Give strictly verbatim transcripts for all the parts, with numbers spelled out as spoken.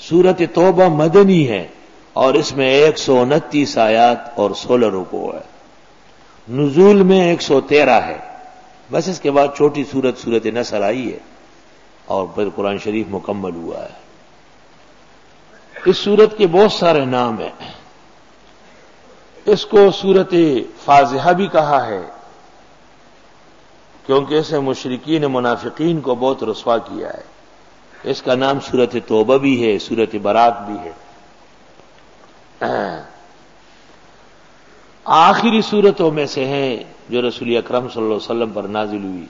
سورت توبہ مدنی ہے اور اس میں ایک سو انتیس آیات اور سولہ رکوع ہے. نزول میں ایک سو تیرہ ہے. بس اس کے بعد چھوٹی سورت سورت نصر آئی ہے اور پھر قرآن شریف مکمل ہوا ہے. اس سورت کے بہت سارے نام ہیں. اس کو سورت فاضحہ بھی کہا ہے کیونکہ اسے مشرکین منافقین کو بہت رسوا کیا ہے. اس کا نام سورت توبہ بھی ہے، سورت برات بھی ہے. آخری سورتوں میں سے ہیں جو رسول اکرم صلی اللہ علیہ وسلم پر نازل ہوئی.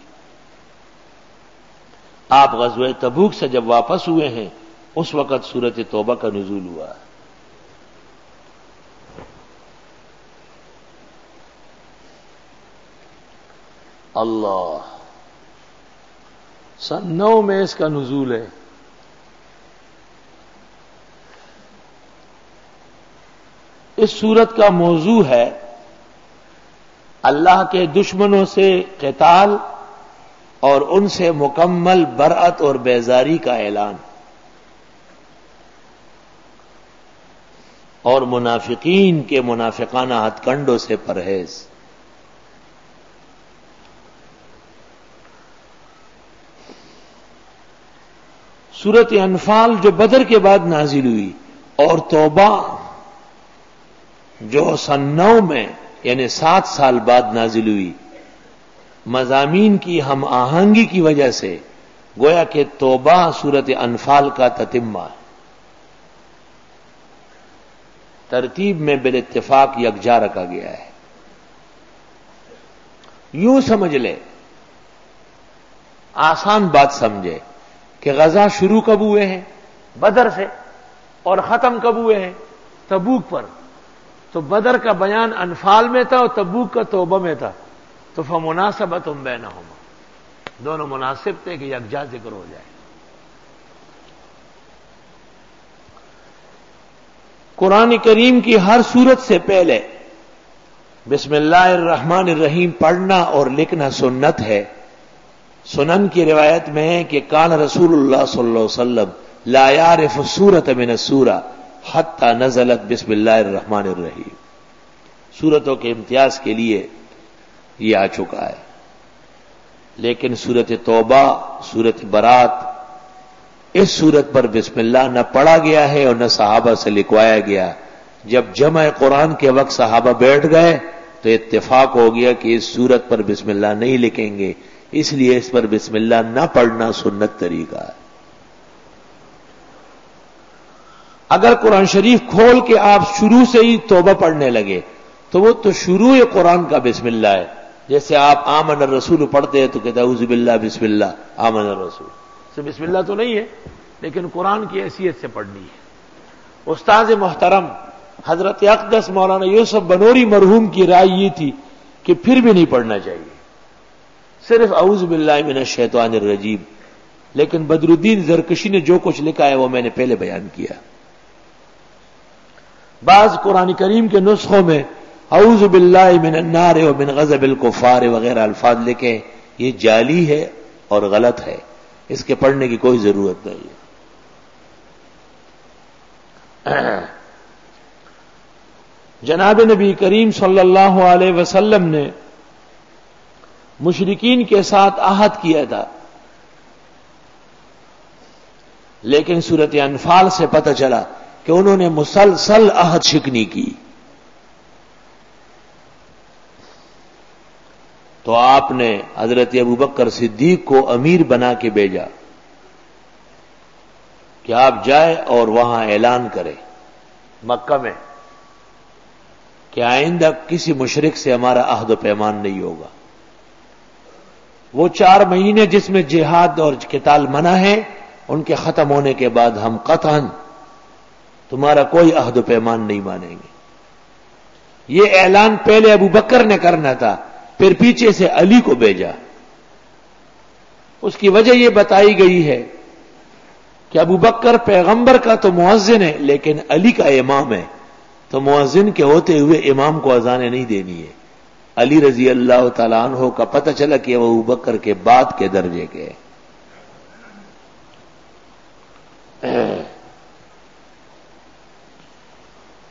آپ غزوہ تبوک سے جب واپس ہوئے ہیں اس وقت سورت توبہ کا نزول ہوا ہے. اللہ سن نو میں اس کا نزول ہے. اس سورت کا موضوع ہے اللہ کے دشمنوں سے قتال اور ان سے مکمل برأت اور بیزاری کا اعلان، اور منافقین کے منافقانہ ہتھ کنڈوں سے پرہیز. سورت انفال جو بدر کے بعد نازل ہوئی اور توبہ جو سن نو میں یعنی سات سال بعد نازل ہوئی، مضامین کی ہم آہنگی کی وجہ سے گویا کہ توبہ سورت انفال کا تتمہ ہے. ترتیب میں بالاتفاق یکجا رکھا گیا ہے. یوں سمجھ لے، آسان بات سمجھے کہ غزہ شروع کب ہوئے ہیں؟ بدر سے، اور ختم کب ہوئے ہیں؟ تبوک پر. تو بدر کا بیان انفال میں تھا اور تبوک کا توبہ میں تھا، تو فمناسبۃ بینہما، دونوں مناسب تھے کہ یکجا ذکر ہو جائے. قرآن کریم کی ہر سورت سے پہلے بسم اللہ الرحمن الرحیم پڑھنا اور لکھنا سنت ہے. سنن کی روایت میں ہے کہ کان رسول اللہ صلی اللہ علیہ وسلم لا یعرف سورۃ من السورہ حتی نزلت بسم اللہ الرحمن الرحیم. سورتوں کے امتیاز کے لیے یہ آ چکا ہے. لیکن سورت توبہ، سورت برات، اس سورت پر بسم اللہ نہ پڑھا گیا ہے اور نہ صحابہ سے لکھوایا گیا. جب جمع قرآن کے وقت صحابہ بیٹھ گئے تو اتفاق ہو گیا کہ اس سورت پر بسم اللہ نہیں لکھیں گے، اس لیے اس پر بسم اللہ نہ پڑھنا سنت طریقہ ہے. اگر قرآن شریف کھول کے آپ شروع سے ہی توبہ پڑھنے لگے تو وہ تو شروع قرآن کا بسم اللہ ہے. جیسے آپ آمن الرسول پڑھتے ہیں تو کہتے ہیں اعوذ باللہ بسم اللہ آمن الرسول، سے بسم اللہ تو نہیں ہے لیکن قرآن کی حیثیت سے پڑھنی ہے. استاد محترم حضرت اقدس مولانا یوسف بنوری مرحوم کی رائے یہ تھی کہ پھر بھی نہیں پڑھنا چاہیے، صرف اعوذ باللہ من الشیطان الرجیم. لیکن بدر الدین زرکشی نے جو کچھ لکھا ہے وہ میں نے پہلے بیان کیا. بعض قرآن کریم کے نسخوں میں اعوذ باللہ من النار و من غضب الکفار وغیرہ الفاظ لکھے، یہ جعلی ہے اور غلط ہے، اس کے پڑھنے کی کوئی ضرورت نہیں ہے. جناب نبی کریم صلی اللہ علیہ وسلم نے مشرکین کے ساتھ عہد کیا تھا، لیکن سورت انفال سے پتہ چلا کہ انہوں نے مسلسل عہد شکنی کی. تو آپ نے حضرت ابوبکر صدیق کو امیر بنا کے بھیجا کہ آپ جائیں اور وہاں اعلان کریں مکہ میں کہ آئندہ کسی مشرک سے ہمارا عہد و پیمان نہیں ہوگا. وہ چار مہینے جس میں جہاد اور قتال منع ہے ان کے ختم ہونے کے بعد ہم قطعاً تمہارا کوئی عہد و پیمان نہیں مانیں گے. یہ اعلان پہلے ابو بکر نے کرنا تھا، پھر پیچھے سے علی کو بھیجا. اس کی وجہ یہ بتائی گئی ہے کہ ابو بکر پیغمبر کا تو مؤذن ہے لیکن علی کا امام ہے، تو مؤذن کے ہوتے ہوئے امام کو اذانیں نہیں دینی ہے. علی رضی اللہ تعالیٰ عنہ کا پتہ چلا کہ وہ ابو بکر کے بعد کے درجے کے.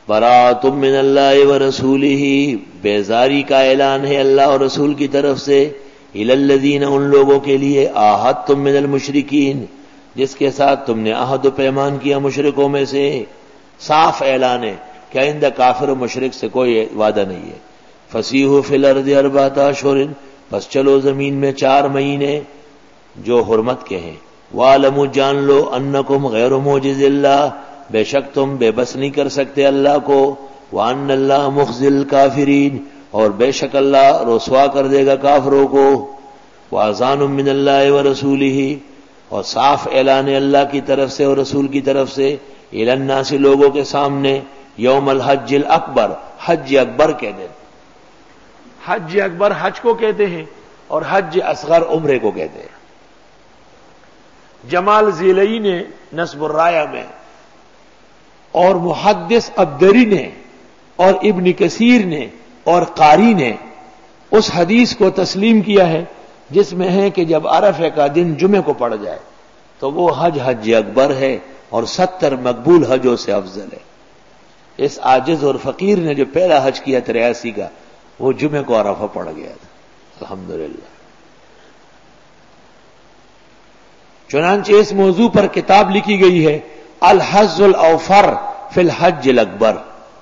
براۃ من اللہ ورسولہ، بیزاری کا اعلان ہے اللہ اور رسول کی طرف سے، الی الذین، ان لوگوں کے لیے، عاہدتم من المشرکین، جس کے ساتھ تم نے عہد و پیمان کیا مشرکوں میں سے۔ صاف اعلان ہے کہ آئندہ کافر و مشرک سے کوئی وعدہ نہیں ہے۔ فسیحوا فی الارض اربعۃ اشہر، پس چلو زمین میں چار مہینے جو حرمت کے ہیں۔ وَاعْلَمُوا، جان لو، انکم غیر معجز اللہ، بے شک تم بے بس نہیں کر سکتے اللہ کو، وَأَنَّ اللَّهَ مُخْزِي الْكَافِرِينَ، اور بے شک اللہ رسوا کر دے گا کافروں کو۔ وَأَذَانٌ مِّنَ اللَّهِ وَرَسُولِهِ، اور صاف اعلان اللہ کی طرف سے اور رسول کی طرف سے، إِلَى النَّاسِ، لوگوں کے سامنے، یوم الحج الاکبر، حج اکبر کے دن۔ حج اکبر حج کو کہتے ہیں اور حج اصغر عمرے کو کہتے ہیں۔ جمال ذیلئی نے نصب الرایہ میں اور محدث عبدری نے اور ابن کثیر نے اور قاری نے اس حدیث کو تسلیم کیا ہے جس میں ہے کہ جب عرفہ کا دن جمعے کو پڑ جائے تو وہ حج حج اکبر ہے اور ستر مقبول حجوں سے افضل ہے۔ اس عاجز اور فقیر نے جو پہلا حج کیا تریاسی کا، وہ جمعے کو عرفہ پڑ گیا تھا، الحمدللہ۔ چنانچہ اس موضوع پر کتاب لکھی گئی ہے الحج الاوفر فی الحج الاکبر۔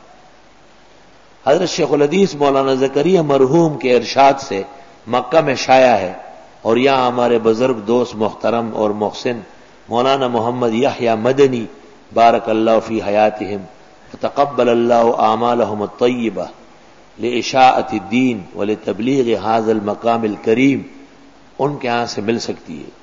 حضرت شیخ الحدیث مولانا زکریا مرحوم کے ارشاد سے مکہ میں شائع ہے، اور یہاں ہمارے بزرگ دوست محترم اور محسن مولانا محمد یحییٰ مدنی بارک اللہ فی حیاتہم وتقبل اللہ اعمالہم الطیبہ لاشاعۃ الدین ولتبلیغ ھذا المقام الکریم، ان کے ہاں سے مل سکتی ہے۔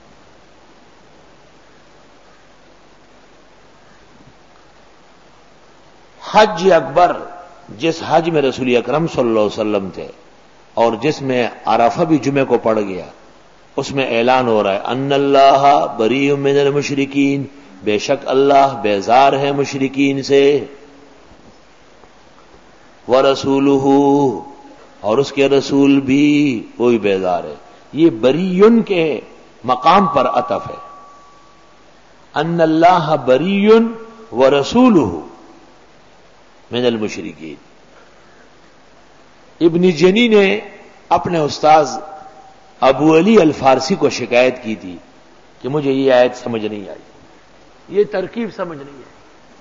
حج اکبر جس حج میں رسول اکرم صلی اللہ علیہ وسلم تھے اور جس میں عرفہ بھی جمعے کو پڑ گیا، اس میں اعلان ہو رہا ہے ان اللہ بریء من المشرکین، بے شک اللہ بیزار ہے مشرکین سے، ورسولہ، اور اس کے رسول بھی وہی بیزار ہے۔ یہ بریء کے مقام پر عطف ہے، ان اللہ بریء ورسولہ من المشرکین۔ ابن جنی نے اپنے استاذ ابو علی الفارسی کو شکایت کی تھی کہ مجھے یہ آیت سمجھ نہیں آئی، یہ ترکیب سمجھ نہیں آئی۔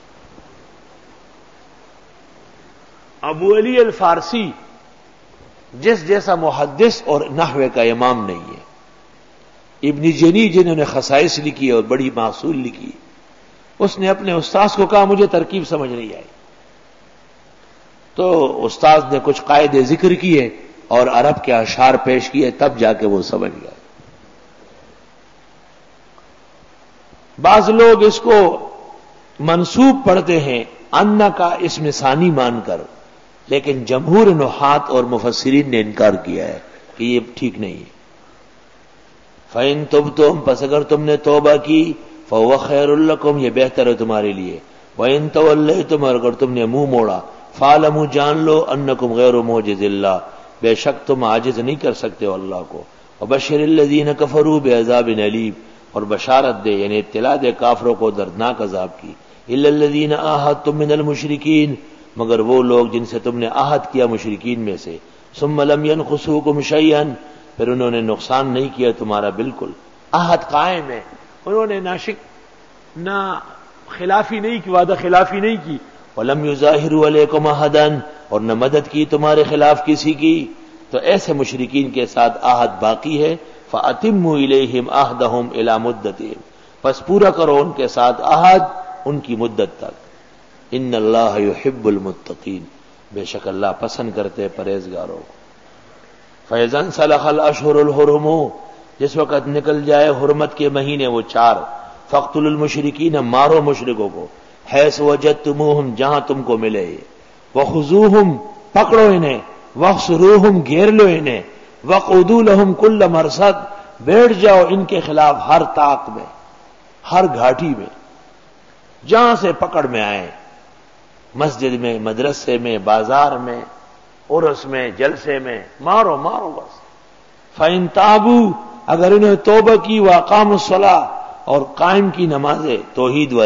ابو علی الفارسی جس جیسا محدث اور نحوے کا امام نہیں ہے۔ ابن جنی جنہوں نے خصائص لکھی اور بڑی معصول لکھی، اس نے اپنے استاذ کو کہا مجھے ترکیب سمجھ نہیں آئی، تو استاد نے کچھ قاعدے ذکر کیے اور عرب کے اشعار پیش کیے، تب جا کے وہ سمجھ گئے۔ بعض لوگ اس کو منسوب پڑھتے ہیں ان کا اسم ثانی مان کر، لیکن جمہور نحات اور مفسرین نے انکار کیا ہے کہ یہ ٹھیک نہیں ہے۔ فَإِن تُبْتُمْ، پس اگر تم نے توبہ کی، فَهُوَ خَيْرٌ لَكُمْ، یہ بہتر ہے تمہارے لیے، وَإِن تَوَلَّيْتُمْ، اگر تم نے منہ موڑا، فَاعْلَمُوا، جان لو، انکم غیر معجز اللہ، بے شک تم عاجز نہیں کر سکتے ہو اللہ کو، وبشر الذین کفروا بعذاب علیم، اور بشارت دے یعنی اطلاع دے کافروں کو دردناک عذاب کی، الا الذین عاہدتم من المشرکین، مگر وہ لوگ جن سے تم نے عہد کیا مشرکین میں سے، ثم لم ينقصوکم شیئا، پھر انہوں نے نقصان نہیں کیا تمہارا بالکل، عہد قائم ہے، انہوں نے نہ شک نہ خلافی نہیں کی، وعدہ خلافی نہیں کی، وَلَمْ يُظَاهِرُوا عَلَيْكُمْ أَحَدًا، اور نہ مدد کی تمہارے خلاف کسی کی، تو ایسے مشرکین کے ساتھ عہد باقی ہے، فَأَتِمُّوا إِلَيْهِمْ عَهْدَهُمْ إِلَى مُدَّتِهِمْ، پس پورا کرو ان کے ساتھ عہد ان کی مدت تک، ان اللہ يحب المتقین، بے شک اللہ پسند کرتے پرہیزگاروں کو۔ فَإِذَا انسَلَخَ الْأَشْهُرُ الْحُرُمُ، جس وقت نکل جائے حرمت کے مہینے وہ چار، فَاقْتُلُوا الْمُشْرِكِينَ، مارو مشرکوں کو، حیث وجدتموہم، جہاں تم کو ملے، وخذوہم، پکڑو انہیں، واحصروہم، گھیر لو انہیں، وقعدوا لہم کل مرصد، بیٹھ جاؤ ان کے خلاف ہر طاق میں، ہر گھاٹی میں، جہاں سے پکڑ میں آئے، مسجد میں، مدرسے میں، بازار میں، عرس میں، جلسے میں، مارو مارو بس۔ فَإِن تَابُوا، اگر انہیں توبہ کی، وَأَقَامُوا الصَّلَاةَ، اور قائم کی نمازیں توحید والی،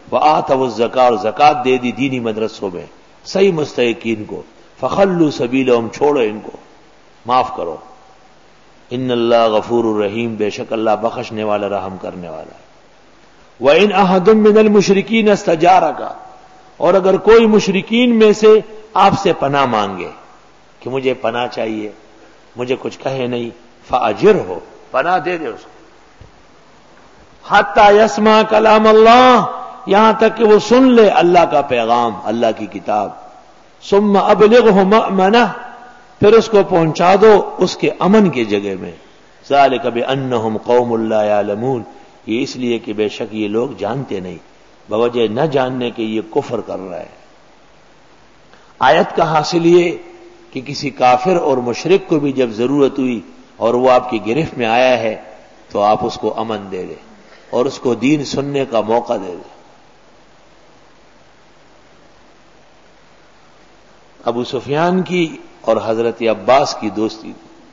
وآتوا الزکاۃ، اور زکات دے دی دینی مدرسوں میں صحیح مستحقین کو، فخلوا سبیلہم، چھوڑو ان کو، معاف کرو، ان اللہ غفور الرحیم، بے شک اللہ بخشنے والا رحم کرنے والا ہے۔ وَإِنْ أَحَدٌ مِّنَ الْمُشْرِكِينَ اسْتَجَارَكَ، اور اگر کوئی مشرکین میں سے آپ سے پناہ مانگے کہ مجھے پناہ چاہیے، مجھے کچھ کہے نہیں، فَأَجِرْهُ، پناہ دے دے اس کو، حَتَّى يَسْمَعَ كَلَامَ اللَّهِ، یہاں تک کہ وہ سن لے اللہ کا پیغام، اللہ کی کتاب، ثُمَّ أَبْلِغْهُ مَأْمَنَهُ، پھر اس کو پہنچا دو اس کے امن کی جگہ میں، ذَلِكَ بِأَنَّهُمْ قَوْمٌ لَا يَعْلَمُونَ، یہ اس لیے کہ بے شک یہ لوگ جانتے نہیں، بوجہ نہ جاننے کے یہ کفر کر رہا ہے۔ آیت کا حاصل یہ کہ کسی کافر اور مشرک کو بھی جب ضرورت ہوئی اور وہ آپ کی گرفت میں آیا ہے تو آپ اس کو امن دے دیں اور اس کو دین سننے کا موقع دے دیں۔ ابو سفیان کی اور حضرت عباس کی دوستی،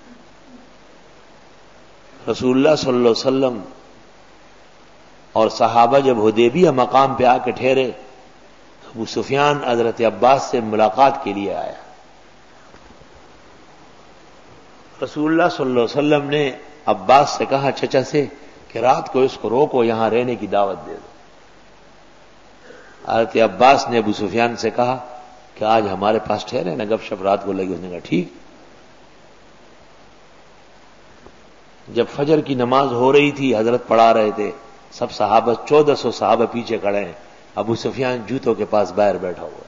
رسول اللہ صلی اللہ علیہ وسلم اور صحابہ جب حدیبیہ مقام پہ آ کے ٹھہرے، ابو سفیان حضرت عباس سے ملاقات کے لیے آیا۔ رسول اللہ صلی اللہ علیہ وسلم نے عباس سے کہا چچا سے کہ رات کو اس کو روکو، یہاں رہنے کی دعوت دے دو۔ حضرت عباس نے ابو سفیان سے کہا کہ آج ہمارے پاس ٹھہرے نا، گپ شپ رات کو لگی۔ اس نے کہا ٹھیک۔ جب فجر کی نماز ہو رہی تھی، حضرت پڑھا رہے تھے، سب صحابہ، چودہ سو صحابہ پیچھے کھڑے ہیں، ابو سفیان جوتوں کے پاس باہر بیٹھا ہوا ہے۔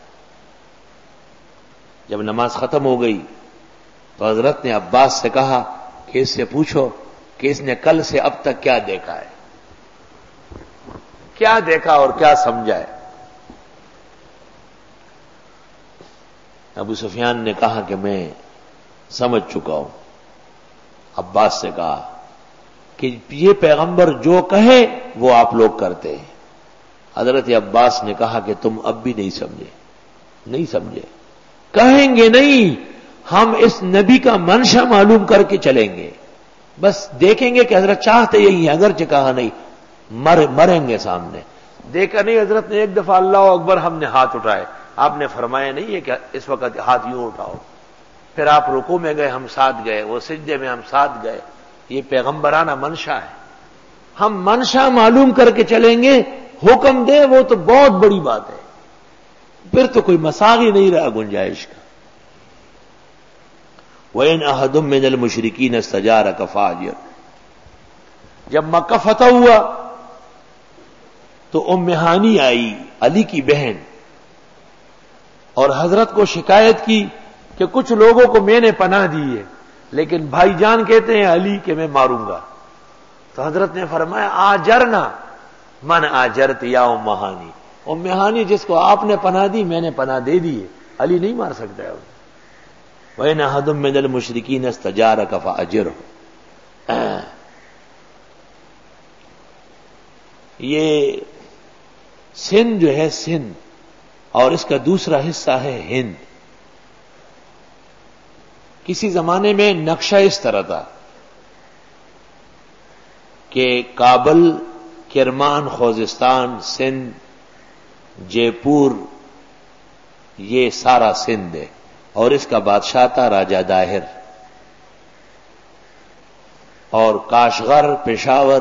جب نماز ختم ہو گئی تو حضرت نے عباس سے کہا کہ اس سے پوچھو کہ اس نے کل سے اب تک کیا دیکھا ہے، کیا دیکھا اور کیا سمجھا ہے۔ ابو سفیان نے کہا کہ میں سمجھ چکا ہوں۔ عباس سے کہا کہ یہ پیغمبر جو کہے وہ آپ لوگ کرتے ہیں۔ حضرت عباس نے کہا کہ تم اب بھی نہیں سمجھے، نہیں سمجھے، کہیں گے نہیں، ہم اس نبی کا منشا معلوم کر کے چلیں گے، بس دیکھیں گے کہ حضرت چاہتے یہی ہے، اگرچہ کہا نہیں، مر مریں گے سامنے۔ دیکھا نہیں حضرت نے ایک دفعہ اللہ اکبر، ہم نے ہاتھ اٹھائے، آپ نے فرمایا نہیں ہے کہ اس وقت ہاتھ یوں اٹھاؤ، پھر آپ رکوع میں گئے، ہم ساتھ گئے، وہ سجدے میں ہم ساتھ گئے۔ یہ پیغمبرانہ منشا ہے، ہم منشا معلوم کر کے چلیں گے، حکم دے وہ تو بہت بڑی بات ہے، پھر تو کوئی مساغ ہی نہیں رہا گنجائش کا۔ وَإِنْ أَحَدٌ مِّنَ الْمُشْرِكِينَ اسْتَجَارَكَ فَأَجِرْهُ، جب مکہ فتح ہوا تو ام ہانی آئی، علی کی بہن، اور حضرت کو شکایت کی کہ کچھ لوگوں کو میں نے پناہ دی ہے لیکن بھائی جان کہتے ہیں علی کہ میں ماروں گا۔ تو حضرت نے فرمایا آجرنا من آجرت یا ام ہانی، ام ہانی جس کو آپ نے پناہ دی میں نے پناہ دے دی ہے، علی نہیں مار سکتا ہے۔ وَإِنْ أَحَدٌ مِّنَ الْمُشْرِكِينَ اسْتَجَارَكَ فَأَجِرْهُ، یہ سندھ جو ہے سندھ، اور اس کا دوسرا حصہ ہے ہند۔ کسی زمانے میں نقشہ اس طرح تھا کہ کابل، کرمان، خوزستان، سندھ، جے پور، یہ سارا سندھ ہے، اور اس کا بادشاہ تھا راجہ داہر، اور کاشغر، پشاور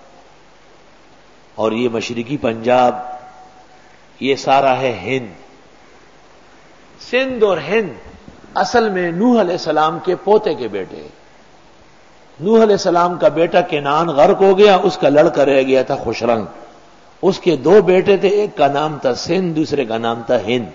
اور یہ مشرقی پنجاب، یہ سارا ہے ہند۔ سندھ اور ہند اصل میں نوح علیہ السلام کے پوتے کے بیٹے۔ نوح علیہ السلام کا بیٹا کنعان غرق ہو گیا، اس کا لڑکا رہ گیا تھا خوشرنگ، اس کے دو بیٹے تھے، ایک کا نام تھا سندھ، دوسرے کا نام تھا ہند۔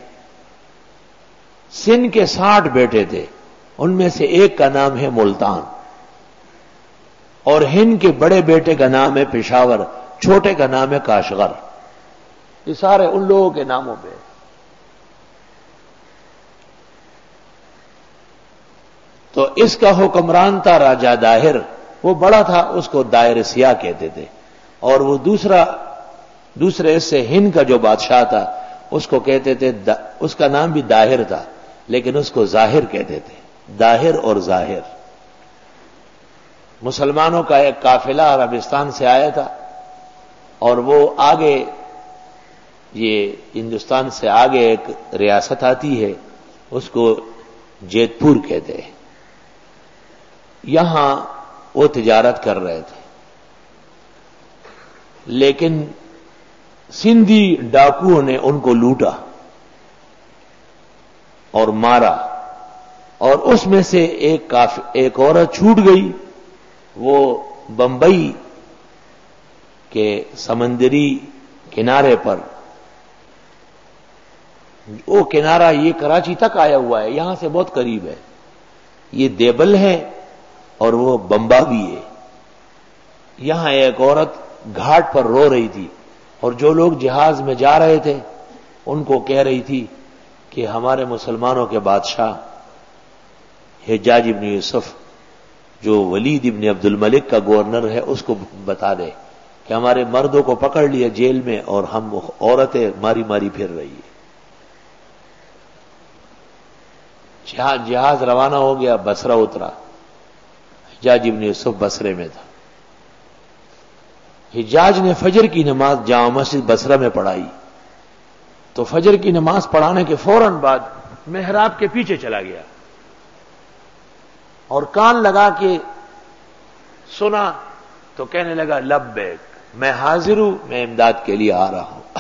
سندھ کے ساٹھ بیٹے تھے، ان میں سے ایک کا نام ہے ملتان، اور ہند کے بڑے بیٹے کا نام ہے پشاور، چھوٹے کا نام ہے کاشغر۔ یہ سارے ان لوگوں کے ناموں پہ۔ تو اس کا حکمران تھا راجہ داہر، وہ بڑا تھا، اس کو دائر سیاہ کہتے تھے، اور وہ دوسرا دوسرے اس سے ہند کا جو بادشاہ تھا اس کو کہتے تھے، اس کا نام بھی داہر تھا لیکن اس کو ظاہر کہتے تھے، داہر اور ظاہر۔ مسلمانوں کا ایک قافلہ عربستان سے آیا تھا اور وہ آگے یہ ہندوستان سے آگے ایک ریاست آتی ہے، اس کو جیت پور کہتے ہیں. یہاں وہ تجارت کر رہے تھے، لیکن سندھی ڈاکوؤں نے ان کو لوٹا اور مارا، اور اس میں سے ایک کاف ایک عورت چھوٹ گئی. وہ بمبئی کے سمندری کنارے پر، وہ کنارہ یہ کراچی تک آیا ہوا ہے، یہاں سے بہت قریب ہے. یہ دیبل ہے اور وہ بمبا بھی ہے. یہاں ایک عورت گھاٹ پر رو رہی تھی، اور جو لوگ جہاز میں جا رہے تھے ان کو کہہ رہی تھی کہ ہمارے مسلمانوں کے بادشاہ حجاج ابن یوسف جو ولید ابن عبد الملک کا گورنر ہے اس کو بتا دے کہ ہمارے مردوں کو پکڑ لیا جیل میں اور ہم عورتیں ماری ماری پھر رہی ہے. جہاز روانہ ہو گیا، بصرہ اترا. حجاج ابن یوسف بصرے میں تھا. حجاج نے فجر کی نماز جامع مسجد بصرہ میں پڑھائی، تو فجر کی نماز پڑھانے کے فوراً بعد محراب کے پیچھے چلا گیا اور کان لگا کے سنا تو کہنے لگا لبیک، میں حاضر ہوں، میں امداد کے لیے آ رہا ہوں.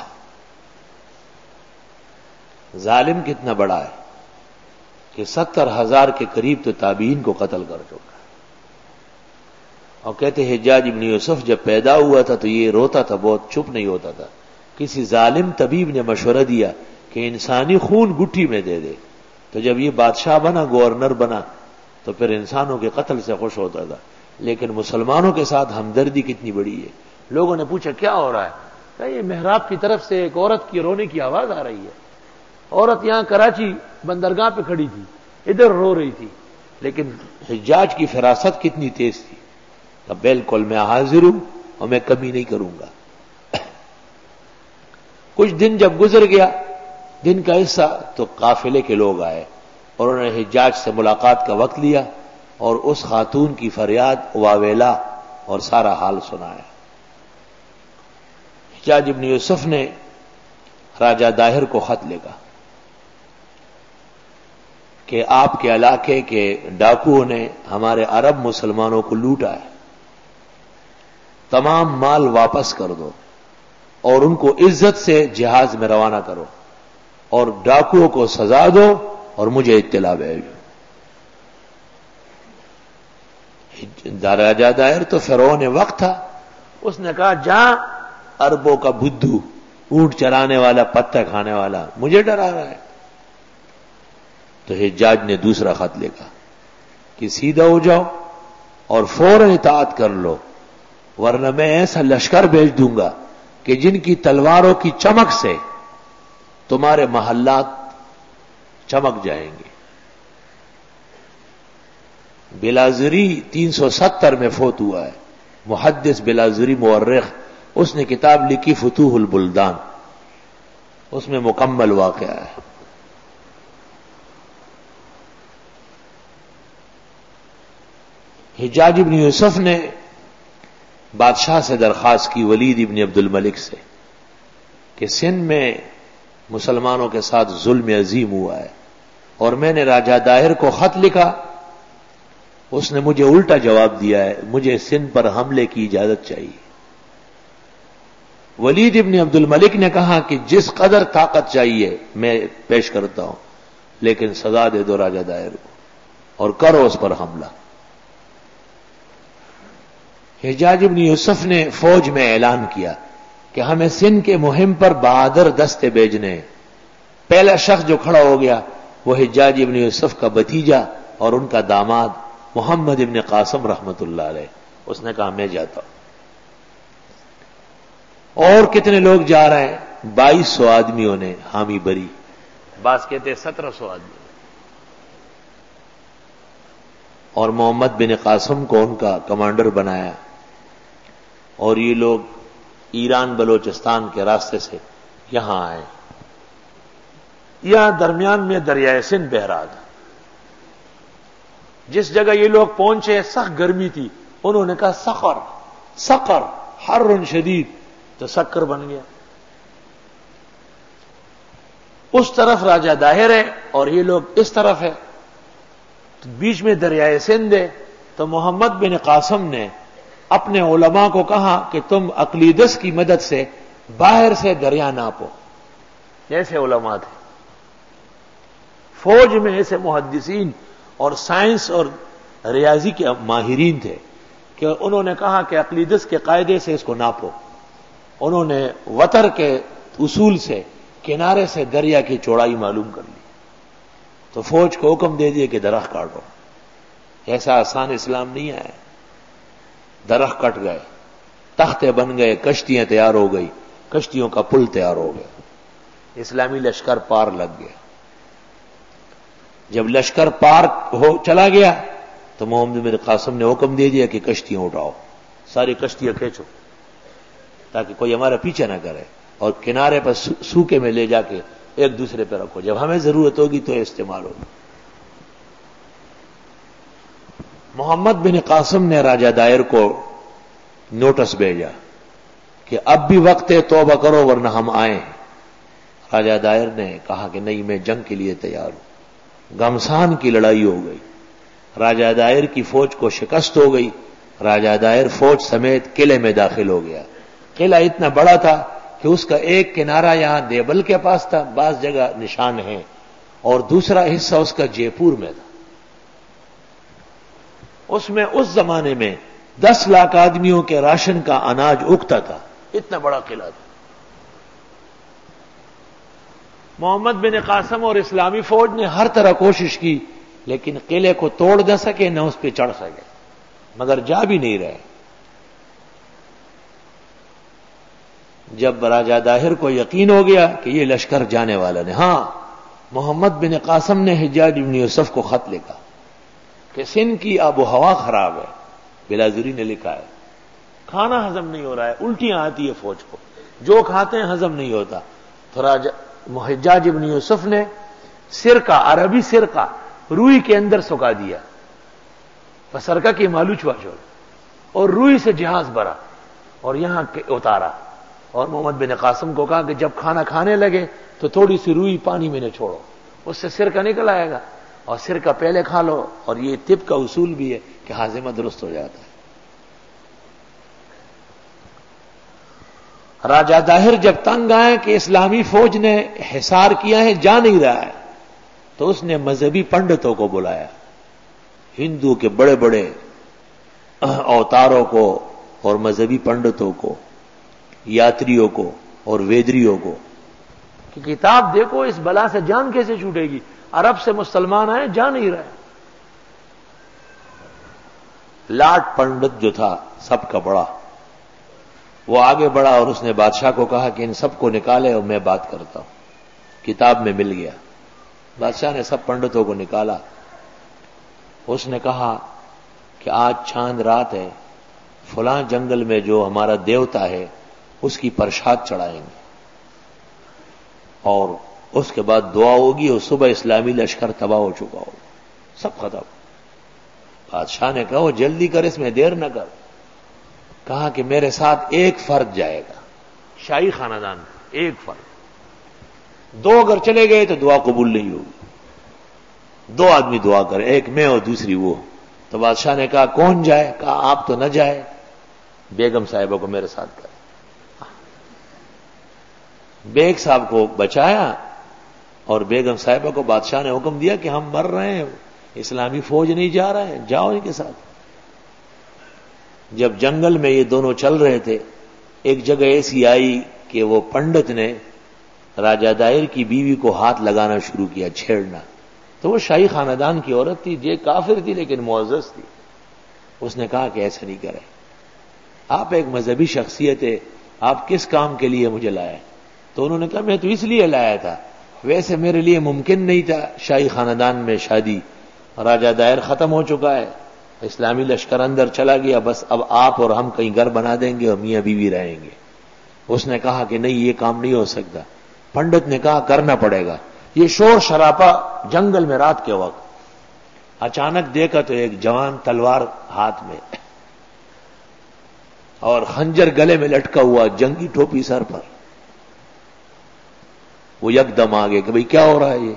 ظالم کتنا بڑا ہے کہ ستر ہزار کے قریب تو تابعین کو قتل کر چکا. اور کہتے حجاج ابن یوسف جب پیدا ہوا تھا تو یہ روتا تھا، بہت چپ نہیں ہوتا تھا. کسی ظالم طبیب نے مشورہ دیا کہ انسانی خون گٹھی میں دے دے، تو جب یہ بادشاہ بنا، گورنر بنا، تو پھر انسانوں کے قتل سے خوش ہوتا تھا. لیکن مسلمانوں کے ساتھ ہمدردی کتنی بڑی ہے. لوگوں نے پوچھا کیا ہو رہا ہے؟ کہا یہ محراب کی طرف سے ایک عورت کی رونے کی آواز آ رہی ہے. عورت یہاں کراچی بندرگاہ پہ کھڑی تھی، ادھر رو رہی تھی. لیکن حجاج کی فراست کتنی تیز تھی. بالکل میں حاضر ہوں اور میں کمی نہیں کروں گا. کچھ دن جب گزر گیا، دن کا حصہ، تو قافلے کے لوگ آئے اور انہوں نے حجاج سے ملاقات کا وقت لیا اور اس خاتون کی فریاد واویلا اور سارا حال سنایا. حجاج ابن یوسف نے راجہ داہر کو خط لکھا کہ آپ کے علاقے کے ڈاکوؤں نے ہمارے عرب مسلمانوں کو لوٹا ہے، تمام مال واپس کر دو اور ان کو عزت سے جہاز میں روانہ کرو اور ڈاکوؤں کو سزا دو اور مجھے اطلاع بھیجو. راجہ دائر تو فرعون وقت تھا، اس نے کہا جا عربوں کا بدھو، اونٹ چرانے والا، پتہ کھانے والا، مجھے ڈرا رہا ہے. تو حجاج نے دوسرا خط لکھا کہ سیدھا ہو جاؤ اور فوراً اطاعت کر لو، ورنہ میں ایسا لشکر بھیج دوں گا کہ جن کی تلواروں کی چمک سے تمہارے محلات چمک جائیں گے. بلازری تین سو ستر میں فوت ہوا ہے، محدث بلازری مورخ. اس نے کتاب لکھی فتوح البلدان، اس میں مکمل واقعہ ہے. حجاج ابن یوسف نے بادشاہ سے درخواست کی، ولید ابن عبد الملک سے، کہ سندھ میں مسلمانوں کے ساتھ ظلم عظیم ہوا ہے اور میں نے راجہ داہر کو خط لکھا، اس نے مجھے الٹا جواب دیا ہے، مجھے سندھ پر حملے کی اجازت چاہیے. ولید ابن عبد الملک نے کہا کہ جس قدر طاقت چاہیے میں پیش کرتا ہوں، لیکن سزا دے دو راجہ داہر کو اور کرو اس پر حملہ. حجاج ابن یوسف نے فوج میں اعلان کیا کہ ہمیں سندھ کے مہم پر بہادر دستے بھیجنے. پہلا شخص جو کھڑا ہو گیا وہ حجاج ابن یوسف کا بھتیجا اور ان کا داماد محمد ابن قاسم رحمت اللہ علیہ. اس نے کہا میں جاتا ہوں. اور کتنے لوگ جا رہے ہیں؟ بائیس سو آدمیوں نے حامی بری، بعض کہتے سترہ سو آدمی. اور محمد بن قاسم کو ان کا کمانڈر بنایا اور یہ لوگ ایران بلوچستان کے راستے سے یہاں آئے. یہاں درمیان میں دریائے سندھ بہ رہا تھا. جس جگہ یہ لوگ پہنچے سخت گرمی تھی، انہوں نے کہا سقر سقر حر شدید، تو سکر بن گیا. اس طرف راجہ داہر ہے اور یہ لوگ اس طرف ہے، تو بیچ میں دریائے سندھ ہے. تو محمد بن قاسم نے اپنے علماء کو کہا کہ تم اقلیدس کی مدد سے باہر سے دریا ناپو. جیسے علماء تھے فوج میں، ایسے محدثین اور سائنس اور ریاضی کے ماہرین تھے کہ انہوں نے کہا کہ اقلیدس کے قاعدے سے اس کو ناپو. انہوں نے وتر کے اصول سے کنارے سے دریا کی چوڑائی معلوم کر لی. تو فوج کو حکم دے دیا کہ درخت کاٹو. ایسا آسان اسلام نہیں آیا. درخت کٹ گئے، تختے بن گئے، کشتیاں تیار ہو گئی، کشتیوں کا پل تیار ہو گیا، اسلامی لشکر پار لگ گیا. جب لشکر پار ہو چلا گیا تو محمد بن قاسم نے حکم دے دیا کہ کشتیاں اٹھاؤ، ساری کشتیاں کھینچو تاکہ کوئی ہمارا پیچھا نہ کرے، اور کنارے پر سوکے میں لے جا کے ایک دوسرے پہ رکھو، جب ہمیں ضرورت ہوگی تو استعمال ہوگی. محمد بن قاسم نے راجہ دائر کو نوٹس بھیجا کہ اب بھی وقت ہے، توبہ کرو ورنہ ہم آئیں. راجہ دائر نے کہا کہ نہیں، میں جنگ کے لیے تیار ہوں. گھمسان کی لڑائی ہو گئی، راجہ دائر کی فوج کو شکست ہو گئی. راجہ دائر فوج سمیت قلعے میں داخل ہو گیا. قلعہ اتنا بڑا تھا کہ اس کا ایک کنارہ یہاں دیبل کے پاس تھا، بعض جگہ نشان ہے، اور دوسرا حصہ اس کا جے پور میں تھا. اس میں اس زمانے میں دس لاکھ آدمیوں کے راشن کا اناج اگتا تھا. اتنا بڑا قلعہ تھا. محمد بن قاسم اور اسلامی فوج نے ہر طرح کوشش کی لیکن قلعے کو توڑ نہ سکے، نہ اس پہ چڑھ سکے، مگر جا بھی نہیں رہے. جب راجہ داہر کو یقین ہو گیا کہ یہ لشکر جانے والا نہیں، ہاں محمد بن قاسم نے حجاج بن یوسف کو خط لکھا کہ سندھ کی آب و ہوا خراب ہے. بلازری نے لکھا ہے کھانا ہضم نہیں ہو رہا ہے، الٹیاں آتی ہے فوج کو، جو کھاتے ہیں ہضم نہیں ہوتا. تو راجہ حجاج بن یوسف نے سرکہ، عربی سرکہ، روئی کے اندر سکا دیا، سرکہ کی مالوچ واچول، اور روئی سے جہاز بھرا اور یہاں اتارا. اور محمد بن قاسم کو کہا کہ جب کھانا کھانے لگے تو تھوڑی سی روئی پانی میں نہ چھوڑو، اس سے سرکہ نکل آئے گا، اور سرکہ پہلے کھا لو. اور یہ طب کا اصول بھی ہے کہ ہاضمہ درست ہو جاتا ہے. راجہ داہر جب تنگ آئے کہ اسلامی فوج نے حصار کیا ہے، جا نہیں رہا ہے، تو اس نے مذہبی پنڈتوں کو بلایا، ہندو کے بڑے بڑے اوتاروں کو اور مذہبی پنڈتوں کو، یاتریوں کو اور ویدریوں کو، کہ کتاب دیکھو اس بلا سے جان کیسے چھوٹے گی. عرب سے مسلمان آئے، جا نہیں رہے. لاٹ پنڈت جو تھا سب کا بڑا، وہ آگے بڑھا اور اس نے بادشاہ کو کہا کہ ان سب کو نکالے اور میں بات کرتا ہوں. کتاب میں مل گیا. بادشاہ نے سب پنڈتوں کو نکالا. اس نے کہا کہ آج چاند رات ہے، فلاں جنگل میں جو ہمارا دیوتا ہے اس کی پرشاد چڑھائیں گے، اور اس کے بعد دعا ہوگی، اور صبح اسلامی لشکر تباہ ہو چکا ہوگا، سب ختم. بادشاہ نے کہا وہ جلدی کر، اس میں دیر نہ کر. کہا کہ میرے ساتھ ایک فرد جائے گا، شاہی خاندان ایک فرد. دو اگر چلے گئے تو دعا قبول نہیں ہوگی. دو آدمی دعا کرے، ایک میں اور دوسری وہ. تو بادشاہ نے کہا کون جائے؟ کہا آپ تو نہ جائے، بیگم صاحبہ کو میرے ساتھ کرے. بیگ صاحب کو بچایا، اور بیگم صاحبہ کو بادشاہ نے حکم دیا کہ ہم مر رہے ہیں، اسلامی فوج نہیں جا رہے ہیں، جاؤ ان کے ساتھ. جب جنگل میں یہ دونوں چل رہے تھے، ایک جگہ ایسی آئی کہ وہ پنڈت نے راجہ دائر کی بیوی کو ہاتھ لگانا شروع کیا، چھیڑنا. تو وہ شاہی خاندان کی عورت تھی، یہ کافر تھی لیکن معزز تھی. اس نے کہا کہ ایسا نہیں کرے، آپ ایک مذہبی شخصیت ہے، آپ کس کام کے لیے مجھے لائے؟ تو انہوں نے کہا میں تو اس لیے لایا تھا، ویسے میرے لیے ممکن نہیں تھا شاہی خاندان میں شادی، راجہ دائر ختم ہو چکا ہے، اسلامی لشکر اندر چلا گیا، بس اب آپ اور ہم کہیں گھر بنا دیں گے اور میاں بیوی رہیں گے. اس نے کہا کہ نہیں، یہ کام نہیں ہو سکتا. پنڈت نے کہا کرنا پڑے گا. یہ شور شرابہ جنگل میں رات کے وقت. اچانک دیکھا تو ایک جوان تلوار ہاتھ میں اور خنجر گلے میں لٹکا ہوا، جنگی ٹوپی سر پر. وہ یکدم آ گئے کہ بھئی کیا ہو رہا ہے یہ؟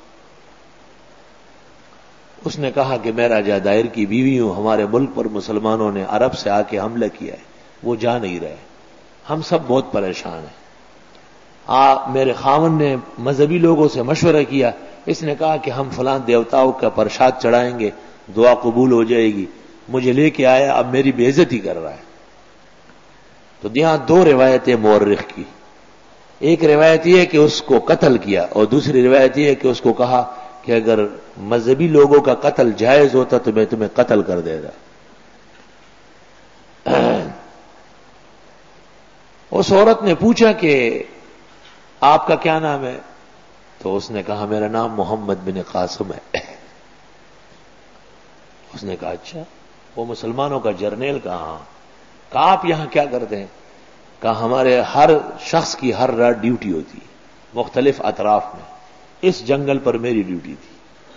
اس نے کہا کہ میں راجہ دائر کی بیوی ہوں، ہمارے ملک پر مسلمانوں نے عرب سے آ کے حملہ کیا ہے، وہ جا نہیں رہے، ہم سب بہت پریشان ہیں۔ آ میرے خاوند نے مذہبی لوگوں سے مشورہ کیا، اس نے کہا کہ ہم فلاں دیوتاؤں کا پرشاد چڑھائیں گے، دعا قبول ہو جائے گی، مجھے لے کے آیا، اب میری بے عزتی کر رہا ہے۔ تو یہاں دو روایتیں مورخ کی، ایک روایت یہ ہے کہ اس کو قتل کیا، اور دوسری روایت یہ ہے کہ اس کو کہا کہ اگر مذہبی لوگوں کا قتل جائز ہوتا تو میں تمہیں قتل کر دیتا۔ اس عورت نے پوچھا کہ آپ کا کیا نام ہے؟ تو اس نے کہا میرا نام محمد بن قاسم ہے۔ اس نے کہا اچھا، وہ مسلمانوں کا جرنیل کہاں؟ کہا آپ یہاں کیا کرتے ہیں؟ کہا ہمارے ہر شخص کی ہر رات ڈیوٹی ہوتی ہے مختلف اطراف میں، اس جنگل پر میری ڈیوٹی تھی۔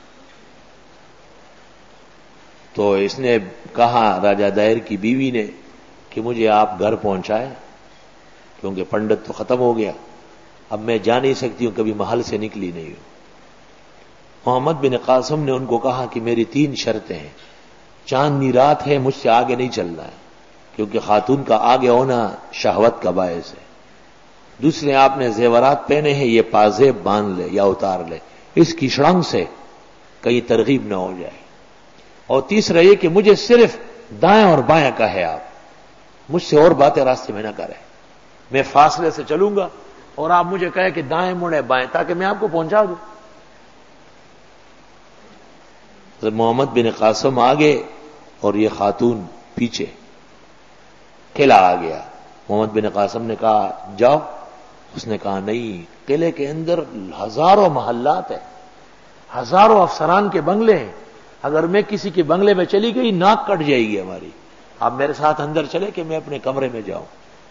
تو اس نے کہا راجہ دائر کی بیوی نے کہ مجھے آپ گھر پہنچائیں، کیونکہ پنڈت تو ختم ہو گیا، اب میں جا نہیں سکتی ہوں، کبھی محل سے نکلی نہیں ہوں۔ محمد بن قاسم نے ان کو کہا کہ میری تین شرطیں ہیں، چاندنی رات ہے، مجھ سے آگے نہیں چلنا ہے، کیونکہ خاتون کا آگے ہونا شہوت کا باعث ہے۔ دوسرے، آپ نے زیورات پہنے ہیں، یہ پازیب باندھ لے یا اتار لے، اس کی شڑنگ سے کہیں ترغیب نہ ہو جائے۔ اور تیسرا یہ کہ مجھے صرف دائیں اور بائیں کہے، آپ مجھ سے اور باتیں راستے میں نہ کریں، میں فاصلے سے چلوں گا اور آپ مجھے کہے کہ دائیں مڑے بائیں، تاکہ میں آپ کو پہنچا دوں۔ محمد بن قاسم آگے اور یہ خاتون پیچھے، قلعہ آ گیا۔ محمد بن قاسم نے کہا جاؤ، اس نے کہا نہیں، قلعے کے اندر ہزاروں محلات ہیں، ہزاروں افسران کے بنگلے ہیں، اگر میں کسی کے بنگلے میں چلی گئی ناک کٹ جائے گی ہماری، آپ میرے ساتھ اندر چلے کہ میں اپنے کمرے میں جاؤں۔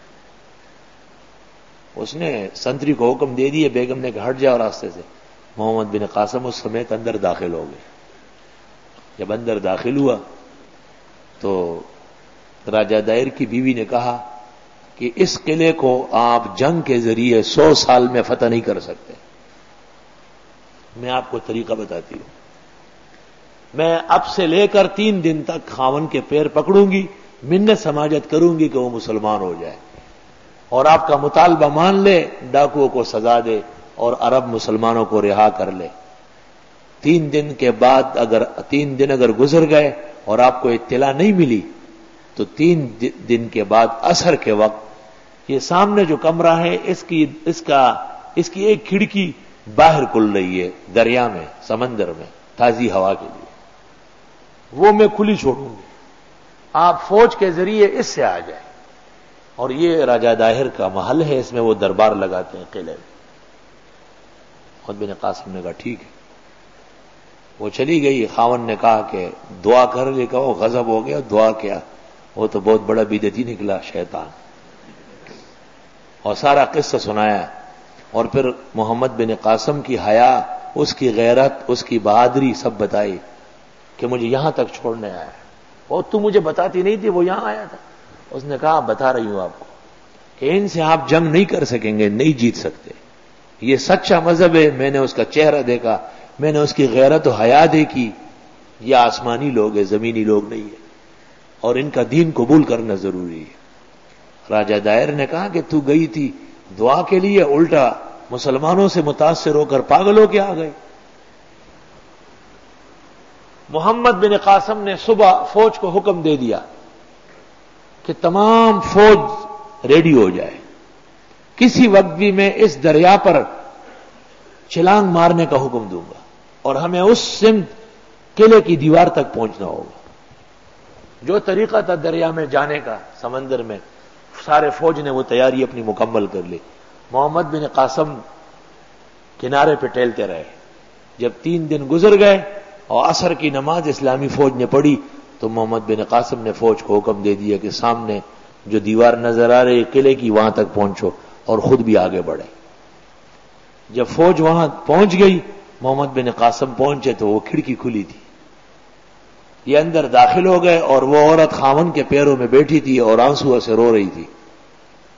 اس نے سنتری کو حکم دے دیے، بیگم نے کہا ہٹ جاؤ راستے سے۔ محمد بن قاسم اس سمیت اندر داخل ہو گئے۔ جب اندر داخل ہوا تو راجہ دائر کی بیوی نے کہا کہ اس قلعے کو آپ جنگ کے ذریعے سو سال میں فتح نہیں کر سکتے، میں آپ کو طریقہ بتاتی ہوں، میں اب سے لے کر تین دن تک خاون کے پیر پکڑوں گی، منت سماجت کروں گی کہ وہ مسلمان ہو جائے، اور آپ کا مطالبہ مان لے، ڈاکوؤں کو سزا دے اور عرب مسلمانوں کو رہا کر لے۔ تین دن کے بعد اگر تین دن اگر گزر گئے اور آپ کو اطلاع نہیں ملی تو تین دن کے بعد عصر کے وقت یہ سامنے جو کمرہ ہے اس کی اس کا اس کی ایک کھڑکی باہر کھل رہی ہے دریا میں، سمندر میں، تازی ہوا کے لیے، وہ میں کھلی چھوڑوں گی، آپ فوج کے ذریعے اس سے آ جائیں۔ اور یہ راجہ داہر کا محل ہے، اس میں وہ دربار لگاتے ہیں قلعے میں۔ محمد بن قاسم نے کہا ٹھیک ہے، وہ چلی گئی۔ خاون نے کہا کہ دعا کر لے، کہا وہ غضب ہو گیا، دعا کیا، وہ تو بہت بڑا بدعتی نکلا شیطان، اور سارا قصہ سنایا۔ اور پھر محمد بن قاسم کی حیا، اس کی غیرت، اس کی بہادری سب بتائی کہ مجھے یہاں تک چھوڑنے آیا ہے، اور تو مجھے بتاتی نہیں تھی وہ یہاں آیا تھا۔ اس نے کہا بتا رہی ہوں آپ کو کہ ان سے آپ جنگ نہیں کر سکیں گے، نہیں جیت سکتے، یہ سچا مذہب ہے، میں نے اس کا چہرہ دیکھا، میں نے اس کی غیرت و حیا دیکھی، یہ آسمانی لوگ ہیں، زمینی لوگ نہیں ہیں، اور ان کا دین قبول کرنا ضروری ہے۔ راجہ دائر نے کہا کہ تو گئی تھی دعا کے لیے، الٹا مسلمانوں سے متاثر ہو کر پاگل ہو کے آ گئے۔ محمد بن قاسم نے صبح فوج کو حکم دے دیا کہ تمام فوج ریڈی ہو جائے، کسی وقت بھی میں اس دریا پر چھلانگ مارنے کا حکم دوں گا، اور ہمیں اس سمت قلعے کی دیوار تک پہنچنا ہوگا۔ جو طریقہ تھا دریا میں جانے کا، سمندر میں، سارے فوج نے وہ تیاری اپنی مکمل کر لی۔ محمد بن قاسم کنارے پہ ٹہلتے رہے۔ جب تین دن گزر گئے اور عصر کی نماز اسلامی فوج نے پڑھی تو محمد بن قاسم نے فوج کو حکم دے دیا کہ سامنے جو دیوار نظر آ رہی ہے قلعے کی، وہاں تک پہنچو، اور خود بھی آگے بڑھے۔ جب فوج وہاں پہنچ گئی، محمد بن قاسم پہنچے تو وہ کھڑکی کھلی تھی، یہ اندر داخل ہو گئے، اور وہ عورت خاون کے پیروں میں بیٹھی تھی اور آنسو سے رو رہی تھی۔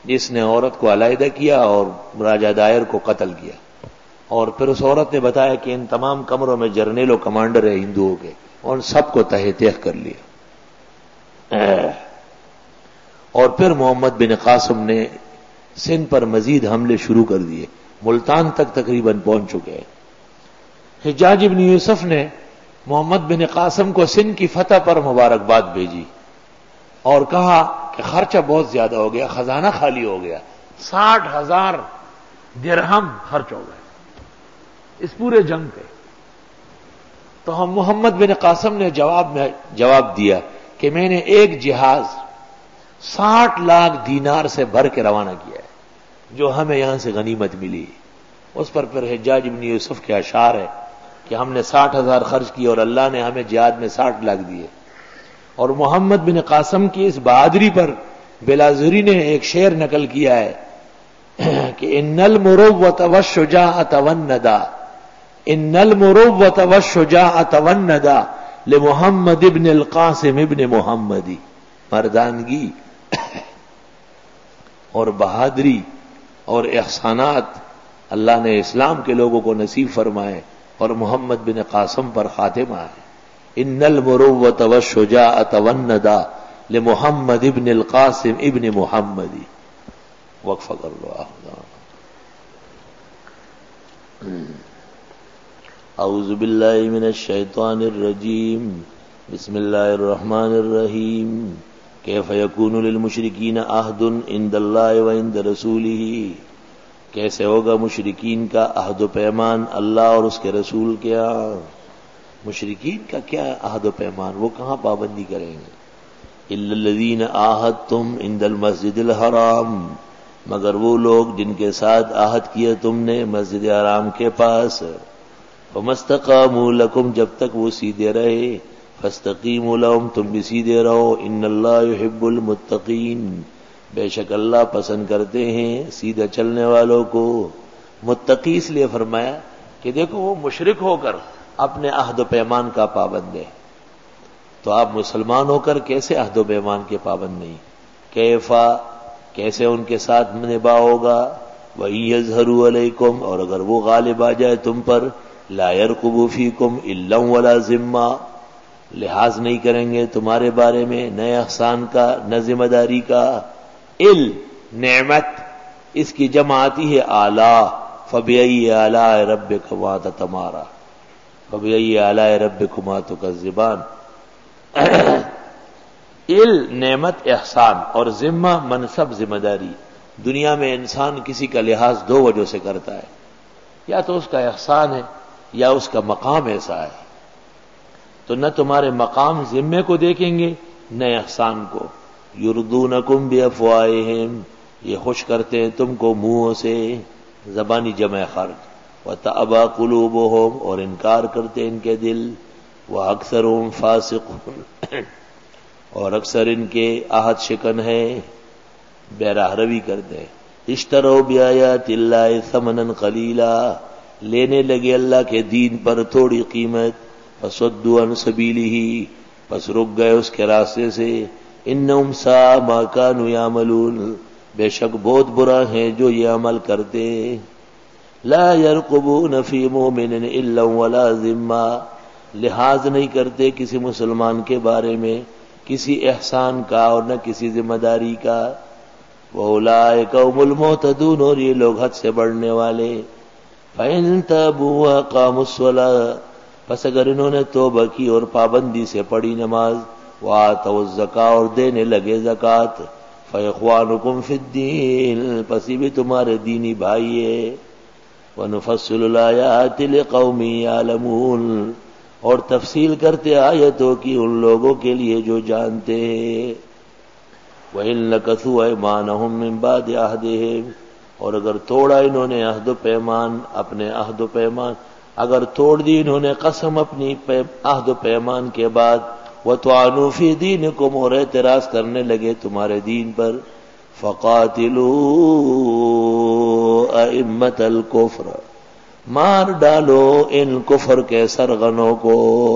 جس نے عورت کو علیحدہ کیا اور راجہ دائر کو قتل کیا، اور پھر اس عورت نے بتایا کہ ان تمام کمروں میں جرنیل و کمانڈر ہے ہندوؤں کے، اور ان سب کو تہہ تیغ کر لیا۔ اور پھر محمد بن قاسم نے سندھ پر مزید حملے شروع کر دیے، ملتان تک تقریباً پہنچ چکے ہیں۔ حجاج بن یوسف نے محمد بن قاسم کو سندھ کی فتح پر مبارکباد بھیجی اور کہا کہ خرچہ بہت زیادہ ہو گیا، خزانہ خالی ہو گیا، ساٹھ ہزار درہم خرچ ہو گئے اس پورے جنگ پہ۔ تو ہم محمد بن قاسم نے جواب میں جواب دیا کہ میں نے ایک جہاز ساٹھ لاکھ دینار سے بھر کے روانہ کیا ہے جو ہمیں یہاں سے غنیمت ملی۔ اس پر پھر حجاج بن یوسف کے اشعار ہے کہ ہم نے ساٹھ ہزار خرچ کیے اور اللہ نے ہمیں جہاد میں ساٹھ لاکھ دیے۔ اور محمد بن قاسم کی اس بہادری پر بلازری نے ایک شعر نقل کیا ہے کہ ان المروۃ والشجاعۃ والندى ان المروۃ والشجاعۃ والندى لمحمد ابن القاسم ابن محمدی، مردانگی اور بہادری اور احسانات اللہ نے اسلام کے لوگوں کو نصیب فرمائے اور محمد بن قاسم پر خاتمہ ہے۔ ان المروۃ والشجاعۃ والندى لمحمد ابن القاسم ابن محمدی۔ وقفہ کر لو۔ اعوذ باللہ من الشیطان الرجیم، بسم اللہ الرحمن الرحیم۔ کیف یکون للمشرکین عہد عند اللہ وعند رسولہ، کیسے ہوگا مشرکین کا عہد و پیمان اللہ اور اس کے رسول کے ہاں؟ مشرکین کا کیا عہد و پیمان، وہ کہاں پابندی کریں گے؟ الا الذین عاہدتم عند المسجد الحرام، مگر وہ لوگ جن کے ساتھ عہد کیا تم نے مسجد حرام کے پاس۔ فما استقاموا لکم، جب تک وہ سیدھے رہے، فاستقیموا لہم، تم بھی سیدھے رہو۔ ان اللہ یحب المتقین، بے شک اللہ پسند کرتے ہیں سیدھا چلنے والوں کو۔ متقی اس لیے فرمایا کہ دیکھو وہ مشرک ہو کر اپنے عہد و پیمان کا پابند ہے، تو آپ مسلمان ہو کر کیسے عہد و پیمان کے پابند نہیں؟ کیفا، کیسے ان کے ساتھ نبھا ہوگا؟ وَإِن يَظْهَرُوا عَلَيْكُمْ، اور اگر وہ غالب آ جائے تم پر، لَا يَرْقُبُوا فِيكُمْ إِلًّا وَلَا ذِمَّةً، لحاظ نہیں کریں گے تمہارے بارے میں نہ احسان کا نہ ذمہ داری کا۔ ال نعمت، اس کی جمع آتی ہے اعلیٰ، فَبِأَيِّ آلَاءِ رَبِّكُمَا تَتَمَارَىٰ، فَبِأَيِّ آلَاءِ رَبِّكُمَا تُكَذِّبَانِ۔ ال نعمت احسان اور ذمہ منصب ذمہ داری۔ دنیا میں انسان کسی کا لحاظ دو وجہ سے کرتا ہے، یا تو اس کا احسان ہے یا اس کا مقام ایسا ہے، تو نہ تمہارے مقام ذمے کو دیکھیں گے نہ احسان کو۔ یردونکم بافواہہم، یہ خوش کرتے ہیں تم کو منہوں سے، زبانی جمع خرج۔ وتأبى قلوبہم، اور انکار کرتے ان کے دل۔ واکثرہم فاسقون، اور اکثر ان کے عہد شکن ہے، بے راہ روی کرتے ہیں۔ اشتروا بآیات اللہ ثمنا قلیلا، لینے لگے اللہ کے دین پر تھوڑی قیمت۔ فصدوا عن سبیلہ، پس رک گئے اس کے راستے سے۔ انہم ساء ما کانوا یعملون، بے شک بہت برا ہے جو یہ عمل کرتے۔ لا یرقبون فی مؤمن الا ولا ذمہ، لحاظ نہیں کرتے کسی مسلمان کے بارے میں کسی احسان کا اور نہ کسی ذمہ داری کا۔ وَأُولَٰئِكَ هُمُ الْمُعْتَدُونَ، اور یہ لوگ حد سے بڑھنے والے۔ فَإِن تَابُوا وَأَقَامُوا الصَّلَاةَ، پس اگر انہوں نے توبہ کی اور پابندی سے پڑھی نماز، وَآتَوُا الزَّکَاةَ، اور دینے لگے زکوٰۃ، فَإِخْوَانُكُمْ فِي الدِّینِ، پس یہ بھی تمہارے دینی بھائی ہے۔ وَنُفَصِّلُ الْآيَاتِ لِقَوْمٍ يَعْلَمُونَ، اور تفصیل کرتے آیتوں کی ان لوگوں کے لیے جو جانتے ہیں۔ وَإِن نَكَثُوا أَيْمَانَهُم مِّن بَعْدِ عَهْدِهِمْ، اور اگر توڑا انہوں نے عہد و پیمان، اپنے عہد و پیمان، اگر توڑ دی انہوں نے قسم اپنی عہد و پیمان کے بعد، وَطَعَنُوا فِي دِينِكُمْ، اور اعتراض کرنے لگے تمہارے دین پر، فَقَاتِلُوا أَئِمَّةَ الْكُفْرِ، مار ڈالو ان کفر کے سرغنوں کو،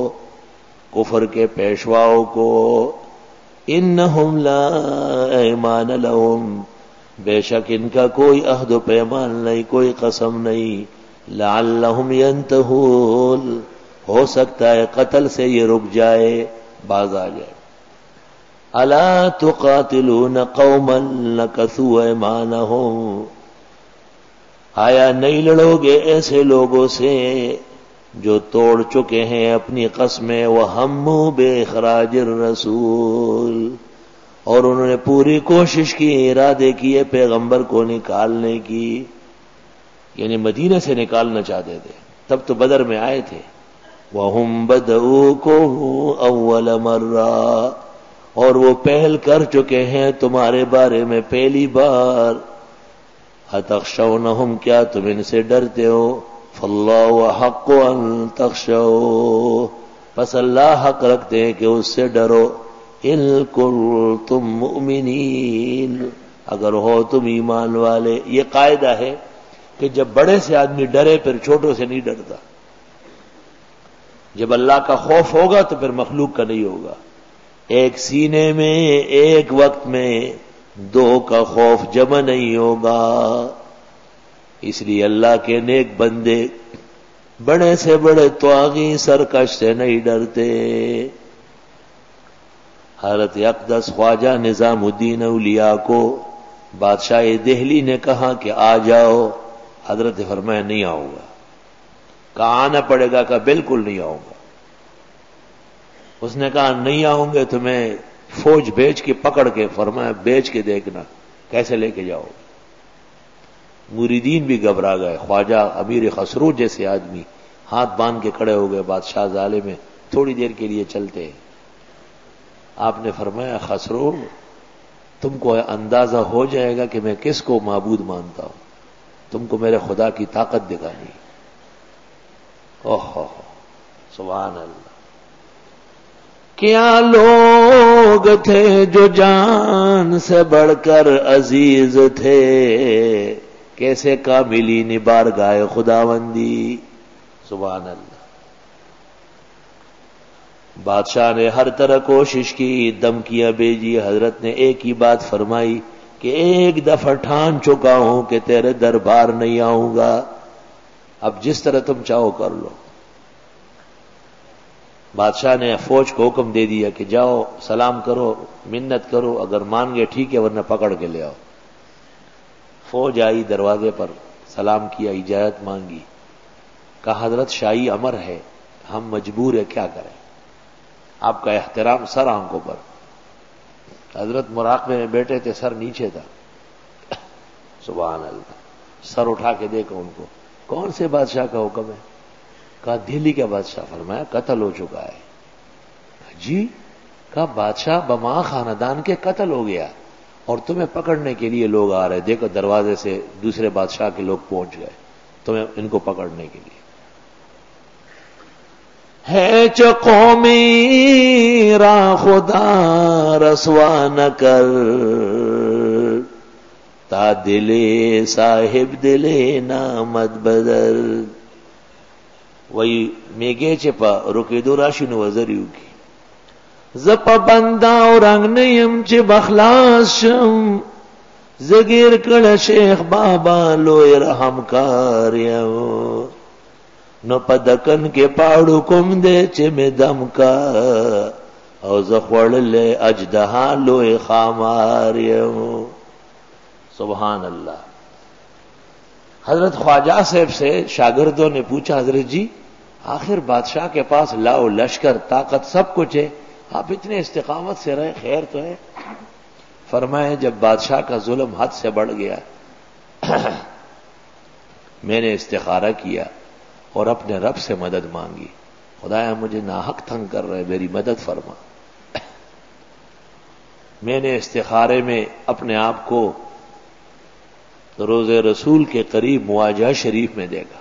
کفر کے پیشواؤں کو۔ انہم لا ایمان لہم، بے شک ان کا کوئی عہد و پیمان نہیں، کوئی قسم نہیں. لعلہم ینتہون، ہو سکتا ہے قتل سے یہ رک جائے، باز آ جائے. الا تقاتلون قوما نکثوا ایمانہم، آیا نہیں لڑو گے ایسے لوگوں سے جو توڑ چکے ہیں اپنی قسمیں، وہموا باخراج الرسول، اور انہوں نے پوری کوشش کی، ارادے کیے پیغمبر کو نکالنے کی، یعنی مدینہ سے نکالنا چاہتے تھے. تب تو بدر میں آئے تھے. وَهُمْ بَدَؤُوكُمْ أَوَّلَ مَرَّةٍ، اور وہ پہل کر چکے ہیں تمہارے بارے میں پہلی بار. أَتَخْشَوْنَهُمْ، کیا تم ان سے ڈرتے ہو؟ فَاللَّهُ أَحَقُّ أَن تَخْشَوْا، پس اللہ حق رکھتے ہیں کہ اس سے ڈرو. إِن كُنتُم مُؤْمِنِينَ، اگر ہو تم ایمان والے. یہ قاعدہ ہے کہ جب بڑے سے آدمی ڈرے پھر چھوٹوں سے نہیں ڈرتا. جب اللہ کا خوف ہوگا تو پھر مخلوق کا نہیں ہوگا. ایک سینے میں ایک وقت میں دو کا خوف جمع نہیں ہوگا. اس لیے اللہ کے نیک بندے بڑے سے بڑے طاغی سرکش سے نہیں ڈرتے. حضرت اقدس خواجہ نظام الدین اولیاء کو بادشاہ دہلی نے کہا کہ آ جاؤ. حضرت فرمایا نہیں آؤں گا. کہا آنا پڑے گا، کہا بالکل نہیں آؤں گا. اس نے کہا نہیں آؤں گے تو میں فوج بھیج کے پکڑ کے، فرمایا بیچ کے دیکھنا کیسے لے کے جاؤ. مریدین بھی گھبرا گئے. خواجہ امیر خسرو جیسے آدمی ہاتھ باندھ کے کھڑے ہو گئے. بادشاہ ظالم میں تھوڑی دیر کے لیے چلتے. آپ نے فرمایا خسرو تم کو اندازہ ہو جائے گا کہ میں کس کو معبود مانتا ہوں، تم کو میرے خدا کی طاقت دکھانی. اوہ سبحان اللہ. کیا لوگ تھے جو جان سے بڑھ کر عزیز تھے، کیسے کاملین بارگاہ خداوندی. سبحان اللہ. بادشاہ نے ہر طرح کوشش کی، دھمکیاں بھیجی. حضرت نے ایک ہی بات فرمائی کہ ایک دفعہ ٹھان چکا ہوں کہ تیرے دربار نہیں آؤں گا، اب جس طرح تم چاہو کر لو. بادشاہ نے فوج کو حکم دے دیا کہ جاؤ سلام کرو، منت کرو، اگر مان گئے ٹھیک ہے ورنہ پکڑ کے لے آؤ. فوج آئی، دروازے پر سلام کیا، اجازت مانگی. کہا حضرت شاہی امر ہے، ہم مجبور ہے، کیا کریں، آپ کا احترام سر آنکھوں پر. حضرت مراقبے میں بیٹھے تھے، سر نیچے تھا. سبحان اللہ. سر اٹھا کے دیکھو ان کو، کون سے بادشاہ کا حکم ہے؟ کہا دہلی کا بادشاہ. فرمایا قتل ہو چکا ہے. جی؟ کہا بادشاہ بما خاندان کے قتل ہو گیا اور تمہیں پکڑنے کے لیے لوگ آ رہے. دیکھو دروازے سے دوسرے بادشاہ کے لوگ پہنچ گئے تمہیں ان کو پکڑنے کے لیے. ہے چو قومی را خدا رسوا نہ کر، تا دلے صاحب دلے نامد بدر. وہی میگے چپا رکی دو راشی نو وزریو کی زپا بندہ اور رنگ نیم چی بخلاص شم، زگیر کڑ شیخ بابا لوی رحم کاریو، نو پدکن کے پاڑو کم دے چی میں دم کا، او زخوڑ لے اجدہا لوی خاماریو. سبحان اللہ. حضرت خواجہ صاحب سے شاگردوں نے پوچھا حضرت جی آخر بادشاہ کے پاس لاؤ لشکر طاقت سب کچھ ہے، آپ اتنے استقامت سے رہے، خیر تو ہے؟ فرمائے جب بادشاہ کا ظلم حد سے بڑھ گیا میں نے استخارہ کیا اور اپنے رب سے مدد مانگی، خدایا مجھے ناحق تنگ کر رہے، میری مدد فرما. میں نے استخارے میں اپنے آپ کو روز رسول کے قریب مواجہ شریف میں دیکھا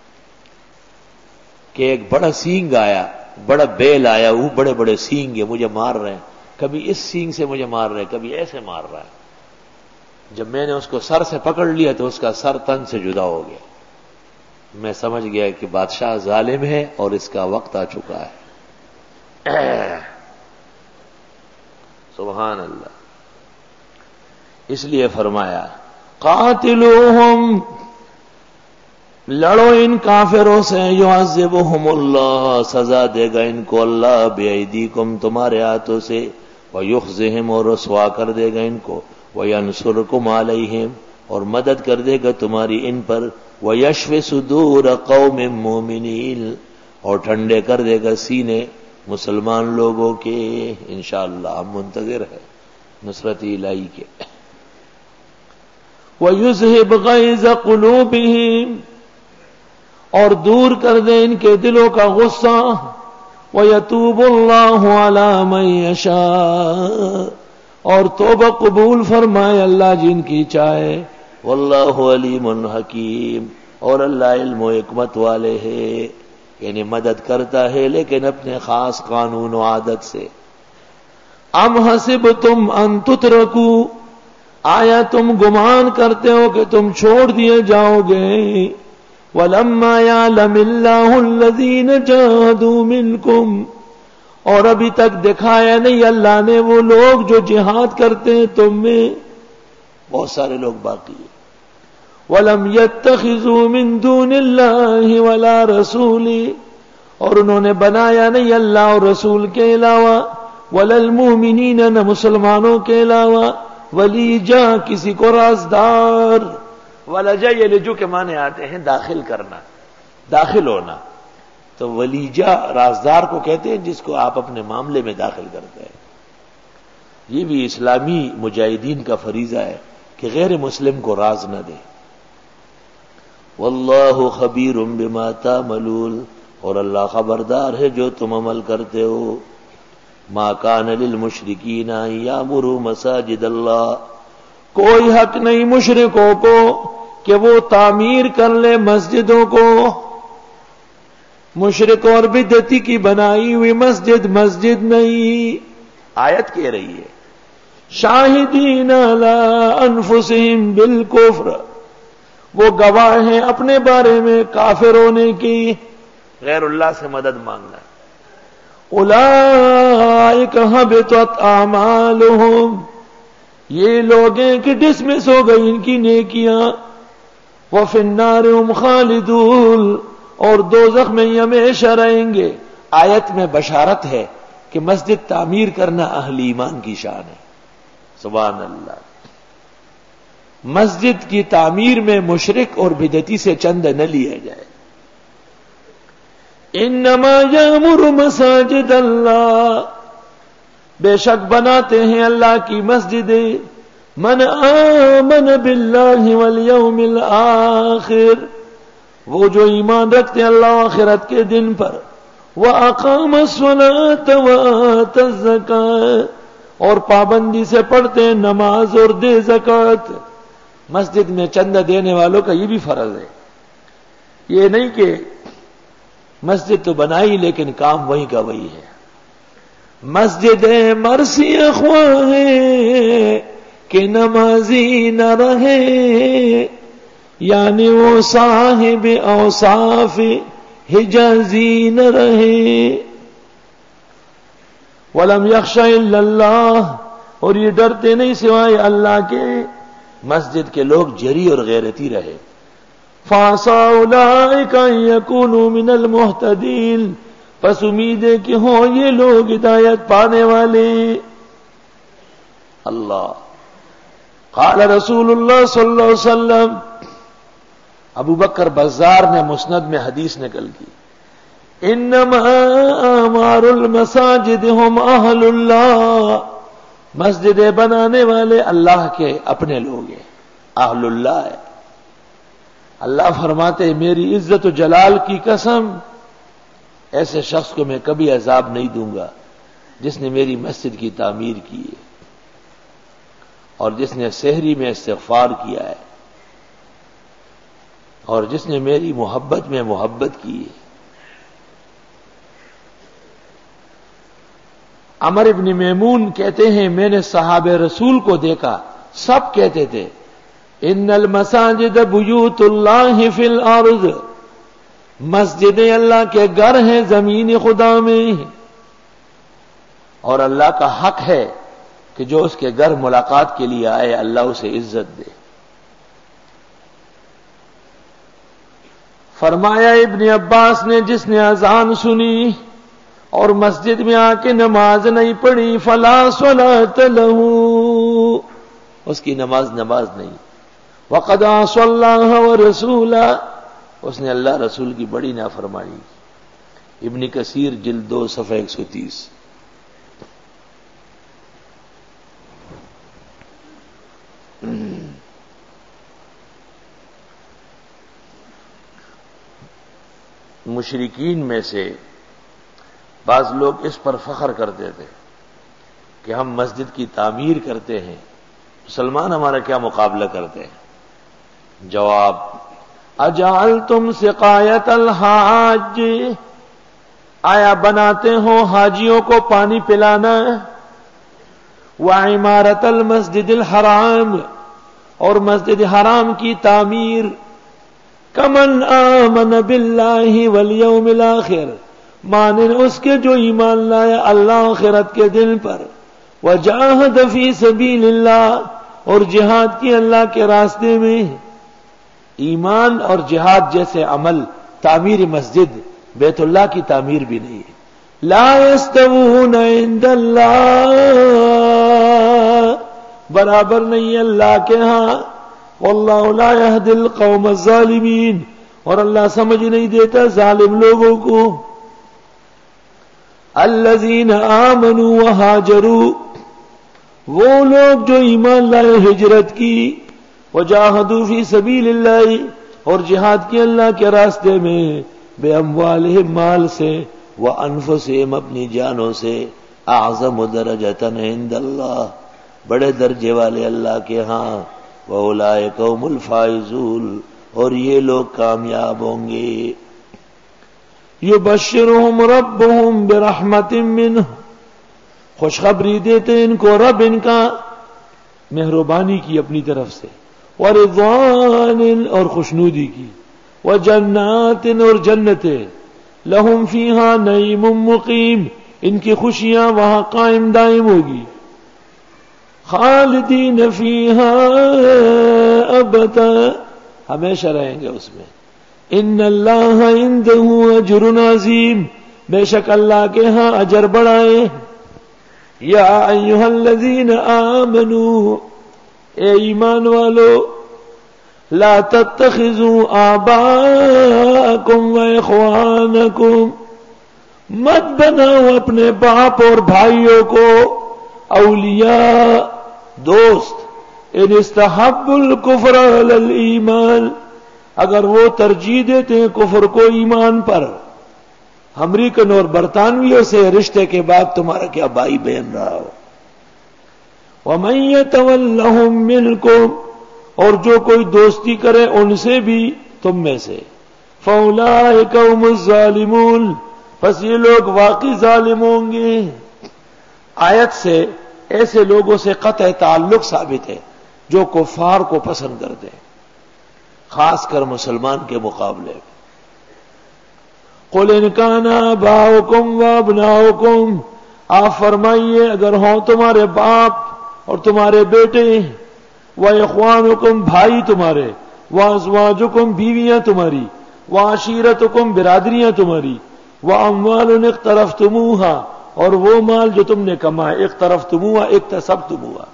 کہ ایک بڑا سینگ آیا، بڑا بیل آیا، وہ بڑے بڑے سینگ ہے، مجھے مار رہے ہیں، کبھی اس سینگ سے مجھے مار رہے ہیں، کبھی ایسے مار رہا ہے. جب میں نے اس کو سر سے پکڑ لیا تو اس کا سر تن سے جدا ہو گیا. میں سمجھ گیا کہ بادشاہ ظالم ہے اور اس کا وقت آ چکا ہے. سبحان اللہ. اس لیے فرمایا قاتلوہم، لڑو ان کافروں سے، یعذبہم اللہ، سزا دے گا ان کو اللہ، بِأَيْدِيكُمْ، تمہارے ہاتھوں سے، وَيُخْزِهِمْ، اور رسوا کر دے گا ان کو، وَيَنْصُرْكُمْ عَلَيْهِمْ، اور مدد کر دے گا تمہاری ان پر، وَيَشْفِ صُدُورَ قَوْمٍ مُؤْمِنِينَ، اور ٹھنڈے کر دے گا سینے مسلمان لوگوں کے۔ انشاءاللہ ہم منتظر ہیں نصرت الہی کے۔ وَيُذْهِبْ غَيْظَ قُلُوبِهِمْ، اور دور کر دے ان کے دلوں کا غصہ، وَيَتُوبُ اللَّهُ عَلَى مَن يَشَاءُ، اور توبہ قبول فرمائے اللہ جن کی چاہے، وَاللَّهُ عَلِيمٌ حَكِيمٌ، اور اللہ علم و حکمت والے ہے، یعنی مدد کرتا ہے لیکن اپنے خاص قانون و عادت سے۔ ام حسبتم ان تترکوا، آیا تم گمان کرتے ہو کہ تم چھوڑ دیے جاؤ گے، وَلَمَّا يَعْلَمِ اللَّهُ الَّذِينَ جَاهَدُوا مِنْكُمْ، اور ابھی تک دکھایا نہیں اللہ نے وہ لوگ جو جہاد کرتے ہیں تم میں، بہت سارے لوگ باقی ہیں۔ وَلَمْ يَتَّخِذُوا مِن دُونِ اللَّهِ وَلَا رَسُولِهِ، اور انہوں نے بنایا نہیں اللہ اور رسول کے علاوہ، وَلَا الْمُؤْمِنِينَ، نہ مسلمانوں کے علاوہ، ولیجا، کسی کو رازدار۔ ولجا یہ لجو کے معنی آتے ہیں داخل کرنا، داخل ہونا، تو ولیجا رازدار کو کہتے ہیں جس کو آپ اپنے معاملے میں داخل کرتے ہیں۔ یہ بھی اسلامی مجاہدین کا فریضہ ہے کہ غیر مسلم کو راز نہ دے۔ واللہ خبیر بما تعملون، اور اللہ خبردار ہے جو تم عمل کرتے ہو۔ ما کان للمشرکین ان یعمروا مساجد اللہ، کوئی حق نہیں مشرکوں کو کہ وہ تعمیر کر لے مسجدوں کو، مشرک اور بدعتی کی بنائی ہوئی مسجد مسجد نہیں۔ آیت کہہ رہی ہے شاہدین علی انفسہم بالکفر، وہ گواہ ہیں اپنے بارے میں کافر ہونے کی، غیر اللہ سے مدد مانگنا۔ اولئک حبطت اعمالہم، یہ لوگ ہیں کہ ڈسمس ہو گئی ان کی نیکیاں، وفی النار ہم خالدون، اور دوزخ میں ہی ہمیشہ رہیں گے۔ آیت میں بشارت ہے کہ مسجد تعمیر کرنا اہل ایمان کی شان ہے۔ سبحان اللہ، مسجد کی تعمیر میں مشرک اور بدعتی سے چند نہ لیا جائے۔ انما یامر مساجد اللہ، بے شک بناتے ہیں اللہ کی مسجدیں، من آمن باللہ والیوم الآخر، وہ جو ایمان رکھتے ہیں اللہ و آخرت کے دن پر، وَأَقَامَ الصَّلَاةَ وَآتَ الزَّكَاةَ، اور پابندی سے پڑھتے ہیں نماز اور دے زکات۔ مسجد میں چندہ دینے والوں کا یہ بھی فرض ہے، یہ نہیں کہ مسجد تو بنائی لیکن کام وہی کا وہی ہے۔ مسجد مرسی خواہ ہے کہ نمازی نہ رہے، یعنی وہ صاحب اوصاف حجازی نہ رہے۔ وَلَمْ يَخْشَ إِلَّا اللَّهِ، اور یہ ڈرتے نہیں سوائے اللہ کے، مسجد کے لوگ جری اور غیرتی رہے۔ فَعَسَىٰ أُولَٰئِكَ أَن يَكُونُوا مِنَ الْمُهْتَدِينَ، پس امید ہے کہ ہوں یہ لوگ ہدایت پانے والے۔ اللہ قال رسول اللہ صلی اللہ علیہ وسلم، ابو بکر بزار نے مسند میں حدیث نقل کی، انما اعمار المساجد هم اہل اللہ، مسجدیں بنانے والے اللہ کے اپنے لوگ ہیں، اہل اللہ ہے۔ اللہ فرماتے ہیں میری عزت و جلال کی قسم، ایسے شخص کو میں کبھی عذاب نہیں دوں گا جس نے میری مسجد کی تعمیر کی ہے اور جس نے سحری میں استغفار کیا ہے اور جس نے میری محبت میں محبت کی ہے۔ عمر ابن میمون کہتے ہیں میں نے صحابہ رسول کو دیکھا، سب کہتے تھے ان المساجد بیوت اللہ فی الارض، مسجدیں اللہ کے گھر ہیں زمین خدا میں، اور اللہ کا حق ہے کہ جو اس کے گھر ملاقات کے لیے آئے اللہ اسے عزت دے۔ فرمایا ابن عباس نے جس نے اذان سنی اور مسجد میں آ کے نماز نہیں پڑھی فلا صلاۃ لہ، اس کی نماز نماز نہیں. وقد عصى اللہ ورسولہ، اس نے اللہ رسول کی بڑی نافرمانی. ابن کثیر جلد دو صفحہ ایک سو تیس. مشرکین میں سے بعض لوگ اس پر فخر کرتے تھے کہ ہم مسجد کی تعمیر کرتے ہیں، مسلمان ہمارا کیا مقابلہ کرتے ہیں؟ جواب: اجعلتم سقایت الحاج، آیا بناتے ہو حاجیوں کو پانی پلانا، وعمارت المسجد الحرام، اور مسجد حرام کی تعمیر، کمن آمن باللہ والیوم الآخر، مانن اس کے جو ایمان لایا اللہ آخرت کے دن پر، وجاہد فی سبیل اللہ، اور جہاد کی اللہ کے راستے میں. ایمان اور جہاد جیسے عمل تعمیر مسجد بیت اللہ کی تعمیر بھی نہیں ہے. لا یستوون عند اللہ، برابر نہیں اللہ کے ہاں. واللہ لا یہدی القوم الظالمین، اور اللہ سمجھ نہیں دیتا ظالم لوگوں کو. الذین آمنوا وہاجروا، وہ لوگ جو ایمان لائے ہجرت کی، وجاہدوا فی سبیل اللہ، اور جہاد کی اللہ کے راستے میں، بے اموالہم، مال سے، وانفسہم، اپنی جانوں سے، اعظم درجۃ عند اللہ، بڑے درجے والے اللہ کے ہاں. وَأُولَٰئِكَ هُمُ الْفَائِزُونَ، اور یہ لوگ کامیاب ہوں گے. يُبَشِّرُهُمْ رَبُّهُمْ بِرَحْمَةٍ مِّنْهُ، خوشخبری دیتے ان کو رب ان کا مہربانی کی اپنی طرف سے، وَرِضْوَانٍ، اور خوشنودی کی، وَجَنَّاتٍ، اور جنتیں، لَهُمْ فِيهَا نَعِيمٌ مُقِيمٌ، ان کی خوشیاں وہاں قائم دائم ہوگی. خالدین فیہا ابدا، ہمیشہ رہیں گے اس میں. ان اللہ عندہ اجر عظیم، بے شک اللہ کے ہاں اجر بڑا ہے. یا ایہا الذین آمنوا، اے ایمان والو، لا تتخذوا آباءکم و اخوانکم، مت بناؤ اپنے باپ اور بھائیوں کو اولیاء، دوست، ان استحب الکفر علی الایمان، اگر وہ ترجیح دیتے ہیں کفر کو ایمان پر. امریکن اور برطانویوں سے رشتے کے بعد تمہارا کیا بھائی بہن رہا ہو. وَمَن يَتَوَلَّهُم مِّنكُمْ، اور جو کوئی دوستی کرے ان سے بھی تم میں سے، فَأُولَٰئِكَ هُمُ الظَّالِمُونَ، پس یہ لوگ واقعی ظالم ہوں گے. آیت سے ایسے لوگوں سے قطع تعلق ثابت ہے جو کفار کو پسند کرتے ہیں، خاص کر مسلمان کے مقابلے. قُلْ إِنْ كَانَ آبَاؤُكُمْ وَأَبْنَاؤُكُمْ، آپ فرمائیے اگر ہوں تمہارے باپ اور تمہارے بیٹے، وَإِخْوَانُكُمْ، بھائی تمہارے، وَأَزْوَاجُكُمْ، بیویاں تمہاری، وَعَشِيرَتُكُمْ، برادریاں تمہاری، وَأَمْوَالٌ اقْتَرَفْتُمُوهَا، اور وہ مال جو تم نے کمائے، اقترفتموها، اکتسبتموها،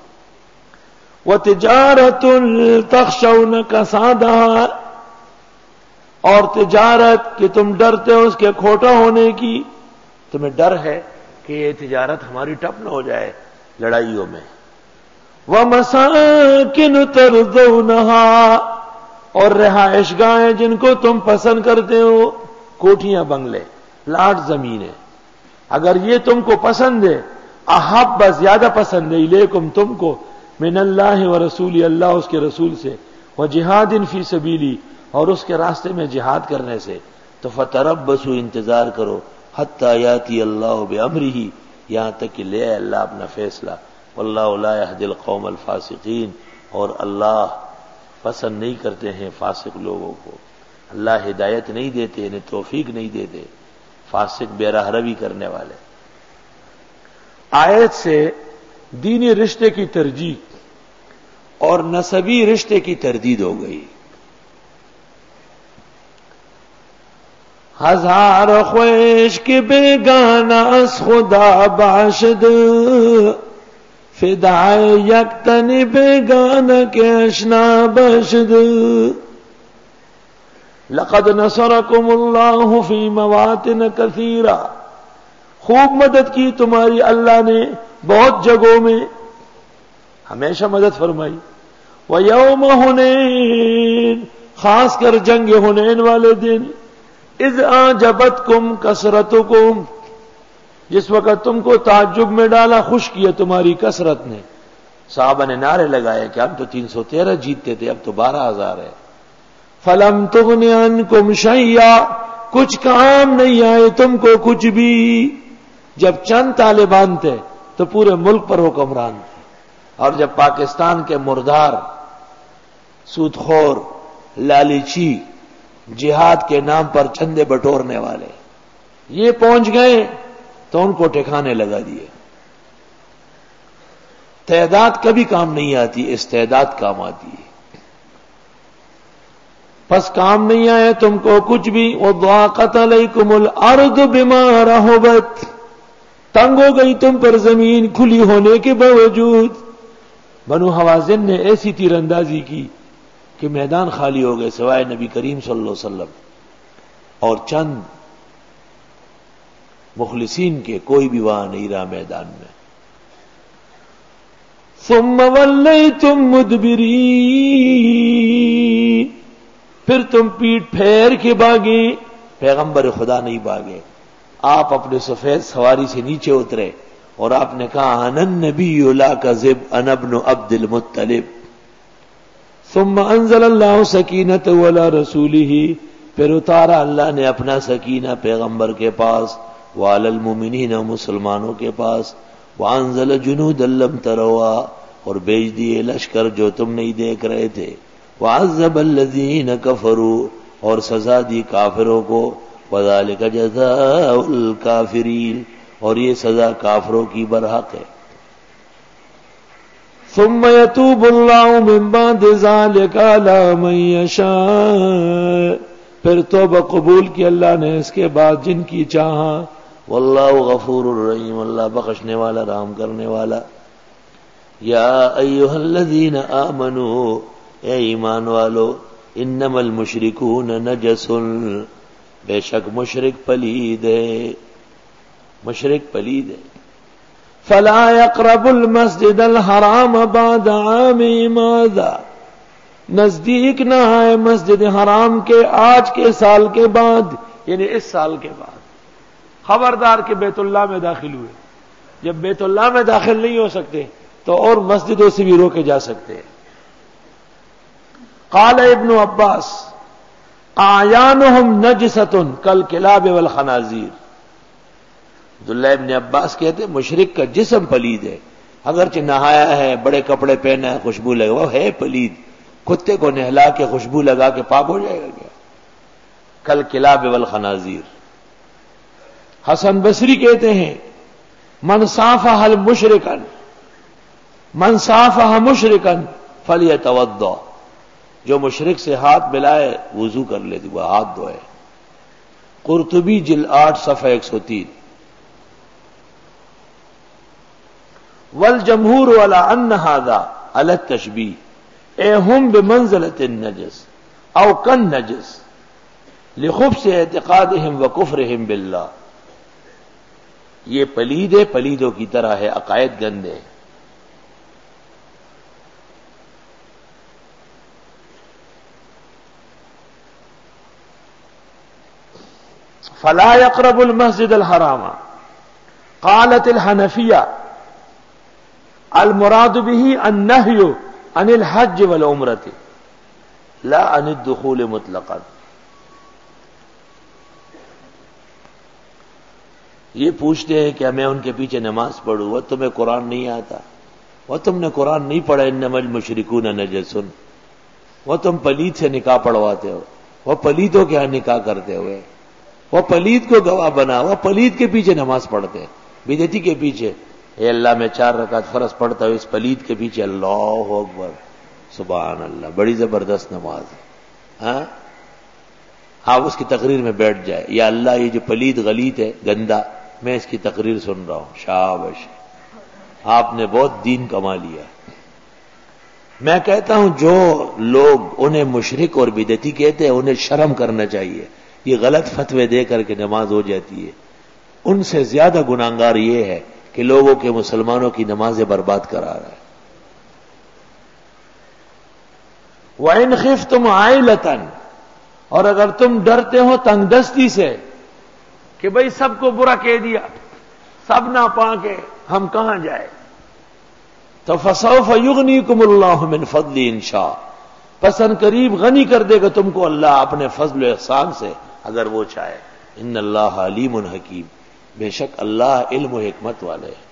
وَتِجَارَةٌ تَخْشَوْنَ كَسَادَهَا، اور تجارت کہ تم ڈرتے ہو اس کے کھوٹا ہونے کی، تمہیں ڈر ہے کہ یہ تجارت ہماری ٹپ نہ ہو جائے لڑائیوں میں. وَمَسَاكِنُ تَرْضَوْنَهَا، اور رہائش گاہیں جن کو تم پسند کرتے ہو، کوٹھیاں، بنگلے، لاٹ زمینیں، اگر یہ تم کو پسند ہے، احب، زیادہ پسند ہے، الیکم، تم کو، من اللہ و رسولی، اللہ اس کے رسول سے، وجہاد فی سبیلی، اور اس کے راستے میں جہاد کرنے سے، تو فتربصوا، انتظار کرو، حتی یاتی اللہ بامرہ، یہاں تک کہ لے اللہ اپنا فیصلہ. واللہ لا یہدی القوم الفاسقین، اور اللہ پسند نہیں کرتے ہیں فاسق لوگوں کو. اللہ ہدایت نہیں دیتے، انہیں توفیق نہیں دیتے فاسق بے راہ روی کرنے والے. آیت سے دینی رشتے کی ترجیح اور نسبی رشتے کی تردید ہو گئی. ہزار خویش کے بیگانہ از خدا باشد، فدائے یک تن بیگانہ کے اشنا باشد۔ لقد نصرکم اللہ فی مواطن کثیرہ، خوب مدد کی تمہاری اللہ نے بہت جگہوں میں، ہمیشہ مدد فرمائی۔ وَيَوْمَ حُنَيْن، خاص کر جنگ حنین والے دن، اذ اعجبتکم کثرتکم، جس وقت تم کو تعجب میں ڈالا، خوش کیا تمہاری کثرت نے۔ صحابہ نے نعرے لگائے کہ ہم تو تین سو تیرہ جیتتے تھے، اب تو بارہ ہزار ہے۔ فَلَمْ تُغْنِ عَنْكُمْ شَيْئًا، کچھ کام نہیں آئے تم کو کچھ بھی۔ جب چند طالبان تھے تو پورے ملک پر حکمران تھے، اور جب پاکستان کے مردار، سود خور، لالچی، جہاد کے نام پر چندے بٹورنے والے یہ پہنچ گئے تو ان کو ٹھکانے لگا دیے۔ تعداد کبھی کام نہیں آتی، استعداد کام آتی ہے۔ پس کام نہیں آئے تم کو کچھ بھی۔ وَضَاقَتْ عَلَيْكُمُ الْأَرْضُ بِمَا رَحُبَتْ، تنگ ہو گئی تم پر زمین کھلی ہونے کے باوجود۔ بنو حوازن نے ایسی تیر اندازی کی کہ میدان خالی ہو گئے، سوائے نبی کریم صلی اللہ علیہ وسلم اور چند مخلصین کے، کوئی بھی وہاں نہیں رہا میدان میں۔ ثم ولیتم مدبرین، پھر تم پیٹ پھیر کے بھاگے، پیغمبر خدا نہیں بھاگے، آپ اپنے سفید سواری سے نیچے اترے اور آپ نے کہا انا النبی لا کذب انا ابن عبد المطلب۔ ثم انزل اللہ سکینۃ علی رسولہ، پھر اتارا اللہ نے اپنا سکینہ پیغمبر کے پاس، وعلی المؤمنین، مسلمانوں کے پاس، وانزل جنودا لم تروا، اور بھیج دیے لشکر جو تم نہیں دیکھ رہے تھے، وعذب الذین کفروا، اور سزا دی کافروں کو، وذالک جزاء الکافرین، اور یہ سزا کافروں کی برحق ہے۔ ثم یتوب اللہ من بعد ذلک علی من یشاء، پھر توبہ قبول کی اللہ نے اس کے بعد جن کی چاہا۔ واللہ غفور الرحیم، اللہ بخشنے والا رحم کرنے والا۔ یا ایھا الذین آمنوا، اے ایمان والو، انما المشرکون نجس، بے شک مشرک پلید ہے، مشرک پلید ہے۔ فلا يقرب المسجد الحرام بعد عامهم هذا، نزدیک نہ آئے مسجد حرام کے آج کے سال کے بعد، یعنی اس سال کے بعد۔ خبردار کہ بیت اللہ میں داخل ہوئے، جب بیت اللہ میں داخل نہیں ہو سکتے تو اور مسجدوں سے بھی روکے جا سکتے ہیں۔ قال ابن عباس اعیانہم نجست کالکلاب والخنازیر، عبداللہ ابن عباس کہتے ہیں مشرک کا جسم پلید ہے، اگرچہ نہایا ہے، بڑے کپڑے پہنا ہے، خوشبو لگا، وہ ہے پلید۔ کتے کو نہلا کے خوشبو لگا کے پاک ہو جائے گا کیا؟ کالکلاب والخنازیر۔ حسن بصری کہتے ہیں من صافح المشرکا، من صافح مشرکا فلیتوضا، جو مشرک سے ہاتھ ملائے وضو کر لے، وہ ہاتھ دھوئے۔ قرطبی جلد آٹھ صفحہ ایک سو تین۔ والجمہور علی ان ھذا علی التشبیہ، اے ہم بمنزلۃ النجس او کالنجس لخبث اعتقادہم وکفرہم باللہ، یہ پلید ہے، پلیدوں کی طرح ہے، عقائد گندے ہیں۔ فلا يقرب المسجد الحرام، قالت الحنفیہ المراد به النهی عن الحج والعمرة لا عن الدخول مطلقا۔ یہ پوچھتے ہیں کہ میں ان کے پیچھے نماز پڑھوں، وہ تمہیں قرآن نہیں آتا، وہ تم نے قرآن نہیں پڑھا انما المشرکون نجس، وہ تم پلید سے نکاح پڑھواتے ہو، وہ پلیدوں کے ہاں نکاح کرتے ہوئے، وہ پلید کو گواہ بنا، وہ پلید کے پیچھے نماز پڑھتے ہیں، بدعتی کے پیچھے۔ اے اللہ میں چار رکعت فرض پڑھتا ہوں، اس پلید کے پیچھے اللہ اکبر، سبحان اللہ، بڑی زبردست نماز ہے۔ ہاں آپ اس کی تقریر میں بیٹھ جائے، یا اللہ یہ جو پلید غلیظ ہے گندا، میں اس کی تقریر سن رہا ہوں، شاباش آپ نے بہت دین کما لیا۔ میں کہتا ہوں جو لوگ انہیں مشرک اور بدعتی کہتے ہیں انہیں شرم کرنا چاہیے، یہ غلط فتوے دے کر کے نماز ہو جاتی ہے۔ ان سے زیادہ گناہگار یہ ہے کہ لوگوں کے مسلمانوں کی نمازیں برباد کرا رہا ہے۔ وَإِنْ خِفْتُمْ عَائِلَةً، اور اگر تم ڈرتے ہو تنگ دستی سے کہ بھئی سب کو برا کہہ دیا، سب نہ پاکے ہم کہاں جائے، تو فَسَوْفَ يُغْنِيكُمُ اللَّهُ مِنْ فَضْلِهِ إِنْ شَاءَ، پس ان قریب غنی کر دے گا تم کو اللہ اپنے فضل و احسان سے اگر وہ چاہے۔ ان اللہ علیم حکیم، بے شک اللہ علم و حکمت والے ہیں۔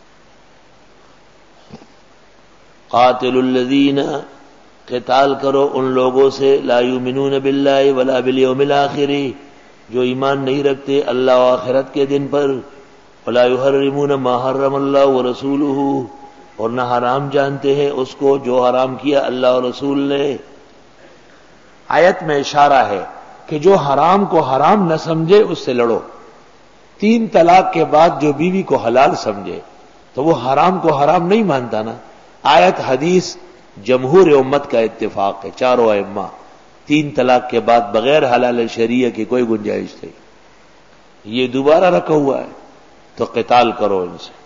قاتل الذین، قتال کرو ان لوگوں سے لا یؤمنون باللہ ولا بالیوم الآخر، جو ایمان نہیں رکھتے اللہ و آخرت کے دن پر، ولا یحرمون ما حرم اللہ ورسولہ، اور نہ حرام جانتے ہیں اس کو جو حرام کیا اللہ اور رسول نے۔ آیت میں اشارہ ہے کہ جو حرام کو حرام نہ سمجھے اس سے لڑو۔ تین طلاق کے بعد جو بیوی کو حلال سمجھے تو وہ حرام کو حرام نہیں مانتا نا۔ آیت حدیث جمہور امت کا اتفاق ہے، چاروں ائمہ، تین طلاق کے بعد بغیر حلال شریعہ کی کوئی گنجائش نہیں۔ یہ دوبارہ رکھا ہوا ہے تو قتال کرو ان سے۔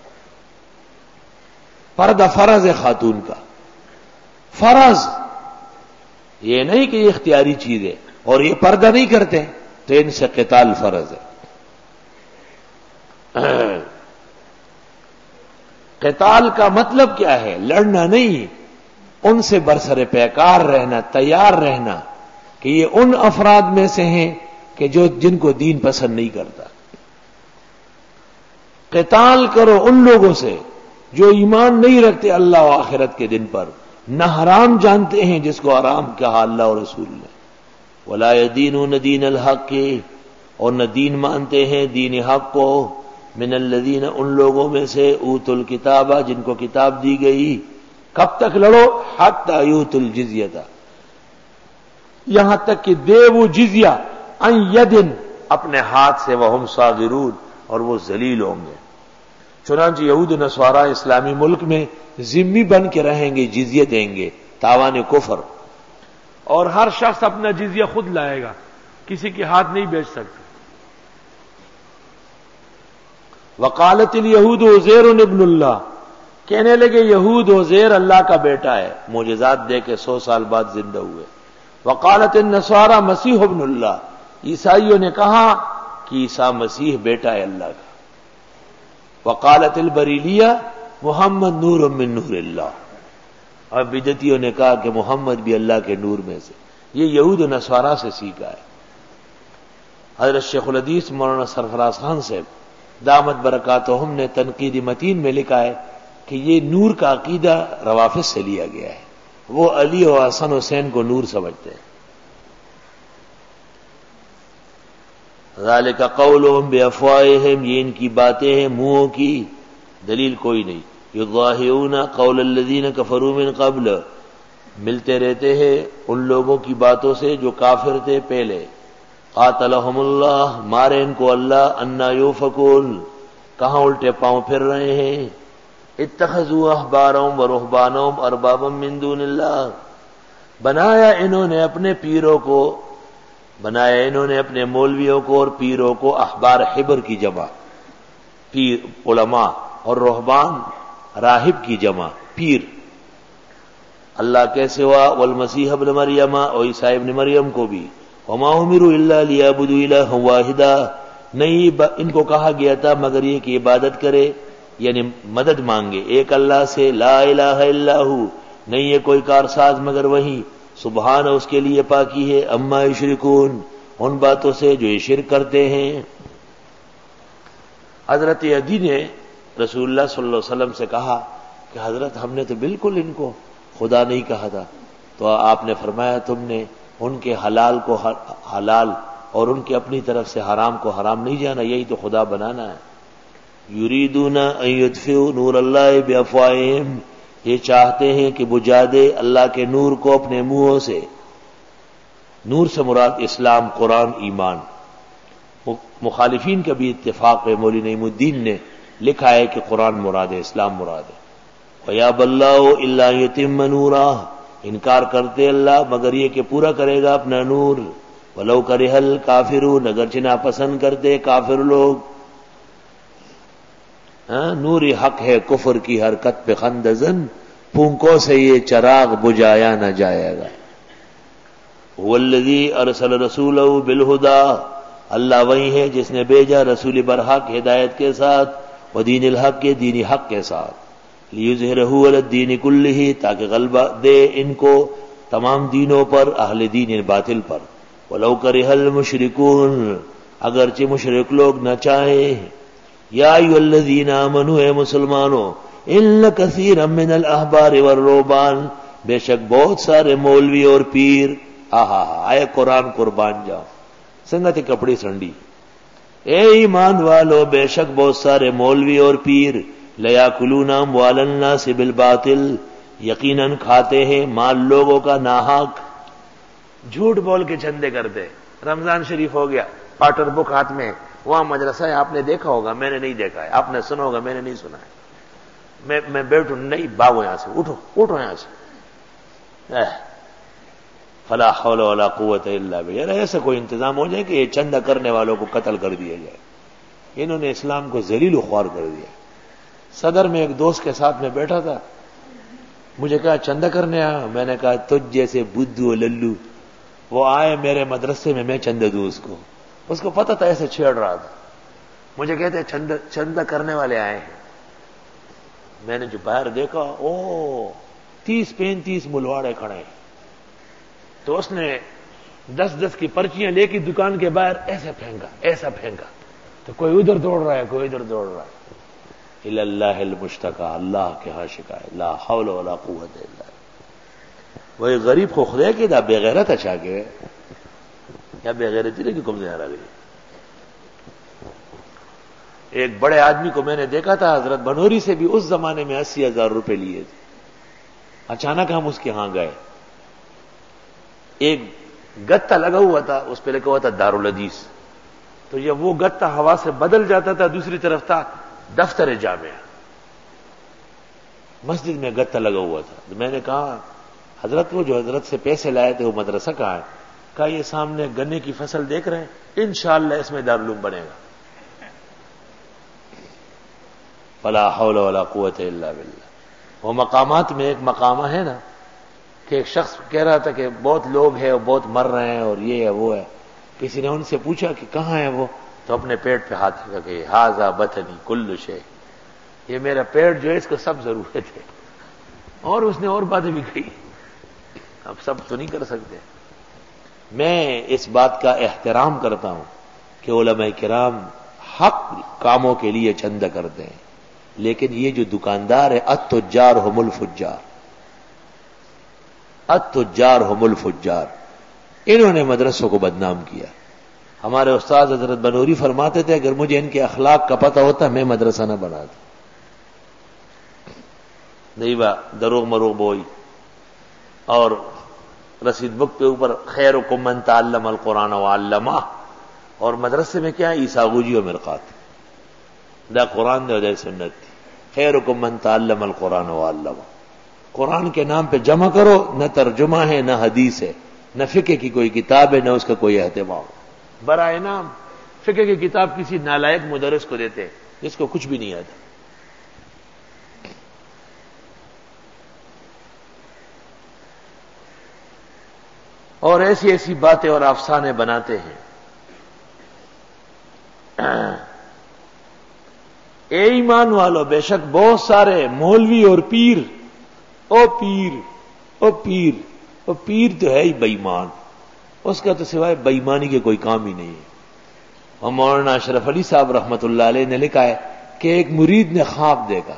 پردہ فرض ہے خاتون کا، فرض، یہ نہیں کہ یہ اختیاری چیز ہے، اور یہ پردہ نہیں کرتے تو ان سے قتال فرض ہے۔ قتال کا مطلب کیا ہے؟ لڑنا نہیں، ان سے برسر پیکار رہنا، تیار رہنا کہ یہ ان افراد میں سے ہیں کہ جو جن کو دین پسند نہیں کرتا۔ قتال کرو ان لوگوں سے جو ایمان نہیں رکھتے اللہ و آخرت کے دن پر، نہ حرام جانتے ہیں جس کو حرام کہا اللہ و رسول نے، ولا يدینون دین الحق، اور نہ دین مانتے ہیں دین حق کو، من الذین، ان لوگوں میں سے اوتوا الکتاب، جن کو کتاب دی گئی۔ کب تک لڑو؟ حتی یؤتوا الجزیہ، یہاں تک کہ دے وہ جزیہ، ان یدن، اپنے ہاتھ سے، وہم صاغرون، اور وہ ذلیل ہوں گے۔ چنانچہ یہود و نصارہ اسلامی ملک میں ذمہ بن کے رہیں گے، جزیہ دیں گے، تاوان کفر، اور ہر شخص اپنا جزیہ خود لائے گا، کسی کے ہاتھ نہیں بیچ سکتے۔ وقالت الیہود عزیر ابن اللہ، کہنے لگے یہود عزیر اللہ کا بیٹا ہے، معجزات دے کے سو سال بعد زندہ ہوئے۔ وقالت النصارى مسیح ابن اللہ، عیسائیوں نے کہا کہ عیسیٰ مسیح بیٹا ہے اللہ کا۔ وقالت البریلیہ محمد نور من نور اللہ، اور بدعتیوں نے کہا کہ محمد بھی اللہ کے نور میں سے۔ یہ یہود و نصارہ سے سیکھا ہے۔ حضرت شیخ الحدیث مولانا سرفراز خان صاحب دامت برکاتہم نے تنقید متین میں لکھا ہے کہ یہ نور کا عقیدہ روافض سے لیا گیا ہے، وہ علی و حسن حسین کو نور سمجھتے ہیں۔ ذالک قولہم بافواہہم، یہ ان کی باتیں ہیں منہوں کی، دلیل کوئی نہیں۔ یضاہرون قول الذین کفروا من قبل، ملتے رہتے ہیں ان لوگوں کی باتوں سے جو کافر تھے پہلے۔ قاتلہم اللہ، مارے ان کو اللہ، انا یوفکون، کہاں الٹے پاؤں پھر رہے ہیں۔ اتخذوا احبارهم ورهبانهم اربابا من دون اللہ، بنایا انہوں نے اپنے پیروں کو، بنایا انہوں نے اپنے مولویوں کو اور پیروں کو، احبار حبر کی جمع، پیر علماء، اور رہبان راہب کی جمع، پیر، اللہ کے سوا، والمسیح ابن مریم، اور عیسیٰ ابن مریم کو بھی۔ وما امروا الا لیعبدوا الہا واحدا، نہیں ان کو کہا گیا تھا مگر یہ کہ عبادت کرے، یعنی مدد مانگے ایک اللہ سے، لا الہ الا ہو، نہیں ہے کوئی کارساز مگر وہی، سبحان اس کے لیے پاکی ہے، اما یشرکون، ان باتوں سے جو یہ شرک کرتے ہیں۔ حضرت عدی نے رسول اللہ صلی اللہ علیہ وسلم سے کہا کہ حضرت ہم نے تو بالکل ان کو خدا نہیں کہا تھا، تو آپ نے فرمایا تم نے ان کے حلال کو حلال اور ان کے اپنی طرف سے حرام کو حرام نہیں جانا، یہی تو خدا بنانا ہے۔ یریدون ان یطفئوا نور اللہ بافواہہم، یہ چاہتے ہیں کہ بجھا دے اللہ کے نور کو اپنے منہوں سے۔ نور سے مراد اسلام، قرآن، ایمان۔ مخالفین کا بھی اتفاق ہے، مولوی نعیم الدین نے لکھا ہے کہ قرآن مراد ہے، اسلام مراد ہے۔ وَيَابَ اللَّهُ إِلَّا يُتِمَّ نُورَهُ، انکار کرتے اللہ مگر یہ کہ پورا کرے گا اپنا نور۔ وَلَوْ كَرِهَ الْكَافِرُونَ، اگرچہ ناپسند کرتے کافر لوگ۔ ہاں، نور حق ہے کفر کی حرکت پہ خندزن، پھونکوں سے یہ چراغ بجھایا نہ جائے گا۔ وَالَّذِي أَرْسَلَ رَسُولَهُ بِالْهُدَىٰ، اللہ وہی ہے جس نے بھیجا رسول برحق ہدایت کے ساتھ، ودین الحق کے دین حق کے ساتھ، لیظہرہ علی الدین کلہ، تاکہ غلبہ دے ان کو تمام دینوں پر، اہل دین باطل پر۔ ولو کرہ المشرکون، اگرچہ مشرک لوگ نہ چاہیں۔ یا ایھا الذین آمنوا، اے مسلمانوں، ان کثیرا من الاحبار والرہبان، بے شک بہت سارے مولوی اور پیر، آہا آئے قرآن قربان جاؤ سنگت کپڑی سنڈی، اے ایمان والو بے شک بہت سارے مولوی اور پیر، لیاکلون اموال الناس بالباطل، یقیناً کھاتے ہیں مال لوگوں کا ناحق، جھوٹ بول کے چندے کرتے۔ رمضان شریف ہو گیا، پاٹر بک ہاتھ میں، وہاں مدرسہ ہے، آپ نے دیکھا ہوگا، میں نے نہیں دیکھا ہے، آپ نے سنا ہوگا، میں نے نہیں سنا ہے۔ میں میں بیٹھوں نہیں، بھاگو یہاں سے، اٹھو اٹھو یہاں سے، فلا حول ولا قوت الا باللہ۔ ایسا کوئی انتظام ہو جائے کہ یہ چندہ کرنے والوں کو قتل کر دیا جائے۔ انہوں نے اسلام کو ذلیل و خوار کر دیا۔ صدر میں ایک دوست کے ساتھ میں بیٹھا تھا، مجھے کہا چندہ کرنے آیا، میں نے کہا تجھ جیسے بدھو و للو وہ آئے میرے مدرسے میں، میں چندہ دوں اس کو۔ اس کو پتہ تھا ایسے چھیڑ رہا تھا، مجھے کہتے چندہ چندہ کرنے والے آئے ہیں۔ میں نے جو باہر دیکھا، او تیس پینتیس ملواڑے کھڑے ہیں۔ تو اس نے دس دس کی پرچیاں لے کے دکان کے باہر ایسا پھینکا ایسا پھینکا، تو کوئی ادھر دوڑ رہا ہے، کوئی ادھر دوڑ رہا ہے۔ الی اللہ المشتکا، اللہ کے ہاں شکایت، لا حول ولا قوت الا باللہ۔ وہی غریب کو خدا کے دا بے غیرت اچھا کے یا بے غیرتی نہیں کہ کم سے آ گئی۔ ایک بڑے آدمی کو میں نے دیکھا تھا حضرت بنوری سے بھی اس زمانے میں اسی ہزار روپے لیے تھے۔ اچانک ہم اس کے ہاں گئے، ایک گتا لگا ہوا تھا، اس پہ لکھا ہوا تھا دارالحدیث، تو جب وہ گتا ہوا سے بدل جاتا تھا دوسری طرف تھا دفتر جامعہ، مسجد میں گتا لگا ہوا تھا۔ تو میں نے کہا حضرت وہ جو حضرت سے پیسے لائے تھے وہ مدرسہ کہاں ہے؟ کہا یہ سامنے گنے کی فصل دیکھ رہے ہیں، انشاءاللہ اس میں دارالعلوم بنے گا۔ فلا حول ولا قوت الا باللہ۔ وہ مقامات میں ایک مقامہ ہے نا کہ ایک شخص کہہ رہا تھا کہ بہت لوگ ہیں اور بہت مر رہے ہیں اور یہ ہے وہ ہے، کسی نے ان سے پوچھا کہ کہاں ہے وہ، تو اپنے پیٹ پہ ہاتھ رکھا کہ ھذا بطنی کل شیء، یہ میرا پیٹ جو ہے اس کو سب ضرورت ہے۔ اور اس نے اور باتیں بھی کہی، اب سب تو نہیں کر سکتے۔ میں اس بات کا احترام کرتا ہوں کہ علماء کرام حق کاموں کے لیے چندہ کرتے ہیں، لیکن یہ جو دکاندار ہے التجار هم الفجار، التجار هم الفجار، انہوں نے مدرسوں کو بدنام کیا۔ ہمارے استاد حضرت بنوری فرماتے تھے اگر مجھے ان کے اخلاق کا پتہ ہوتا میں مدرسہ نہ بناتا۔ نہیں با دروغ مروغ بوئی، اور رسید بک کے اوپر خیرکم من تعلم القرآن وعلمہ، اور مدرسے میں کیا عیسیٰ گوجی و مرقات، دا قرآن دے دا سنت تھی۔ خیرکم من تعلم القرآن وعلمہ، قرآن کے نام پہ جمع کرو، نہ ترجمہ ہے نہ حدیث ہے، نہ فقہ کی کوئی کتاب ہے نہ اس کا کوئی اہتمام۔ برائے نام فقہ کی کتاب کسی نالائق مدرس کو دیتے جس کو کچھ بھی نہیں آتا۔ اور ایسی ایسی باتیں اور افسانے بناتے ہیں۔ اے ایمان والو بے شک بہت سارے مولوی اور پیر، او پیر او پیر او پیر تو ہے ہی بے ایمان، اس کا تو سوائے بے ایمانی کے کوئی کام ہی نہیں ہے۔ اور مولانا اشرف علی صاحب رحمۃ اللہ علیہ نے لکھا ہے کہ ایک مرید نے خواب دیکھا،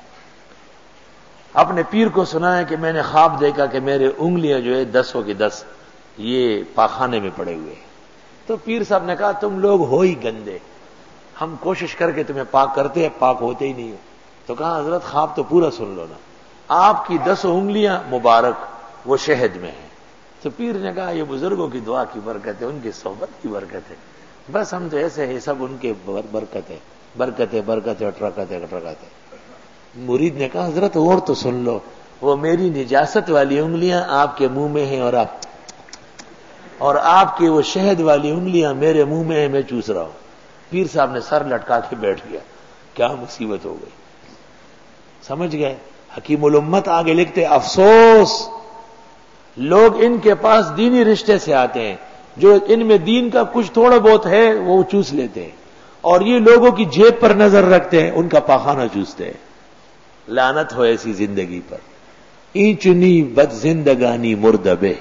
اپنے پیر کو سنا ہے کہ میں نے خواب دیکھا کہ میرے انگلیاں جو ہے دسوں کی دس یہ پاخانے میں پڑے ہوئے، تو پیر صاحب نے کہا تم لوگ ہو ہی گندے، ہم کوشش کر کے تمہیں پاک کرتے ہیں، پاک ہوتے ہی نہیں ہو۔ تو کہا حضرت خواب تو پورا سن لو نا، آپ کی دس انگلیاں مبارک وہ شہد میں ہیں، تو پیر نے کہا یہ بزرگوں کی دعا کی برکت ہے، ان کی صحبت کی برکت ہے، بس ہم تو ایسے ہیں، سب ان کے برکت ہے، برکت ہے، برکت ہے، اٹرکت ہے، اٹرکت ہے۔ مرید نے کہا حضرت اور تو سن لو، وہ میری نجاست والی انگلیاں آپ کے منہ میں ہیں اور آپ اور آپ کی وہ شہد والی انگلیاں میرے منہ میں ہیں، میں چوس رہا ہوں۔ پیر صاحب نے سر لٹکا کے بیٹھ گیا، کیا مصیبت ہو گئی۔ سمجھ گئے؟ حکیم الامت آگے لکھتے افسوس لوگ ان کے پاس دینی رشتے سے آتے ہیں، جو ان میں دین کا کچھ تھوڑا بہت ہے وہ چوس لیتے ہیں، اور یہ لوگوں کی جیب پر نظر رکھتے ہیں، ان کا پاخانہ چوستے ہیں۔ لعنت ہو ایسی زندگی پر۔ این چنی بد زندگانی مردبے۔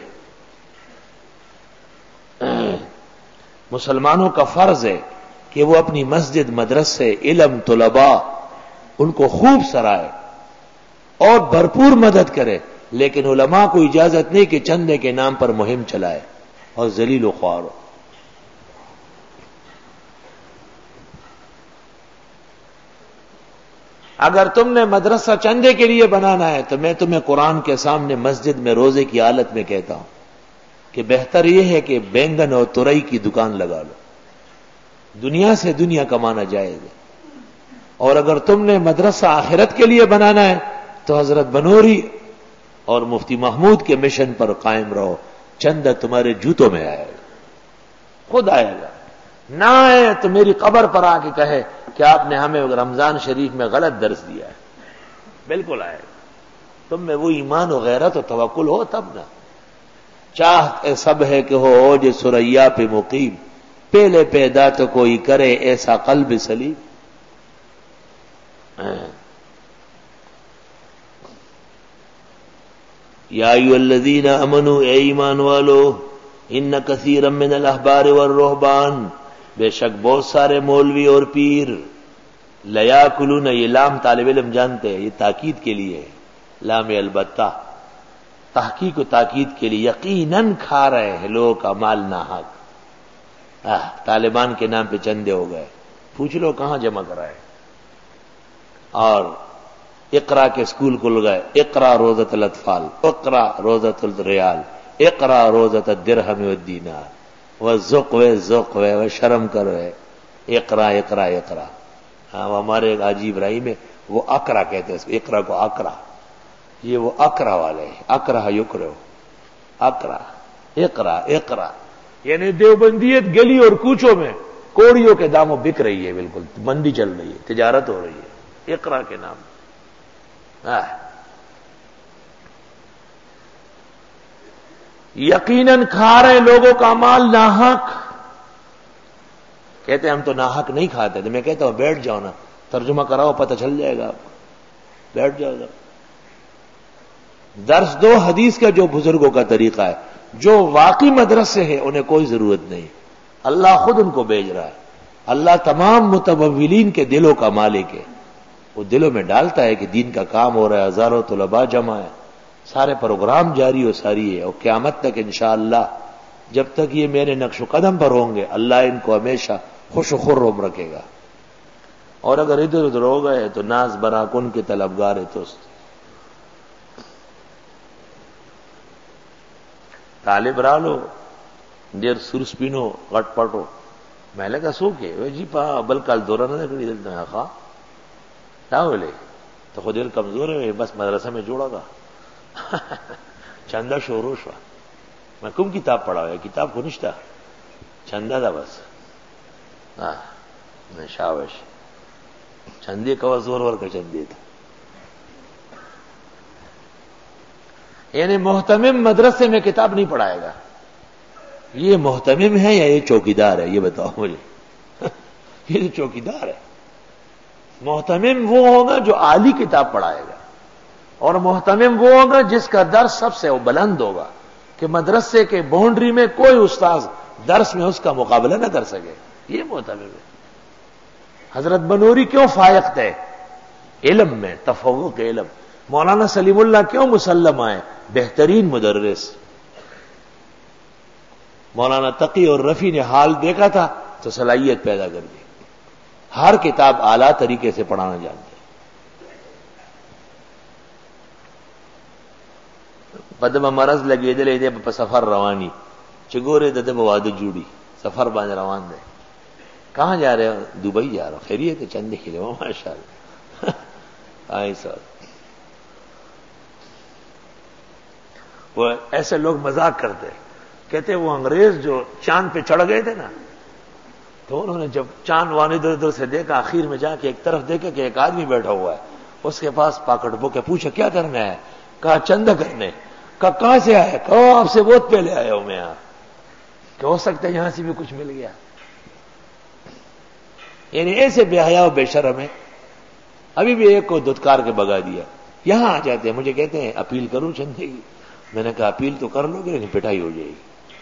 مسلمانوں کا فرض ہے کہ وہ اپنی مسجد، مدرسے، علم، طلباء ان کو خوب سرائے اور بھرپور مدد کرے، لیکن علماء کو اجازت نہیں کہ چندے کے نام پر مہم چلائے اور ذلیل و خوار ہو۔ اگر تم نے مدرسہ چندے کے لیے بنانا ہے تو میں تمہیں قرآن کے سامنے مسجد میں روزے کی حالت میں کہتا ہوں کہ بہتر یہ ہے کہ بینگن اور ترئی کی دکان لگا لو، دنیا سے دنیا کمانا جائز ہے۔ اور اگر تم نے مدرسہ آخرت کے لیے بنانا ہے تو حضرت بنوری اور مفتی محمود کے مشن پر قائم رہو، چندہ تمہارے جوتوں میں آئے گا، خود آئے گا۔ نہ آئے تو میری قبر پر آ کے کہے کہ آپ نے ہمیں رمضان شریف میں غلط درس دیا ہے، بالکل آئے گا۔ تم میں وہ ایمان و غیرت و توکل ہو تب نہ۔ چاہت سب ہے کہ ہو اوج سریا پہ مقیم، پہلے پیدا تو کوئی کرے ایسا قلب سلیم۔ یا ایھا الذین آمنوا، اے ایمان والو، ان کثیرا من الاحبار والرہبان، بے شک بہت سارے مولوی اور پیر، لیاکلون، یہ لام طالب علم جانتے ہیں، یہ تاکید کے لیے ہے، لام البتہ، تحقیق و تاکید کے لیے، یقیناً کھا رہے ہیں لوگوں کا مال ناحق۔ طالبان کے نام پہ چندے ہو گئے، پوچھ لو کہاں جمع کرائے۔ اور اقرا کے اسکول کھل گئے، اقرا روزت الاطفال، اقرا روزت الریال، اقرا روزت الدرہم والدینار، وذق و ذق و شرم کرو ہے، اقرا اقرا اقرا۔ ہاں وہ ہمارے حاجی ابراہیم ہے، وہ اقرا کہتے ہیں اس کو، اقرا کو اقرا، یہ وہ اقرا والے ہیں، اقرا یقرو، اقرا اقرا اقرا، یعنی دیوبندیت گلی اور کوچوں میں کوڑیوں کے داموں بک رہی ہے، بالکل منڈی چل رہی ہے، تجارت ہو رہی ہے اقرا کے نام۔ یقیناً کھا رہے لوگوں کا مال ناحق۔ کہتے ہیں ہم تو ناحق نہیں کھاتے تھے، میں کہتا ہوں بیٹھ جاؤ نا، ترجمہ کراؤ پتہ چل جائے گا آپ کو، بیٹھ جاؤ ذرا، درس دو حدیث کا جو بزرگوں کا طریقہ ہے۔ جو واقعی مدرسے ہیں انہیں کوئی ضرورت نہیں، اللہ خود ان کو بھیج رہا ہے۔ اللہ تمام متبولین کے دلوں کا مالک ہے، وہ دلوں میں ڈالتا ہے کہ دین کا کام ہو رہا ہے، ہزاروں طلباء جمع ہے، سارے پروگرام جاری و ساری ہے، اور قیامت تک انشاءاللہ جب تک یہ میرے نقش و قدم پر ہوں گے اللہ ان کو ہمیشہ خوش و خرم رکھے گا۔ اور اگر ادھر ادھر ہو گئے تو ناز برا کن کے طلبگار توست۔ طالب رالو دیر سرس پینو غٹ پٹو میں لگا سو کے وہ جی پا بل کال دورہ نہ کڑی دلتا ہے خواہ کیا بولے تو خود دل کمزور ہے، بس مدرسہ میں جوڑا گا چندہ شوروش وا میں کم کتاب پڑھا ہوا کتاب کو نشتا چندہ تھا بس شاوش چندے کا زور ور کا چندے تھا۔ یعنی محتمم مدرسے میں کتاب نہیں پڑھائے گا، یہ محتمم ہے یا یہ چوکیدار ہے؟ یہ بتاؤ مجھے یہ چوکیدار ہے۔ محتمم وہ ہوگا جو عالی کتاب پڑھائے گا، اور محتمم وہ ہوگا جس کا درس سب سے بلند ہوگا کہ مدرسے کے باؤنڈری میں کوئی استاذ درس میں اس کا مقابلہ نہ کر سکے، یہ محتمم ہے۔ حضرت بنوری کیوں فائق تھے؟ علم میں تفوق علم۔ مولانا سلیم اللہ کیوں مسلم آئے؟ بہترین مدرس۔ مولانا تقی اور رفیع نے حال دیکھا تھا تو صلاحیت پیدا کر دی، ہر کتاب اعلیٰ طریقے سے پڑھانا جانتے۔ پدم مرض لګېدلې دی په سفر رواني چې ګوره د دې واده جوړي سفر باندې روان دی. کہاں جا رہے ہو؟ دبئی جا رہا ہوں. خیریت ہے؟ چندے کھلے ہو ماشاء اللہ. آئی سر وہ ایسے لوگ مذاق کرتے کہتے وہ انگریز جو چاند پہ چڑھ گئے تھے نا تو انہوں نے جب چاند وان ادھر ادھر سے دیکھا آخر میں جا کے ایک طرف دیکھا کہ ایک آدمی بیٹھا ہوا ہے اس کے پاس پاکٹ بک ہے. پوچھا کیا کرنا ہے؟ کہا چندہ کرنے. کہا کہاں سے آئے؟ کہا آپ سے بہت پہلے آیا ہوں میں یہاں. کہ ہو سکتا ہے یہاں سے بھی کچھ مل گیا. یعنی ایسے بے حیا و بے شرم ہے. ابھی بھی ایک کو دھتکار کے بگا دیا. یہاں آ جاتے ہیں مجھے کہتے ہیں اپیل کروں چندے کی. میں نے کہا اپیل تو کر لو گے لیکن پٹائی ہو جائے گی.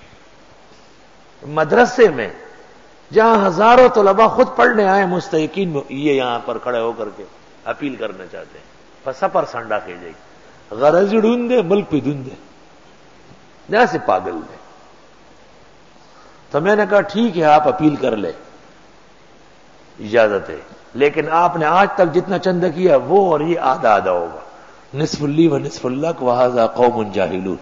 مدرسے میں جہاں ہزاروں طلباء خود پڑھنے آئے مستحقین یہ یہاں پر کھڑے ہو کر کے اپیل کرنا چاہتے ہیں پسا پر سانڈا کھے جائے گی. غرض ڈھونڈے ملک پہ دھندے جیسے پاگل دے. تو میں نے کہا ٹھیک ہے آپ اپیل کر لیں اجازت ہے لیکن آپ نے آج تک جتنا چندہ کیا وہ اور یہ آدھا آدھا ہوگا. نصف لی و نصف لک وہذا قوم جاہلون.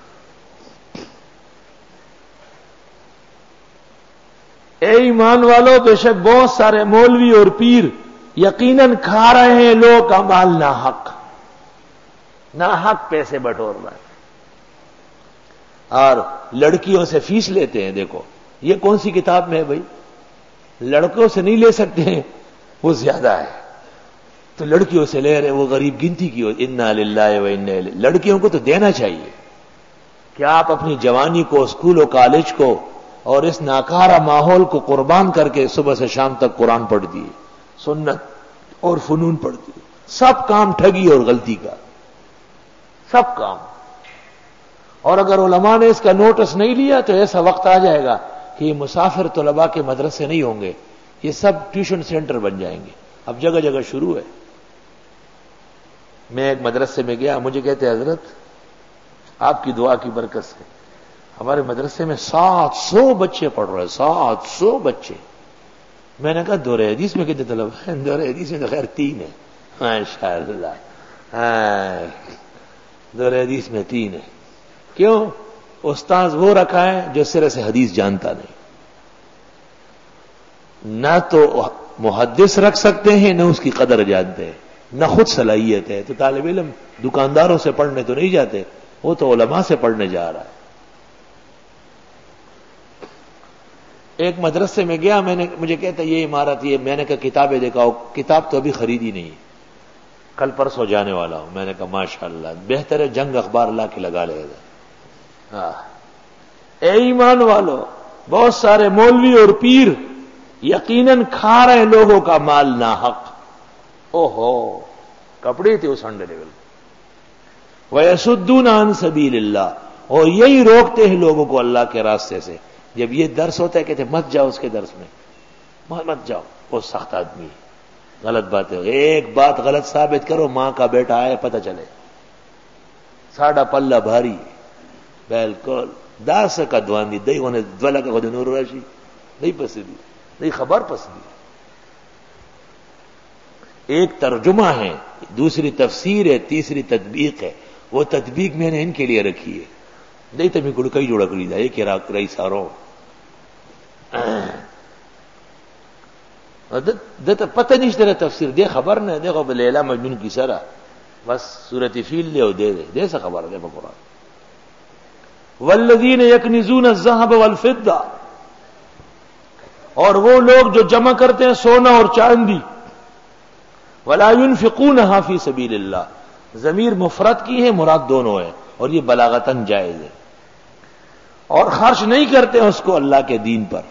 اے ایمان والو بے شک بہت سارے مولوی اور پیر یقیناً کھا رہے ہیں لوگ کا مال نا حق نا حق پیسے بٹور رہا ہے اور لڑکیوں سے فیس لیتے ہیں. دیکھو یہ کون سی کتاب میں ہے بھائی؟ لڑکوں سے نہیں لے سکتے ہیں وہ زیادہ ہے تو لڑکیوں سے لے رہے وہ غریب گنتی کی ہو. انا للہ و انا الیہ. لڑکیوں کو تو دینا چاہیے کہ آپ اپنی جوانی کو اسکول و کالج کو اور اس ناکارہ ماحول کو قربان کر کے صبح سے شام تک قرآن پڑھ دیے سنت اور فنون پڑھ دیے. سب کام ٹھگی اور غلطی کا سب کام. اور اگر علماء نے اس کا نوٹس نہیں لیا تو ایسا وقت آ جائے گا کہ یہ مسافر طلباء کے مدرسے نہیں ہوں گے یہ سب ٹیوشن سینٹر بن جائیں گے. اب جگہ جگہ شروع ہے. میں ایک مدرسے میں گیا مجھے کہتے ہیں حضرت آپ کی دعا کی برکت سے ہمارے مدرسے میں سات سو بچے پڑھ رہے ہیں سات سو بچے. میں نے کہا دورہ حدیث میں کتنے طلباء ہیں؟ دورہ حدیث میں تو خیر تین ہے. ماشاء اللہ دورہ حدیث میں تین ہے. کیوں؟ استاذ وہ رکھا ہے جو سرے سے حدیث جانتا نہیں. نہ تو محدث رکھ سکتے ہیں نہ اس کی قدر جانتے ہیں نہ خود صلاحیت ہے. تو طالب علم دکانداروں سے پڑھنے تو نہیں جاتے وہ تو علماء سے پڑھنے جا رہا ہے. ایک مدرسے میں گیا میں نے مجھے کہتا یہ عمارت یہ میں نے کہا کتابیں دکھاؤ. کتاب تو ابھی خریدی نہیں کل پرسوں جانے والا ہوں. میں نے کہا ماشاءاللہ بہتر ہے جنگ اخبار لا کے لگا لے گا. ہاں اے ایمان والو بہت سارے مولوی اور پیر یقیناً کھا رہے لوگوں کا مال نا حق. او ہو کپڑے تھے اس ہنڈے لیول. وَيَسُدُّونَ عَن سَبِيلِ اللَّهِ. اور یہی روکتے ہیں لوگوں کو اللہ کے راستے سے. جب یہ درس ہوتا ہے کہتے مت جاؤ اس کے درس میں مت جاؤ وہ سخت آدمی غلط بات ہے. ایک بات غلط ثابت کرو ماں کا بیٹا آئے پتہ چلے ساڈا پلہ بھاری بالکل داس کا دواندی دئی انہیں دولا کا خود نور راشی نہیں پسندی نہیں خبر پسندی. ایک ترجمہ ہے دوسری تفسیر ہے تیسری تطبیق ہے. وہ تطبیق میں نے ان کے لیے رکھی ہے نہیں تو میں گڑکئی جوڑا کری جائے کہ رئی ساروں پتہ نہیں تیرا تفسیر دے خبر نہ دیکھو لیلا مجنون کی سرا بس سورۃ فیل لے او دے دے دے سا خبر دے قرآن. والذین یکنزون الذهب والفضہ. اور وہ لوگ جو جمع کرتے ہیں سونا اور چاندی. ولا ينفقونها فی سبیل اللہ. ضمیر مفرد کی ہے مراد دونوں ہے اور یہ بلاغتاً جائز ہے. اور خرچ نہیں کرتے اس کو اللہ کے دین پر.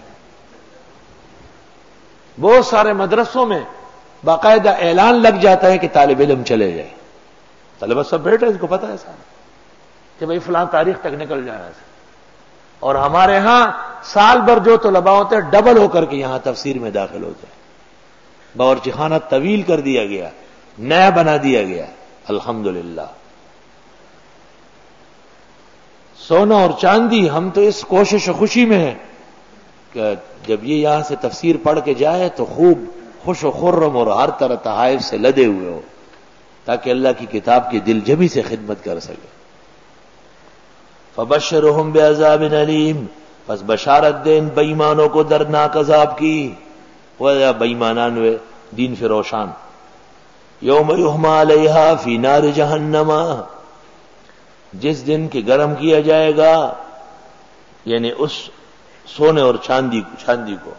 بہت سارے مدرسوں میں باقاعدہ اعلان لگ جاتا ہے کہ طالب علم چلے جائے. طلبہ سب بیٹھے اس کو پتہ ہے سارا کہ بھائی فلاں تاریخ تک نکل جانا ہے. اور ہمارے ہاں سال بھر جو طلباء ہوتے ہیں ڈبل ہو کر کے یہاں تفسیر میں داخل ہوتے ہیں. باورچی خانہ طویل کر دیا گیا نیا بنا دیا گیا الحمدللہ. سونا اور چاندی ہم تو اس کوشش و خوشی میں ہیں کہ جب یہ یہاں سے تفسیر پڑھ کے جائے تو خوب خوش و خرم اور ہر طرح تحائف سے لدے ہوئے ہو تاکہ اللہ کی کتاب کی دل جمی سے خدمت کر سکے. فبشرہم بعذاب علیم، پس بشارت دے ان بےایمانوں کو دردناک عذاب کی. وہ بےایمانان ہوئے دین فروشان. یوم یحمى علیہا فی نار جہنم، جس دن کہ گرم کیا جائے گا یعنی اس سونے اور چاندی چاندی کو.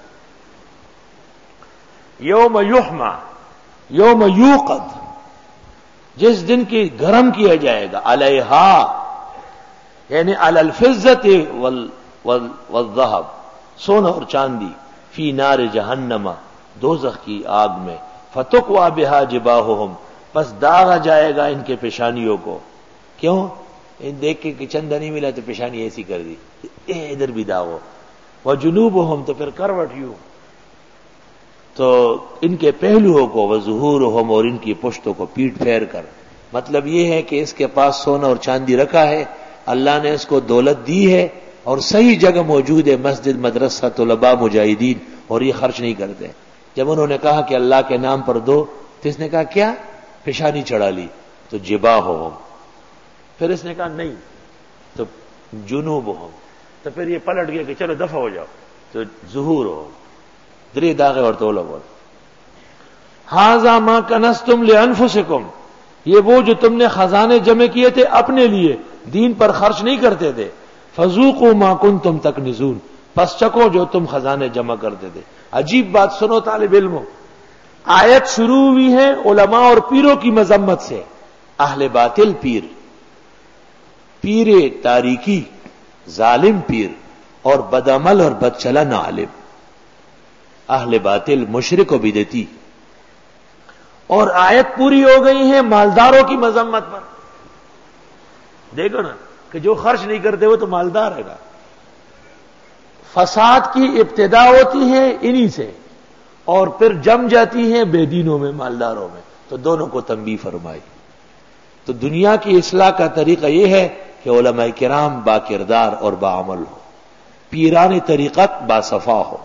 یوم یحمى، یوم یوقد، جس دن کی گرم کیا جائے گا، علیہا یعنی علی الفضۃ والذہب، سونا اور چاندی، فی نار جہنم، دوزخ کی آگ میں. فتقوی بہا جباہہم، پس داغا جائے گا ان کے پیشانیوں کو. کیوں؟ دیکھ کے کہ چندہ نہیں ملا تو پیشانی ایسی کر دی، اے ادھر بھی داغو. وجنوبہم، تو پھر کروٹ یوں، تو ان کے پہلوؤں کو، وظہورہم، اور ان کی پشتوں کو پیٹ پھیر کر. مطلب یہ ہے کہ اس کے پاس سونا اور چاندی رکھا ہے، اللہ نے اس کو دولت دی ہے اور صحیح جگہ موجود ہے، مسجد، مدرسہ، طلباء، مجاہدین، اور یہ خرچ نہیں کرتے. جب انہوں نے کہا کہ اللہ کے نام پر دو تو اس نے کہا کیا؟ پیشانی چڑھا لی، تو جباہہم. پھر اس نے کہا نہیں تو جنوبہم، تو پھر یہ پلٹ گیا کہ چلو دفع ہو جاؤ، تو ظہورہم، دری داغے اور تولا بول. ھذا ما کنزتم لانفسکم، یہ وہ جو تم نے خزانے جمع کیے تھے اپنے لیے، دین پر خرچ نہیں کرتے تھے. فذوقوا ما کنتم تکنزون، پس چکو جو تم خزانے جمع کرتے تھے. عجیب بات سنو طالب علموں، آیت شروع ہوئی ہے علماء اور پیروں کی مذمت سے. اہل باطل پیر، پیر تاریکی، ظالم پیر، اور بدعمل اور بدچلن عالم. اہل باطل، مشرک و بدعتی. اور آیت پوری ہو گئی ہے مالداروں کی مذمت پر. دیکھو نا کہ جو خرچ نہیں کرتے وہ تو مالدار ہے گا. فساد کی ابتدا ہوتی ہے انہی سے اور پھر جم جاتی ہے بے دینوں میں، مالداروں میں. تو دونوں کو تنبیہ فرمائی. تو دنیا کی اصلاح کا طریقہ یہ ہے کہ علماء کرام با کردار اور با عمل ہو، پیران طریقت با صفا ہو.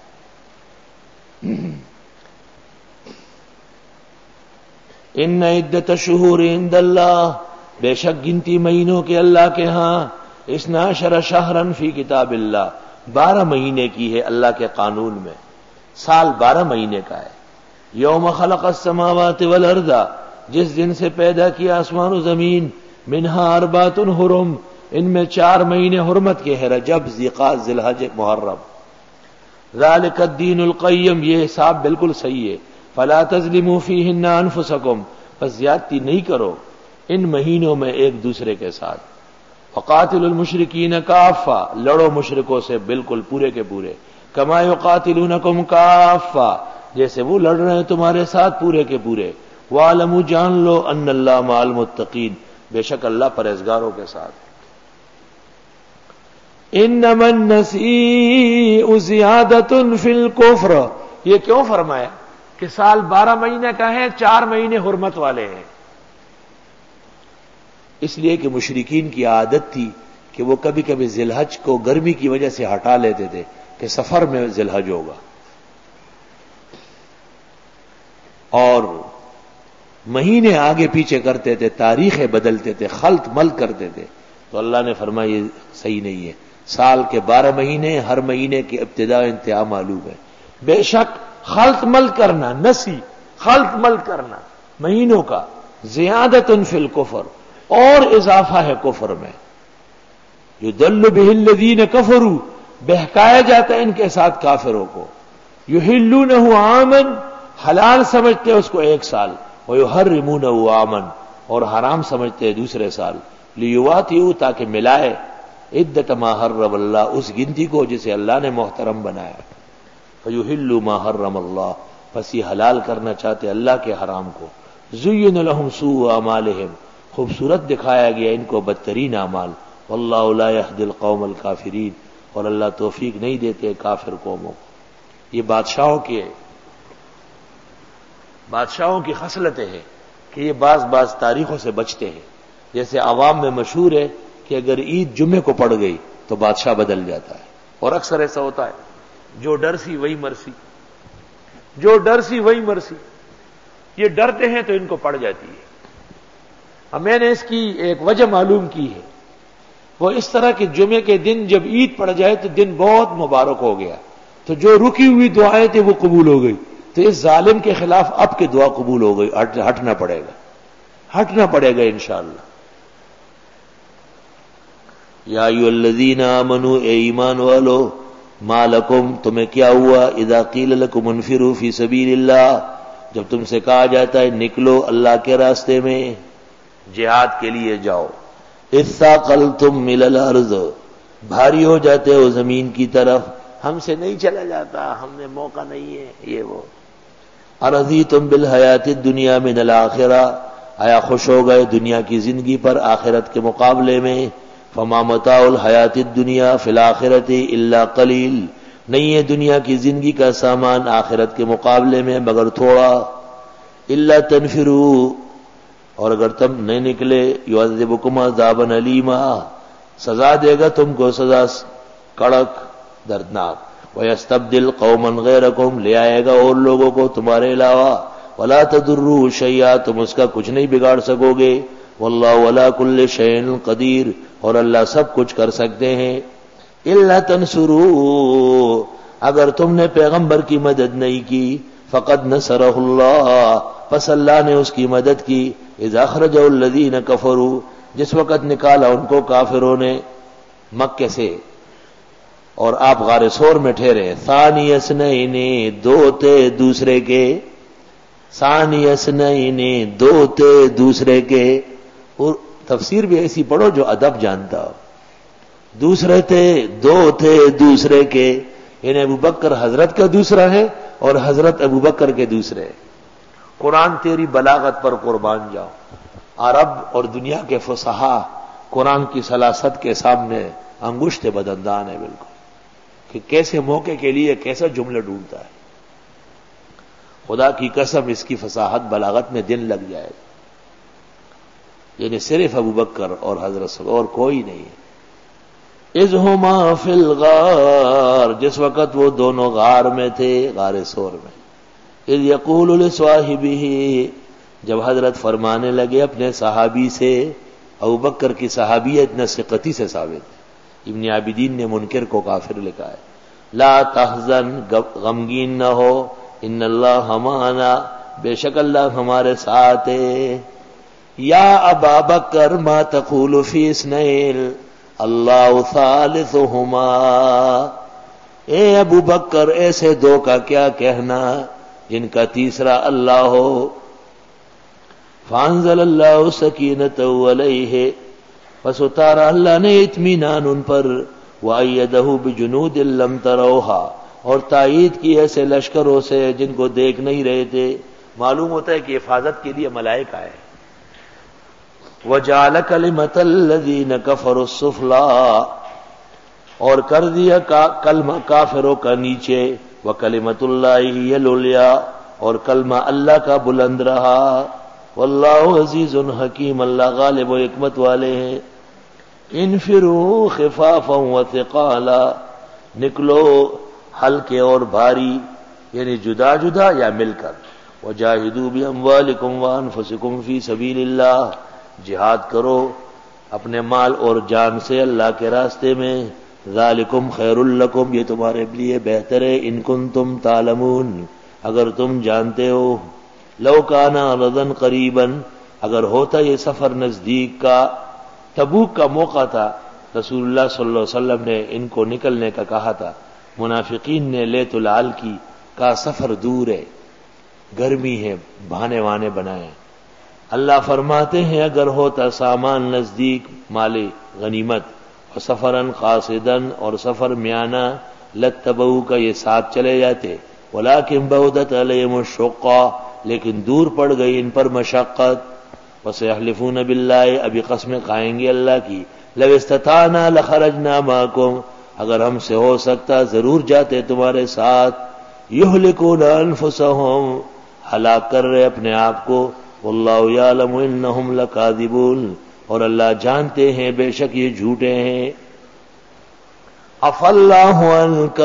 ان عدت الشہور عند اللہ، بے شک گنتی مہینوں کے اللہ کے ہاں، اثنا عشر شہرا فی کتاب اللہ، بارہ مہینے کی ہے اللہ کے قانون میں. سال بارہ مہینے کا ہے. یوم خلق السماوات والارض، جس دن سے پیدا کیا آسمان و زمین. منہا اربعۃ حرم، ان میں چار مہینے حرمت کے ہیں، رجب، ذیقعدہ، ذی الحج، محرم. ذالک الدین القیم، یہ حساب بالکل صحیح ہے. فلا تظلموا فیہن انفسکم، پس زیادتی نہیں کرو ان مہینوں میں ایک دوسرے کے ساتھ. وقاتلوا المشرکین کافہ، لڑو مشرکوں سے بالکل پورے کے پورے. کما یقاتلونکم کافہ، جیسے وہ لڑ رہے ہیں تمہارے ساتھ پورے کے پورے. وَاعْلَمُوا، جان لو، ان اللہ مع المتقین، بے شک اللہ پرہیزگاروں کے ساتھ. انما النسیء زیادۃ فی الکفر، یہ کیوں فرمایا کہ سال بارہ مہینے کا ہے، چار مہینے حرمت والے ہیں؟ اس لیے کہ مشرکین کی عادت تھی کہ وہ کبھی کبھی ذی الحج کو گرمی کی وجہ سے ہٹا لیتے تھے کہ سفر میں ذی الحج ہوگا، اور مہینے آگے پیچھے کرتے تھے، تاریخیں بدلتے تھے، خلط مل کرتے تھے. تو اللہ نے فرمایا یہ صحیح نہیں ہے. سال کے بارہ مہینے، ہر مہینے کی ابتدا انتہا معلوم ہے. بے شک خلط مل کرنا، نسی خلط مل کرنا مہینوں کا، زیادۃ فی الکفر، اور اضافہ ہے کفر میں. یضل بہ الذین کفروا، بہکایا جاتا ہے ان کے ساتھ کافروں کو. یحلونہ عاما، حلال سمجھتے اس کو ایک سال، ویحرمونہ عاما، اور حرام سمجھتے دوسرے سال. لیواتئوا، تاکہ ملائے، عدت ما حرم اللہ، اس گنتی کو جسے اللہ نے محترم بنایا. فیحلوا ما حرم اللہ، پس یہ حلال کرنا چاہتے اللہ کے حرام کو. زین لہم سوء اعمالہم، خوبصورت دکھایا گیا ان کو بدترین اعمال. واللہ لا یہدی القوم الکافرین، اور اللہ توفیق نہیں دیتے کافر قوموں کو. یہ بادشاہوں کے بادشاہوں کی خصلتیں ہیں کہ یہ بعض بعض تاریخوں سے بچتے ہیں. جیسے عوام میں مشہور ہے کہ اگر عید جمعے کو پڑ گئی تو بادشاہ بدل جاتا ہے، اور اکثر ایسا ہوتا ہے. جو ڈر سی وہی مرسی، جو ڈر سی وہی مرسی. یہ ڈرتے ہیں تو ان کو پڑ جاتی ہے. اب میں نے اس کی ایک وجہ معلوم کی ہے وہ اس طرح کہ جمعے کے دن جب عید پڑ جائے تو دن بہت مبارک ہو گیا، تو جو رکی ہوئی دعائیں تھیں وہ قبول ہو گئی، تو اس ظالم کے خلاف اب کی دعا قبول ہو گئی، ہٹ ہٹنا پڑے گا ہٹنا پڑے گا انشاءاللہ۔ یا ایھا الذین آمنوا، اے ایمان والو، ما لکم، تمہیں کیا ہوا، اذا قیل لکم انفروا فی سبیل اللہ، جب تم سے کہا جاتا ہے نکلو اللہ کے راستے میں، جہاد کے لیے جاؤ، اثاقلتم الی الارض، بھاری ہو جاتے ہو زمین کی طرف، ہم سے نہیں چلا جاتا، ہم نے موقع نہیں ہے، یہ وہ۔ ارضیتم بالحیات الدنیا من الآخرہ، آیا خوش ہو گئے دنیا کی زندگی پر آخرت کے مقابلے میں، فما متاع الحیات الدنیا فی الآخرۃ الا قلیل، نہیں ہے دنیا کی زندگی کا سامان آخرت کے مقابلے میں مگر تھوڑا، الا تنفروا، اور اگر تم نہیں نکلے، یعذبکم عذابا علیما، سزا دے گا تم کو سزا کڑک دردناک، وَيَسْتَبْدِلْ قَوْمًا غَيْرَكُمْ، لے آئے گا اور لوگوں کو تمہارے علاوہ، وَلَا تَضُرُّوا شَيْئًا، تم اس کا کچھ نہیں بگاڑ سکو گے، وَاللَّهُ عَلَىٰ كُلِّ شَيْءٍ قَدِيرٌ، اور اللہ سب کچھ کر سکتے ہیں، إِلَّا تَنْصُرُوا، اگر تم نے پیغمبر کی مدد نہیں کی، فَقَدْ نَصَرَهُ اللَّهُ، پس اللہ نے اس کی مدد کی، إِذْ أَخْرَجَهُ الَّذِينَ كَفَرُوا، جس وقت نکالا ان کو کافروں نے مکے سے، اور آپ غار سور میں ٹھہرے، ثانی اثنین، دو تھے دوسرے کے، ثانی اثنین، دو تھے دوسرے کے، اور تفسیر بھی ایسی پڑھو جو ادب جانتا ہو، دوسرے تھے، دو تھے دوسرے کے، یعنی ابو بکر حضرت کا دوسرا ہے اور حضرت ابو بکر کے دوسرے۔ قرآن تیری بلاغت پر قربان جاؤ، عرب اور دنیا کے فصحا قرآن کی سلاست کے سامنے انگشت بدندان ہے بالکل، کہ کیسے موقع کے لیے کیسا جملہ ڈھونڈتا ہے، خدا کی قسم اس کی فصاحت بلاغت میں دن لگ جائے گا، یعنی صرف ابو بکر اور حضرت صلی اور کوئی نہیں ہے۔ اذ ہما فی الغار، جس وقت وہ دونوں غار میں تھے، غار سور میں، اذ یقول لصاحبہ، جب حضرت فرمانے لگے اپنے صحابی سے، ابو بکر کی صحابیت نصیحتی سے ثابت ہے، ابن عابدین نے منکر کو کافر لکھا ہے، لا تحزن، غمگین نہ ہو، ان اللہ معنا، بے شک اللہ ہمارے ساتھ ہے، یا ابا بکر ما تقول فی اثنین اللہ ثالثہما، اے ابو بکر ایسے دو کا کیا کہنا جن کا تیسرا اللہ ہو، فانزل اللہ سکینتہ علیہ، پس اتارا اللہ نے اطمینان ان پر، وَأَيَّدَهُ بِجُنُودٍ لَّمْ تَرَوْهَا، اور تائید کی ایسے لشکروں سے جن کو دیکھ نہیں رہے تھے، معلوم ہوتا ہے کہ حفاظت کے لیے ملائکہ آئے، وَجَعَلَ كَلِمَةَ الَّذِينَ كَفَرُوا السُّفْلَىٰ، اور کر دیا کلمہ کافروں کا نیچے، وَكَلِمَةُ اللَّهِ هِيَ الْعُلْيَا، اور کلمہ اللہ کا بلند رہا، واللہ عزیز حکیم، اللہ غالب و حکمت والے ہیں۔ انفروا خفافا وثقالا، نکلو ہلکے اور بھاری، یعنی جدا جدا یا مل کر، وجاہدوا باموالکم وانفسکم فی سبیل اللہ، جہاد کرو اپنے مال اور جان سے اللہ کے راستے میں، ذالکم خیر لکم، یہ تمہارے لیے بہتر ہے، ان کنتم تعلمون، اگر تم جانتے ہو، لو کان عرضا قریبا، اگر ہوتا یہ سفر نزدیک کا، تبوک کا موقع تھا، رسول اللہ صلی اللہ علیہ وسلم نے ان کو نکلنے کا کہا تھا، منافقین نے لیت العال کی، کا سفر دور ہے، گرمی ہے، بہانے وانے بنائے، اللہ فرماتے ہیں اگر ہوتا سامان نزدیک، مال غنیمت، اور سفرن قاصدن، اور سفر میانہ، لتبعوا کا یہ ساتھ چلے جاتے، ولکن بعدت علیہم الشقہ، لیکن دور پڑ گئی ان پر مشقت، وسيحلفون باللہ، ابھی قسمیں کھائیں گے اللہ کی، لو استطعنا لخرجنا معکم، اگر ہم سے ہو سکتا ضرور جاتے تمہارے ساتھ، یہلکون انفسہم، ہلاک کر رہے اپنے آپ کو، واللہ یعلم انہم لکاذبون، اور اللہ جانتے ہیں بے شک یہ جھوٹے ہیں۔ عفا اللہ عنک،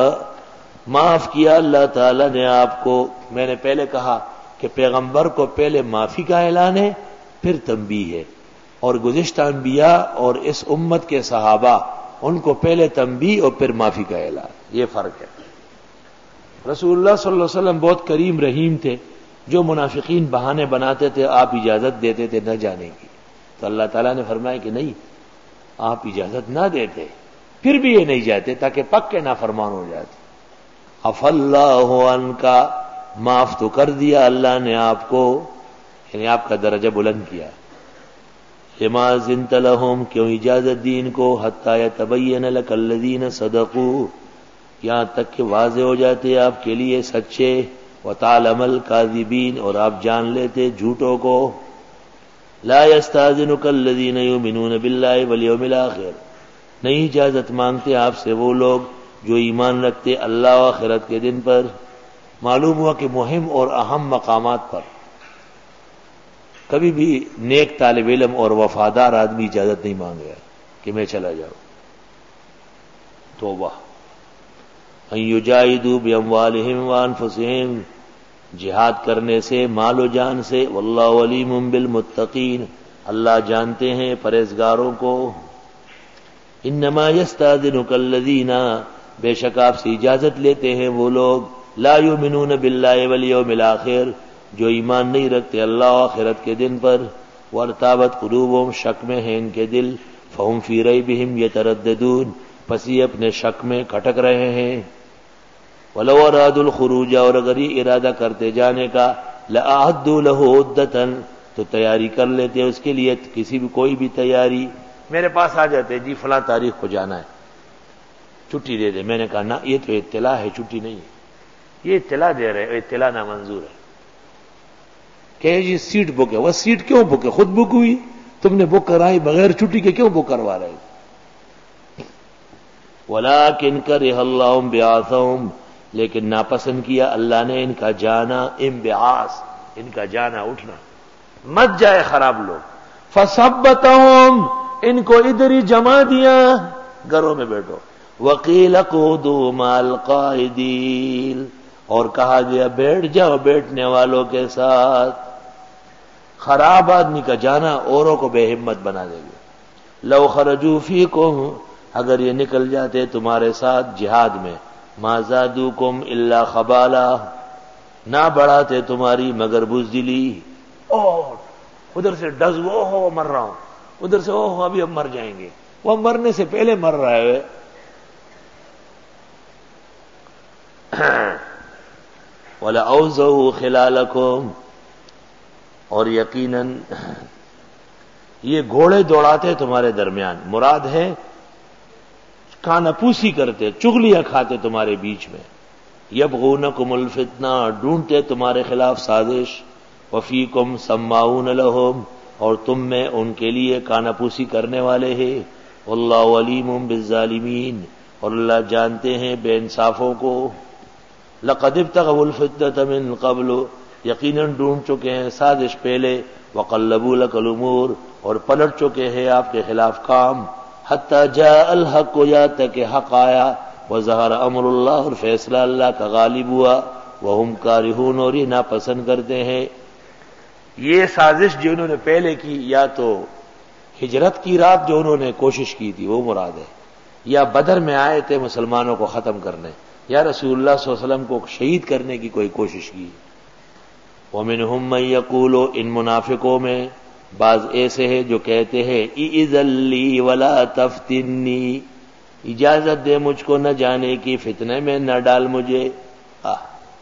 معاف کیا اللہ تعالی نے آپ کو، میں نے پہلے کہا کہ پیغمبر کو پہلے معافی کا اعلان ہے، پھر تنبیہ ہے، اور گزشتہ انبیاء اور اس امت کے صحابہ ان کو پہلے تنبیہ اور پھر معافی کا اعلان، یہ فرق ہے۔ رسول اللہ صلی اللہ علیہ وسلم بہت کریم رحیم تھے، جو منافقین بہانے بناتے تھے آپ اجازت دیتے تھے نہ جانے کی، تو اللہ تعالیٰ نے فرمایا کہ نہیں، آپ اجازت نہ دیتے پھر بھی یہ نہیں جاتے تاکہ پکے نافرمان ہو جاتے۔ عف اللہ عنکا، معاف تو کر دیا اللہ نے آپ کو، یعنی آپ کا درجہ بلند کیا۔ لما زنت لہم، کیوں اجازت دی ان کو، حتی یتبین لک الذین صدقوا، یہاں تک کہ واضح ہو جاتے آپ کے لیے سچے، وتعلم الکاذبین، اور آپ جان لیتے جھوٹوں کو۔ لا یستاذنک الذین یؤمنون باللہ والیوم الآخر، نہیں اجازت مانگتے آپ سے وہ لوگ جو ایمان رکھتے اللہ و آخرت کے دن پر۔ معلوم ہوا کہ مہم اور اہم مقامات پر کبھی بھی نیک طالب علم اور وفادار آدمی اجازت نہیں مانگے کہ میں چلا جاؤں۔ توبہ۔ ان یجاہدوا باموالہم وانفسہم، جہاد کرنے سے مال و جان سے، واللہ علیم بالمتقین، اللہ جانتے ہیں پرہیزگاروں کو۔ انما یستاذنک الذین، بے شک آپ سے اجازت لیتے ہیں وہ لوگ، لا یؤمنون باللہ والیوم الآخر، جو ایمان نہیں رکھتے اللہ و آخرت کے دن پر، وارتابت قلوبہم، شک میں ہیں ان کے دل، فہم فی ریبہم یترددون، پس یہ اپنے شک میں کھٹک رہے ہیں۔ وَلَوْ أَرَادُوا الْخُرُوجَ، اور اگر یہ ارادہ کرتے جانے کا، لَأَعَدُّوا لَهُ عُدَّةً، تو تیاری کر لیتے اس کے لیے کسی بھی کوئی بھی تیاری۔ میرے پاس آ جاتے جی فلاں تاریخ کو جانا ہے، چھٹی دے دے، میں نے کہا نہ، یہ تو اطلاع ہے، چھٹی نہیں ہے، یہ اطلاع دے رہے، اطلاع نامنظور ہے۔ کہ جی سیٹ بک ہے، وہ سیٹ کیوں بک ہے؟ خود بک ہوئی، تم نے بک کرائی بغیر چھٹی کے، کیوں بک کروا رہے؟ وَلَٰكِنْ كَرِهَ اللَّهُ انبِعَاثَهُمْ، لیکن ناپسند کیا اللہ نے ان کا جانا، انبعاث، ان کا جانا اٹھنا، مت جائے خراب لوگ۔ فَثَبَّتَهُمْ، ان کو ادھر ہی جما دیا، گھروں میں بیٹھو۔ وَقِيلَ اقْعُدُوا مَعَ الْقَاعِدِينَ، اور کہا گیا بیٹھ جاؤ بیٹھنے والوں کے ساتھ۔ خراب آدمی کا جانا اوروں کو بے ہمت بنا دے گا۔ لَوْ خَرَجُوا فِيكُمْ، اگر یہ نکل جاتے تمہارے ساتھ جہاد میں، مَا زَادُوكُمْ إِلَّا خَبَالًا، نہ بڑھاتے تمہاری مگر بزدلی۔ اور ادھر سے ڈز وہ ہو مر رہا ہوں، ادھر سے او ہو ابھی ہم مر جائیں گے، وہ مرنے سے پہلے مر رہا ہے۔ وَلَأَوْزَعُوا خِلَالَكُمْ، اور یقیناً یہ گھوڑے دوڑاتے تمہارے درمیان، مراد ہے کانا پوسی کرتے، چغلیاں کھاتے تمہارے بیچ میں۔ یبغونکم الفتنہ، ڈھونڈتے تمہارے خلاف سازش۔ وفیکم سماعون لہم، اور تم میں ان کے لیے کانا پوسی کرنے والے ہیں۔ واللہ علیم بالظالمین، اور اللہ جانتے ہیں بے انصافوں کو۔ لقد ابتغوا الفتنة من قبل، یقیناً ڈھونڈ چکے ہیں سازش پہلے۔ وقلبوا لك الامور، اور پلٹ چکے ہیں آپ کے خلاف کام۔ حتی جاء الحق، یہاں تک کہ حق آیا۔ وظہر امر اللہ، اور فیصلہ اللہ کا غالب ہوا۔ وہم کارہون، اور یہ ناپسند کرتے ہیں۔ یہ سازش جو انہوں نے پہلے کی، یا تو ہجرت کی رات جو انہوں نے کوشش کی تھی وہ مراد ہے، یا بدر میں آئے تھے مسلمانوں کو ختم کرنے، یا رسول اللہ صلی اللہ علیہ وسلم کو شہید کرنے کی کوئی کوشش کی۔ وَمِنْهُمْ مَنْ يَقُولُ، ان منافقوں میں بعض ایسے ہیں جو کہتے ہیں اِذًا لِّي وَلَا تَفْتِنِّي، اجازت دے مجھ کو نہ جانے کی، فتنے میں نہ ڈال مجھے۔ آہ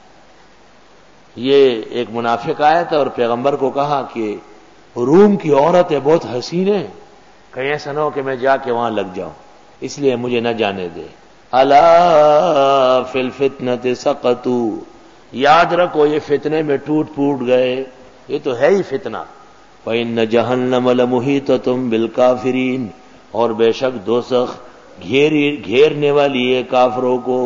یہ ایک منافق آیا تھا اور پیغمبر کو کہا کہ روم کی عورتیں بہت حسین ہیں، کہیں ایسا نہ ہو کہ میں جا کے وہاں لگ جاؤں، اس لیے مجھے نہ جانے دے۔ الا فی الفتنۃ سقطوا، یاد رکھو یہ فتنے میں ٹوٹ پھوٹ گئے، یہ تو ہے ہی فتنہ۔ وَإِنَّ جَهَنَّمَ لَمُحِيطَةٌ بِالْكَافِرِينَ، اور بے شک دوزخ گھیری گھیرنے والی ہے کافروں کو۔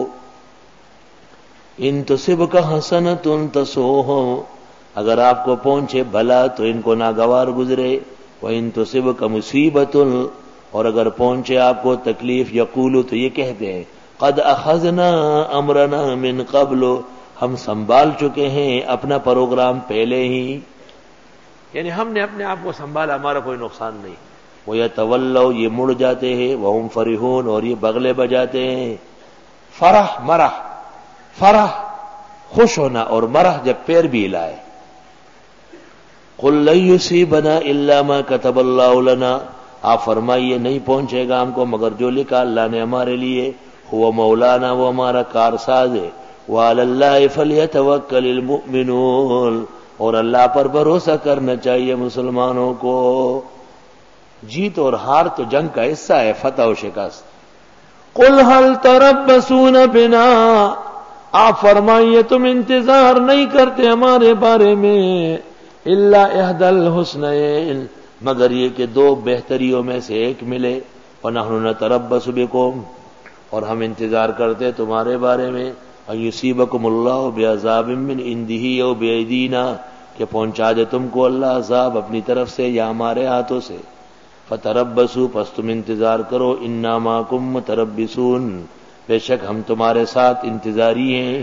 ان تصبک حسنۃ تسؤہم، اگر آپ کو پہنچے بھلا تو ان کو ناگوار گزرے۔ وَإِن تصبک مصیبۃ، اور اگر پہنچے آپ کو تکلیف، یقولو تو یہ کہتے ہیں قد اخذنا امرنا من قبل، ہم سنبھال چکے ہیں اپنا پروگرام پہلے ہی، یعنی ہم نے اپنے آپ کو سنبھالا، ہمارا کوئی نقصان نہیں۔ وَيَتَوَلَّوْا یہ مڑ جاتے ہیں، وَهُمْ فَرِحُونَ اور یہ بغلے بجاتے ہیں۔ فرح مرح، فرح خوش ہونا، اور مرح جب پیر بھی ہلائے۔ قُلْ لَن يُصِيبَنَا إِلَّا مَا كَتَبَ اللَّهُ لَنَا، آپ فرمائیے نہیں پہنچے گا ہم کو مگر جو لکھا اللہ نے ہمارے لیے، هو مولانا وہ ہمارا کارساز ہے، وَعَلَى اللَّهِ فَلْيَتَوَكَّلِ الْمُؤْمِنُونَ اور اللہ پر بھروسہ کرنا چاہیے مسلمانوں کو۔ جیت اور ہار تو جنگ کا حصہ ہے، فتح و شکست۔ قُلْ هَلْ تَرَبَّصُونَ بِنَا، آپ فرمائیے تم انتظار نہیں کرتے ہمارے بارے میں، الا احدى الحسنین مگر یہ کہ دو بہتریوں میں سے ایک ملے، وَنَحْنُ نَتَرَبَّصُ بِكُمْ اور ہم انتظار کرتے تمہارے بارے میں، أَن يُصِيبَكُمُ اللَّهُ بِعَذَابٍ مِّنْ عِندِهِ أَوْ بِأَيْدِينَا کہ پہنچا دے تم کو اللہ عذاب اپنی طرف سے یا ہمارے ہاتھوں سے، فَتَرَبَّصُوا پس تم انتظار کرو، إِنَّا مَعَكُمْ مُتَرَبِّصُونَ بے شک ہم تمہارے ساتھ انتظاری ہیں۔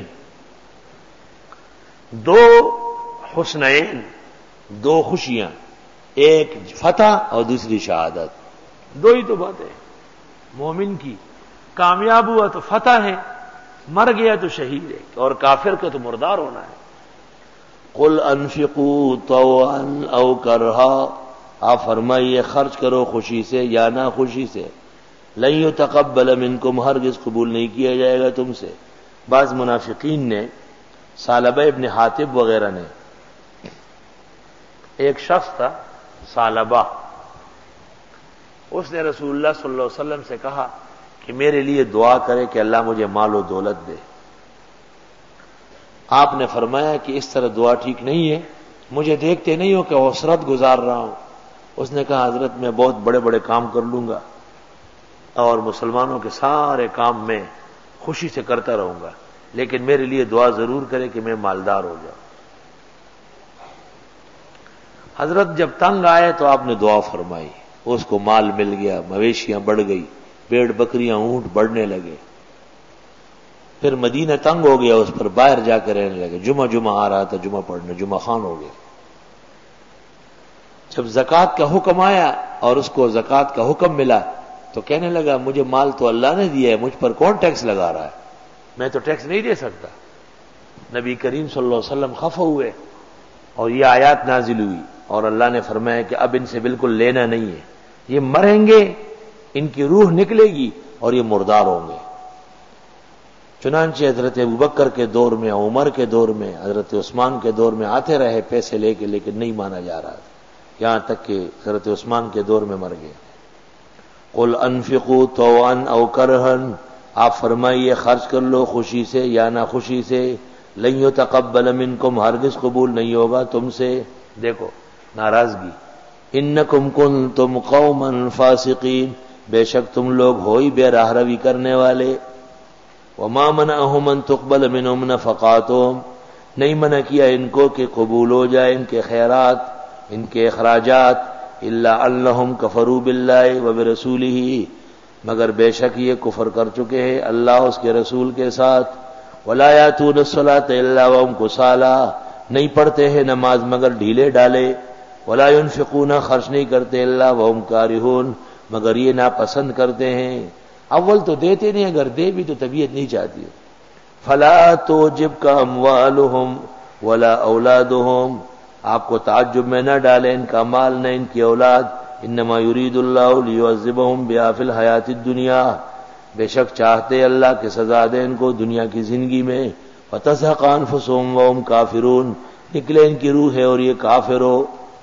دو حسنین، دو خوشیاں، ایک فتح اور دوسری شہادت، دو ہی تو باتیں مومن کی، کامیاب ہوا تو فتح ہے، مر گیا تو شہید ہے، اور کافر کا تو مردار ہونا ہے۔ قُلْ أَنفِقُوا طَوْعًا أَوْ كَرْهًا آپ فرمائیے خرچ کرو خوشی سے یا نہ خوشی سے، لن يتقبل منکم ہرگز قبول نہیں کیا جائے گا تم سے۔ بعض منافقین نے، ثعلبہ ابن حاتب وغیرہ نے، ایک شخص تھا ثعلبہ، اس نے رسول اللہ صلی اللہ علیہ وسلم سے کہا کہ میرے لیے دعا کرے کہ اللہ مجھے مال و دولت دے۔ آپ نے فرمایا کہ اس طرح دعا ٹھیک نہیں ہے، مجھے دیکھتے نہیں ہو کہ عسرت گزار رہا ہوں۔ اس نے کہا حضرت میں بہت بڑے بڑے کام کر لوں گا اور مسلمانوں کے سارے کام میں خوشی سے کرتا رہوں گا، لیکن میرے لیے دعا ضرور کرے کہ میں مالدار ہو جاؤں۔ حضرت جب تنگ آئے تو آپ نے دعا فرمائی، اس کو مال مل گیا، مویشیاں بڑھ گئی، بھیڑ بکریاں اونٹ بڑھنے لگے۔ پھر مدینہ تنگ ہو گیا، اس پر باہر جا کے رہنے لگے، جمعہ جمعہ آ رہا تھا جمعہ پڑھنے، جمعہ خان ہو گیا۔ جب زکوٰۃ کا حکم آیا اور اس کو زکوٰۃ کا حکم ملا تو کہنے لگا مجھے مال تو اللہ نے دیا ہے، مجھ پر کون ٹیکس لگا رہا ہے، میں تو ٹیکس نہیں دے سکتا۔ نبی کریم صلی اللہ علیہ وسلم خفا ہوئے اور یہ آیات نازل ہوئی، اور اللہ نے فرمایا کہ اب ان سے بالکل لینا نہیں ہے، یہ مریں گے، ان کی روح نکلے گی اور یہ مردار ہوں گے۔ چنانچہ حضرت ابوبکر کے دور میں، عمر کے دور میں، حضرت عثمان کے دور میں آتے رہے پیسے لے کے، لیکن نہیں مانا جا رہا تھا، یہاں تک کہ حضرت عثمان کے دور میں مر گئے۔ قُلْ أَنفِقُوا طَوْعًا أَوْ كَرْهًا آپ فرمائیے خرچ کر لو خوشی سے یا نہ خوشی سے، لن يتقبل منکم ہرگز قبول نہیں ہوگا تم سے۔ دیکھو ناراضگی، انکم کنتم قوما فاسقین بے شک تم لوگ ہو ہی بے راہ روی کرنے والے۔ وما منعهم ان تقبل منهم نفقاتهم نہیں منع کیا ان کو کہ قبول ہو جائے ان کے خیرات، ان کے اخراجات، الا انہم کفروا باللہ وبرسولہ مگر بے شک یہ کفر کر چکے ہیں اللہ اس کے رسول کے ساتھ۔ ولا یاتون الصلاۃ الا وهم کسالى نہیں پڑھتے ہیں نماز مگر ڈھیلے ڈالے۔ ولا ينفقون خرچ نہیں کرتے الا وهم کارہون مگر یہ ناپسند کرتے ہیں۔ اول تو دیتے نہیں، اگر دے بھی تو طبیعت نہیں چاہتی۔ فلا تعجبک اموالهم ولا اولادهم آپ کو تعجب میں نہ ڈالے ان کا مال نہ ان کی اولاد۔ انما یرید اللہ لیعذبهم بها فی الحیات الدنیا بے شک چاہتے اللہ کہ سزا دے ان کو دنیا کی زندگی میں۔ فتزهق انفسهم وهم کافرون نکلے ان کی روح ہے اور یہ کافر ہو۔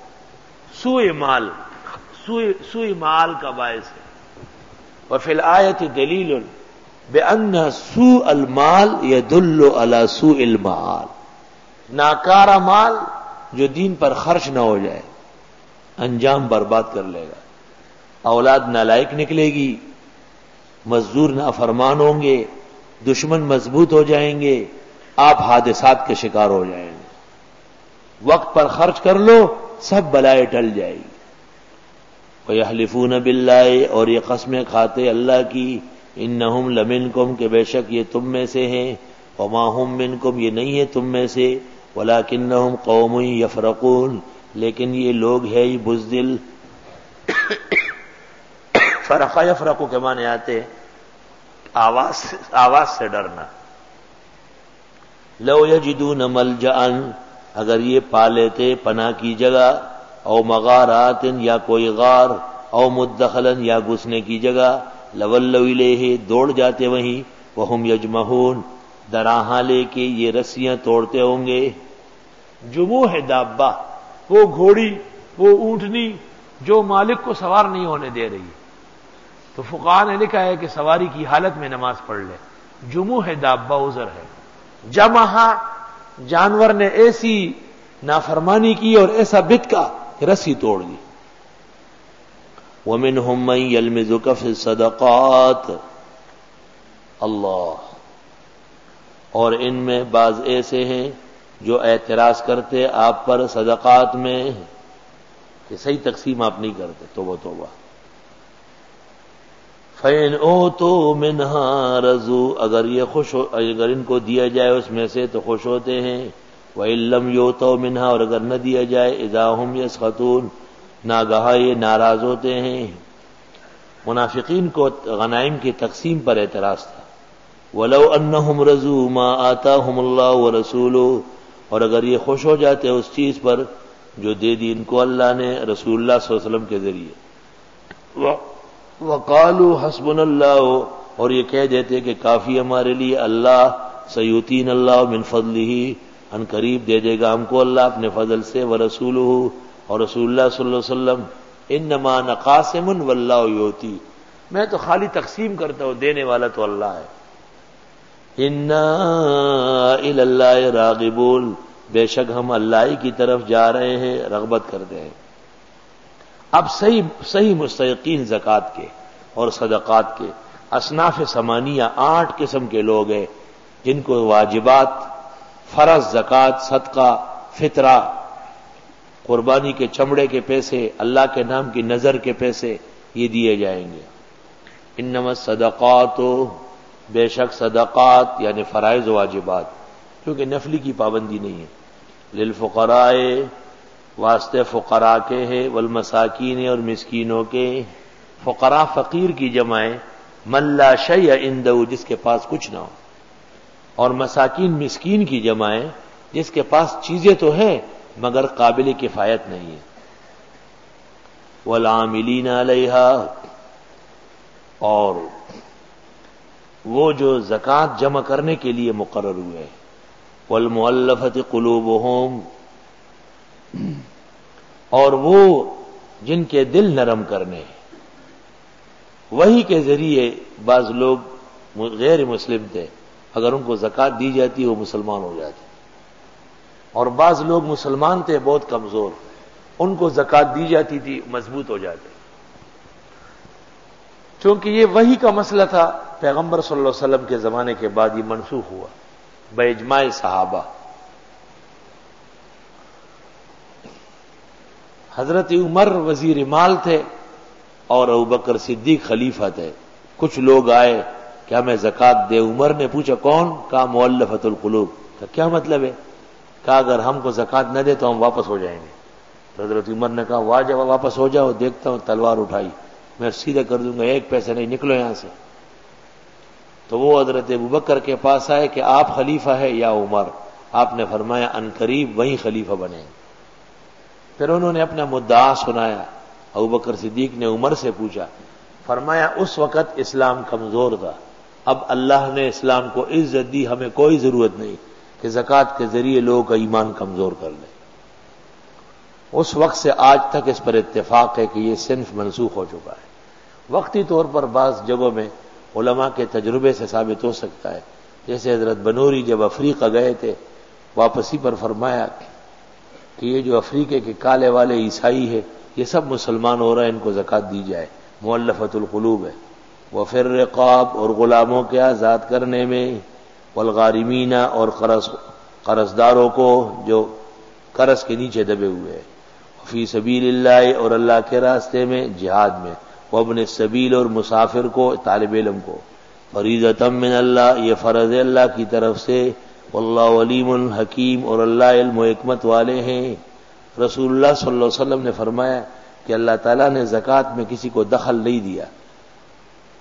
سوء مال، سوء سوء مال کا باعث ہے۔ وفی الآیت دلیل بأن سوء المال يدل على سوء المآل ناکارہ مال جو دین پر خرچ نہ ہو جائے انجام برباد کر لے گا، اولاد نالائق نکلے گی، مزدور نافرمان ہوں گے، دشمن مضبوط ہو جائیں گے، آپ حادثات کے شکار ہو جائیں گے۔ وقت پر خرچ کر لو سب بلائیں ٹل جائے گی۔ وَيَحْلِفُونَ بِاللَّهِ اور یہ قسمیں کھاتے اللہ کی، انہم لمنکم کہ بے شک یہ تم میں سے ہیں، وما ہم منکم یہ نہیں ہے تم میں سے، ولکنہم قوم یفرقون لیکن یہ لوگ ہیں بزدل۔ فرق یفرق کے معنی آتے آواز آواز سے ڈرنا. لو یجدون ملجأ، اگر یہ پا لیتے پناہ کی جگہ، او مغارات یا کوئی غار، او مدخلا یا گھسنے کی جگہ، لولوا الیہ دوڑ جاتے وہیں، وہم یجمحون دراہاں لے کے یہ رسیاں توڑتے ہوں گے. جموح دابہ وہ گھوڑی وہ اونٹنی جو مالک کو سوار نہیں ہونے دے رہی، تو فقہاء نے لکھا ہے کہ سواری کی حالت میں نماز پڑھ لے. جموح دابہ عذر ہے. جمع جانور نے ایسی نافرمانی کی اور ایسا بتکا کہ رسی توڑ دی. وَمِنْهُمْ مَنْ يَلْمِزُكَ فِي الصَّدَقَاتِ، اللہ، اور ان میں بعض ایسے ہیں جو اعتراض کرتے آپ پر صدقات میں کہ صحیح تقسیم آپ نہیں کرتے. توبہ توبہ. فَإِنْ أُوتُوا مِنْهَا رَضُوا، اگر یہ خوش ہو، اگر ان کو دیا جائے اس میں سے تو خوش ہوتے ہیں. وَإِنْ لَمْ يُؤْتَوْا مِنْهَا، اور اگر نہ دیا جائے إِذَا هُمْ يَسْخَطُونَ، ناگہا یہ ناراض ہوتے ہیں. منافقین کو غنائم کی تقسیم پر اعتراض تھا. وَلَوْ أَنَّهُمْ رَضُوا مَا آتَاهُمُ اللَّهُ وَرَسُولُهُ، اور اگر یہ خوش ہو جاتے اس چیز پر جو دے دی ان کو اللہ نے رسول اللہ صلی اللہ علیہ وسلم کے ذریعے. وَقَالُوا حَسْبُنَا اللَّهُ، اور یہ کہہ دیتے کہ کافی ہمارے لیے اللہ. سَيُؤْتِينَا اللَّهُ مِنْ فَضْلِهِ، ان قریب دے دے گا ہم کو اللہ اپنے فضل سے. وَرَسُولُهُ، اور رسول اللہ صلی اللہ علیہ وسلم. انما انا قاسم واللہ یؤتی، میں تو خالی تقسیم کرتا ہوں، دینے والا تو اللہ ہے. انا الی اللہ راغبون، بے شک ہم اللہ کی طرف جا رہے ہیں، رغبت کرتے ہیں. اب صحیح صحیح مستحقین زکوٰۃ کے اور صدقات کے اصناف ثمانیہ آٹھ قسم کے لوگ ہیں جن کو واجبات، فرض، زکوٰۃ، صدقہ، فطرہ، قربانی کے چمڑے کے پیسے، اللہ کے نام کی نظر کے پیسے، یہ دیے جائیں گے. انما الصدقات، بے شک صدقات یعنی فرائض و واجبات، کیونکہ نفلی کی پابندی نہیں ہے. للفقراء، واسطے فقراء کے ہے، والمساکین، اور مسکینوں کے. فقراء فقیر کی جمع ہے، من لا شیء عنده، جس کے پاس کچھ نہ ہو. اور مساکین مسکین کی جمع ہے، جس کے پاس چیزیں تو ہیں مگر قابل کفایت نہیں ہے. والعاملین علیہا، اور وہ جو زکوٰۃ جمع کرنے کے لیے مقرر ہوئے. والمؤلفۃ قلوبہم، اور وہ جن کے دل نرم کرنے ہیں. وہی کے ذریعے بعض لوگ غیر مسلم تھے، اگر ان کو زکوٰۃ دی جاتی وہ مسلمان ہو جاتے. اور بعض لوگ مسلمان تھے بہت کمزور، ان کو زکوٰۃ دی جاتی تھی، مضبوط ہو جاتے. چونکہ یہ وحی کا مسئلہ تھا، پیغمبر صلی اللہ علیہ وسلم کے زمانے کے بعد یہ منسوخ ہوا باجماع صحابہ. حضرت عمر وزیر مال تھے اور ابوبکر صدیق خلیفہ تھے. کچھ لوگ آئے کہ ہمیں زکوٰۃ دے. عمر نے پوچھا کون؟ کہا مؤلفۃ القلوب. کہ کیا مطلب ہے؟ کہا اگر ہم کو زکوٰۃ نہ دے تو ہم واپس ہو جائیں گے. تو حضرت عمر نے کہا واہ جب واپس ہو جاؤ، دیکھتا ہوں. تلوار اٹھائی، میں سیدھا کر دوں گا، ایک پیسہ نہیں، نکلو یہاں سے. تو وہ حضرت ابوبکر کے پاس آئے کہ آپ خلیفہ ہے یا عمر؟ آپ نے فرمایا ان قریب وہی خلیفہ بنے. پھر انہوں نے اپنا مدعا سنایا. ابوبکر صدیق نے عمر سے پوچھا، فرمایا اس وقت اسلام کمزور تھا، اب اللہ نے اسلام کو عزت دی، ہمیں کوئی ضرورت نہیں کہ زکوٰۃ کے ذریعے لوگوں کا ایمان کمزور کر لیں. اس وقت سے آج تک اس پر اتفاق ہے کہ یہ صنف منسوخ ہو چکا ہے. وقتی طور پر بعض جگہوں میں علماء کے تجربے سے ثابت ہو سکتا ہے. جیسے حضرت بنوری جب افریقہ گئے تھے، واپسی پر فرمایا کہ یہ جو افریقے کے کالے والے عیسائی ہے یہ سب مسلمان ہو رہا ہے، ان کو زکوٰۃ دی جائے. مؤلفۃ القلوب ہے. وفی الرقاب، اور غلاموں کے آزاد کرنے میں. والغارمین، اور قرض قرض داروں کو جو قرض کے نیچے دبے ہوئے ہیں. فی سبیل اللہ، اور اللہ کے راستے میں، جہاد میں. وابن السبیل، اور مسافر کو، طالب علم کو. فریضۃ من اللہ، یہ فرض ہے اللہ کی طرف سے. واللہ علیم حکیم، اور اللہ علم و حکمت والے ہیں. رسول اللہ صلی اللہ علیہ وسلم نے فرمایا کہ اللہ تعالیٰ نے زکوٰۃ میں کسی کو دخل نہیں دیا،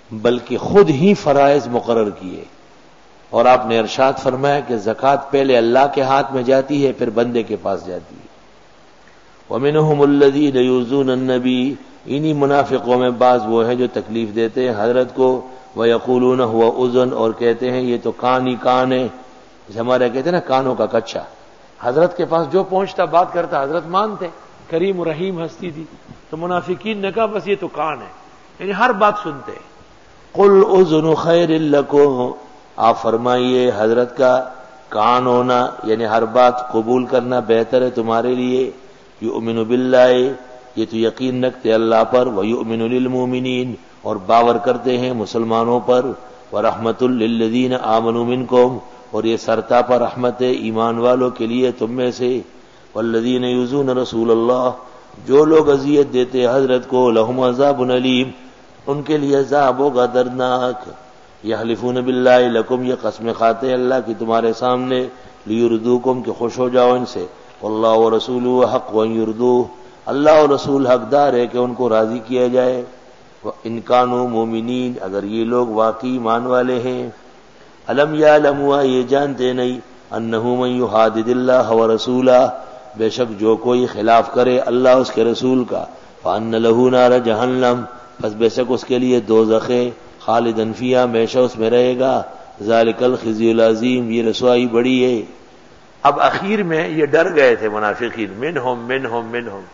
بلکہ خود ہی فرائض مقرر کیے. اور آپ نے ارشاد فرمایا کہ زکوٰۃ پہلے اللہ کے ہاتھ میں جاتی ہے پھر بندے کے پاس جاتی ہے. وَمِنْهُمُ الَّذِينَ يُؤْذُونَ النَّبِيَّ، انہی منافقوں میں بعض وہ ہیں جو تکلیف دیتے ہیں حضرت کو. وَيَقُولُونَ هُوَ أُذُنٌ، اور کہتے ہیں یہ تو کان ہی کان ہے. جیسے ہمارے کہتے ہیں نا کانوں کا کچا. حضرت کے پاس جو پہنچتا بات کرتا حضرت مانتے، کریم و رحیم ہستی تھی. تو منافقین نے کہا بس یہ تو کان ہے، یعنی ہر بات سنتے. قُلْ أُذُنُ خَيْرٍ لَكُمْ، آپ فرمائیے حضرت کا کان ہونا یعنی ہر بات قبول کرنا بہتر ہے تمہارے لیے. یؤمن باللہ، یہ تو یقین رکھتے اللہ پر. ویؤمن للمؤمنین، اور باور کرتے ہیں مسلمانوں پر. ورحمۃ للذین آمنوا منکم، اور یہ سرتا پر رحمت ہے ایمان والوں کے لیے تم میں سے. والذین یؤذون رسول اللہ، جو لوگ اذیت دیتے حضرت کو. لہم عذاب علیم، ان کے لیے عذاب ہوگا دردناک. یحلفون باللہ لکم، یہ قسم کھاتے اللہ کی تمہارے سامنے. لیردوکم، کہ خوش ہو جاؤ ان سے. واللہ ورسولہ حق ان یردوہ، اللہ اور رسول حقدار ہے کہ ان کو راضی کیا جائے. ان کانوا مومنین، اگر یہ لوگ واقعی ایمان والے ہیں. الم یعلموا، یہ جانتے نہیں. انہ من یحادد اللہ ورسولہ، بے شک جو کوئی خلاف کرے اللہ اس کے رسول کا. فان لہ نار جہنم، پس بے شک اس کے لیے دوزخ ہے. خالدا فیہا، ہمیشہ اس میں رہے گا. ذالک الخزی العظیم، یہ رسوائی بڑی ہے. اب اخیر میں یہ ڈر گئے تھے منافقین. منہم منہم منہم،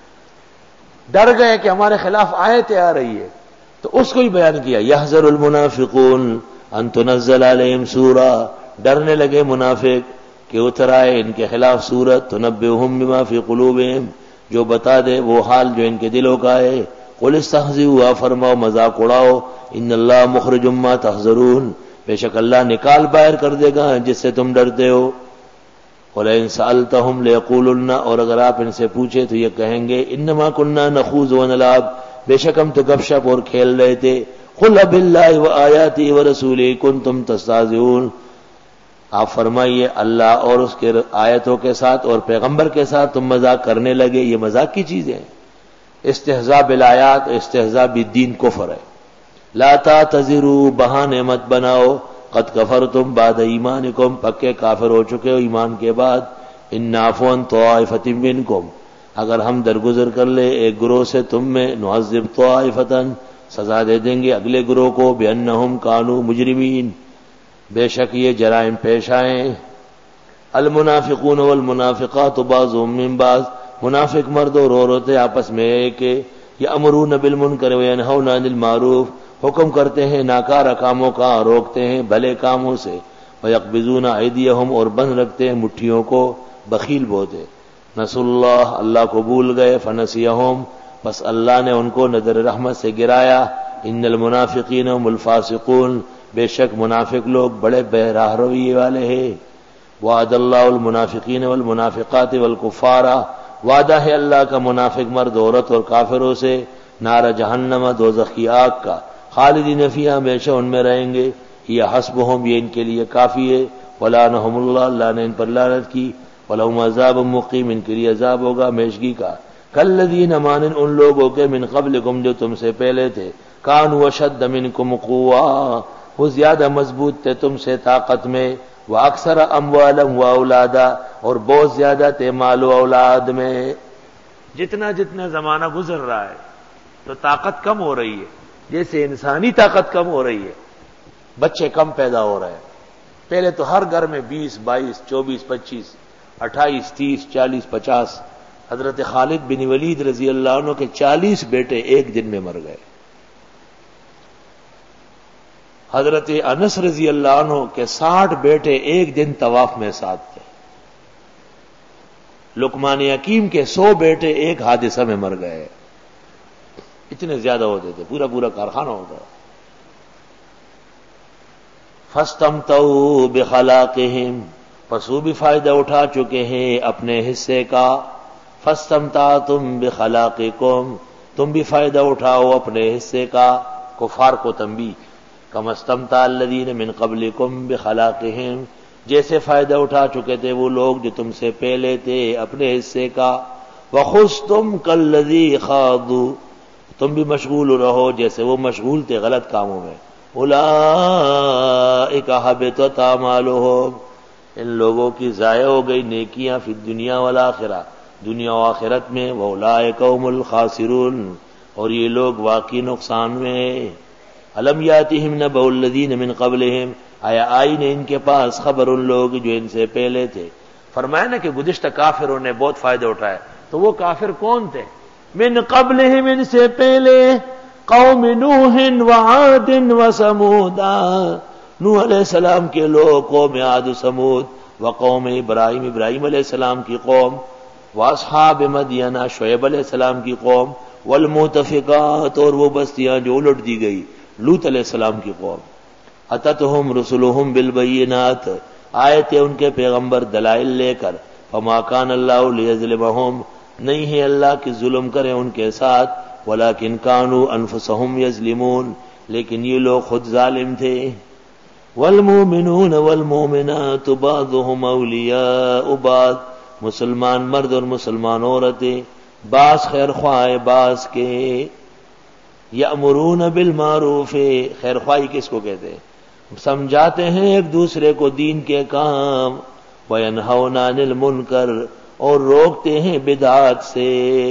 ڈر گئے کہ ہمارے خلاف آیتیں آ رہی ہے. تو اس کو ہی بیان کیا. یحذر المنافقون ان تنزل علیہم سورہ، ڈرنے لگے منافق کہ اتر آئے ان کے خلاف سورت. تنبئہم بما فی قلوبہم، جو بتا دے وہ حال جو ان کے دلوں کا ہے. قل استہزئوا، فرماؤ مذاق اڑاؤ. ان اللہ مخرج ما تحذرون، بے شک اللہ نکال باہر کر دے گا جس سے تم ڈرتے ہو. وَلَئِن سَأَلْتَهُمْ لَيَقُولُنَّ، اور اگر آپ ان سے پوچھے تو یہ کہیں گے انما كُنَّا نَخُوضُ وَنَلْعَبُ، بے شک ہم تو گپ شپ اور کھیل رہے تھے. قُلْ أَبِاللَّهِ وَآيَاتِهِ وَرَسُولِهِ كُنتُمْ تَسْتَهْزِئُونَ، آپ فرمائیے اللہ اور اس کے آیتوں کے ساتھ اور پیغمبر کے ساتھ تم مذاق کرنے لگے. یہ مذاق کی چیزیں ہیں. استہزاء بالآیات، استہزاء بالدین کفر ہے. لا تعتذروا، بہانے مت بناؤ. قد کفرتم بعد ایمانکم، پکے کافر ہو چکے ہو ایمان کے بعد. ان نعفو عن طائفۃ منکم، اگر ہم درگزر کر لے ایک گروہ سے تم میں. نعذب طائفۃ، سزا دے دیں گے اگلے گروہ کو. بانہم کانوا مجرمین، بے شک یہ جرائم پیش آئے. المنافقون والمنافقات بعضهم من بعض، منافق مرد اور عورتیں آپس میں ایک. یأمرون بالمنکر وینہون عن المعروف، حکم کرتے ہیں ناکارہ کاموں کا، روکتے ہیں بھلے کاموں سے. ویقبضون ایدیہم، اور بند رکھتے ہیں مٹھیوں کو. بخیل بہت ہے. نسوا اللہ، اللہ کو بھول گئے. فنسیہم، بس اللہ نے ان کو نظر رحمت سے گرایا. ان المنافقین هم الفاسقون، بے شک منافق لوگ بڑے بے راہ رویے والے ہیں. وعد اللہ المنافقین والمنافقات والکفار، وعدہ ہے اللہ کا منافق مرد عورت اور کافروں سے. نار جہنم، دوزخ کی آگ کا. خالدین فیہا، ہمیشہ ان میں رہیں گے. یہ حسبہم، یہ ان کے لیے کافی ہے. ولعنہم اللہ، اللہ نے ان پر لعنت کی. ولہم عذاب مقیم، ان کے لیے عذاب ہوگا ہمیشگی کا. کالذین، مانند ان لوگوں کے. من قبلکم، جو تم سے پہلے تھے. کانوا اشد منکم قوہ، وہ زیادہ مضبوط تھے تم سے طاقت میں. واکثر اموالا واولادا، اور بہت زیادہ تھے مال و اولاد میں. جتنا جتنا زمانہ گزر رہا ہے تو طاقت کم ہو رہی ہے. جیسے انسانی طاقت کم ہو رہی ہے، بچے کم پیدا ہو رہے ہیں. پہلے تو ہر گھر میں بیس بائیس چوبیس پچیس اٹھائیس تیس چالیس پچاس. حضرت خالد بن ولید رضی اللہ عنہ کے چالیس بیٹے ایک دن میں مر گئے. حضرت انس رضی اللہ عنہ کے ساٹھ بیٹے ایک دن طواف میں ساتھ تھے. لقمان حکیم کے سو بیٹے ایک حادثہ میں مر گئے. اتنے زیادہ ہوتے تھے، پورا پورا کارخانہ ہوتا. فاستمتعوا بخلاقہم، پس وہ بھی فائدہ اٹھا چکے ہیں اپنے حصے کا. فاستمتعتم بخلاقکم، تم بھی فائدہ اٹھاؤ اپنے حصے کا. کفار کو تنبیہ. کما استمتع الذین من قبلکم بخلاقہم، جیسے فائدہ اٹھا چکے تھے وہ لوگ جو تم سے پہلے تھے اپنے حصے کا. وخذتم کالذی خاضوا، تم بھی مشغول رہو جیسے وہ مشغول تھے غلط کاموں میں. اولئک حبطت اعمالهم، ان لوگوں کی ضائع ہو گئی نیکیاں فی الدنیا والآخرہ، دنیا و آخرت میں، واولئک هم الخاسرون، اور یہ لوگ واقعی نقصان میں ہیں۔ الم یاتہم نبأ الذین من قبلہم، آیا آئی نے ان کے پاس خبر ان لوگ جو ان سے پہلے تھے۔ فرمایا نا کہ گزشتہ کافروں نے بہت فائدہ اٹھایا، تو وہ کافر کون تھے؟ من قبلہم، ان سے پہلے، قوم نوح وعاد وثمود، نوح علیہ السلام کے لوگ، قوم عاد و سمود، وقوم ابراہیم، ابراہیم علیہ السلام کی قوم، واصحاب مدین، شعیب علیہ السلام کی قوم، والمؤتفقات، اور وہ بستیاں جو الٹ دی گئی، لوط علیہ السلام کی قوم۔ اتتہم رسلہم بالبینات، آئے تھے ان کے پیغمبر دلائل لے کر، فما کان اللہ لیظلمہم، نہیں ہے اللہ کہ ظلم کرے ان کے ساتھ، ولیکن کانوا انفسہم یظلمون، لیکن یہ لوگ خود ظالم تھے۔ والمؤمنون والمؤمنات بعضهم اولیاء بعض، مسلمان مرد اور مسلمان عورتیں بعض خیر خواہ بعض کے، یأمرون بالمعروف، خیر خواہی کس کو کہتے ہیں؟ سمجھاتے ہیں ایک دوسرے کو دین کے کام، وینہون عن المنکر، اور روکتے ہیں بدعات سے،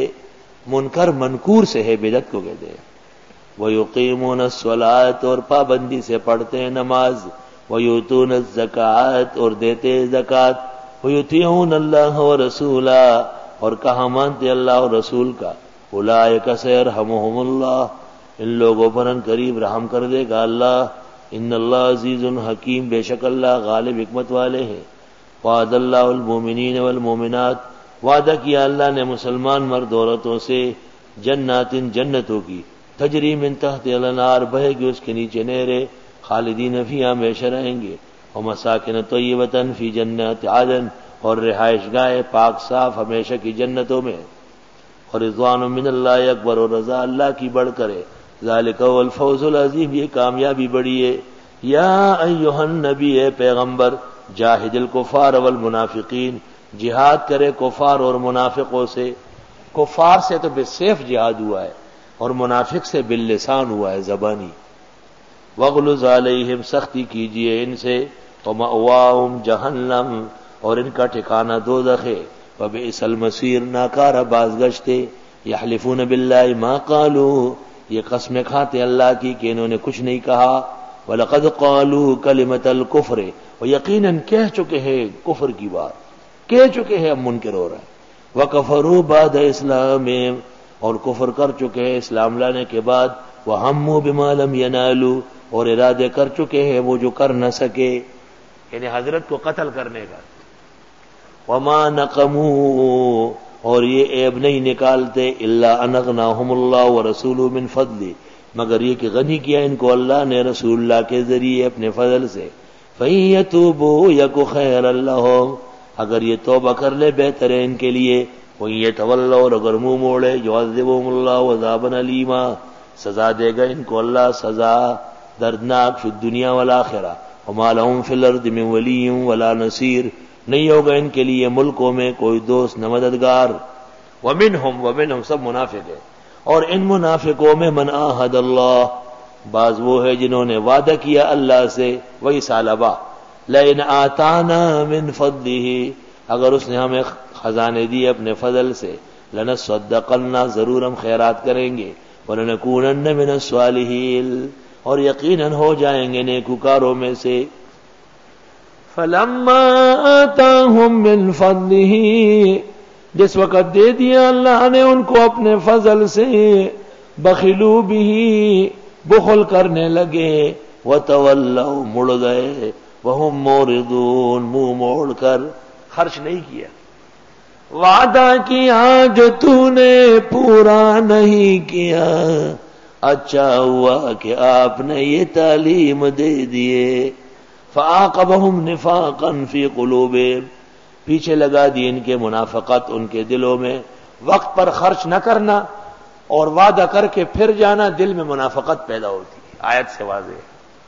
منکر منکور سے ہے، بدعت کو کہتے ہیں۔ ویقیمون الصلاۃ، اور پابندی سے پڑھتے ہیں نماز، ویؤتون الزکوٰۃ، اور دیتے زکوٰۃ، ویطیعون اللہ ورسولہ، اور کہا مانتے اللہ اور رسول کا، اولئک سیرحمہم اللہ، ان لوگوں پر ان قریب رحم کر دے گا اللہ، ان اللہ عزیز حکیم، بے شک اللہ غالب حکمت والے ہیں۔ وعد اللہ المومنین والمومنات، وعدہ کیا اللہ نے مسلمان مرد عورتوں سے، جنات جنتوں کی، تجری من تحت الانہار، بہے گی اس کے نیچے نہریں، خالدین فیہا، ہمیشہ رہیں گے، ومساکن طیبۃ فی جنات عدن، اور رہائش گاہ پاک صاف ہمیشہ کی جنتوں میں، اور رضوان من اللہ اکبر، اور رضا اللہ کی بڑھ کرے، ذالک هو الفوز العظیم، یہ کامیابی بڑی ہے۔ یا ایھا النبی، اے پیغمبر، جاہد الکفار والمنافقین، جہاد کرے کفار اور منافقوں سے، کفار سے تو بالسیف جہاد ہوا ہے، اور منافق سے باللسان ہوا ہے، زبانی۔ وغلظ علیہم، سختی کیجئے ان سے، ومأواہم جہنم، اور ان کا ٹھکانہ دوزخ ہے، وبئس المصیر، ناکارہ بازگشتے، یحلفون باللہ ما قالوا، یہ قسمیں کھاتے اللہ کی کہ انہوں نے کچھ نہیں کہا، وَلَقَدْ قَالُوا كَلِمَةَ الْكُفْرِ، اور یقیناً کہہ چکے ہیں کفر کی بات، کہہ چکے ہیں، اب منکر ہو رہا ہے، وَكَفَرُوا بَعْدَ إِسْلَامِهِمْ، اور کفر کر چکے ہیں اسلام لانے کے بعد، وَهَمُّوا بِمَا لَمْ يَنَالُوا، اور ارادے کر چکے ہیں وہ جو کر نہ سکے، یعنی حضرت کو قتل کرنے کا۔ وَمَا نَقَمُوا، اور یہ عیب نہیں نکالتے، الا ان اغناہم اللہ ورسولہ من فضلہ، مگر یہ کہ غنی کیا ان کو اللہ نے رسول اللہ کے ذریعے اپنے فضل سے، فَإِن يَتُوبُوا يَكُ خَيْرًا لَّهُمْ، اگر یہ توبہ کر لے بہتر ہے ان کے لیے، وَإِن يَتَوَلَّوْا، اور اگر منہ موڑے، يُعَذِّبُهُمُ اللَّهُ عَذَابًا أَلِيمًا، سزا دے گا ان کو اللہ سزا دردناک، فی الدنیا والآخرہ، وَمَا لَهُمْ فِي الْأَرْضِ مِن وَلِيٍّ وَلَا نَصِيرٍ، نہیں ہوگا ان کے لیے ملکوں میں کوئی دوست نہ مددگار۔ وَمِنْهُمْ وَمِنْهُمْ، سب منافق ہے، اور ان منافقوں میں من عاہد اللہ، بعض وہ ہے جنہوں نے وعدہ کیا اللہ سے، وہی سالبہ، لئن آتانا من فضلہ، اگر اس نے ہمیں خزانے دیے اپنے فضل سے، لنصدقن، ضرور ہم خیرات کریں گے، ولنکونن من الصالحین، اور یقیناً ہو جائیں گے نیکوکاروں میں سے۔ فلما آتاہم من فضلہ، جس وقت دے دیا اللہ نے ان کو اپنے فضل سے، بخلوا بہ، بخل کرنے لگے، وتولوا، مڑ گئے، وہم معرضون، منہ موڑ کر، خرچ نہیں کیا۔ وعدہ کیا جو تو نے پورا نہیں کیا، اچھا ہوا کہ آپ نے یہ تعلیم دے دیے۔ فعاقبہم نفاقا فی قلوبہم، پیچھے لگا دی ان کے منافقت ان کے دلوں میں، وقت پر خرچ نہ کرنا اور وعدہ کر کے پھر جانا، دل میں منافقت پیدا ہوتی ہے، آیت سے واضح۔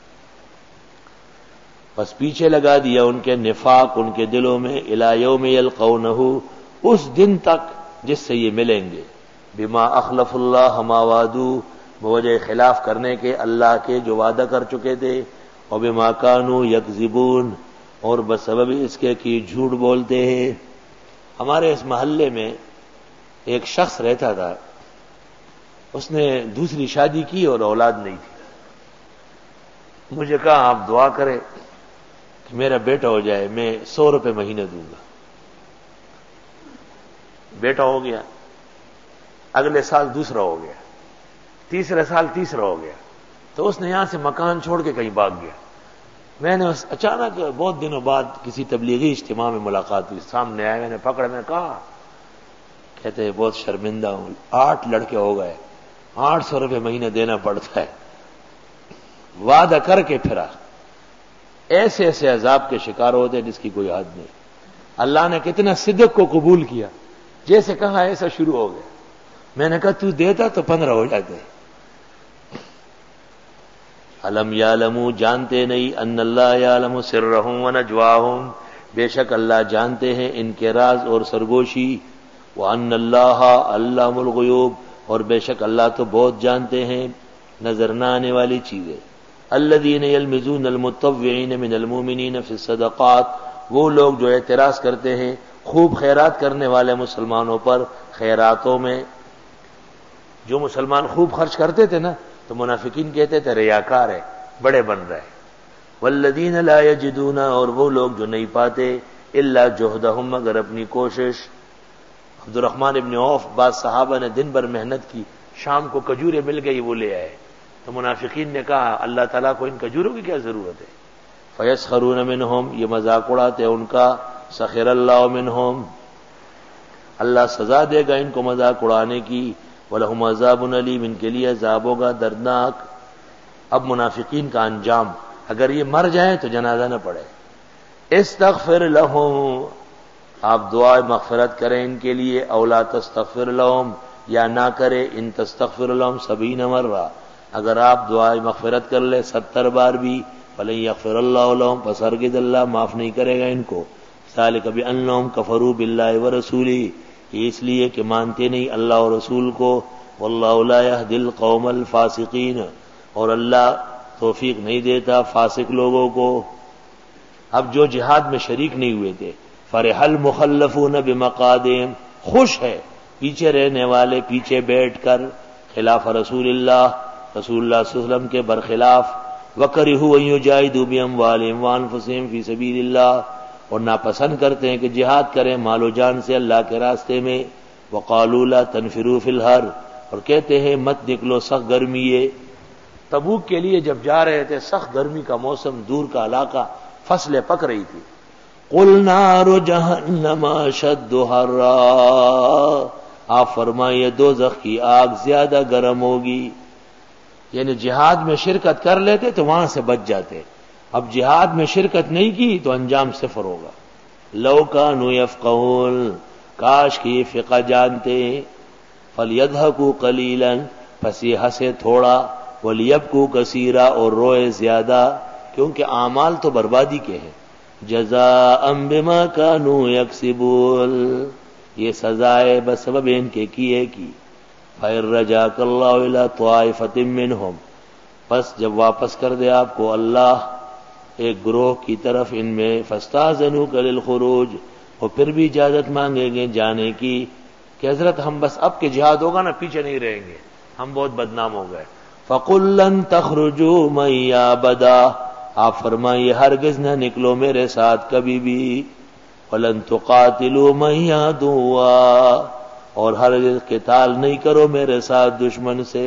بس پیچھے لگا دیا ان کے نفاق ان کے دلوں میں، الی یوم یلقونہ، اس دن تک جس سے یہ ملیں گے، بما اخلف اللہ ما وعدو، بوجہ خلاف کرنے کے اللہ کے جو وعدہ کر چکے تھے، وبما كانوا یکذبون، اور بسبب اس کے کہ جھوٹ بولتے ہیں۔ ہمارے اس محلے میں ایک شخص رہتا تھا، اس نے دوسری شادی کی اور اولاد نہیں تھی۔ مجھے کہا آپ دعا کریں کہ میرا بیٹا ہو جائے، میں سو روپے مہینے دوں گا۔ بیٹا ہو گیا، اگلے سال دوسرا ہو گیا، تیسرے سال تیسرا ہو گیا، تو اس نے یہاں سے مکان چھوڑ کے کہیں بھاگ گیا۔ میں نے اس اچانک بہت دنوں بعد کسی تبلیغی اجتماع میں ملاقات ہوئی، سامنے آئے، میں نے پکڑ میں کہا، کہتے ہیں بہت شرمندہ ہوں، آٹھ لڑکے ہو گئے، آٹھ سو روپے مہینے دینا پڑتا ہے، وعدہ کر کے پھرا۔ ایسے ایسے عذاب کے شکار ہوتے ہیں جس کی کوئی حد نہیں۔ اللہ نے کتنا صدق کو قبول کیا، جیسے کہا ایسا شروع ہو گیا۔ میں نے کہا تو دیتا تو پندرہ ہو جاتے۔ علم یعلموا، جانتے نہیں، ان اللہ یعلم سرہم ونجواہم، بے شک اللہ جانتے ہیں ان کے راز اور سرگوشی، وان اللہ علام الغیوب، اور بے شک اللہ تو بہت جانتے ہیں نظر نہ آنے والی چیزیں۔ الذین یلمزون المتطوعین من المؤمنین فی الصدقات، وہ لوگ جو اعتراض کرتے ہیں خوب خیرات کرنے والے مسلمانوں پر خیراتوں میں۔ جو مسلمان خوب خرچ کرتے تھے نا تو منافقین کہتے تھے ریاکار ہے، بڑے بن رہے۔ والذین لا یجدون، اور وہ لوگ جو نہیں پاتے الا جہدہم، مگر اپنی کوشش۔ عبد الرحمن ابن عوف، بعض صحابہ نے دن بھر محنت کی، شام کو کھجوریں مل گئی وہ لے آئے، تو منافقین نے کہا اللہ تعالیٰ کو ان کھجوروں کی کیا ضرورت ہے؟ فیسخرون منہم، یہ مذاق اڑاتے ان کا، سخر اللہ منہم، اللہ سزا دے گا ان کو مذاق اڑانے کی، وَلَهُمْ عَذَابٌ أَلِيمٌ، ان کے لیے عذاب ہوگا دردناک۔ اب منافقین کا انجام، اگر یہ مر جائیں تو جنازہ نہ پڑے۔ استغفر لهم، آپ دعا مغفرت کریں ان کے لیے، او لا تستغفر لهم، یا نہ کرے، ان تستغفر لهم سبعین مرہ، اگر آپ دعا مغفرت کر لے ستر بار بھی، فلن یغفر اللہ لهم، پس ہرگز اللہ معاف نہیں کرے گا ان کو۔ ذالک بانہم کفروا باللہ ورسولہ، یہ اس لیے کہ مانتے نہیں اللہ اور رسول کو، واللہ لا یہدی القوم الفاسقین، اور اللہ توفیق نہیں دیتا فاسق لوگوں کو۔ اب جو جہاد میں شریک نہیں ہوئے تھے، فرح المخلفون بمقعدہم، خوش ہے پیچھے رہنے والے پیچھے بیٹھ کر، خلاف رسول اللہ، رسول اللہ صلی اللہ علیہ وسلم کے برخلاف، وکرہوا ان یجاہدوا باموالہم وانفسہم فی سبیل اللہ، اور ناپسند کرتے ہیں کہ جہاد کریں مال و جان سے اللہ کے راستے میں، وقالوا لا تنفروا فی الحر، اور کہتے ہیں مت نکلو سخت گرمی ہے۔ تبوک کے لیے جب جا رہے تھے سخت گرمی کا موسم، دور کا علاقہ، فصلیں پک رہی تھی۔ قل نار جہنم اشد حرا، آپ فرمائیے دوزخ کی آگ زیادہ گرم ہوگی۔ یعنی جہاد میں شرکت کر لیتے تو وہاں سے بچ جاتے، اب جہاد میں شرکت نہیں کی تو انجام صفر ہوگا۔ لو کانوا یفقہون، کاش کہ یہ فقہ جانتے، فلیضحکوا قلیلا، پس یہ ہنسے تھوڑا، ولیبکوا کثیرا، اور روئے زیادہ، کیونکہ اعمال تو بربادی کے ہیں۔ جزاء بما کانوا یکسبون، یہ سزائے بسبب ان کے کیے کی۔ فإن رجاک اللہ الی طائفۃ منہم، پس جب واپس کر دے آپ کو اللہ ایک گروہ کی طرف ان میں، فاستاذنوک للخروج، اور پھر بھی اجازت مانگیں گے جانے کی کہ حضرت ہم بس اب کے جہاد ہوگا نا پیچھے نہیں رہیں گے، ہم بہت بدنام ہو گئے۔ فقل لن تخرجوا معی ابدا، آپ فرمائیے ہرگز نہ نکلو میرے ساتھ کبھی بھی، ولن تقاتلوا معی عدوا، اور ہرگز قتال نہیں کرو میرے ساتھ دشمن سے۔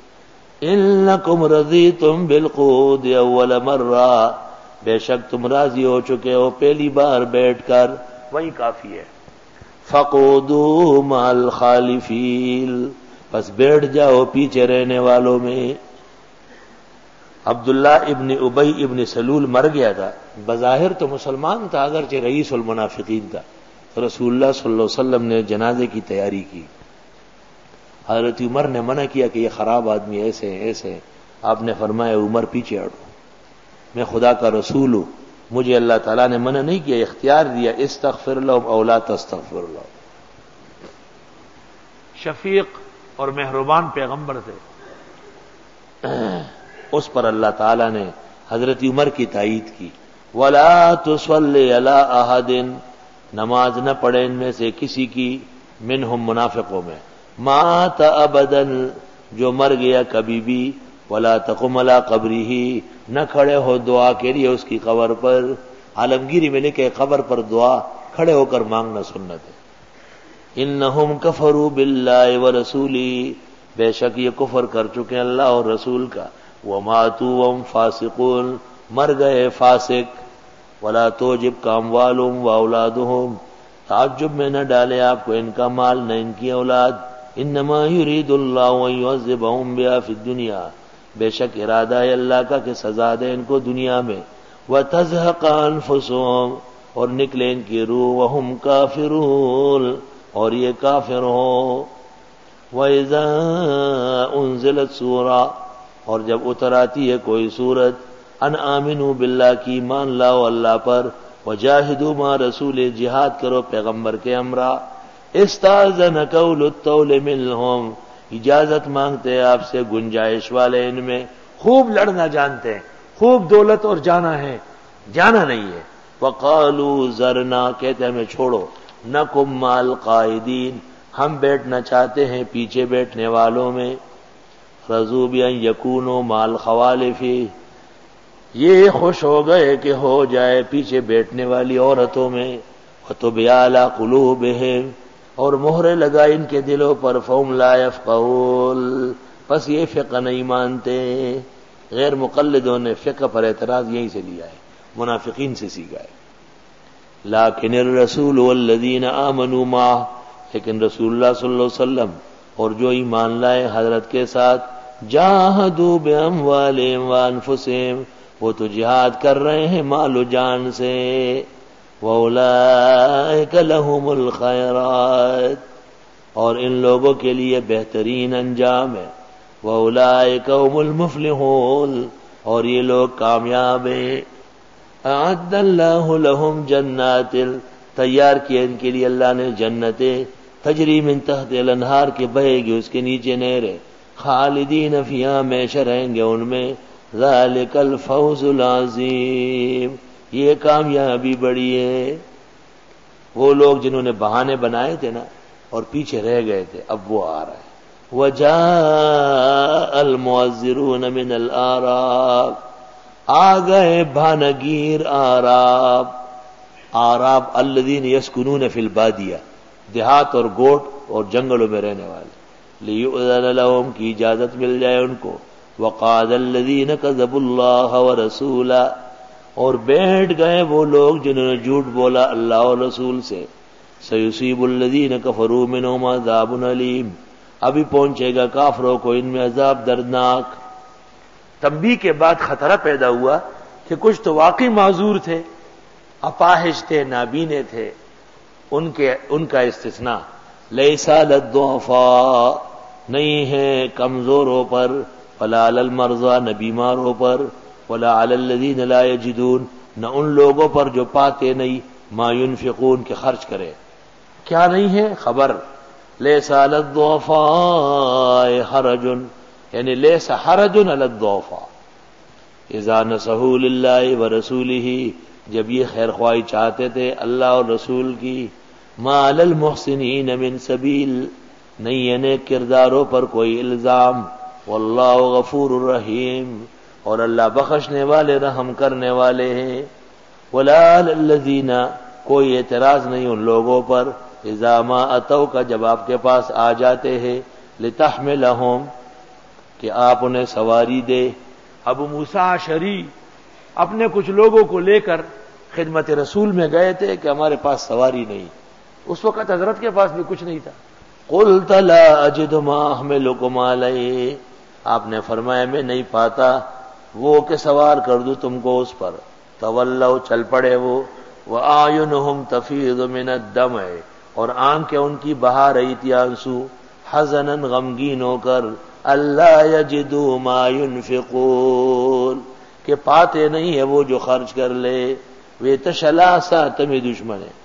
انکم رضیتم بالقعود اول مرہ، بے شک تم راضی ہو چکے ہو پہلی بار بیٹھ کر، وہی کافی ہے۔ فقعدوا مع الخالفین، بس بیٹھ جاؤ پیچھے رہنے والوں میں۔ عبداللہ ابن ابی ابن سلول مر گیا تھا، بظاہر تو مسلمان تھا اگرچہ رئیس المنافقین تھا، رسول اللہ صلی اللہ علیہ وسلم نے جنازے کی تیاری کی، حضرت عمر نے منع کیا کہ یہ خراب آدمی ایسے ہیں ایسے ہیں، آپ نے فرمایا عمر پیچھے ہٹو، میں خدا کا رسول ہوں، مجھے اللہ تعالیٰ نے منع نہیں کیا، اختیار دیا، استغفر لهم او لا تستغفر لهم۔ شفیق اور مہربان پیغمبر تھے، اس پر اللہ تعالیٰ نے حضرت عمر کی تائید کی، وَلَا تُصَلِّ عَلَىٰ أَحَدٍ، نماز نہ پڑھے ان میں سے کسی کی، منہم منافقوں میں، مات ابداً، جو مر گیا کبھی بھی، وَلَا تَقُمْ عَلَىٰ قَبْرِهِ، نہ کھڑے ہو دعا کے لیے اس کی قبر پر۔ عالمگیری میں لکھے قبر پر دعا کھڑے ہو کر مانگنا سنت ہے۔ انہم کفروا باللہ ورسولہ، بے شک یہ کفر کر چکے اللہ اور رسول کا، وماتوا وهم فاسقون، مر گئے فاسق۔ ولا توجبک اموالهم واولادهم، تعجب میں نہ ڈالے آپ کو ان کا مال نہ ان کی اولاد، انما یرید اللہ ان یعذبهم بها فی الدنیا، بے شک ارادہ ہے اللہ کا کہ سزا دے ان کو دنیا میں، وتزهق انفسهم، اور نکلے ان کی روح، وهم کافرون، اور یہ کافر ہوں۔ وَإِذَا أُنزِلَتْ سورہ، اور جب اتر آتی ہے کوئی سورت، ان آمنوا باللہ کی ایمان لاؤ اللہ پر، وجاہدوا مع رسول، جہاد کرو پیغمبر کے ہمراہ، استاذنک اولو الطول منہم، اجازت مانگتے ہیں آپ سے گنجائش والے ان میں، خوب لڑنا جانتے ہیں، خوب دولت اور جانا ہے، جانا نہیں ہے۔ وقالوا ذرنا، کہتے ہمیں چھوڑو، نکم مع القائدین، ہم بیٹھنا چاہتے ہیں پیچھے بیٹھنے والوں میں، رضوا بأن یکونوا مع الخوالف، یہ خوش ہو گئے کہ ہو جائے پیچھے بیٹھنے والی عورتوں میں، وطبع علی قلوبہم، اور مہرے لگا ان کے دلوں پر، فہم لا یفقہون، پس یہ فقہ نہیں مانتے۔ غیر مقلدوں نے فقہ پر اعتراض یہیں سے لیا ہے، منافقین سے سیکھا ہے۔ لیکن الرسول والذین آمنوا معہ، لیکن رسول اللہ صلی اللہ علیہ وسلم اور جو ایمان لائے حضرت کے ساتھ، جاہدوا باموالہم وانفسہم، وہ تو جہاد کر رہے ہیں مال و جان سے، وَأُولَئِكَ لَهُمُ الْخَيْرَاتُ، اور ان لوگوں کے لیے بہترین انجام ہے، وَأُولَئِكَ هُمُ الْمُفْلِحُونَ، اور یہ لوگ کامیاب ہیں۔ اعد اللہ لہم جنات، تیار کیا ان کے لیے اللہ نے جنتیں، تجری من تحت الانہار کے بہے گی اس کے نیچے نہریں، خالدین فیہا، ہمیشہ رہیں گے ان میں، ذالک الفوز العظیم، یہ کامیابی بڑی ہے۔ وہ لوگ جنہوں نے بہانے بنائے تھے نا اور پیچھے رہ گئے تھے، اب وہ آ رہا ہے۔ وجاء المعذرون من الاعراب، آ گئے بھانگیر آراب، آراب الذین یسکنون فی البادیہ، دیہات اور گوٹ اور جنگلوں میں رہنے والے، لیؤذن لہم، کی اجازت مل جائے ان کو، وقعد الذین کذبوا اللہ ورسولہ، اور بیٹھ گئے وہ لوگ جنہوں نے جھوٹ بولا اللہ اور رسول سے، سیصیب الذین کفروا منہم عذاب علیم، ابھی پہنچے گا کافروں کو ان میں عذاب دردناک۔ تنبیہ کے بعد خطرہ پیدا ہوا کہ کچھ تو واقعی معذور تھے، اپاہج تھے، نابینے تھے، ان کے ان کا استثناء، لیس علی الضعفاء، نہیں ہے کمزوروں پر، ولا علی المرضى، نہ بیماروں پر، ولا علی الذین لا یجدون، نہ ان لوگوں پر جو پاتے نہیں، ما ينفقون، کہ خرچ کرے، کیا نہیں ہے خبر، لیس علی الضعفاء حرج، یعنی لیس حرج علی الضعفاء اذا نصحوا للہ ورسولہ، جب یہ خیر خواہی چاہتے تھے اللہ اور رسول کی، ما علی المحسنین من سبیل، نہیں ہے نیک کرداروں پر کوئی الزام، واللہ غفور الرحیم، اور اللہ بخشنے والے رحم کرنے والے ہیں، ولا علی الذین، کوئی اعتراض نہیں ان لوگوں پر، اذا ما اتوک، جب آپ کے پاس آ جاتے ہیں، لتحملہم، کہ آپ انہیں سواری دے۔ ابو موسیٰ اشعری اپنے کچھ لوگوں کو لے کر خدمت رسول میں گئے تھے کہ ہمارے پاس سواری نہیں، اس وقت حضرت کے پاس بھی کچھ نہیں تھا۔ قلت لا اجد ما احملکم علیہ، آپ نے فرمایا میں نہیں پاتا وہ کہ سوار کر دوں تم کو اس پر، تولوا، چل پڑے وہ، واعینہم تفیض من الدمع، اور آنکھیں ان کی بہا رہی تھی آنسو، حزنا، غمگین ہو کر، اللہ یجدوا ما ينفقون، کہ پاتے نہیں ہے وہ جو خرچ کر لے، ویتشلاسا، تمہیں دشمن ہے۔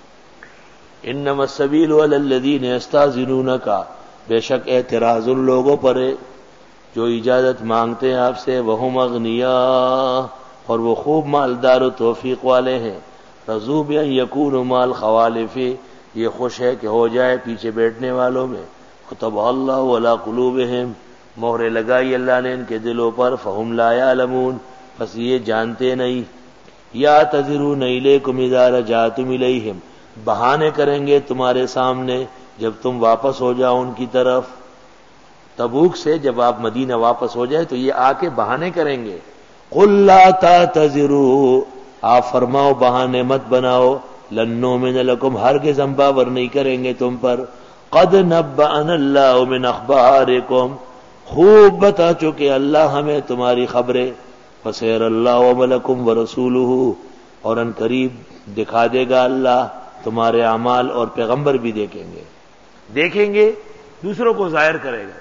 انما السبیل علی الذین یستاذنونک، بے شک اعتراض ان لوگوں پر ہے جو اجازت مانگتے ہیں آپ سے، وہم اغنیاء، اور وہ خوب مالدار و توفیق والے ہیں، رضو بان یکونوا مع الخوالف، یہ خوش ہے کہ ہو جائے پیچھے بیٹھنے والوں میں، کتب اللہ علی قلوبہم، مہر لگائی اللہ نے ان کے دلوں پر، فہم لا یعلمون، بس یہ جانتے نہیں، یا تذرون الیکم اذا رجعتم الیہم، بہانے کریں گے تمہارے سامنے جب تم واپس ہو جاؤ ان کی طرف، تبوک سے جب آپ مدینہ واپس ہو جائے تو یہ آ کے بہانے کریں گے، قل لا تعتذروا، آپ فرماؤ بہانے مت بناؤ، لن نؤمن لکم، ہرگز ہم باور نہیں کریں گے تم پر، قد نبأنا اللہ من اخبارکم، خوب بتا چکے اللہ ہمیں تمہاری خبریں، فسیر اللہ وملکم ورسولہ، اور ان قریب دکھا دے گا اللہ تمہارے اعمال، اور پیغمبر بھی دیکھیں گے، دیکھیں گے دوسروں کو ظاہر کرے گا۔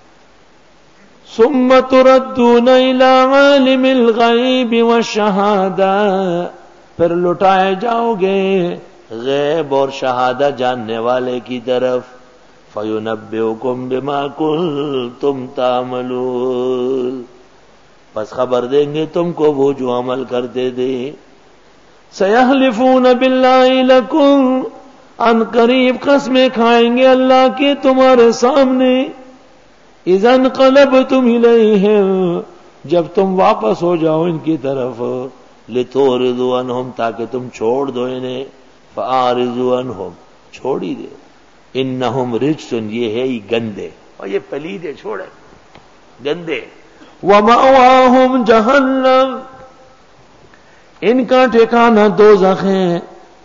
ثم تردون الى عالم الغیب والشہادہ، پھر لٹائے جاؤ گے غیب اور شہادت جاننے والے کی طرف، فینبئکم بما کنتم تعملون، پس خبر دیں گے تم کو وہ جو عمل کرتے تھے، سیحلفون باللہ لکم، ان قریب قسمیں کھائیں گے اللہ کے تمہارے سامنے، اذا انقلبتم الیہم، جب تم واپس ہو جاؤ ان کی طرف، لتعرضوا عنہم، تاکہ تم چھوڑ دو انہیں، فاعرضوا عنہم، چھوڑ ہی دے، انہم رجس، یہ ہے ہی گندے، اور یہ پلید ہے، چھوڑے گندے، ومأواہم جہنم، ان کا ٹھکانہ دوزخ ہے،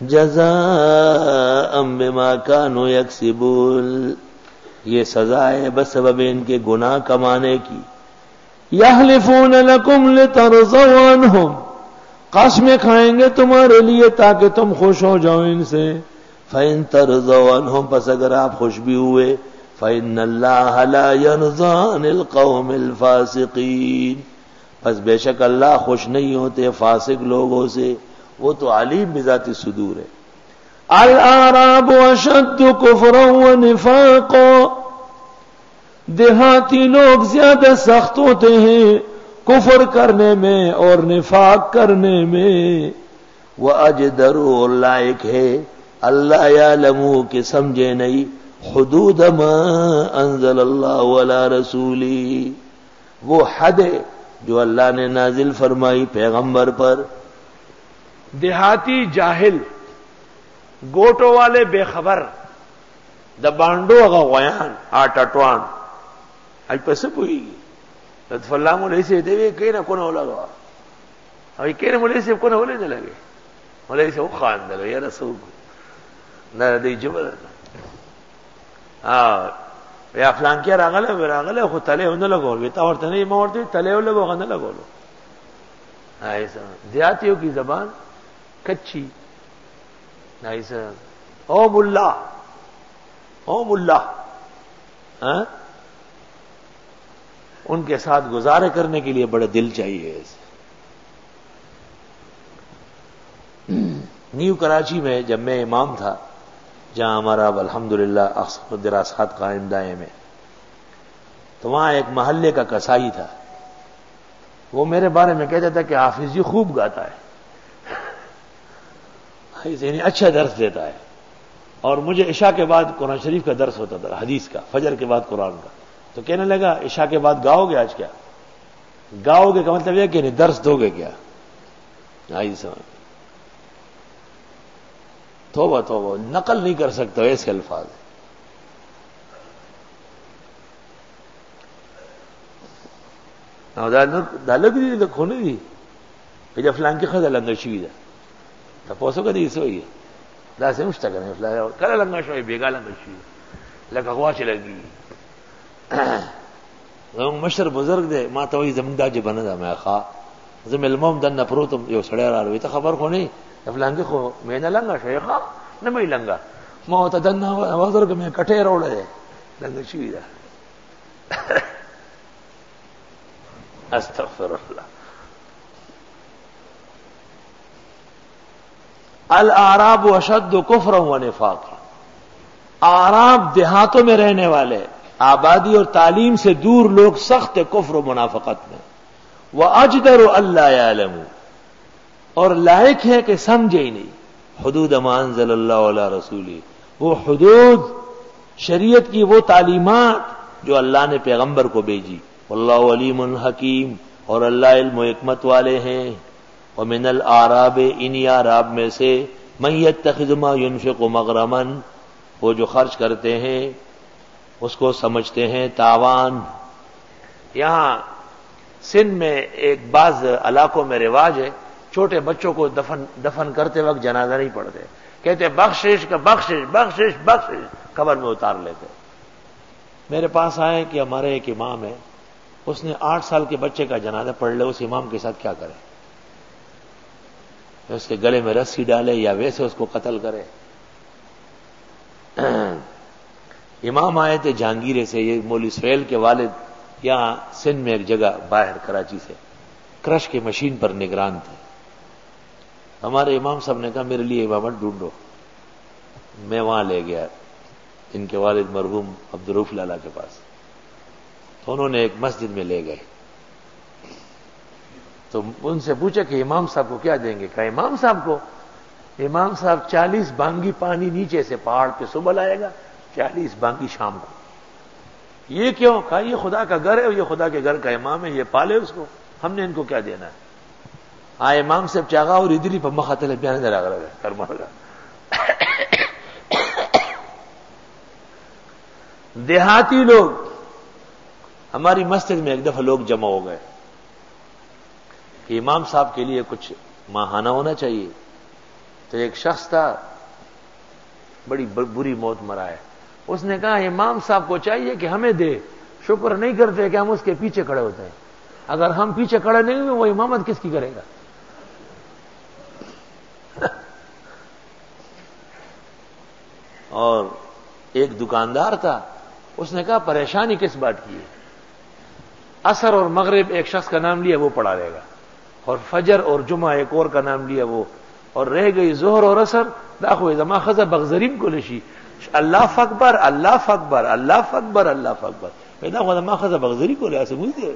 جزاء بما كانوا یکسبون، یہ سزا ہے بسبب ان کے گناہ کمانے کی، یحلفون لکم لترضوا عنہم، قسمیں کھائیں گے تمہارے لیے تاکہ تم خوش ہو جاؤ ان سے، فإن ترضوا عنہم، پس اگر آپ خوش بھی ہوئے، فإن اللہ لا يرضى عن القوم الفاسقین، پس بے شک اللہ خوش نہیں ہوتے فاسق لوگوں سے، وہ تو علیم بذات صدور ہے۔ الاعراب اشد کفرا ونفاقا، دیہاتی لوگ زیادہ سخت ہوتے ہیں کفر کرنے میں اور نفاق کرنے میں، واجدر، اور لائق ہے اللہ یعلمو، کہ سمجھے نہیں، حدود ما انزل اللہ علی رسولی، وہ حد جو اللہ نے نازل فرمائی پیغمبر پر۔ دیہاتی جاہل، گوٹو والے بے خبر، دا بانڈو اگا غیان آٹاٹوان اج پس پوئی گی لطف اللہ مولوی سے دے کہیں نہ کونا لگا، ابھی کہیں مولوی سے کونا بولے نہ لگے، مولوی سے وہ خان دلو یا رسول نہ دی جبر، ہاں یا فلان کیا راغل ہے راغل ہے خود تلے نہ لگو، بیتا ورتے نہیں ماں ورتے تلے لگو نہ لگو لو، ایسا دیہاتیوں کی زبان کچی، ایسا او ملا او ملا، ہاں ان کے ساتھ گزارے کرنے کے لیے بڑا دل چاہیے۔ نیو کراچی میں جب میں امام تھا، جہاں ہمارا اب الحمدللہ اقسام الدراسات قائم دائم ہے، تو وہاں ایک محلے کا کسائی تھا، وہ میرے بارے میں کہتا تھا کہ حافظ جی خوب گاتا ہے، یعنی اچھا درس دیتا ہے، اور مجھے عشاء کے بعد قرآن شریف کا درس ہوتا تھا، حدیث کا، فجر کے بعد قرآن کا، تو کہنے لگا عشاء کے بعد گاؤ گے آج؟ کیا گاؤ گے کا مطلب یہ کہ نہیں درس دو گے کیا؟ آئی سمجھ، توبہ توبہ، نقل نہیں کر سکتا ایسے الفاظ۔ دالک دی کھونے دی کہ جب فلان کی خدا لنگر شوی دا تا پوسو کا دی سوئی دا سے مشتا کرنے فلان کلا لنگر شوئی بیگا لنگر شوی لکا خواہ چی لگی زمان مشتر بزرگ دے ما تاوی زمان دا جبانا دا میں خواہ زمان علموم دن نپروتم یو سڑے را روی تا خبر خونی فلان کی خو میں نا لنگر شوئی خواہ نمی لنگر ما ہوتا دن وزرگ میں کٹے روڑے دے لنگر شوی دا استغفر اللہ۔ الاعراب اشد کفرا و نفاقا، اعراب دیہاتوں میں رہنے والے آبادی اور تعلیم سے دور لوگ سخت کفر و منافقت میں، وَأَجْدَرُ أَلَّا يَعْلَمُوا، اور لائق ہے کہ سمجھے ہی نہیں حدود ما انزل اللہ علی رسولہ، وہ حدود شریعت کی وہ تعلیمات جو اللہ نے پیغمبر کو بھیجی. واللہ علیم حکیم، اور اللہ علم و حکمت والے ہیں. ومن الاعراب، انہی اعراب میں سے من یتخذ ما ينفق مغرما، وہ جو خرچ کرتے ہیں اس کو سمجھتے ہیں تاوان. یہاں سندھ میں ایک بعض علاقوں میں رواج ہے، چھوٹے بچوں کو دفن دفن کرتے وقت جنازہ نہیں پڑھتے، کہتے بخشش کا بخشش بخشش بخشش قبر میں اتار لیتے. میرے پاس آئے کہ ہمارے ایک امام ہے، اس نے آٹھ سال کے بچے کا جنازہ پڑھ لے، اس امام کے ساتھ کیا کرے؟ اس کے گلے میں رسی ڈالے یا ویسے اس کو قتل کرے؟ امام آئے تھے جہانگیرے سے، یہ مولوی سہیل کے والد یہاں سندھ میں ایک جگہ باہر کراچی سے کرش کی مشین پر نگران تھے. ہمارے امام صاحب نے کہا میرے لیے امامت ڈھونڈو. میں وہاں لے گیا ان کے والد مرحوم عبدالرؤف لالا کے پاس، تو انہوں نے ایک مسجد میں لے گئے. تو ان سے پوچھا کہ امام صاحب کو کیا دیں گے؟ کہا امام صاحب کو، امام صاحب چالیس بانگی پانی نیچے سے پہاڑ پہ صبح لائے گا، چالیس بانگی شام کو. یہ کیوں؟ کہا یہ خدا کا گھر ہے، یہ خدا کے گھر کا امام ہے، یہ پالے اس کو، ہم نے ان کو کیا دینا ہے؟ آ امام صاحب چاہا اور ادھر ہی پمبا خاتے لے پیانے درا گا کرما گا. دیہاتی لوگ، ہماری مسجد میں ایک دفعہ لوگ جمع ہو گئے کہ امام صاحب کے لیے کچھ ماہانہ ہونا چاہیے. تو ایک شخص تھا بڑی بری موت مرا ہے، اس نے کہا امام صاحب کو چاہیے کہ ہمیں دے، شکر نہیں کرتے کہ ہم اس کے پیچھے کھڑے ہوتے ہیں، اگر ہم پیچھے کھڑے نہیں ہوئے وہ امامت کس کی کرے گا؟ اور ایک دکاندار تھا، اس نے کہا پریشانی کس بات کی ہے؟ عصر اور مغرب ایک شخص کا نام لیا وہ پڑھا رہے گا، اور فجر اور جمعہ ایک اور کا نام لیا وہ، اور رہ گئی ظہر اور عصر داخو زما خزہ بغزریم کو لشی اللہ فکبر اللہ فکبر اللہ فکبر اللہ فکبر پیدا خدا ما خزہ بغزری کو لیا سے بولتے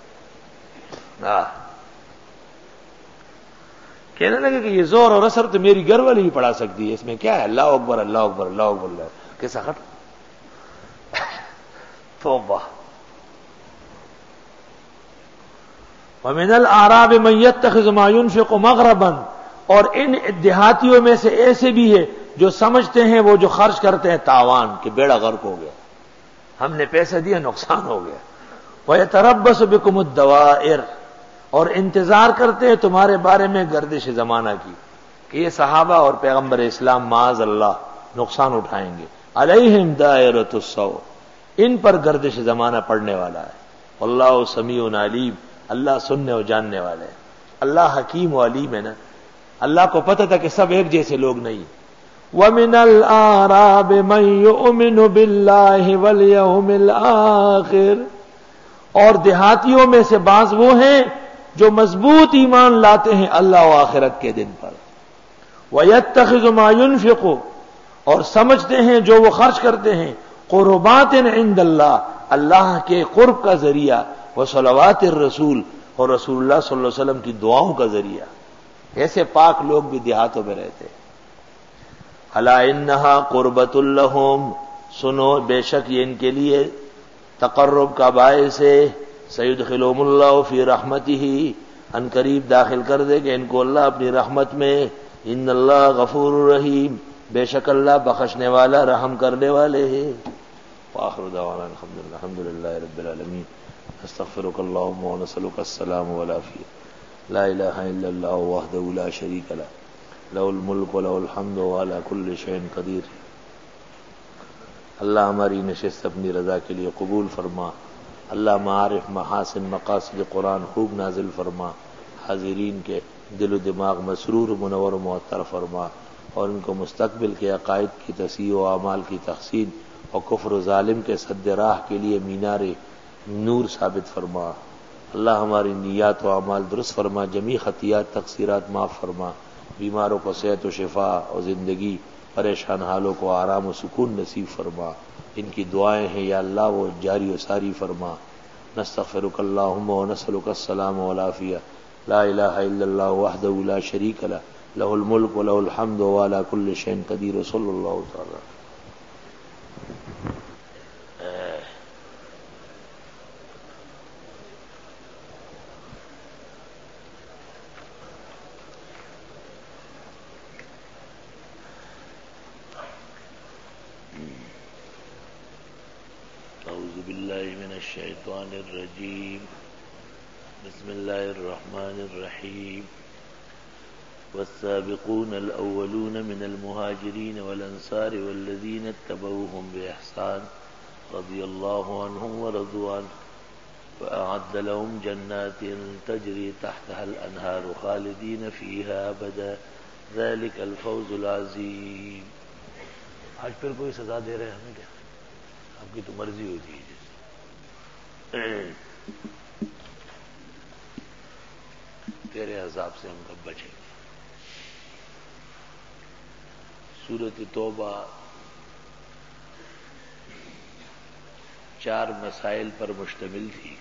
کہنے لگے کہ یہ ظہر اور عصر تو میری گھر والی بھی پڑھا سکتی ہے، اس میں کیا ہے؟ اللہ اکبر اللہ اکبر اللہ اکبر اللہ کیسا خط توبہ. ومن الاعراب من يتخذ ما ينفق مغربا، اور ان دیہاتیوں میں سے ایسے بھی ہے جو سمجھتے ہیں وہ جو خرچ کرتے ہیں تاوان، کہ بیڑا غرق ہو گیا، ہم نے پیسے دیا نقصان ہو گیا. وَيَتَرَبَّصُ بِكُمُ الدَّوَائِرَ، اور انتظار کرتے ہیں تمہارے بارے میں گردش زمانہ کی کہ یہ صحابہ اور پیغمبر اسلام معاذ اللہ نقصان اٹھائیں گے. علیہم دائرۃ السوء، ان پر گردش زمانہ پڑنے والا ہے. واللہ سمیع علیم، اللہ سننے و جاننے والے ہیں. اللہ حکیم و علیم ہے نا، اللہ کو پتہ تھا کہ سب ایک جیسے لوگ نہیں. وَمِنَ الْأَعْرَابِ مَن يُؤْمِنُ بِاللَّهِ وَالْيَوْمِ الْآخِرِ، اور دیہاتیوں میں سے بعض وہ ہیں جو مضبوط ایمان لاتے ہیں اللہ و آخرت کے دن پر. وَيَتَّخِذُ مَا يُنْفِقُ، اور سمجھتے ہیں جو وہ خرچ کرتے ہیں قربات عند اللہ، اللہ کے قرب کا ذریعہ، وصلوات الرسول، اور رسول اللہ صلی اللہ علیہ وسلم کی دعاؤں کا ذریعہ. ایسے پاک لوگ بھی دیہاتوں میں رہتے ہیں. الا انہا قربۃ لہم، سنو بے شک یہ ان کے لیے تقرب کا باعث ہے. سیدخلہم اللہ فی رحمتہ، ان قریب داخل کر دے گا ان کو اللہ اپنی رحمت میں. ان اللہ غفور رحیم، بے شک اللہ بخشنے والا رحم کرنے والے ہیں. وآخر دعوانا الحمدللہ الحمد للہ رب العالمین. استغفرک اللہم ونسألک السلام والعافیہ. لا الہ الا اللہ وحدہ لا شریک لہ، لہ الملک و لہ الحمد وعلی کل شیء قدیر. اللہ ہماری نشست اپنی رضا کے لیے قبول فرما. اللہ معارف محاسن مقاصد قرآن خوب نازل فرما. حاضرین کے دل و دماغ مسرور منور و معطر فرما، اور ان کو مستقبل کے عقائد کی تصحیح و اعمال کی تحسین اور کفر و ظالم کے سد راہ کے لیے مینار نور ثابت فرما. اللہ ہماری نیات و اعمال درست فرما، جمیع خطیات تقصیرات معاف فرما. بیماروں کو صحت و شفا اور زندگی، پریشان حالوں کو آرام و سکون نصیب فرما. ان کی دعائیں ہیں یا اللہ وہ جاری و ساری فرما. نستغفرک اللہم و نسألک السلام والعافیہ. لا الہ الا اللہ وحدہ لا شریک لہ لہ الملک و لہ الحمد و علی کل شیء قدیر. صلی اللہ تعالی. اعوذ باللہ من الشیطان الرجیم. بسم اللہ الرحمن الرحیم. والسابقون الأولون من المهاجرين والأنصار والذين اتبعوهم بإحسان رضي الله عنهم ورضوا عنه وأعد لهم جنات تجري تحتها الأنهار خالدين فيها أبدا ذلك الفوز العظيم. آج پھر کوئی سزا دے رہے ہیں ہمیں کیا؟ آپ کی تو مرضی ہوتی ہے جیسے. تیرے عذاب سے ہم کب بچیں گے؟ سورۃ توبہ چار مسائل پر مشتمل تھی.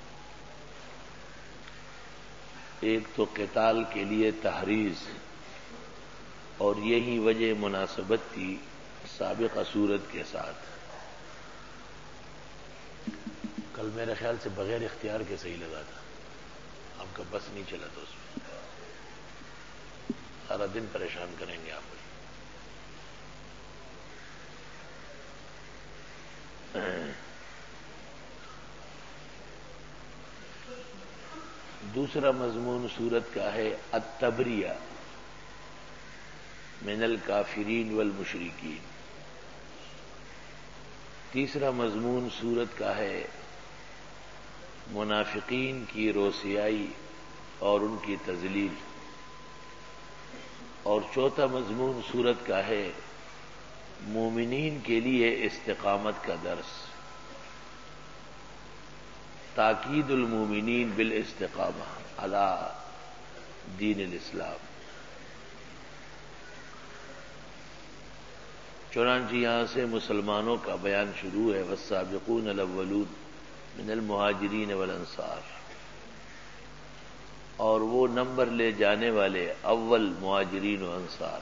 ایک تو قتال کے لیے تحریض، اور یہی وجہ مناسبت تھی سابقہ سورت کے ساتھ. کل میرے خیال سے بغیر اختیار کے صحیح لگا تھا، آپ کا بس نہیں چلا تھا. اس میں سارا دن پریشان کریں گے آپ. دوسرا مضمون سورت کا ہے التبریہ من الکافرین والمشرکین. تیسرا مضمون سورت کا ہے منافقین کی روسیائی اور ان کی تذلیل. اور چوتھا مضمون سورت کا ہے مومنین کے لیے استقامت کا درس، تاکید المومنین بالاستقامہ علی دین الاسلام. چنانچہ یہاں سے مسلمانوں کا بیان شروع ہے. والسابقون الاولون من المہاجرین والانصار، اور وہ نمبر لے جانے والے اول مہاجرین و انصار.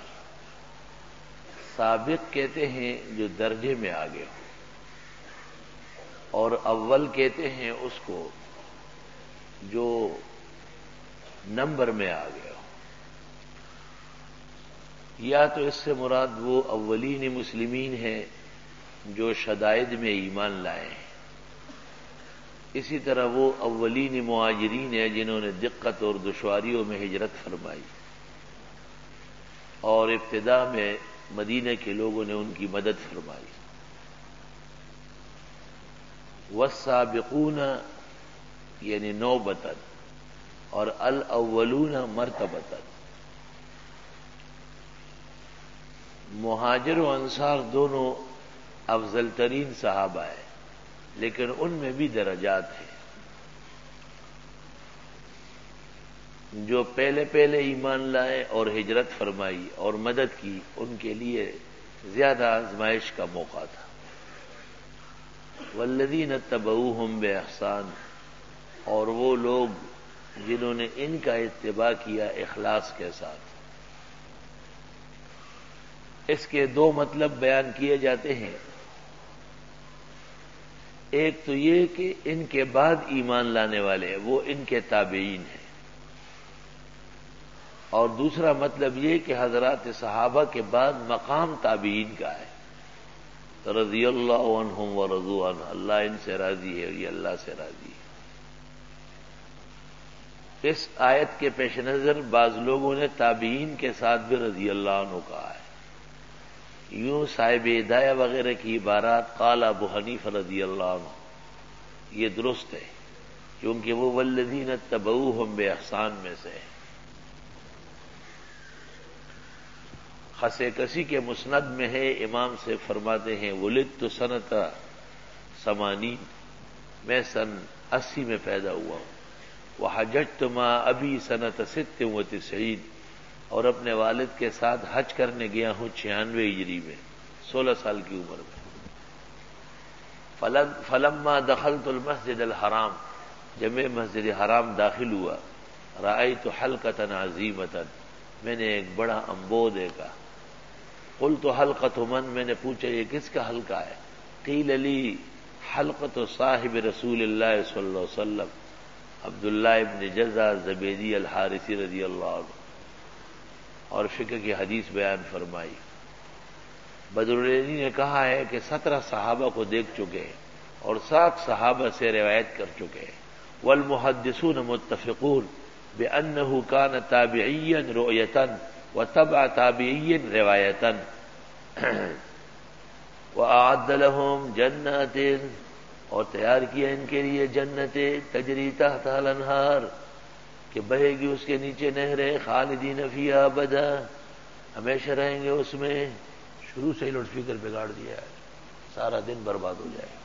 سابق کہتے ہیں جو درجے میں آگے ہو، اور اول کہتے ہیں اس کو جو نمبر میں آگے ہو. یا تو اس سے مراد وہ اولین مسلمین ہیں جو شدائد میں ایمان لائے ہیں. اسی طرح وہ اولین مہاجرین ہیں جنہوں نے دقت اور دشواریوں میں ہجرت فرمائی، اور ابتدا میں مدینہ کے لوگوں نے ان کی مدد فرمائی. والسابقون یعنی نوبتن، اور الاولون مرتبتن. مہاجر و انصار دونوں افضل ترین صحابہ ہیں، لیکن ان میں بھی درجات ہیں. جو پہلے پہلے ایمان لائے اور ہجرت فرمائی اور مدد کی، ان کے لیے زیادہ آزمائش کا موقع تھا. والذین اتبعوہم بإحسان، اور وہ لوگ جنہوں نے ان کا اتباع کیا اخلاص کے ساتھ. اس کے دو مطلب بیان کیے جاتے ہیں. ایک تو یہ کہ ان کے بعد ایمان لانے والے وہ ان کے تابعین ہیں، اور دوسرا مطلب یہ کہ حضرات صحابہ کے بعد مقام تابعین کا ہے. رضی اللہ عنہم ورضوا عنہ، اللہ ان سے راضی ہے اور یہ اللہ سے راضی ہے. اس آیت کے پیش نظر بعض لوگوں نے تابعین کے ساتھ بھی رضی اللہ عنہ کہا ہے. یوں صاحب ہدایہ وغیرہ کی عبارات قال ابو حنیفہ رضی اللہ عنہ یہ درست ہے، کیونکہ وہ والذین اتبعوہم بإحسان میں سے ہے. خسِ کسی کے مسند میں ہے، امام سے فرماتے ہیں ولدت سنۃ ثمانین، میں سن اسی میں پیدا ہوا ہوں. وحججت مع ابی سنۃ ست و تسعین، اور اپنے والد کے ساتھ حج کرنے گیا ہوں چھیانوے ہجری میں، سولہ سال کی عمر میں. فلما دخلت المسجد الحرام، جب میں مسجد حرام داخل ہوا، رأیت حلقۃ عظیمۃ، میں نے ایک بڑا انبو دیکھا۔ قلت حلقۃ من، میں نے پوچھا یہ کس کا حلقہ ہے؟ قیل لی حلقۃ صاحب رسول اللہ صلی اللہ علیہ وسلم عبداللہ ابن جزع زبیدی الحارثی رضی اللہ عنہ، اور فقہ کی حدیث بیان فرمائی۔ بدرالعینی نے کہا ہے کہ سترہ صحابہ کو دیکھ چکے ہیں اور سات صحابہ سے روایت کر چکے ہیں۔ والمحدثون متفقون بأنه كان تابعيا رؤية وتبع تابعي رواية وأعد لهم جنات، اور تیار کیا ان کے لیے جنتیں تجری تحتها الانہار، کہ بہے گی اس کے نیچے نہریں، خالدین فیہا ابدا، ہمیشہ رہیں گے اس میں۔ شروع سے ہی لاؤڈ اسپیکر بگاڑ دیا ہے، سارا دن برباد ہو جائے۔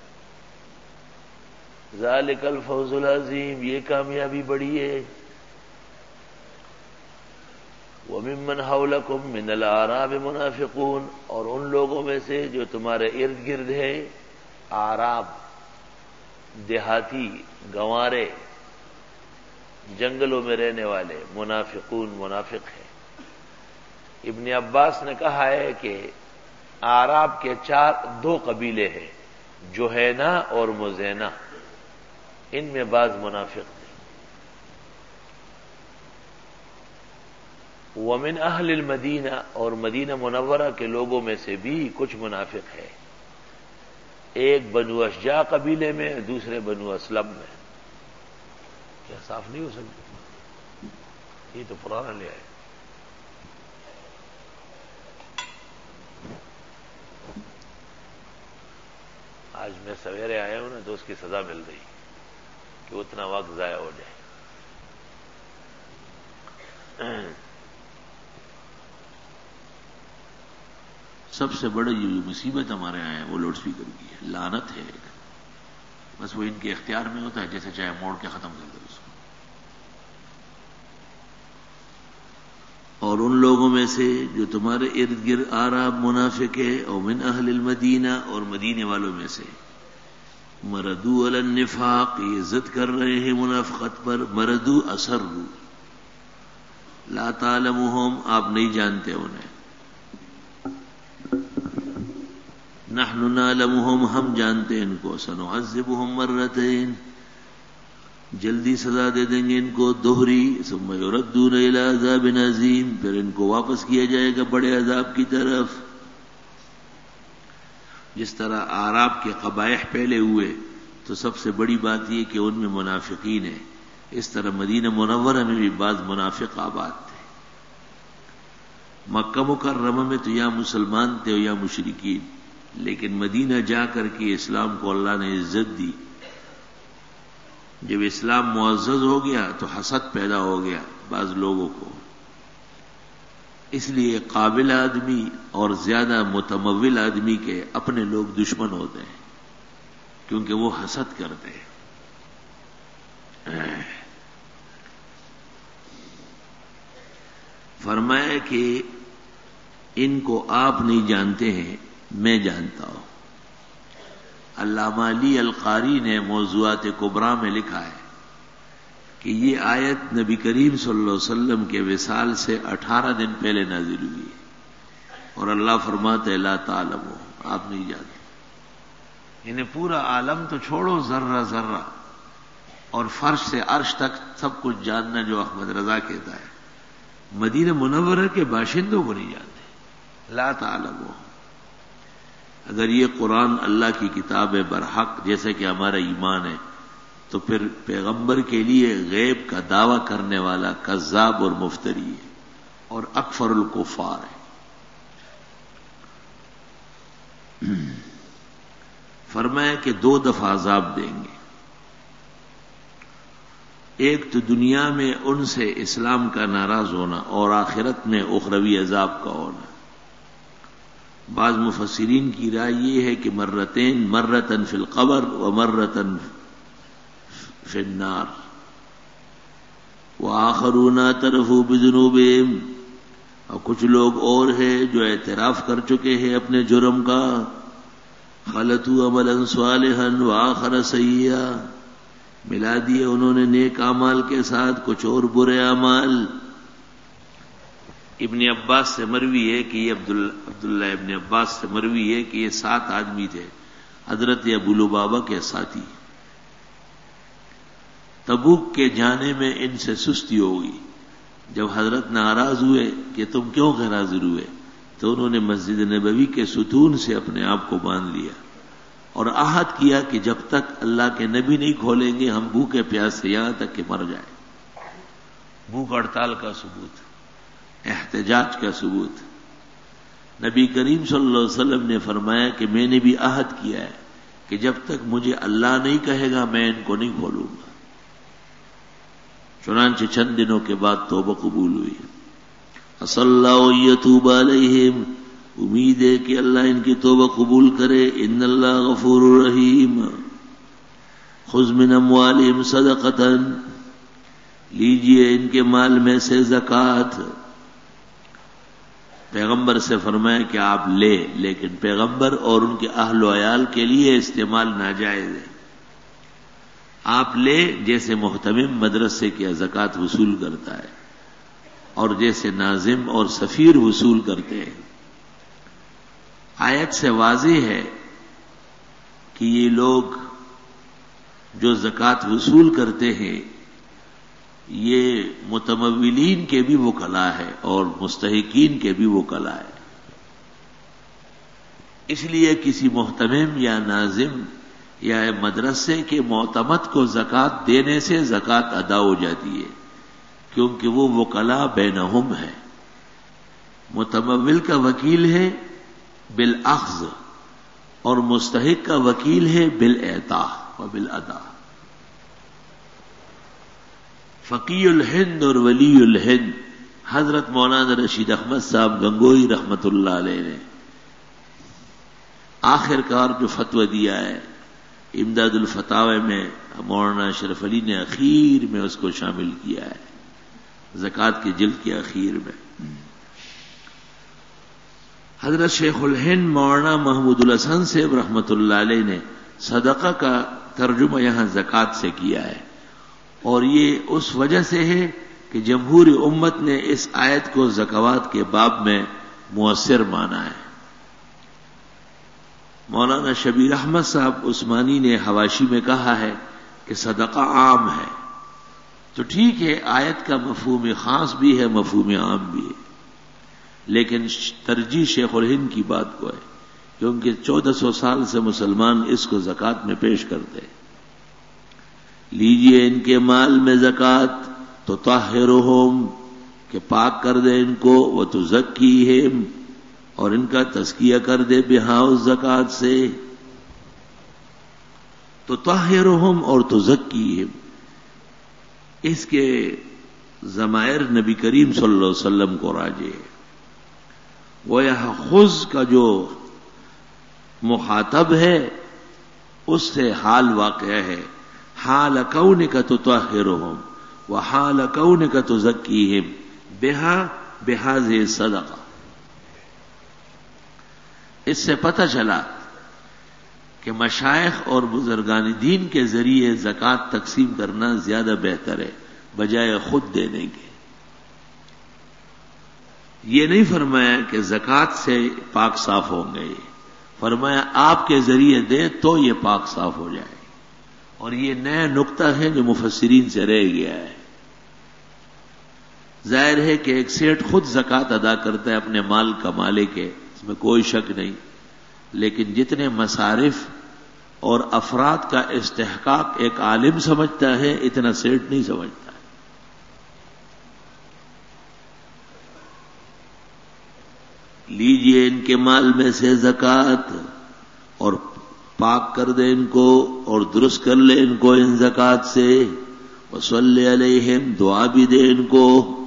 ذالک الفوز العظیم، یہ کامیابی بڑی ہے۔ وَمِمَّنْ حَوْلَكُمْ مِنَ الْأَعْرَابِ مُنَافِقُونَ، اور ان لوگوں میں سے جو تمہارے ارد گرد ہیں، اعراب دیہاتی، گنوارے، جنگلوں میں رہنے والے، منافقون منافق ہیں۔ ابن عباس نے کہا ہے کہ اعراب کے چار دو قبیلے ہیں، جوہینہ اور مزینہ، ان میں بعض منافق تھے۔ ومن اہل المدینہ، اور مدینہ منورہ کے لوگوں میں سے بھی کچھ منافق ہے، ایک بنو اشجع قبیلے میں، دوسرے بنو اسلم میں۔ کیا صاف نہیں ہو سکتی؟ یہ تو پرانا لے آئے۔ آج میں سویرے آیا ہوں نا تو اس کی سزا مل رہی کہ اتنا وقت ضائع ہو جائے۔ سب سے بڑی جو مصیبت ہمارے یہاں ہے وہ لاؤڈ اسپیکر کی ہے، لعنت ہے ایک، بس وہ ان کے اختیار میں ہوتا ہے، جیسے چاہے موڑ کے ختم کر دے اس کو۔ اور ان لوگوں میں سے جو تمہارے ارد گرد اعراب منافق ہے، اور من اہل المدینہ، اور مدینے والوں میں سے، مردو علی النفاق، یہ ضد کر رہے ہیں منافقت پر، مردو اثروا، لا تعلمهم، آپ نہیں جانتے انہیں، نحن نعلمهم، ہم جانتے ان کو، سنعذبهم مرتين، جلدی سزا دے دیں گے ان کو دوہری، ثم يردون الى عذاب عظیم، پھر ان کو واپس کیا جائے گا بڑے عذاب کی طرف۔ جس طرح اعراب کے قبائح پہلے ہوئے تو سب سے بڑی بات یہ کہ ان میں منافقین ہیں، اس طرح مدینہ منورہ میں بھی بعض منافق آباد تھے۔ مکہ مکرمہ میں تو یا مسلمان تھے یا مشرکین، لیکن مدینہ جا کر کے اسلام کو اللہ نے عزت دی۔ جب اسلام معزز ہو گیا تو حسد پیدا ہو گیا بعض لوگوں کو، اس لیے قابل آدمی اور زیادہ متمول آدمی کے اپنے لوگ دشمن ہوتے ہیں، کیونکہ وہ حسد کرتے ہیں۔ فرمایا کہ ان کو آپ نہیں جانتے ہیں، میں جانتا ہوں۔ علامہ علی القاری نے موضوعات کبریٰ میں لکھا ہے کہ یہ آیت نبی کریم صلی اللہ علیہ وسلم کے وصال سے اٹھارہ دن پہلے نازل ہوئی ہے، اور اللہ فرماتے لا تعلموا، آپ نہیں جانتے۔ انہیں پورا عالم تو چھوڑو، ذرہ ذرہ اور فرش سے عرش تک سب کچھ جاننا جو احمد رضا کہتا ہے، مدینہ منورہ کے باشندوں کو نہیں جانتے۔ لا تعلموا، اگر یہ قرآن اللہ کی کتاب ہے برحق جیسے کہ ہمارا ایمان ہے، تو پھر پیغمبر کے لیے غیب کا دعویٰ کرنے والا کذاب اور مفتری ہے اور اکفر الکفار ہے۔ فرمایا کہ دو دفعہ عذاب دیں گے، ایک تو دنیا میں ان سے اسلام کا ناراض ہونا، اور آخرت میں اخروی عذاب کا ہونا۔ بعض مفسرین کی رائے یہ ہے کہ مرتين، مرتن فی القبر و مرتن فی النار، وآخرون اعترفوا بذنوبهم، اور کچھ لوگ اور ہیں جو اعتراف کر چکے ہیں اپنے جرم کا، فخلطوا عملا صالحا وآخر سیئا، ملا دیے انہوں نے نیک اعمال کے ساتھ کچھ اور برے اعمال۔ ابن عباس سے مروی ہے کہ یہ عبداللہ ابن عباس سے مروی ہے کہ یہ سات آدمی تھے حضرت ابو لبابہ کے ساتھی۔ تبوک کے جانے میں ان سے سستی ہو گئی۔ جب حضرت ناراض ہوئے کہ تم کیوں غیر حاضر ہوئے، تو انہوں نے مسجد نبوی کے ستون سے اپنے آپ کو باندھ لیا اور عہد کیا کہ جب تک اللہ کے نبی نہیں کھولیں گے ہم بھوکے پیاس سے یہاں تک کہ مر جائیں۔ بھوک ہڑتال کا ثبوت، احتجاج کا ثبوت۔ نبی کریم صلی اللہ علیہ وسلم نے فرمایا کہ میں نے بھی عہد کیا ہے کہ جب تک مجھے اللہ نہیں کہے گا میں ان کو نہیں کھولوں گا۔ چنانچہ چند دنوں کے بعد توبہ قبول ہوئی۔ عسى اللہ ان یتوب علیہم، امید ہے کہ اللہ ان کی توبہ قبول کرے۔ ان اللہ غفور رحیم۔ خذ من اموالہم صدقۃ، لیجئے ان کے مال میں سے زکوٰۃ۔ پیغمبر سے فرمایا کہ آپ لے، لیکن پیغمبر اور ان کے اہل و عیال کے لیے استعمال ناجائز ہے۔ آپ لے جیسے محتمم مدرسے کی زکوٰۃ وصول کرتا ہے اور جیسے ناظم اور سفیر وصول کرتے ہیں۔ آیت سے واضح ہے کہ یہ لوگ جو زکوٰۃ وصول کرتے ہیں یہ متمولین کے بھی وکلا ہے اور مستحقین کے بھی وکلا ہے۔ اس لیے کسی محتمم یا ناظم یا مدرسے کے معتمد کو زکوٰۃ دینے سے زکوٰۃ ادا ہو جاتی ہے، کیونکہ وہ وکلا بینہم ہے۔ متمول کا وکیل ہے بالاخذ اور مستحق کا وکیل ہے بالاعطاء و بالادا۔ فقی الہند اور ولی الہند حضرت مولانا رشید احمد صاحب گنگوئی رحمت اللہ علیہ نے آخر کار جو فتویٰ دیا ہے امداد الفتاوی میں، مولانا اشرف علی نے اخیر میں اس کو شامل کیا ہے، زکوٰۃ کی جلد کے اخیر میں۔ حضرت شیخ الہند مولانا محمود الحسن صاحب رحمت اللہ علیہ نے صدقہ کا ترجمہ یہاں زکوٰۃ سے کیا ہے، اور یہ اس وجہ سے ہے کہ جمہور امت نے اس آیت کو زکوٰۃ کے باب میں مؤثر مانا ہے۔ مولانا شبیر احمد صاحب عثمانی نے حواشی میں کہا ہے کہ صدقہ عام ہے، تو ٹھیک ہے آیت کا مفہوم خاص بھی ہے مفہوم عام بھی ہے، لیکن ترجیح شیخ الہند کی بات کو ہے، کیونکہ چودہ سو سال سے مسلمان اس کو زکوٰۃ میں پیش کرتے ہیں۔ لیجئے ان کے مال میں زکوٰۃ تو طاہرہم، کہ پاک کر دے ان کو، وتزکیہم، اور ان کا تزکیہ کر دے بہا الزکوٰۃ سے۔ تو طاہرہم اور تزکیہم اس کے ضمائر نبی کریم صلی اللہ علیہ وسلم کو راجع ہے۔ وہ یہاں خذ کا جو مخاطب ہے اس سے حال واقع ہے، حال کونک تطہرہم وحال کونک تزکیہم بہا بہذہ صدقہ۔ اس سے پتہ چلا کہ مشائخ اور بزرگان دین کے ذریعے زکوٰۃ تقسیم کرنا زیادہ بہتر ہے بجائے خود دینے کے۔ یہ نہیں فرمایا کہ زکوٰۃ سے پاک صاف ہوں گے، فرمایا آپ کے ذریعے دیں تو یہ پاک صاف ہو جائے، اور یہ نیا نقطہ ہے جو مفسرین سے رہ گیا ہے۔ ظاہر ہے کہ ایک سیٹ خود زکوٰۃ ادا کرتا ہے اپنے مال کا مالک ہے، اس میں کوئی شک نہیں، لیکن جتنے مصارف اور افراد کا استحقاق ایک عالم سمجھتا ہے اتنا سیٹ نہیں سمجھتا۔ لیجئے ان کے مال میں سے زکوٰۃ اور پاک کر دے ان کو اور درست کر لے ان کو ان زکوٰۃ سے، وصلی علیہم، دعا بھی دے ان کو۔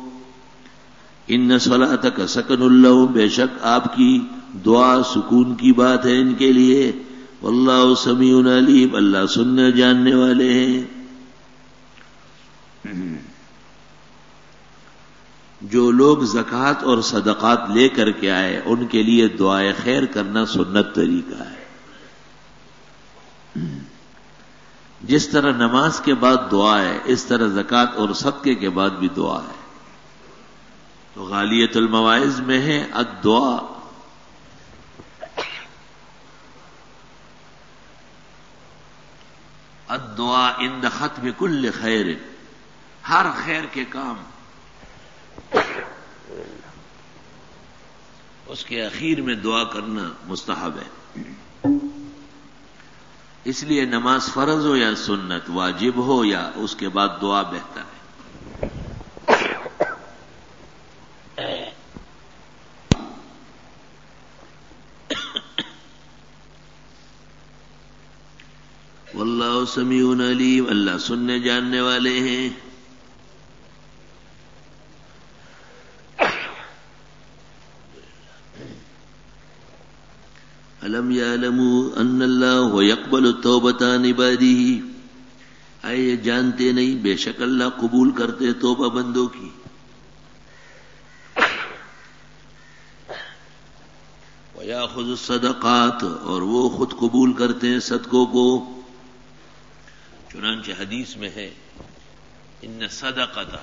ان صلاتک سکن لہم، بے شک آپ کی دعا سکون کی بات ہے ان کے لیے۔ واللہ سمیع علیم، اللہ سننے جاننے والے ہیں۔ جو لوگ زکوٰۃ اور صدقات لے کر کے آئے ان کے لیے دعائے خیر کرنا سنت طریقہ ہے۔ جس طرح نماز کے بعد دعا ہے اس طرح زکوٰۃ اور صدقے کے بعد بھی دعا ہے. تو غالیت المواعظ میں ہے الدعا. الدعا عند ختم کل خیر، ہر خیر کے کام اس کے اخیر میں دعا کرنا مستحب ہے. اس لیے نماز فرض ہو یا سنت، واجب ہو یا اس کے بعد دعا بہتر ہے. واللہ سمیع علیم، اللہ سننے جاننے والے ہیں. الم یعلموا ان اللہ یقبل التوبۃ عن عبادہ، اے یہ جانتے نہیں بے شک اللہ قبول کرتے توبہ بندوں کی. ویأخذ الصدقات، اور وہ خود قبول کرتے ہیں صدقوں کو. چنانچہ حدیث میں ہے ان صدقۃ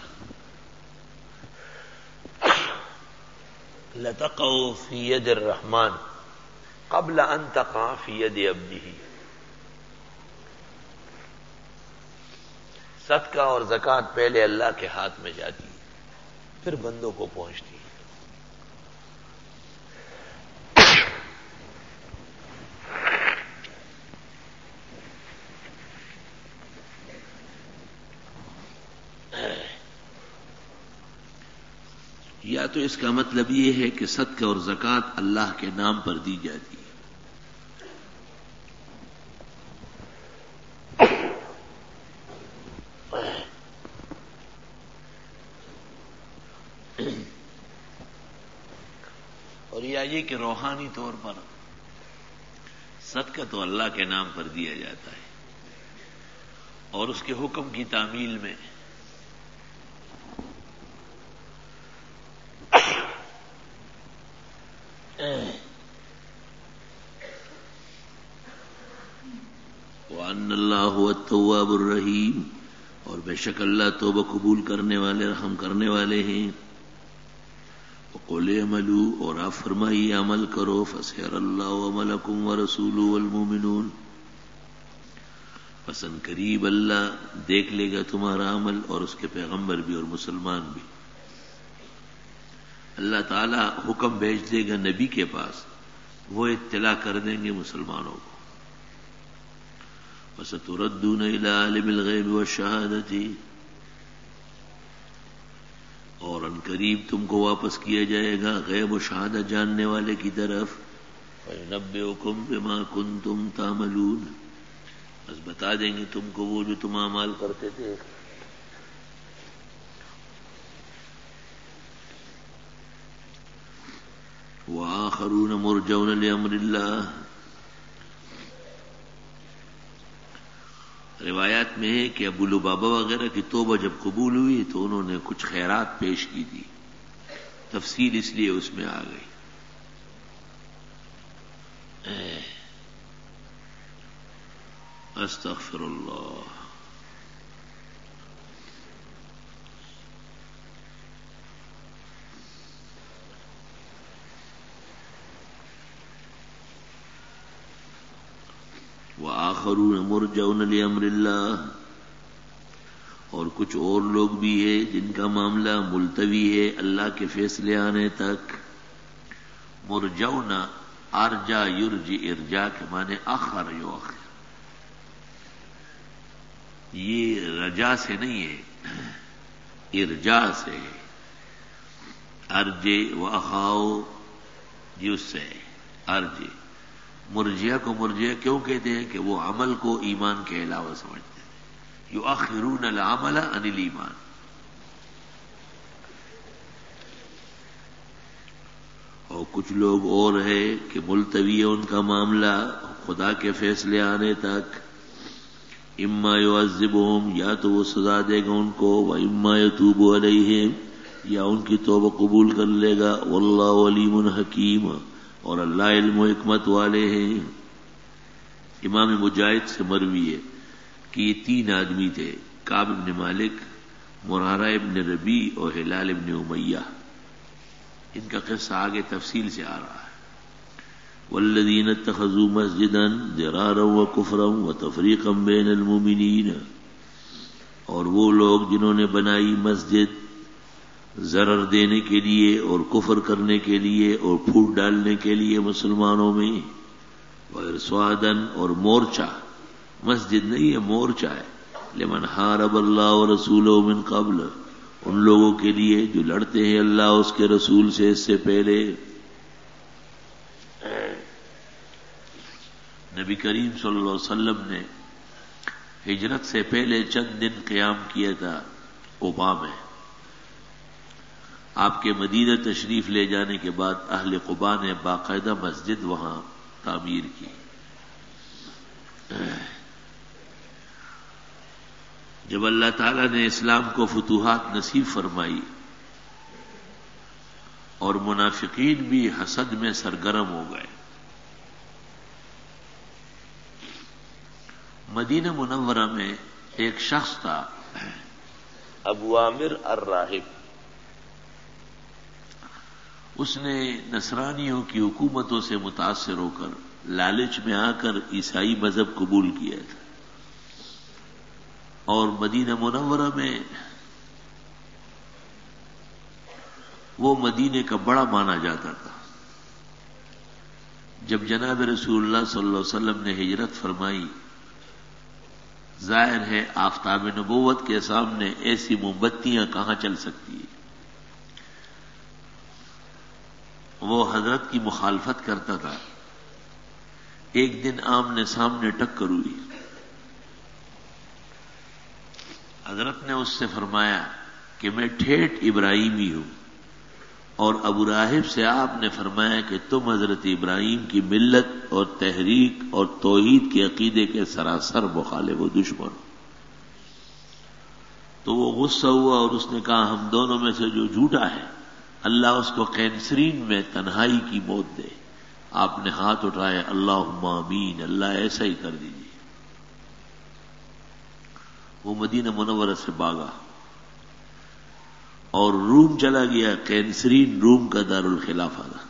لتقع فی ید الرحمن قبل ان تقع فی ید عبدہ. صدقہ اور زکوٰۃ پہلے اللہ کے ہاتھ میں جاتی ہے پھر بندوں کو پہنچتی ہے. یا تو اس کا مطلب یہ ہے کہ صدقہ اور زکوٰۃ اللہ کے نام پر دی جاتی ہے. اور یا یہ کہ روحانی طور پر صدقہ تو اللہ کے نام پر دیا جاتا ہے اور اس کے حکم کی تعمیل میں وَأَنَّ اللَّهُ هُوَ التَّوَّابُ الرَّحِيمُ، اور بے شک اللہ توبہ قبول کرنے والے رحم کرنے والے ہیں. وَقُلْ اعْمَلُوا، اور آپ فرمائیے عمل کرو. فَسَيَرَى اللَّهُ عَمَلَكُمْ وَرَسُولُهُ وَالْمُؤْمِنُونَ، پس ان قریب اللہ دیکھ لے گا تمہارا عمل اور اس کے پیغمبر بھی اور مسلمان بھی. اللہ تعالی حکم بھیج دے گا نبی کے پاس، وہ اطلاع کر دیں گے مسلمانوں کو. وَسَتُرَدُّونَ إِلَىٰ عَالِمِ الْغَيْبِ وَالشَّهَادَةِ، اور ان قریب تم کو واپس کیا جائے گا غیب و شہادت جاننے والے کی طرف. وَيُنَبِّئُكُم بِمَا كُنتُمْ تَعْمَلُونَ، بس بتا دیں گے تم کو وہ جو تم اعمال کرتے تھے. وآخرون مرجون لأمر اللہ، روایات میں ہے کہ ابو لبابہ وغیرہ کی توبہ جب قبول ہوئی تو انہوں نے کچھ خیرات پیش کی تھی، تفصیل اس لیے اس میں آ گئی. استغفر اللہ. وآخرون مرجون لأمر اللہ، اور کچھ اور لوگ بھی ہیں جن کا معاملہ ملتوی ہے اللہ کے فیصلے آنے تک. مرجون ارجا یرجی، ارجا کے معنی اخر یؤخر، یہ رجا سے نہیں ہے ارجا سے ہے. ارجے و اخاؤ جی اس سے ارجے. مرجیہ کو مرجیہ کیوں کہتے ہیں کہ وہ عمل کو ایمان کے علاوہ سمجھتے ہیں. یؤخرون العمل عن الایمان. اور کچھ لوگ اور ہیں کہ ملتوی ہے ان کا معاملہ خدا کے فیصلے آنے تک. اما یعذبہم، یا تو وہ سزا دے گا ان کو، و اما یتوب علیہم، یا ان کی توبہ قبول کر لے گا. واللہ علیم حکیم، اور اللہ علم و حکمت والے ہیں. امام مجاہد سے مروی ہے کہ یہ تین آدمی تھے، کعب ابن مالک، مرارہ ابن ربیع اور ہلال ابن امیہ. ان کا قصہ آگے تفصیل سے آ رہا ہے. والذین اتخذوا مسجدا ضرارا وکفرا وتفریقا بین المؤمنین، اور وہ لوگ جنہوں نے بنائی مسجد ضرر دینے کے لیے اور کفر کرنے کے لیے اور پھوٹ ڈالنے کے لیے مسلمانوں میں، وارصادا اور مورچہ، مسجد نہیں ہے مورچہ ہے، لمن حارب اللہ ورسولہ من قبل، ان لوگوں کے لیے جو لڑتے ہیں اللہ اس کے رسول سے اس سے پہلے. نبی کریم صلی اللہ علیہ وسلم نے ہجرت سے پہلے چند دن قیام کیا تھا قباء میں. آپ کے مدینہ تشریف لے جانے کے بعد اہل قباء نے باقاعدہ مسجد وہاں تعمیر کی. جب اللہ تعالیٰ نے اسلام کو فتوحات نصیب فرمائی اور منافقین بھی حسد میں سرگرم ہو گئے، مدینہ منورہ میں ایک شخص تھا ابو عامر الراہب. اس نے نصرانیوں کی حکومتوں سے متاثر ہو کر لالچ میں آ کر عیسائی مذہب قبول کیا تھا، اور مدینہ منورہ میں وہ مدینے کا بڑا مانا جاتا تھا. جب جناب رسول اللہ صلی اللہ علیہ وسلم نے ہجرت فرمائی، ظاہر ہے آفتاب نبوت کے سامنے ایسی موم بتیاں کہاں چل سکتی ہیں. وہ حضرت کی مخالفت کرتا تھا. ایک دن آمنے سامنے ٹکر ہوئی. حضرت نے اس سے فرمایا کہ میں ٹھیٹھ ابراہیمی ہوں، اور ابو راہب سے آپ نے فرمایا کہ تم حضرت ابراہیم کی ملت اور تحریک اور توحید کے عقیدے کے سراسر مخالف و دشمن. تو وہ غصہ ہوا اور اس نے کہا ہم دونوں میں سے جو جھوٹا ہے اللہ اس کو قینسرین میں تنہائی کی موت دے. آپ نے ہاتھ اٹھائے، اللہم آمین، اللہ ایسا ہی کر دیجیے. وہ مدینہ منورہ سے بھاگا اور روم چلا گیا. قینسرین روم کا دارالخلافہ تھا،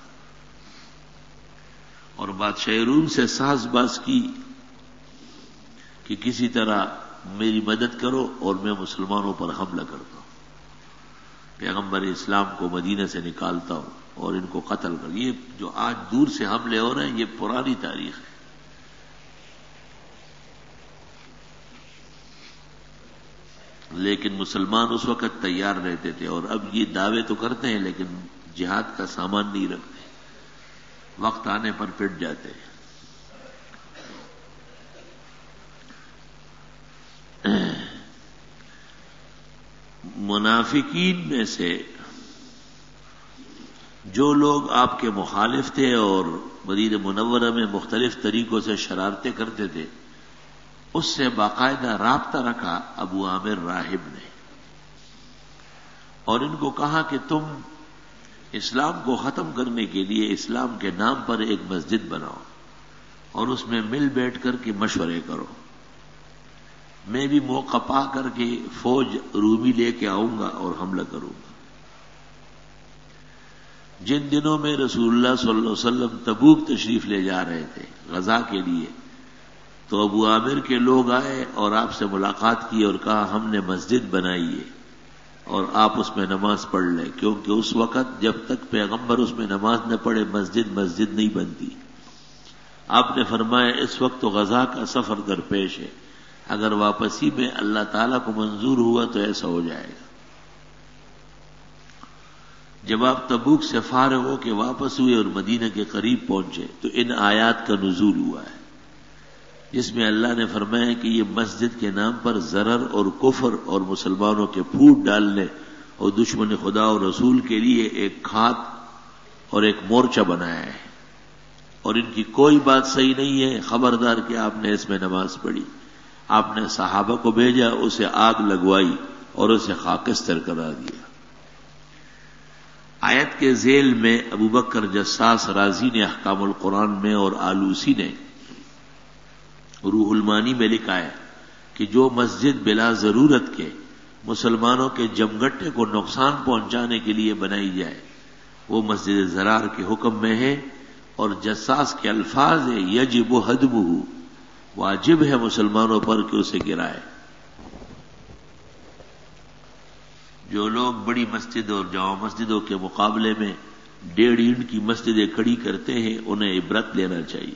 اور بادشاہ روم سے ساز باز کی کہ کسی طرح میری مدد کرو اور میں مسلمانوں پر حملہ کرتا ہوں، پیغمبر اسلام کو مدینہ سے نکالتا ہوں اور ان کو قتل کر. یہ جو آج دور سے حملے ہو رہے ہیں یہ پرانی تاریخ ہے. لیکن مسلمان اس وقت تیار رہتے تھے، اور اب یہ دعوے تو کرتے ہیں لیکن جہاد کا سامان نہیں رکھتے، وقت آنے پر پٹ جاتے ہیں. منافقین میں سے جو لوگ آپ کے مخالف تھے اور مدینہ منورہ میں مختلف طریقوں سے شرارتیں کرتے تھے، اس سے باقاعدہ رابطہ رکھا ابو عامر راہب نے، اور ان کو کہا کہ تم اسلام کو ختم کرنے کے لیے اسلام کے نام پر ایک مسجد بناؤ اور اس میں مل بیٹھ کر کے مشورے کرو. میں بھی موقع پا کر کے فوج رومی لے کے آؤں گا اور حملہ کروں گا. جن دنوں میں رسول اللہ صلی اللہ علیہ وسلم تبوک تشریف لے جا رہے تھے غزا کے لیے، تو ابو عامر کے لوگ آئے اور آپ سے ملاقات کی اور کہا ہم نے مسجد بنائی ہے اور آپ اس میں نماز پڑھ لیں، کیونکہ اس وقت جب تک پیغمبر اس میں نماز نہ پڑھے مسجد مسجد نہیں بنتی. آپ نے فرمایا اس وقت تو غزا کا سفر درپیش ہے، اگر واپسی میں اللہ تعالیٰ کو منظور ہوا تو ایسا ہو جائے گا. جب آپ تبوک سے فارغ ہو کے واپس ہوئے اور مدینہ کے قریب پہنچے تو ان آیات کا نزول ہوا ہے، جس میں اللہ نے فرمایا کہ یہ مسجد کے نام پر ضرر اور کفر اور مسلمانوں کے پھوٹ ڈالنے اور دشمن خدا اور رسول کے لیے ایک کھات اور ایک مورچہ بنایا ہے، اور ان کی کوئی بات صحیح نہیں ہے. خبردار کہ آپ نے اس میں نماز پڑھی. آپ نے صحابہ کو بھیجا، اسے آگ لگوائی اور اسے خاکستر کرا دیا. آیت کے ذیل میں ابو بکر جساس رازی نے احکام القرآن میں اور آلوسی نے روح المانی میں لکھا ہے کہ جو مسجد بلا ضرورت کے مسلمانوں کے جمگٹے کو نقصان پہنچانے کے لیے بنائی جائے وہ مسجد ضرار کے حکم میں ہے، اور جساس کے الفاظ ہے یجب ہدمہ، واجب ہے مسلمانوں پر کہ اسے گرائے۔ جو لوگ بڑی مسجد اور جامع مسجدوں کے مقابلے میں ڈیڑھ اینٹ کی مسجدیں کھڑی کرتے ہیں انہیں عبرت لینا چاہیے۔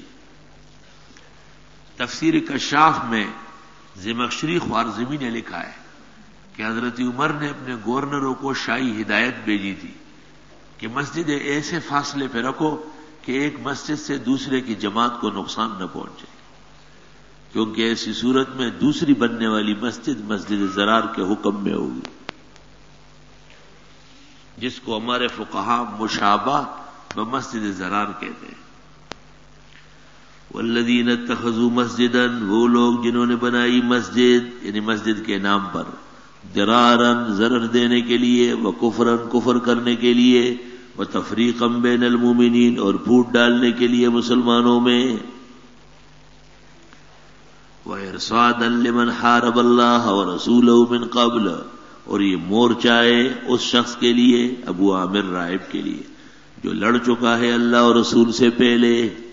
تفسیر کشاف میں زمخشری خوارزمی نے لکھا ہے کہ حضرت عمر نے اپنے گورنروں کو شاہی ہدایت بھیجی تھی کہ مسجدیں ایسے فاصلے پہ رکھو کہ ایک مسجد سے دوسرے کی جماعت کو نقصان نہ پہنچے، کیونکہ ایسی صورت میں دوسری بننے والی مسجد مسجد ضرار کے حکم میں ہوگی، جس کو ہمارے فقہا مشابہ بمسجد ضرار کہتے ہیں۔ والذین اتخذوا مسجدا، وہ لوگ جنہوں نے بنائی مسجد یعنی مسجد کے نام پر، ضرارا ضرر دینے کے لیے، وکفرا کفر کرنے کے لیے، وتفریقا بین المومنین اور پھوٹ ڈالنے کے لیے مسلمانوں میں، وارصادا لمن حارب اللہ ورسولہ من قبل، اور یہ مورچہ ہے اس شخص کے لیے، ابو عامر راہب کے لیے، جو لڑ چکا ہے اللہ اور رسول سے پہلے۔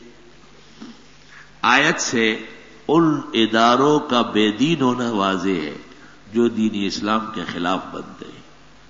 آیت سے ان اداروں کا بے دین ہونا واضح ہے جو دین اسلام کے خلاف بنتے ہیں۔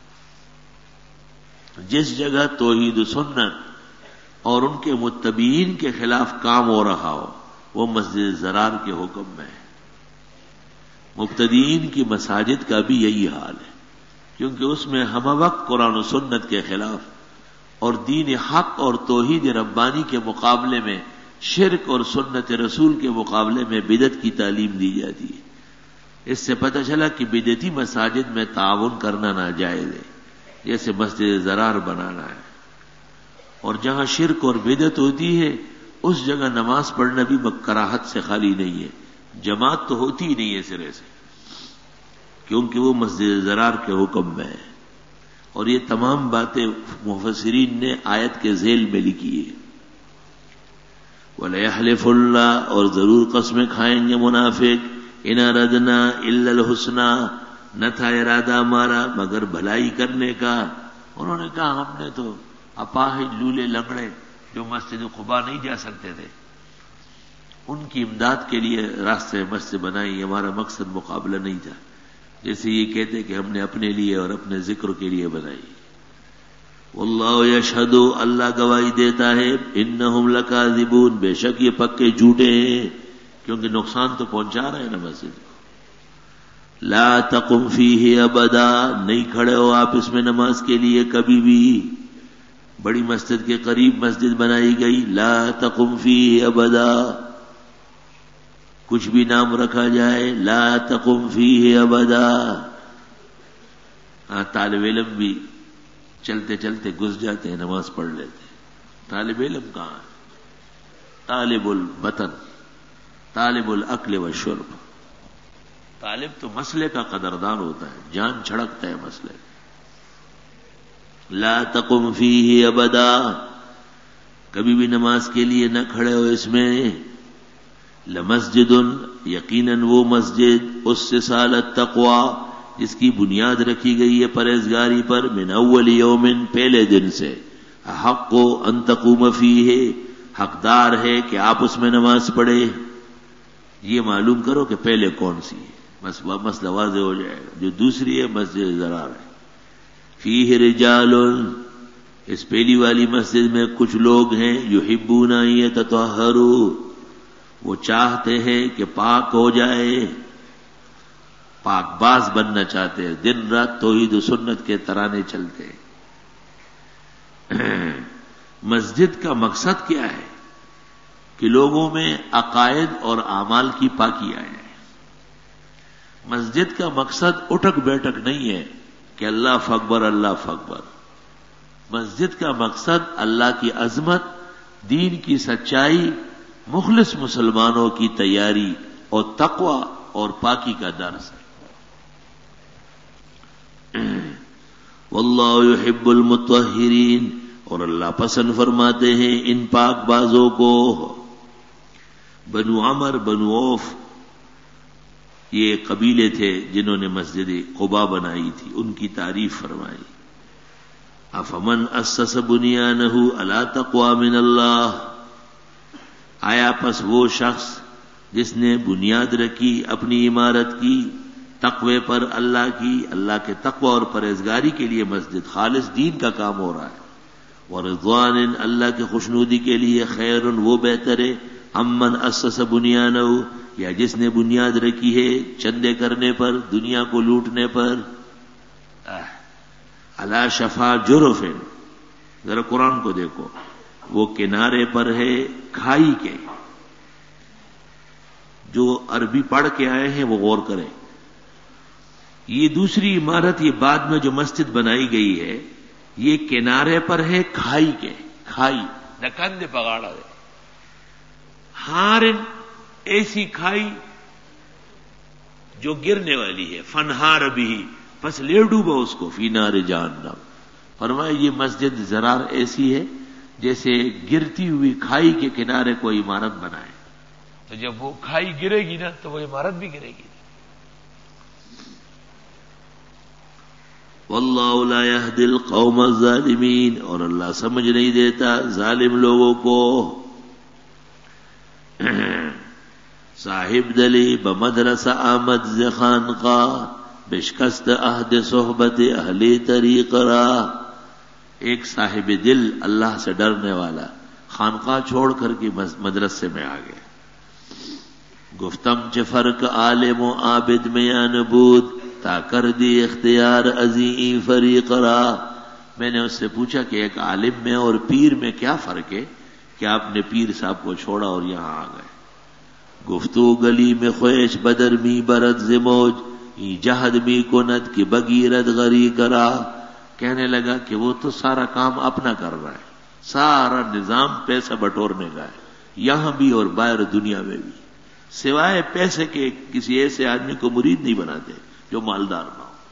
جس جگہ توحید و سنت اور ان کے متبعین کے خلاف کام ہو رہا ہو وہ مسجد ضرار کے حکم میں ہے۔ مبتدئین کی مساجد کا بھی یہی حال ہے، کیونکہ اس میں ہم وقت قرآن و سنت کے خلاف اور دین حق اور توحید ربانی کے مقابلے میں شرک اور سنت رسول کے مقابلے میں بدعت کی تعلیم دی جاتی ہے۔ اس سے پتہ چلا کہ بدعتی مساجد میں تعاون کرنا ناجائز ہے، جیسے مسجد ضرار بنانا ہے، اور جہاں شرک اور بدعت ہوتی ہے اس جگہ نماز پڑھنا بھی کراہت سے خالی نہیں ہے، جماعت تو ہوتی ہی نہیں ہے سرے سے، کیونکہ وہ مسجد ضرار کے حکم میں ہے۔ اور یہ تمام باتیں مفسرین نے آیت کے ذیل میں لکھی ہے۔ وَلَيَحْلِفُ اللَّهُ، اور ضرور قسمیں کھائیں گے منافق، إِنْ أَرَدْنَا إِلَّا الْحُسْنَى، نہ تھا ارادہ ہمارا مگر بھلائی کرنے کا۔ انہوں نے کہا ہم نے تو اپاہج لولے لنگڑے جو مسجد قباء نہیں جا سکتے تھے ان کی امداد کے لیے راستے مسجد بنائی، ہمارا مقصد مقابلہ نہیں تھا، جیسے یہ کہتے کہ ہم نے اپنے لیے اور اپنے ذکر کے لیے بنائی۔ واللہ یشہد، اللہ گواہی دیتا ہے، انہم لکاذبون، بے شک یہ پکے جھوٹے ہیں، کیونکہ نقصان تو پہنچا رہے ہیں نا مسجد کو۔ لا تقم فیہ ابدا، نہیں کھڑے ہو آپ اس میں نماز کے لیے کبھی بھی۔ بڑی مسجد کے قریب مسجد بنائی گئی، لا تقم فیہ ابدا، کچھ بھی نام رکھا جائے، لا تقم فیہ ابدا۔ ہاں طالب علم بھی چلتے چلتے گھس جاتے ہیں، نماز پڑھ لیتے ہیں۔ طالب علم کہاں ہے؟ طالب الوطن، طالب الاکل والشرب۔ طالب تو مسئلے کا قدردان ہوتا ہے، جان چھڑکتا ہے مسئلے۔ لا تقم فیہ ابدا، کبھی بھی نماز کے لیے نہ کھڑے ہو اس میں۔ لمسجد، یقیناً وہ مسجد، اسس علی التقوی، جس کی بنیاد رکھی گئی ہے پرہیزگاری پر، من اول یوم، پہلے دن سے، حق ان تقوم فیہ، حقدار ہے کہ آپ اس میں نماز پڑھے۔ یہ معلوم کرو کہ پہلے کون سی ہے، مسئلہ واضح ہو جائے گا۔ جو دوسری ہے مسجد ضرار ہے۔ فیہ رجال، اس پہلی والی مسجد میں کچھ لوگ ہیں، یحبون ان یتطہروا، وہ چاہتے ہیں کہ پاک ہو جائے، پاک باز بننا چاہتے ہیں، دن رات توحید و سنت کے ترانے چلتے ہیں۔ مسجد کا مقصد کیا ہے؟ کہ لوگوں میں عقائد اور اعمال کی پاکی آئے۔ مسجد کا مقصد اٹھک بیٹھک نہیں ہے کہ اللہ اکبر اللہ اکبر۔ مسجد کا مقصد اللہ کی عظمت، دین کی سچائی، مخلص مسلمانوں کی تیاری اور تقوی اور پاکی کا درس ہے۔ واللہ یحب المطہرین، اور اللہ پسند فرماتے ہیں ان پاک بازوں کو۔ بنو عمر بنو عوف یہ قبیلے تھے جنہوں نے مسجد قباء بنائی تھی، ان کی تعریف فرمائی. افمن اسس بنیانہ علی تقوی من اللہ، آیا پس وہ شخص جس نے بنیاد رکھی اپنی عمارت کی تقوی پر اللہ کی، اللہ کے تقوی اور پرہیزگاری کے لیے مسجد خالص دین کا کام ہو رہا ہے. ورضوان، اللہ کی خوشنودی کے لیے، خیر، وہ بہتر ہے، امن اسس بنیانہ، یا جس نے بنیاد رکھی ہے چندے کرنے پر، دنیا کو لوٹنے پر. علی شفا جرف، ذرا قرآن کو دیکھو، وہ کنارے پر ہے کھائی کے. جو عربی پڑھ کے آئے ہیں وہ غور کریں. یہ دوسری عمارت، یہ بعد میں جو مسجد بنائی گئی ہے، یہ کنارے پر ہے کھائی کے. کھائی نہ کندے پگاڑا دے ہارن، ایسی کھائی جو گرنے والی ہے. فنہار بھی، پس لے ڈوبا اس کو، فی نار جہنم. فرمایا یہ مسجد زرار ایسی ہے جیسے گرتی ہوئی کھائی کے کنارے کوئی عمارت بنائے، تو جب وہ کھائی گرے گی نا تو وہ عمارت بھی گرے گی. واللہ لا یہدی القوم الظالمین، اور اللہ سمجھ نہیں دیتا ظالم لوگوں کو. صاحب دلی بمدرسہ آمد ز خانقاہ، بشکست عہد صحبت اہلی طریق را. ایک صاحب دل اللہ سے ڈرنے والا خانقاہ چھوڑ کر کے مدرسے میں آ گیا. گفتم چه فرق عالم و عابد میں یا نبود، تا کر دی اختیار ازی فریق را. میں نے اس سے پوچھا کہ ایک عالم میں اور پیر میں کیا فرق ہے کہ آپ نے پیر صاحب کو چھوڑا اور یہاں آ گئے. گفتو گلی میں خویش بدر می برد زموج، ای جہد می کند کی بگیرد غری کرا. کہنے لگا کہ وہ تو سارا کام اپنا کر رہا ہے، سارا نظام پیسہ بٹورنے کا ہے، یہاں بھی اور باہر دنیا میں بھی، سوائے پیسے کے کسی ایسے آدمی کو مرید نہیں بناتے جو مالدار نہ ہو.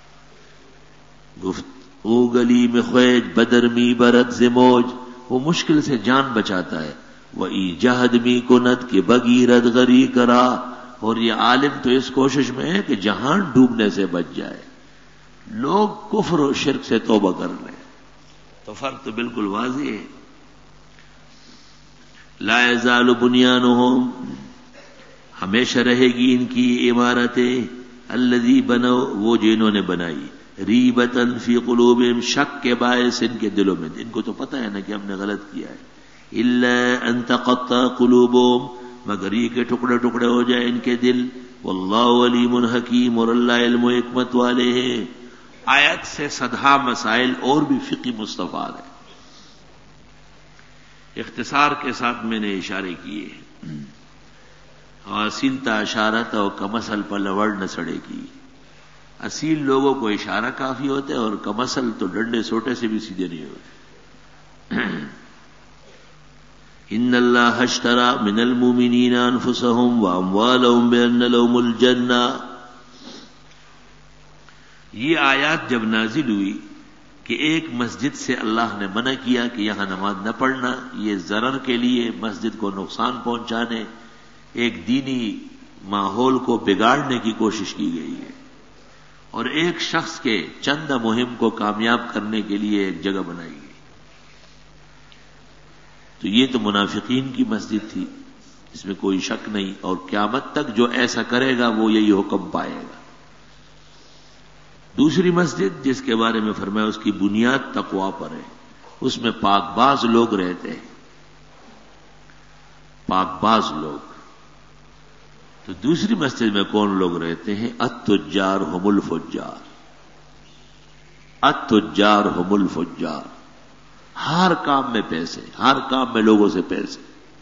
گفتو گلی میں خویش بدر می برد زموج، وہ مشکل سے جان بچاتا ہے. وَإِ جَهَدْ مِي كُنَتْ کہ بغیرت غری کرا، اور یہ عالم تو اس کوشش میں ہے کہ جہان ڈوبنے سے بچ جائے. لوگ کفر و شرک سے توبہ کر لیں. تو فرق تو بالکل واضح ہے. لا یزال بنیانہم، ہمیشہ رہے گی ان کی عمارتیں، الذی بنو، وہ جنہوں نے بنائی، ریبتن فی قلوبہم، شک کے باعث ان کے دلوں میں. ان کو تو پتہ ہے نا کہ ہم نے غلط کیا ہے. الا ان تقطع قلوبہم، مگر یہ کہ ٹکڑے ٹکڑے ہو جائے ان کے دل. واللہ علیم حکیم، اور اللہ علم و حکمت والے ہیں. آیت سے صدہا مسائل اور بھی فقہی مستفاد ہے. اختصار کے ساتھ میں نے اشارے کیے. اصیل تا اشارت اور کمسل پر لوڑ نہ سڑے کی. اصیل لوگوں کو اشارہ کافی ہوتا ہے، اور کمسل تو ڈنڈے سوٹے سے بھی سیدھے نہیں ہوتے. ان اللہ اشترى من المؤمنین انفسهم واموالهم بان لهم الجنہ. یہ آیات جب نازل ہوئی کہ ایک مسجد سے اللہ نے منع کیا کہ یہاں نماز نہ پڑھنا، یہ ضرر کے لیے، مسجد کو نقصان پہنچانے، ایک دینی ماحول کو بگاڑنے کی کوشش کی گئی ہے، اور ایک شخص کے چند مہم کو کامیاب کرنے کے لیے ایک جگہ بنائی گئی. تو یہ تو منافقین کی مسجد تھی، اس میں کوئی شک نہیں، اور قیامت تک جو ایسا کرے گا وہ یہی حکم پائے گا. دوسری مسجد جس کے بارے میں فرمایا اس کی بنیاد تقوی پر ہے، اس میں پاک باز لوگ رہتے ہیں، پاک باز لوگ. تو دوسری مسجد میں کون لوگ رہتے ہیں؟ التجار هم الفجار، التجار هم الفجار. ہر کام میں پیسے، ہر کام میں لوگوں سے پیسے.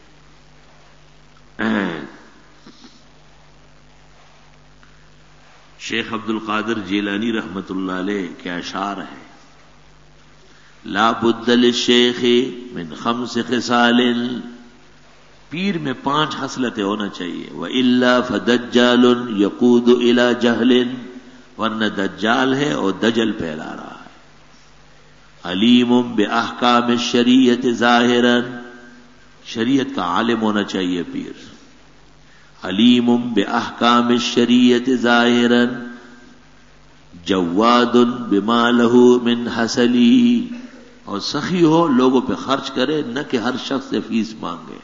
شیخ عبد القادر جیلانی رحمت اللہ علیہ کے اشعار ہیں: لا بد للشیخ من خمس خصال، پیر میں پانچ خصلتیں ہونا چاہیے. وَإِلَّا فَدَجَّالٌ يَقُودُ إِلَى جَهْلٍ، ورنہ دجال ہے اور دجل پھیلا رہا ہے. علیم بأحکام الشریعت ظاہراً، شریعت کا عالم ہونا چاہیے پیر. علیم باحکام الشریعت ظاہرا جواد بما له من حسلی، اور سخی ہو، لوگوں پہ خرچ کرے، نہ کہ ہر شخص سے فیس مانگے.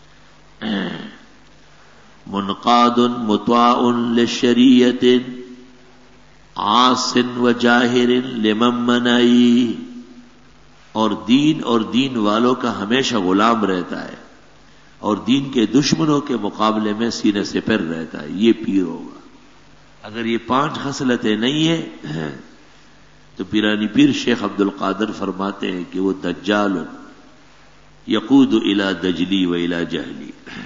منقاد مطاع للشریعت عاص وجاہر لمن منعی، اور دین اور دین والوں کا ہمیشہ غلام رہتا ہے، اور دین کے دشمنوں کے مقابلے میں سینے سے پر رہتا ہے. یہ پیر ہوگا. اگر یہ پانچ خصلتیں نہیں ہیں تو پیرانی پیر شیخ عبد القادر فرماتے ہیں کہ وہ دجال یقود الی دجلی و الی جہلی.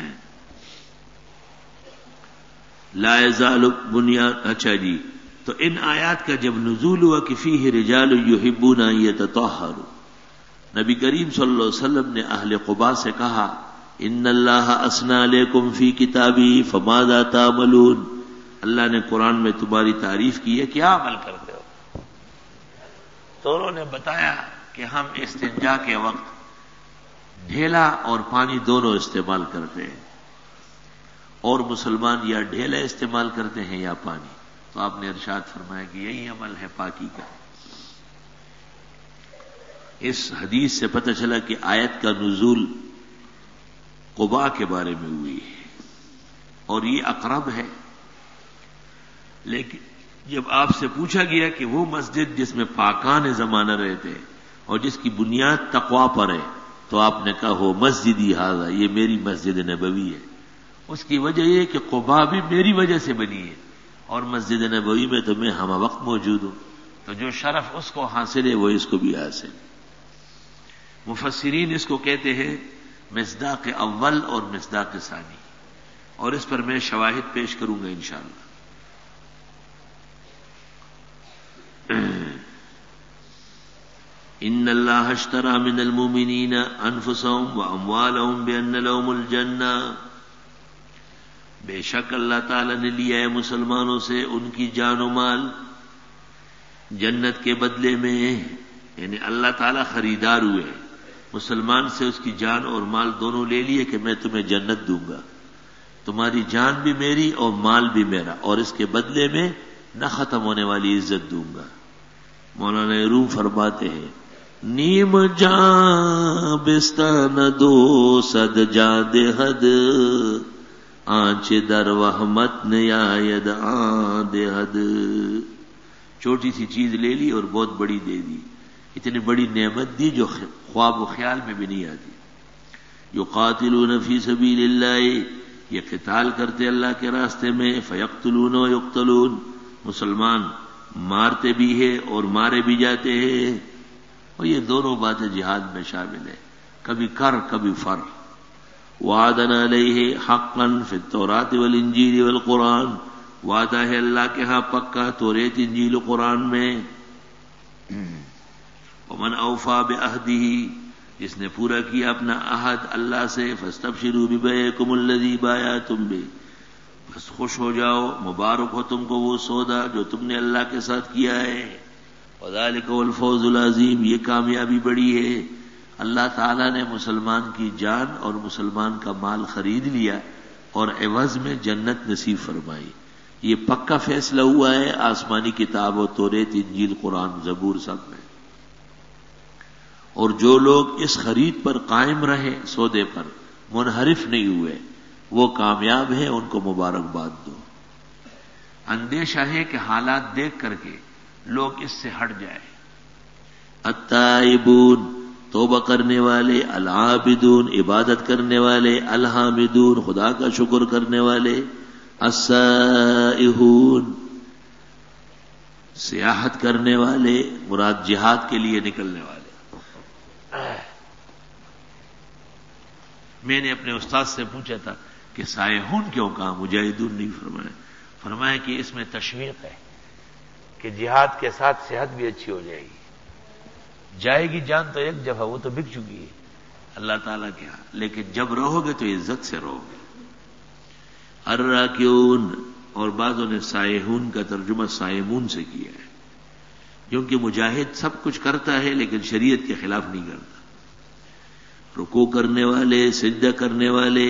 لا یزال بنیاد. اچھا جی، تو ان آیات کا جب نزول ہوا کہ فیہ رجال یحبون ان یتطہروا، نبی کریم صلی اللہ علیہ وسلم نے اہل قباء سے کہا ان اللہ اثنی علیکم فی کتابہ فماذا تعملون، اللہ نے قرآن میں تمہاری تعریف کی ہے، کیا عمل کرتے ہو؟ تو انہوں نے بتایا کہ ہم استنجا کے وقت ڈھیلا اور پانی دونوں استعمال کرتے ہیں، اور مسلمان یا ڈھیلا استعمال کرتے ہیں یا پانی. تو آپ نے ارشاد فرمایا کہ یہی عمل ہے پاکی کا. اس حدیث سے پتہ چلا کہ آیت کا نزول قباء کے بارے میں ہوئی ہے، اور یہ اقرب ہے. لیکن جب آپ سے پوچھا گیا کہ وہ مسجد جس میں پاکان زمانہ رہتے اور جس کی بنیاد تقوی پر ہے، تو آپ نے کہا ہو مسجدی ھذا، یہ میری مسجد نبوی ہے. اس کی وجہ یہ کہ قباء بھی میری وجہ سے بنی ہے، اور مسجد نبوی میں تو میں ہم وقت موجود ہوں، تو جو شرف اس کو حاصل ہے وہ اس کو بھی حاصل. مفسرین اس کو کہتے ہیں مصداق اول اور مصداق ثانی، اور اس پر میں شواہد پیش کروں گا انشاءاللہ. ان اللہ اشترى من المؤمنین انفسهم واموالهم بان لهم الجنہ، بے شک اللہ تعالی نے لیا ہے مسلمانوں سے ان کی جان و مال جنت کے بدلے میں. یعنی اللہ تعالی خریدار ہوئے، مسلمان سے اس کی جان اور مال دونوں لے لیے کہ میں تمہیں جنت دوں گا، تمہاری جان بھی میری اور مال بھی میرا، اور اس کے بدلے میں نہ ختم ہونے والی عزت دوں گا. مولانا روم فرماتے ہیں نیم جاں بستان دو صد جاں دے حد آنچ در وحمت نیاید آن دے حد. چھوٹی سی چیز لے لی اور بہت بڑی دے دی، اتنی بڑی نعمت دی جو خواب و خیال میں بھی نہیں آتی. یقاتلون فی سبیل اللہ، یہ قتال کرتے اللہ کے راستے میں، فیقتلون و یقتلون، مسلمان مارتے بھی ہیں اور مارے بھی جاتے ہیں. اور یہ دونوں باتیں جہاد میں شامل ہیں، کبھی کر کبھی فر. وعدنا علیہ حقا فی التوراۃ والانجیل والقرآن، وعدہ ہے اللہ کے ہاں پکا توریت انجیل و قرآن میں. ومن اوفا بعہدہ، جس نے پورا کیا اپنا عہد اللہ سے، فاستبشروا ببیعکم الذی بایعتم بہ، بس خوش ہو جاؤ، مبارک ہو تم کو وہ سودا جو تم نے اللہ کے ساتھ کیا ہے. وذالک هو الفوز العظیم، یہ کامیابی بڑی ہے. اللہ تعالیٰ نے مسلمان کی جان اور مسلمان کا مال خرید لیا اور عوض میں جنت نصیب فرمائی. یہ پکا فیصلہ ہوا ہے آسمانی کتاب و توریت انجیل قرآن زبور سب میں. اور جو لوگ اس خرید پر قائم رہے، سودے پر منحرف نہیں ہوئے، وہ کامیاب ہیں، ان کو مبارکباد دو. اندیشہ ہے کہ حالات دیکھ کر کے لوگ اس سے ہٹ جائیں. التائبون، توبہ کرنے والے، العابدون، عبادت کرنے والے، الحامدون، خدا کا شکر کرنے والے، السائحون، سیاحت کرنے والے، مراد جہاد کے لیے نکلنے والے. میں نے اپنے استاد سے پوچھا تھا کہ سائحون کیوں کہا، مجاہدون نہیں فرمایا. فرمایا کہ اس میں تشویق ہے کہ جہاد کے ساتھ صحت بھی اچھی ہو جائے گی. جائے گی جان تو ایک جگہ، وہ تو بک چکی ہے اللہ تعالیٰ کے ہاں، لیکن جب رہو گے تو عزت سے رہو گے. الراکعون، اور بعضوں نے سائحون کا ترجمہ سائمون سے کیا ہے، کیونکہ مجاہد سب کچھ کرتا ہے لیکن شریعت کے خلاف نہیں کرتا. رکوع کرنے والے، سجدہ کرنے والے،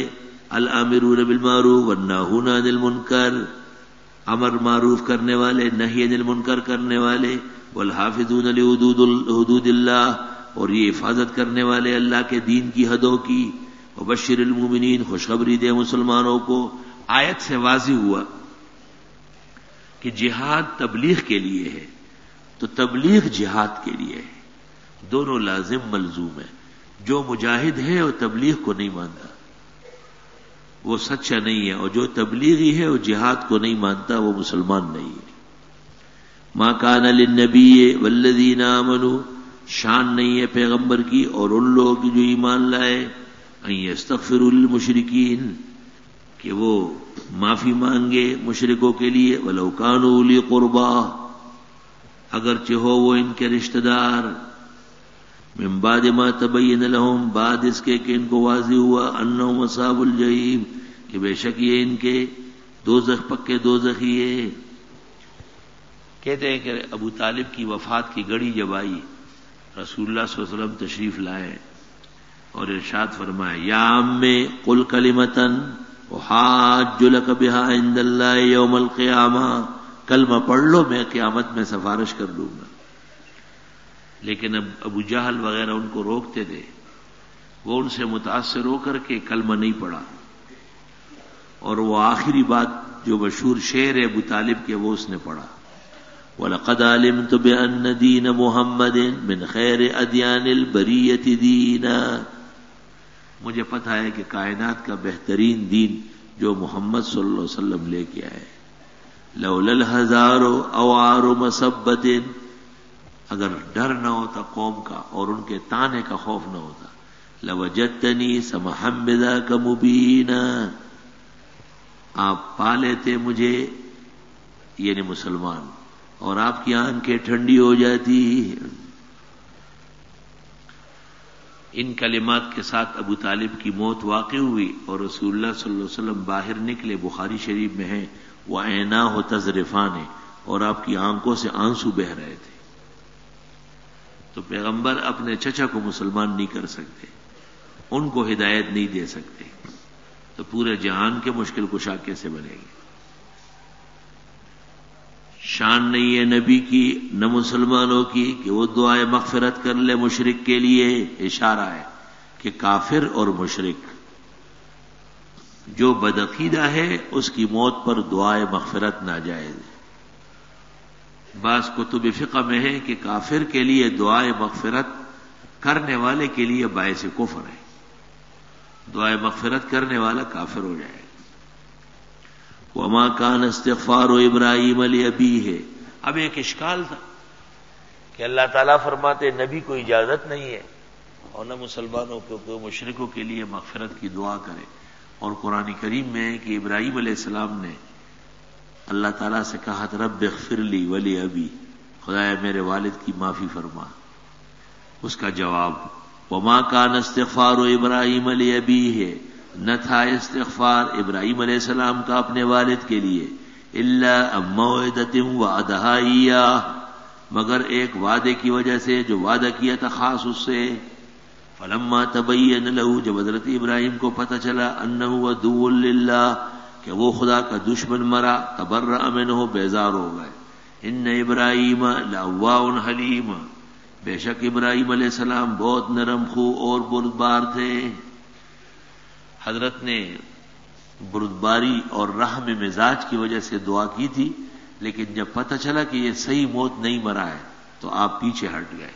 الامرون بالمعروف والناہون عن المنکر، امر معروف کرنے والے، نہی عن المنکر کرنے والے، والحافظون لحدود اللہ، اور یہ حفاظت کرنے والے اللہ کے دین کی حدوں کی، وبشر المؤمنین، خوشخبری دے مسلمانوں کو۔ آیت سے واضح ہوا کہ جہاد تبلیغ کے لیے ہے، تو تبلیغ جہاد کے لیے ہے، دونوں لازم ملزوم ہیں۔ جو مجاہد ہے وہ تبلیغ کو نہیں مانتا، وہ سچا نہیں ہے، اور جو تبلیغی ہے وہ جہاد کو نہیں مانتا، وہ مسلمان نہیں ہے۔ ما کان للنبی والذین آمنوا، شان نہیں ہے پیغمبر کی اور ان لوگ جو ایمان لائے، ان یستغفروا للمشرکین، کہ وہ معافی مانگے مشرکوں کے لیے، ولو کانوا اولی قربا، اگرچہ ہو وہ ان کے رشتہ دار، من بعد ما تبین لہم، بعد اس کے کہ ان کو واضح ہوا، انہم اصحاب الجحیم، کہ بے شک یہ ان کے دوزخ پکے دوزخی ہے۔ کہتے ہیں کہ ابو طالب کی وفات کی گھڑی جب آئی، رسول اللہ صلی اللہ علیہ وسلم تشریف لائے اور ارشاد فرمائے، یا عمی قل کلمتن احاج لک بها عند اللہ یوم القیامہ، کلمہ پڑھ لو میں قیامت میں سفارش کر دوں گا۔ لیکن اب ابو جہل وغیرہ ان کو روکتے تھے، وہ ان سے متاثر ہو کر کے کلمہ نہیں پڑھا، اور وہ آخری بات جو مشہور شعر ہے ابو طالب کے وہ اس نے پڑھا، وَلَقَدْ عَلِمْتُ بِأَنَّ دِينَ مُحَمَّدٍ مِّن خَيْرِ أَدْيَانِ الْبَرِيَّةِ دِينًا، مجھے پتہ ہے کہ کائنات کا بہترین دین جو محمد صلی اللہ علیہ وسلم لے کے آئے، لولا الحذار اوعار مصبت، اگر ڈر نہ ہوتا قوم کا اور ان کے تانے کا خوف نہ ہوتا، لوجدتنی سمحا بذاک مبینا، آپ پا لیتے مجھے، یعنی مسلمان، اور آپ کی آنکھیں ٹھنڈی ہو جاتی۔ ان کلمات کے ساتھ ابو طالب کی موت واقع ہوئی، اور رسول اللہ صلی اللہ علیہ وسلم باہر نکلے، بخاری شریف میں ہے، وَعَيْنَاهُ تَذْرِفَانِ، اور آپ کی آنکھوں سے آنسو بہہ رہے تھے۔ تو پیغمبر اپنے چچا کو مسلمان نہیں کر سکتے، ان کو ہدایت نہیں دے سکتے، تو پورے جہان کے مشکل کشا کیسے بنے گے؟ شان نہیں ہے نبی کی نہ مسلمانوں کی کہ وہ دعائے مغفرت کر لے مشرک کے لیے۔ اشارہ ہے کہ کافر اور مشرک جو بدعقیدہ ہے اس کی موت پر دعائے مغفرت ناجائز ہے۔ بعض کتب فقہ میں ہے کہ کافر کے لیے دعائے مغفرت کرنے والے کے لیے باعث کفر ہے، دعائے مغفرت کرنے والا کافر ہو جائے۔ وما کان استغفار ابراہیم لابیہ، اب ایک اشکال تھا کہ اللہ تعالیٰ فرماتے نبی کو اجازت نہیں ہے اور نہ مسلمانوں کو مشرکوں کے لیے مغفرت کی دعا کرے، اور قرآن کریم میں ہے کہ ابراہیم علیہ السلام نے اللہ تعالیٰ سے کہا تھا رب اغفر لی ولی ابی، خدایا میرے والد کی معافی فرما۔ اس کا جواب وما کان استغفار ابراہیم لابیہ، نہ تھا استغفار ابراہیم علیہ السلام کا اپنے والد کے لیے، الا عن موعدۃ وعدہا ایاہ، مگر ایک وعدے کی وجہ سے جو وعدہ کیا تھا خاص اس سے۔ فلما تبین لہ، جب حضرت ابراہیم کو پتہ چلا انہ عدو للہ، کہ وہ خدا کا دشمن مرا، تبرأ منہ، بیزار ہو گئے۔ ان ابراہیم لأواہ حلیم، بے شک ابراہیم علیہ السلام بہت نرم خو اور بردبار تھے۔ حضرت نے بردباری اور رحم مزاج کی وجہ سے دعا کی تھی، لیکن جب پتہ چلا کہ یہ صحیح موت نہیں مرا ہے تو آپ پیچھے ہٹ گئے۔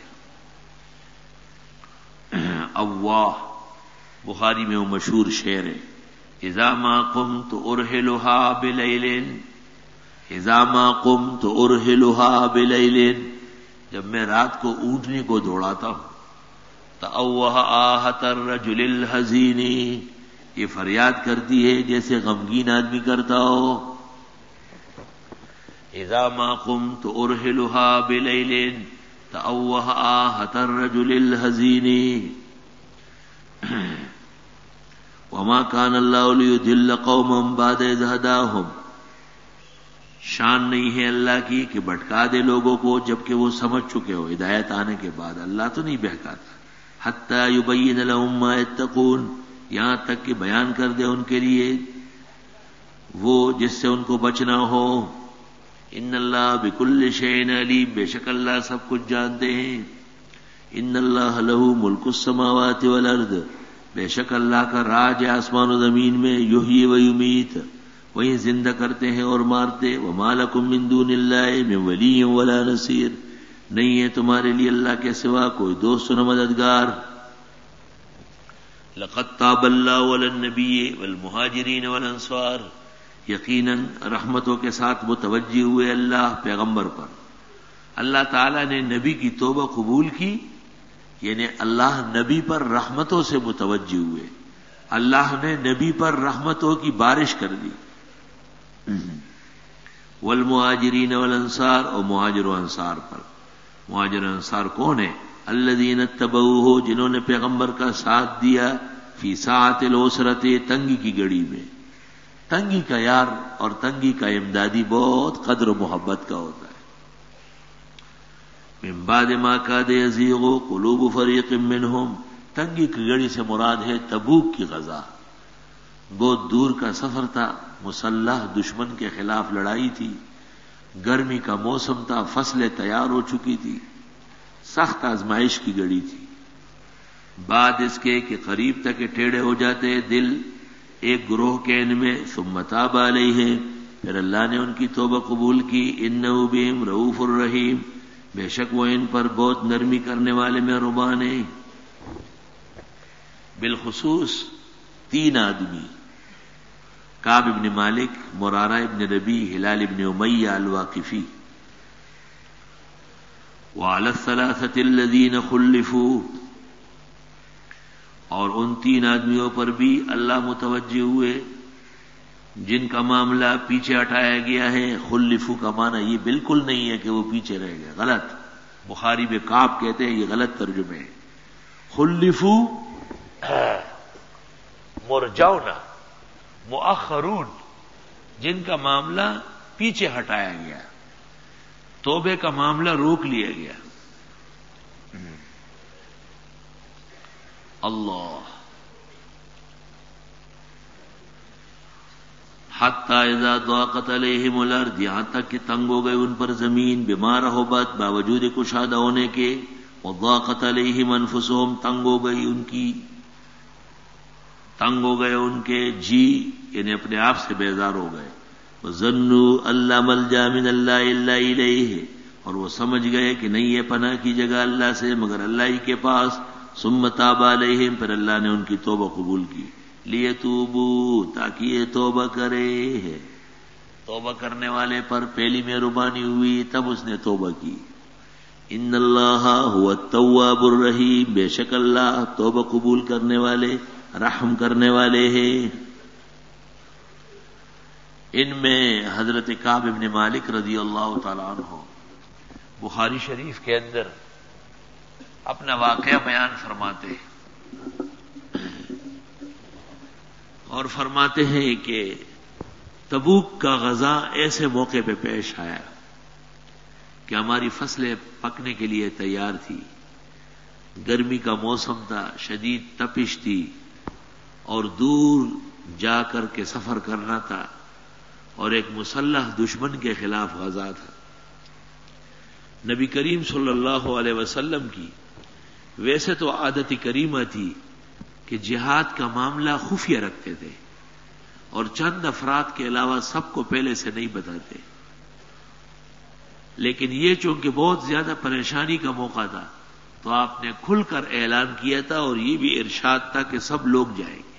اواہ بخاری میں وہ مشہور شعر ہے، اذا ما قمت ارحلها بلیل، اذا ما قمت ارحلها بلیل، جب میں رات کو اونٹنی کو دوڑاتا ہوں، تأوہ آہت الرجل الحزین، یہ فریاد کرتی ہے جیسے غمگین آدمی کرتا ہو۔ اذا ما قمت ارحلها بلیل تأوہ آہت الرجل الحزین، وما كان اللہ لیضل قوما بعد اذ ہداہم، شان نہیں ہے اللہ کی کہ بھٹکا دے لوگوں کو جبکہ وہ سمجھ چکے ہو، ہدایت آنے کے بعد اللہ تو نہیں بہکاتا۔ حتی یبین لہم ما یتقون، یہاں تک کہ بیان کر دے ان کے لیے وہ جس سے ان کو بچنا ہو. ان اللہ بکل شیء علیم، بے شک اللہ سب کچھ جانتے ہیں. ان اللہ لہ ملک السماوات والارض، بے شک اللہ کا راج ہے آسمان و زمین میں. یحیی و یمیت، وہی زندہ کرتے ہیں اور مارتے. وما لکم من دون اللہ من ولی ولا نصیر، نہیں ہے تمہارے لیے اللہ کے سوا کوئی دوست و مددگار. لقد تاب اللہ علی النبی والمہاجرین والانصار، یقیناً رحمتوں کے ساتھ متوجہ ہوئے اللہ پیغمبر پر. اللہ تعالیٰ نے نبی کی توبہ قبول کی، یعنی اللہ نبی پر رحمتوں سے متوجہ ہوئے. اللہ نے نبی پر رحمتوں کی بارش کر دی. والمہاجرین والانصار، اور مہاجر و انصار پر. مہاجر و انصار کون ہیں؟ الذین اتبعوہ، جنہوں نے پیغمبر کا ساتھ دیا. فی ساعۃ العسرۃ، تنگی کی گھڑی میں. تنگی کا یار اور تنگی کا امدادی بہت قدر و محبت کا ہوتا ہے. من بعد ما کاد یزیغ قلوب فریق منہم، تنگی کی گھڑی سے مراد ہے تبوک کی غزا. بہت دور کا سفر تھا، مسلح دشمن کے خلاف لڑائی تھی، گرمی کا موسم تھا، فصلیں تیار ہو چکی تھی، سخت آزمائش کی گھڑی تھی. بعد اس کے کہ قریب تک ٹیڑھے ہو جاتے دل ایک گروہ کے ان میں. ثم تاب علیہم، پھر اللہ نے ان کی توبہ قبول کی. انہ بہم رؤوف الرحیم، بے شک وہ ان پر بہت نرمی کرنے والے مہربان ہیں. بالخصوص تین آدمی، کعب ابن مالک، مرارہ ابن ربی، ہلال ابن امیہ الواقفی. وعلی الثلاثۃ الذین خلفوا، اور ان تین آدمیوں پر بھی اللہ متوجہ ہوئے جن کا معاملہ پیچھے ہٹایا گیا ہے. خلفو کا معنی یہ بالکل نہیں ہے کہ وہ پیچھے رہ گئے، غلط. بخاری میں کعب کہتے ہیں، یہ غلط ترجمے ہے. خلفو مرجون، مؤخرون، جن کا معاملہ پیچھے ہٹایا گیا، توبے کا معاملہ روک لیا گیا. اللہ حتی اذا ضاقت علیہم الارض، یہاں تک کہ تنگ ہو گئے ان پر زمین. بما رحبت، باوجود کشادہ ہونے کے. وضاقت علیہم انفسہم، تنگ ہو گئی ان کی تنگ ہو گئے ان کے جی، یعنی اپنے آپ سے بیزار ہو گئے. وظنوا ان لا ملجا من اللہ الا الیہ، اور وہ سمجھ گئے کہ نہیں ہے پناہ کی جگہ اللہ سے مگر اللہ ہی کے پاس. ثم تاب علیہم، پھر اللہ نے ان کی توبہ قبول کی. لیتوبوا، تاکہ یہ توبہ کرے. توبہ کرنے والے پر پہلی مہربانی ہوئی، تب اس نے توبہ کی. ان اللہ هو التواب الرحیم، بے شک اللہ توبہ قبول کرنے والے، رحم کرنے والے ہیں. ان میں حضرت کعب ابن مالک رضی اللہ تعالیٰ عنہ بخاری شریف کے اندر اپنا واقعہ بیان فرماتے ہیں اور فرماتے ہیں کہ تبوک کا غزا ایسے موقع پہ پیش آیا کہ ہماری فصلیں پکنے کے لیے تیار تھی، گرمی کا موسم تھا، شدید تپش تھی، اور دور جا کر کے سفر کرنا تھا، اور ایک مسلح دشمن کے خلاف غزا تھا. نبی کریم صلی اللہ علیہ وسلم کی ویسے تو عادت کریمہ تھی کہ جہاد کا معاملہ خفیہ رکھتے تھے اور چند افراد کے علاوہ سب کو پہلے سے نہیں بتاتے، لیکن یہ چونکہ بہت زیادہ پریشانی کا موقع تھا تو آپ نے کھل کر اعلان کیا تھا، اور یہ بھی ارشاد تھا کہ سب لوگ جائیں گے.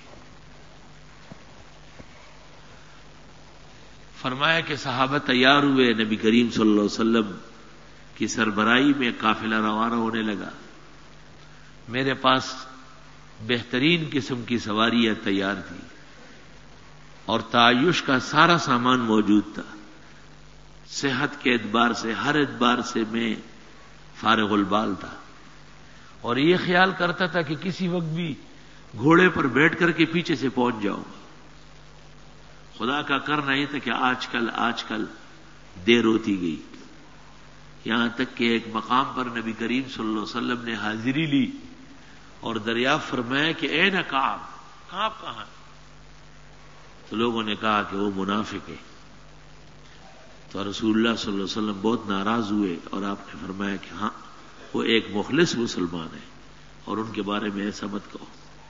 فرمایا کہ صحابہ تیار ہوئے، نبی کریم صلی اللہ علیہ وسلم کی سربراہی میں قافلہ روانہ ہونے لگا. میرے پاس بہترین قسم کی سواریاں تیار تھی اور تعیش کا سارا سامان موجود تھا. صحت کے اعتبار سے، ہر اعتبار سے میں فارغ البال تھا، اور یہ خیال کرتا تھا کہ کسی وقت بھی گھوڑے پر بیٹھ کر کے پیچھے سے پہنچ جاؤں گا. خدا کا کرنا یہ تھا کہ آج کل آج کل دیر ہوتی گئی، یہاں تک کہ ایک مقام پر نبی کریم صلی اللہ علیہ وسلم نے حاضری لی اور دریافت فرمایا کہ اے نا کعب، کعب کہاں ہے؟ تو لوگوں نے کہا کہ وہ منافق ہے. تو رسول اللہ صلی اللہ علیہ وسلم بہت ناراض ہوئے اور آپ نے فرمایا کہ ہاں وہ ایک مخلص مسلمان ہے اور ان کے بارے میں ایسا مت کہو.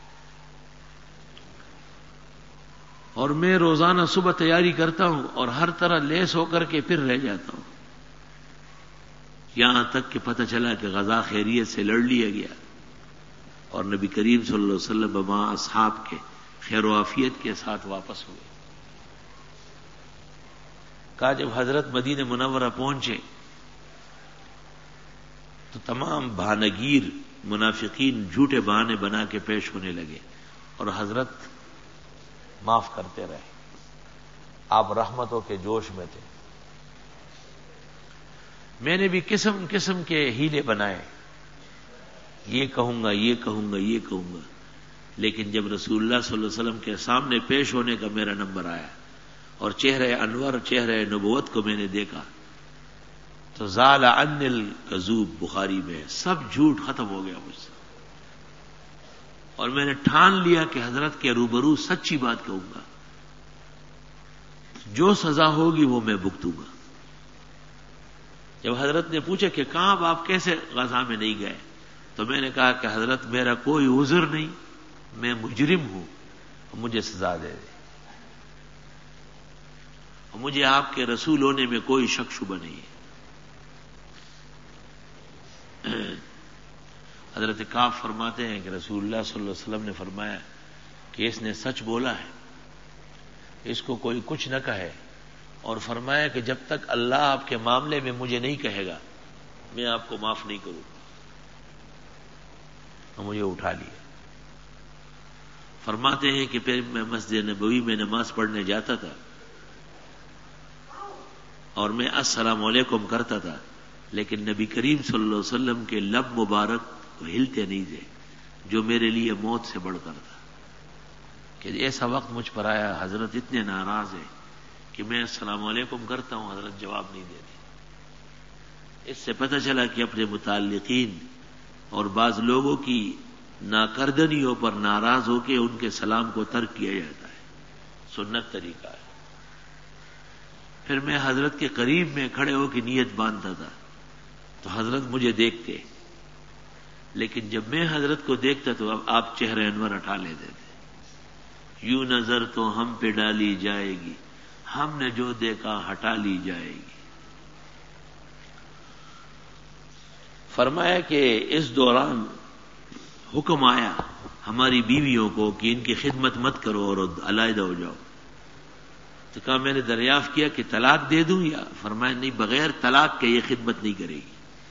اور میں روزانہ صبح تیاری کرتا ہوں اور ہر طرح لیس ہو کر کے پھر رہ جاتا ہوں، یہاں تک کہ پتہ چلا کہ غزا خیریت سے لڑ لیا گیا اور نبی کریم صلی اللہ علیہ وسلم مع اصحاب کے خیر و عافیت کے ساتھ واپس ہوئے. کہا جب حضرت مدینہ منورہ پہنچے تو تمام بہانگیر منافقین جھوٹے بہانے بنا کے پیش ہونے لگے اور حضرت معاف کرتے رہے. آپ رحمتوں کے جوش میں تھے. میں نے بھی قسم قسم کے ہیلے بنائے، یہ کہوں گا یہ کہوں گا یہ کہوں گا، لیکن جب رسول اللہ صلی اللہ علیہ وسلم کے سامنے پیش ہونے کا میرا نمبر آیا اور چہرہ انور چہرہ نبوت کو میں نے دیکھا تو زال عن الکذوب، بخاری میں سب جھوٹ ختم ہو گیا مجھ سے، اور میں نے ٹھان لیا کہ حضرت کے روبرو سچی بات کہوں گا، جو سزا ہوگی وہ میں بھگتوں گا. جب حضرت نے پوچھا کہ کہاں آپ کیسے غزہ میں نہیں گئے تو میں نے کہا کہ حضرت میرا کوئی عذر نہیں، میں مجرم ہوں، مجھے سزا دے دے، مجھے آپ کے رسول ہونے میں کوئی شک شبہ نہیں ہے. حضرت کعب فرماتے ہیں کہ رسول اللہ صلی اللہ علیہ وسلم نے فرمایا کہ اس نے سچ بولا ہے، اس کو کوئی کچھ نہ کہے، اور فرمایا کہ جب تک اللہ آپ کے معاملے میں مجھے نہیں کہے گا میں آپ کو معاف نہیں کروں. اور مجھے اٹھا لیا. فرماتے ہیں کہ پھر میں مسجد نبوی میں نماز پڑھنے جاتا تھا اور میں السلام علیکم کرتا تھا، لیکن نبی کریم صلی اللہ علیہ وسلم کے لب مبارک ہلتے نہیں تھے، جو میرے لیے موت سے بڑھ کر تھا. کہ ایسا وقت مجھ پر آیا حضرت اتنے ناراض ہیں کہ میں السلام علیکم کرتا ہوں، حضرت جواب نہیں دیتے. اس سے پتہ چلا کہ اپنے متعلقین اور بعض لوگوں کی ناکردنیوں پر ناراض ہو کے ان کے سلام کو ترک کیا جاتا ہے، سنت طریقہ ہے. پھر میں حضرت کے قریب میں کھڑے ہو کے نیت باندھتا تھا تو حضرت مجھے دیکھتے، لیکن جب میں حضرت کو دیکھتا تو اب آپ چہرہ انور ہٹا لیتے تھے. یوں نظر تو ہم پہ ڈالی جائے گی، ہم نے جو دیکھا ہٹا لی جائے گی. فرمایا کہ اس دوران حکم آیا ہماری بیویوں کو کہ ان کی خدمت مت کرو اور علیحدہ ہو جاؤ. تو کہا میں نے دریافت کیا کہ طلاق دے دوں یا؟ فرمایا نہیں، بغیر طلاق کے یہ خدمت نہیں کرے گی.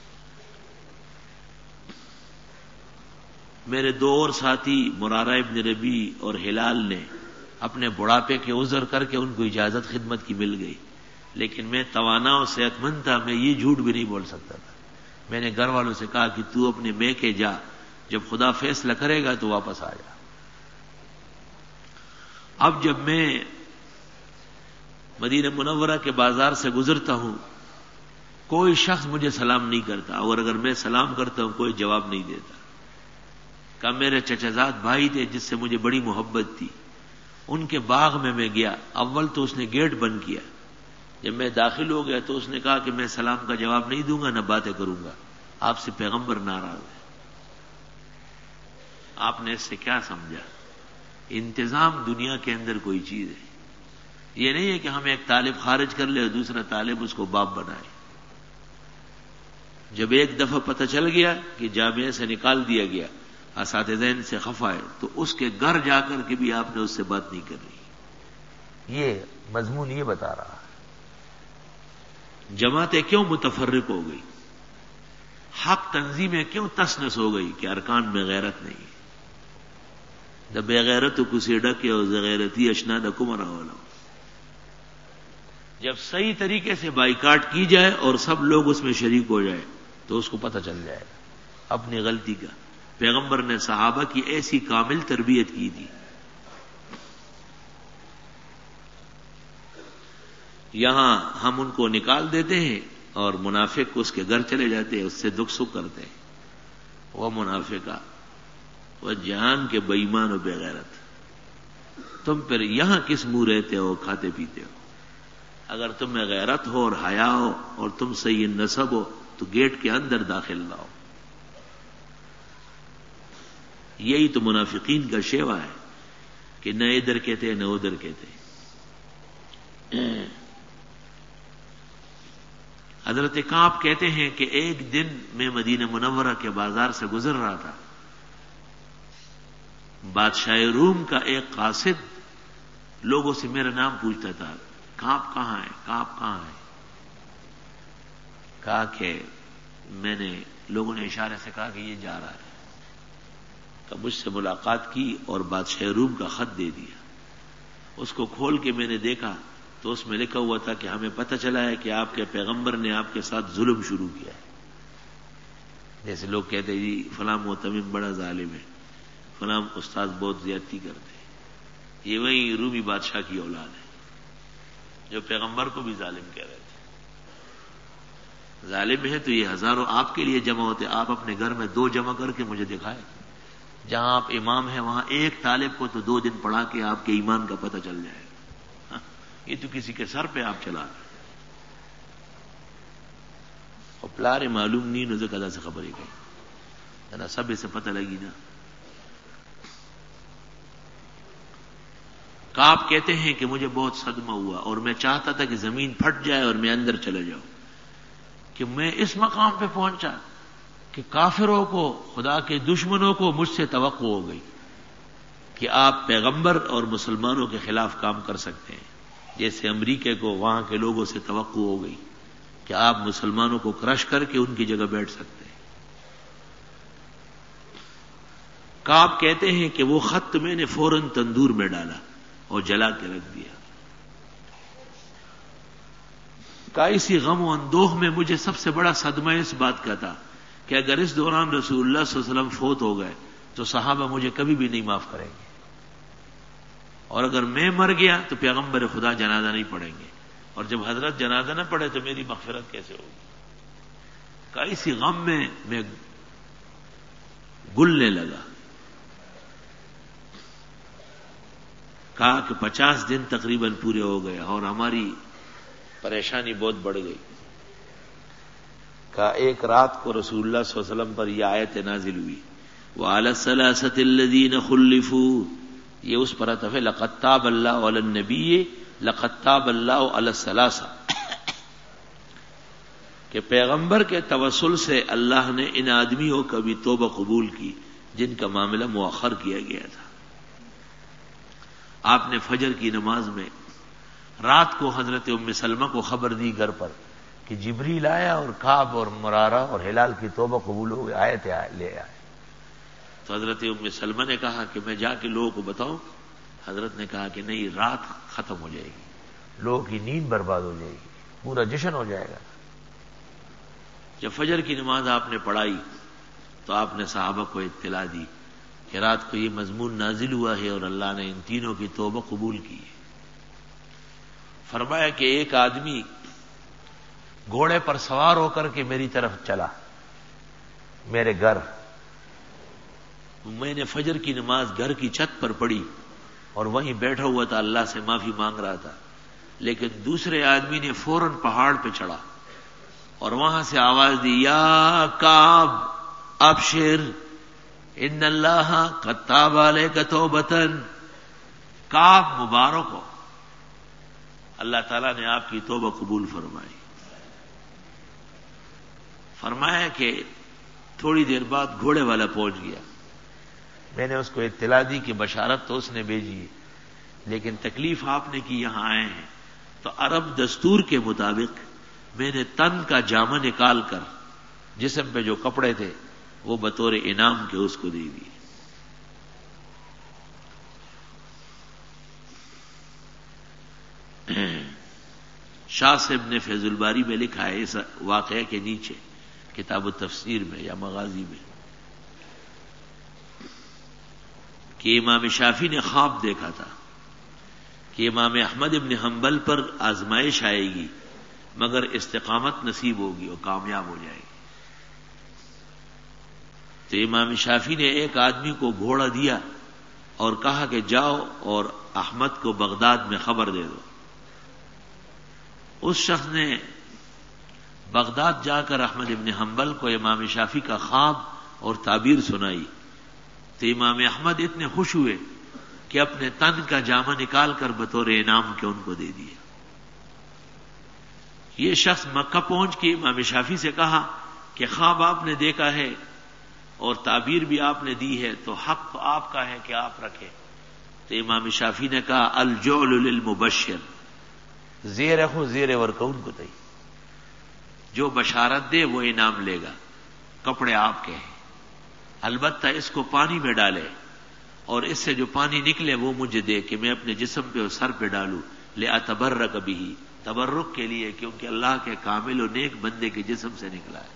میرے دو اور ساتھی مرارہ ابن ربی اور ہلال نے اپنے بڑھاپے کے عذر کر کے ان کو اجازت خدمت کی مل گئی، لیکن میں توانا اور صحت مند تھا، میں یہ جھوٹ بھی نہیں بول سکتا تھا. میں نے گھر والوں سے کہا کہ تو اپنے میکے جا، جب خدا فیصلہ کرے گا تو واپس آ جا. اب جب میں مدینہ منورہ کے بازار سے گزرتا ہوں کوئی شخص مجھے سلام نہیں کرتا، اور اگر میں سلام کرتا ہوں کوئی جواب نہیں دیتا. کہ میرے چچازاد بھائی تھے جس سے مجھے بڑی محبت تھی، ان کے باغ میں میں گیا. اول تو اس نے گیٹ بند کیا، جب میں داخل ہو گیا تو اس نے کہا کہ میں سلام کا جواب نہیں دوں گا نہ باتیں کروں گا، آپ سے پیغمبر ناراض ہے. آپ نے اس سے کیا سمجھا؟ انتظام دنیا کے اندر کوئی چیز ہے. یہ نہیں ہے کہ ہم ایک طالب خارج کر لے اور دوسرا طالب اس کو باپ بنائے. جب ایک دفعہ پتہ چل گیا کہ جامعہ سے نکال دیا گیا، اساتذہ سے خفا ہے، تو اس کے گھر جا کر کے بھی آپ نے اس سے بات نہیں کر رہی. یہ مضمون یہ بتا رہا ہے جماعتیں کیوں متفرق ہو گئی، حق تنظیمیں کیوں تسنس ہو گئی کہ ارکان میں غیرت نہیں. دا بے غیرت کسی ڈکے اور غیرتی اشنا ڈکمرا والا. جب صحیح طریقے سے بائیکاٹ کی جائے اور سب لوگ اس میں شریک ہو جائے تو اس کو پتہ چل جائے گا اپنی غلطی کا. پیغمبر نے صحابہ کی ایسی کامل تربیت کی تھی. یہاں ہم ان کو نکال دیتے ہیں اور منافق اس کے گھر چلے جاتے ہیں، اس سے دکھ سکھ کرتے ہیں. وہ منافقہ وہ جہان کے بے ایمان و بے غیرت. تم پھر یہاں کس منہ رہتے ہو، کھاتے پیتے ہو؟ اگر تم میں غیرت ہو اور حیا ہو اور تم سید نسب ہو تو گیٹ کے اندر داخل نہ ہو۔ یہی تو منافقین کا شیوا ہے کہ نہ ادھر کہتے نہ ادھر کہتے۔ حضرت کعب کہتے ہیں کہ ایک دن میں مدینہ منورہ کے بازار سے گزر رہا تھا، بادشاہ روم کا ایک قاصد لوگوں سے میرا نام پوچھتا تھا، کعب کہاں ہے، کعب کہاں ہے؟ کہا کہ میں نے، لوگوں نے اشارے سے کہا کہ یہ جا رہا ہے۔ تو مجھ سے ملاقات کی اور بادشاہ روم کا خط دے دیا۔ اس کو کھول کے میں نے دیکھا تو اس میں لکھا ہوا تھا کہ ہمیں پتہ چلا ہے کہ آپ کے پیغمبر نے آپ کے ساتھ ظلم شروع کیا ہے۔ جیسے لوگ کہتے ہیں جی فلاں معتمم بڑا ظالم ہے، فلاں استاد بہت زیادتی کرتے ہیں۔ یہ وہی رومی بادشاہ کی اولاد ہے جو پیغمبر کو بھی ظالم کہہ رہے تھے۔ ظالم ہے تو یہ ہزاروں آپ کے لیے جمع ہوتے، آپ اپنے گھر میں دو جمع کر کے مجھے دکھائے۔ جہاں آپ امام ہیں وہاں ایک طالب کو تو دو دن پڑھا کے آپ کے ایمان کا پتہ چل جائے گا۔ یہ تو کسی کے سر پہ آپ چلا رہے اور پلارے معلوم نہیں نظر کدا سے خبر ہی گئی نا، سب سے پتہ لگی نا۔ کعب کہتے ہیں کہ مجھے بہت صدمہ ہوا اور میں چاہتا تھا کہ زمین پھٹ جائے اور میں اندر چلے جاؤں، کہ میں اس مقام پہ پہنچا کہ کافروں کو، خدا کے دشمنوں کو مجھ سے توقع ہو گئی کہ آپ پیغمبر اور مسلمانوں کے خلاف کام کر سکتے ہیں، جیسے امریکہ کو وہاں کے لوگوں سے توقع ہو گئی کہ آپ مسلمانوں کو کرش کر کے ان کی جگہ بیٹھ سکتے ہیں۔ کعب کہتے ہیں کہ وہ خط میں نے فوراً تندور میں ڈالا اور جلا کے رکھ دیا۔ کا اسی غم و اندوہ میں مجھے سب سے بڑا صدمہ اس بات کا تھا کہ اگر اس دوران رسول اللہ صلی اللہ علیہ وسلم فوت ہو گئے تو صحابہ مجھے کبھی بھی نہیں معاف کریں گے، اور اگر میں مر گیا تو پیغمبر خدا جنازہ نہیں پڑھیں گے، اور جب حضرت جنازہ نہ پڑھے تو میری مغفرت کیسے ہوگی؟ کا اسی غم میں میں گلنے لگا۔ کہا کہ پچاس دن تقریباً پورے ہو گئے اور ہماری پریشانی بہت بڑھ گئی۔ کہا ایک رات کو رسول اللہ صلی اللہ علیہ وسلم پر یہ آیت نازل ہوئی، وَعَلَى الثَّلَاثَةِ الَّذِينَ خُلِّفُوا، یہ اس پر عطف ہے، لَقَدْ تَابَ اللَّهُ عَلَى النَّبِيِّ لَقَدْ تَابَ اللَّهُ عَلَى الثَّلَاثَةِ، کہ پیغمبر کے توسل سے اللہ نے ان آدمیوں کا بھی توبہ قبول کی جن کا معاملہ مؤخر کیا گیا تھا۔ آپ نے فجر کی نماز میں رات کو حضرت ام سلمہ کو خبر دی گھر پر کہ جبریل آیا اور کعب اور مرارہ اور ہلال کی توبہ قبول ہو گئی، آئے تھے لے آئے۔ تو حضرت ام سلمہ نے کہا کہ میں جا کے لوگوں کو بتاؤں؟ حضرت نے کہا کہ نہیں، رات ختم ہو جائے گی، لوگوں کی نیند برباد ہو جائے گی، پورا جشن ہو جائے گا۔ جب فجر کی نماز آپ نے پڑھائی تو آپ نے صحابہ کو اطلاع دی کہ رات کو یہ مضمون نازل ہوا ہے اور اللہ نے ان تینوں کی توبہ قبول کی ہے۔ فرمایا کہ ایک آدمی گھوڑے پر سوار ہو کر کے میری طرف چلا، میرے گھر، میں نے فجر کی نماز گھر کی چھت پر پڑھی اور وہیں بیٹھا ہوا تھا، اللہ سے معافی مانگ رہا تھا، لیکن دوسرے آدمی نے فوراً پہاڑ پہ چڑھا اور وہاں سے آواز دی، یا کعب ابشر ان اللہ قد تاب علیک توبۃ، کعب مبارک ہو، اللہ تعالیٰ نے آپ کی توبہ قبول فرمائی۔ فرمایا کہ تھوڑی دیر بعد گھوڑے والا پہنچ گیا، میں نے اس کو اطلاع دی کہ بشارت تو اس نے بھیجی ہے، لیکن تکلیف آپ نے کی یہاں آئے ہیں۔ تو عرب دستور کے مطابق میں نے تن کا جامہ نکال کر جسم پہ جو کپڑے تھے وہ بطور انعام کے اس کو دے دیے۔ شاہ صاحب نے فیض الباری میں لکھا ہے اس واقعے کے نیچے، کتاب التفسیر میں یا مغازی میں، کہ امام شافعی نے خواب دیکھا تھا کہ امام احمد ابن حنبل پر آزمائش آئے گی مگر استقامت نصیب ہوگی اور کامیاب ہو جائے گی۔ تو امام شافعی نے ایک آدمی کو گھوڑا دیا اور کہا کہ جاؤ اور احمد کو بغداد میں خبر دے دو۔ اس شخص نے بغداد جا کر احمد ابن حنبل کو امام شافعی کا خواب اور تعبیر سنائی تو امام احمد اتنے خوش ہوئے کہ اپنے تن کا جامہ نکال کر بطور انعام کے ان کو دے دیا۔ یہ شخص مکہ پہنچ کے امام شافعی سے کہا کہ خواب آپ نے دیکھا ہے اور تعبیر بھی آپ نے دی ہے تو حق تو آپ کا ہے کہ آپ رکھیں۔ تو امام شافعی نے کہا الجعل للمبشر، زیر رکھو زیر ورکون کو تئی، جو بشارت دے وہ انعام لے گا، کپڑے آپ کے ہیں، البتہ اس کو پانی میں ڈالے اور اس سے جو پانی نکلے وہ مجھے دے کہ میں اپنے جسم پہ اور سر پہ ڈالوں، لأتبرک بہ، تبرک کے لیے، کیونکہ اللہ کے کامل و نیک بندے کے جسم سے نکلا ہے۔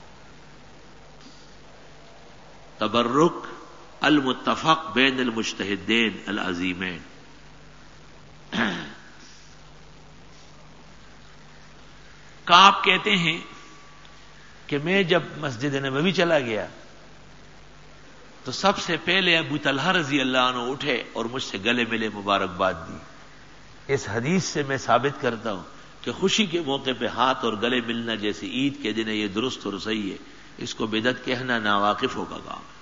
تبرک المتفق بین المجتہدین العظیمین۔ کعب کہتے ہیں کہ میں جب مسجد نبوی چلا گیا تو سب سے پہلے ابو طلحہ رضی اللہ عنہ اٹھے اور مجھ سے گلے ملے، مبارکباد دی۔ اس حدیث سے میں ثابت کرتا ہوں کہ خوشی کے موقع پہ ہاتھ اور گلے ملنا جیسے عید کے دن ہے، یہ درست اور صحیح ہے، اس کو بدعت کہنا ناواقفوں کا کام ہے۔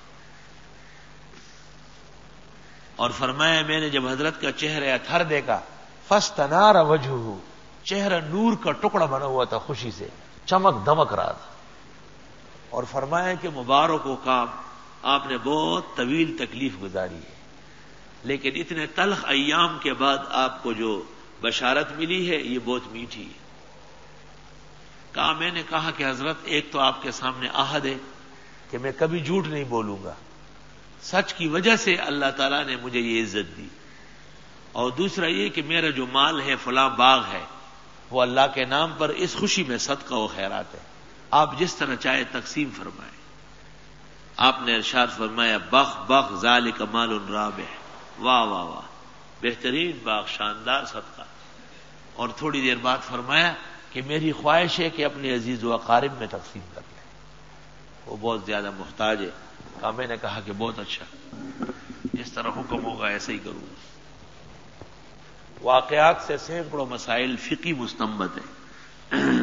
اور فرمایا میں نے جب حضرت کا چہرہ اطہر دیکھا فاستنار وجہہ، چہرہ نور کا ٹکڑا بنا ہوا تھا، خوشی سے چمک دمک رہا تھا۔ اور فرمایا کہ مبارک و کام، آپ نے بہت طویل تکلیف گزاری ہے، لیکن اتنے تلخ ایام کے بعد آپ کو جو بشارت ملی ہے یہ بہت میٹھی ہے۔ کہا میں نے کہا کہ حضرت ایک تو آپ کے سامنے عہد ہے کہ میں کبھی جھوٹ نہیں بولوں گا، سچ کی وجہ سے اللہ تعالیٰ نے مجھے یہ عزت دی، اور دوسرا یہ کہ میرا جو مال ہے فلاں باغ ہے وہ اللہ کے نام پر اس خوشی میں صدقہ و خیرات ہے، آپ جس طرح چاہے تقسیم فرمائیں۔ آپ نے ارشاد فرمایا بخ بخ ذالک مال رابح، واہ واہ واہ، بہترین باغ، شاندار صدقہ۔ اور تھوڑی دیر بعد فرمایا کہ میری خواہش ہے کہ اپنے عزیز و اقارب میں تقسیم کر لیں، وہ بہت زیادہ محتاج ہے۔ کہا میں نے کہا کہ بہت اچھا، جس طرح حکم ہوگا ایسے ہی کروں گا۔ واقعات سے سینکڑوں مسائل فقہی مستنبط ہیں۔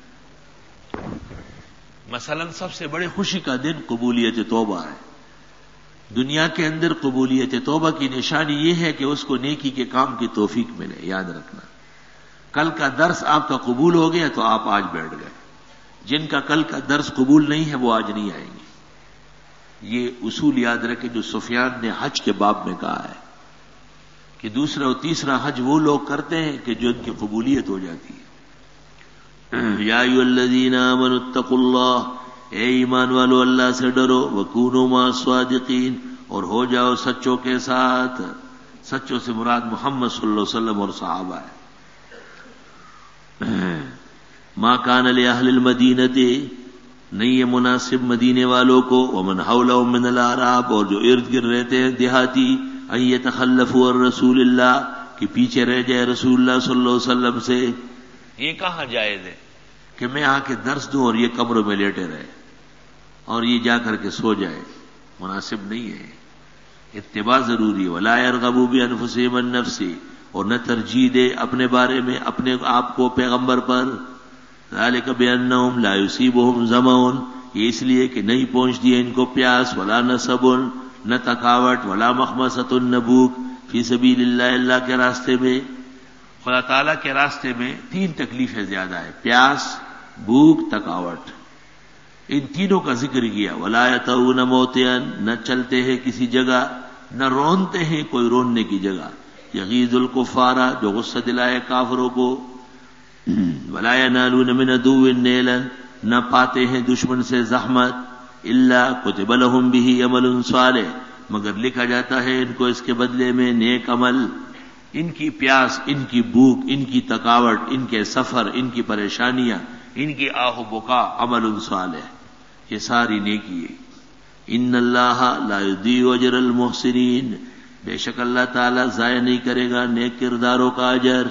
مثلا سب سے بڑے خوشی کا دن قبولیت توبہ ہے۔ دنیا کے اندر قبولیت توبہ کی نشانی یہ ہے کہ اس کو نیکی کے کام کی توفیق ملے، یاد رکھنا۔ کل کا درس آپ کا قبول ہو گیا تو آپ آج بیٹھ گئے، جن کا کل کا درس قبول نہیں ہے وہ آج نہیں آئیں گے۔ یہ اصول یاد رکھیں جو سفیان نے حج کے باب میں کہا ہے کہ دوسرا اور تیسرا حج وہ لوگ کرتے ہیں کہ جو ان کی قبولیت ہو جاتی ہے۔ یا ایھا الذین آمنوا اتقوا اللہ، اے ایمان والو اللہ سے ڈرو، وکونوا مع الصادقین، اور ہو جاؤ سچوں کے ساتھ۔ سچوں سے مراد محمد صلی اللہ علیہ وسلم اور صحابہ ہے۔ ما کان لأہل المدینۃ، نہیں ہے مناسب مدینے والوں کو، ومن حولہم من الاعراب، اور جو ارد گرد رہتے ہیں دیہاتی، ان یتخلفوا عن رسول اللہ، کہ پیچھے رہ جائے رسول اللہ صلی اللہ علیہ وسلم سے۔ یہ کہاں جائز ہے کہ میں آ کے درس دوں اور یہ کمروں میں لیٹے رہے اور یہ جا کر کے سو جائے، مناسب نہیں ہے۔ اتباع ضروری ہے۔ ولا یرغبوا بانفسہم عن نفسہ، اور نہ ترجیح دے اپنے بارے میں اپنے آپ کو پیغمبر پر۔ ذالک بانہم لا یصیبہم ظمأ، یہ اس لیے کہ نہیں پہنچتی ہے ان کو پیاس، ولا نصب، نہ تھکاوٹ، ولا مخمصۃ، نہ بھوک، فی سبیل اللہ، اللہ کے راستے میں۔ خدا تعالیٰ کے راستے میں تین تکلیفیں زیادہ ہیں، پیاس، بھوک، تھکاوٹ۔ ان تینوں کا ذکر کیا۔ ولا یطؤون موطئا، نہ چلتے ہیں کسی جگہ، نہ رونتے ہیں کوئی روننے کی جگہ۔ یغیظ الکفار، جو غصہ دلائے کافروں کو۔ ولا ینالون من عدو نیلا، نہ پاتے ہیں دشمن سے زحمت۔ الا کتب لهم به عمل صالح، مگر لکھا جاتا ہے ان کو اس کے بدلے میں نیک عمل۔ ان کی پیاس، ان کی بھوک، ان کی تھکاوٹ، ان کے سفر، ان کی پریشانیاں، ان کی آہ و بکا عمل صالح، یہ ساری نیکی ہے۔ ان اللہ لا یضیع اجر المحسنین، بے شک اللہ تعالیٰ ضائع نہیں کرے گا نیک کرداروں کا اجر۔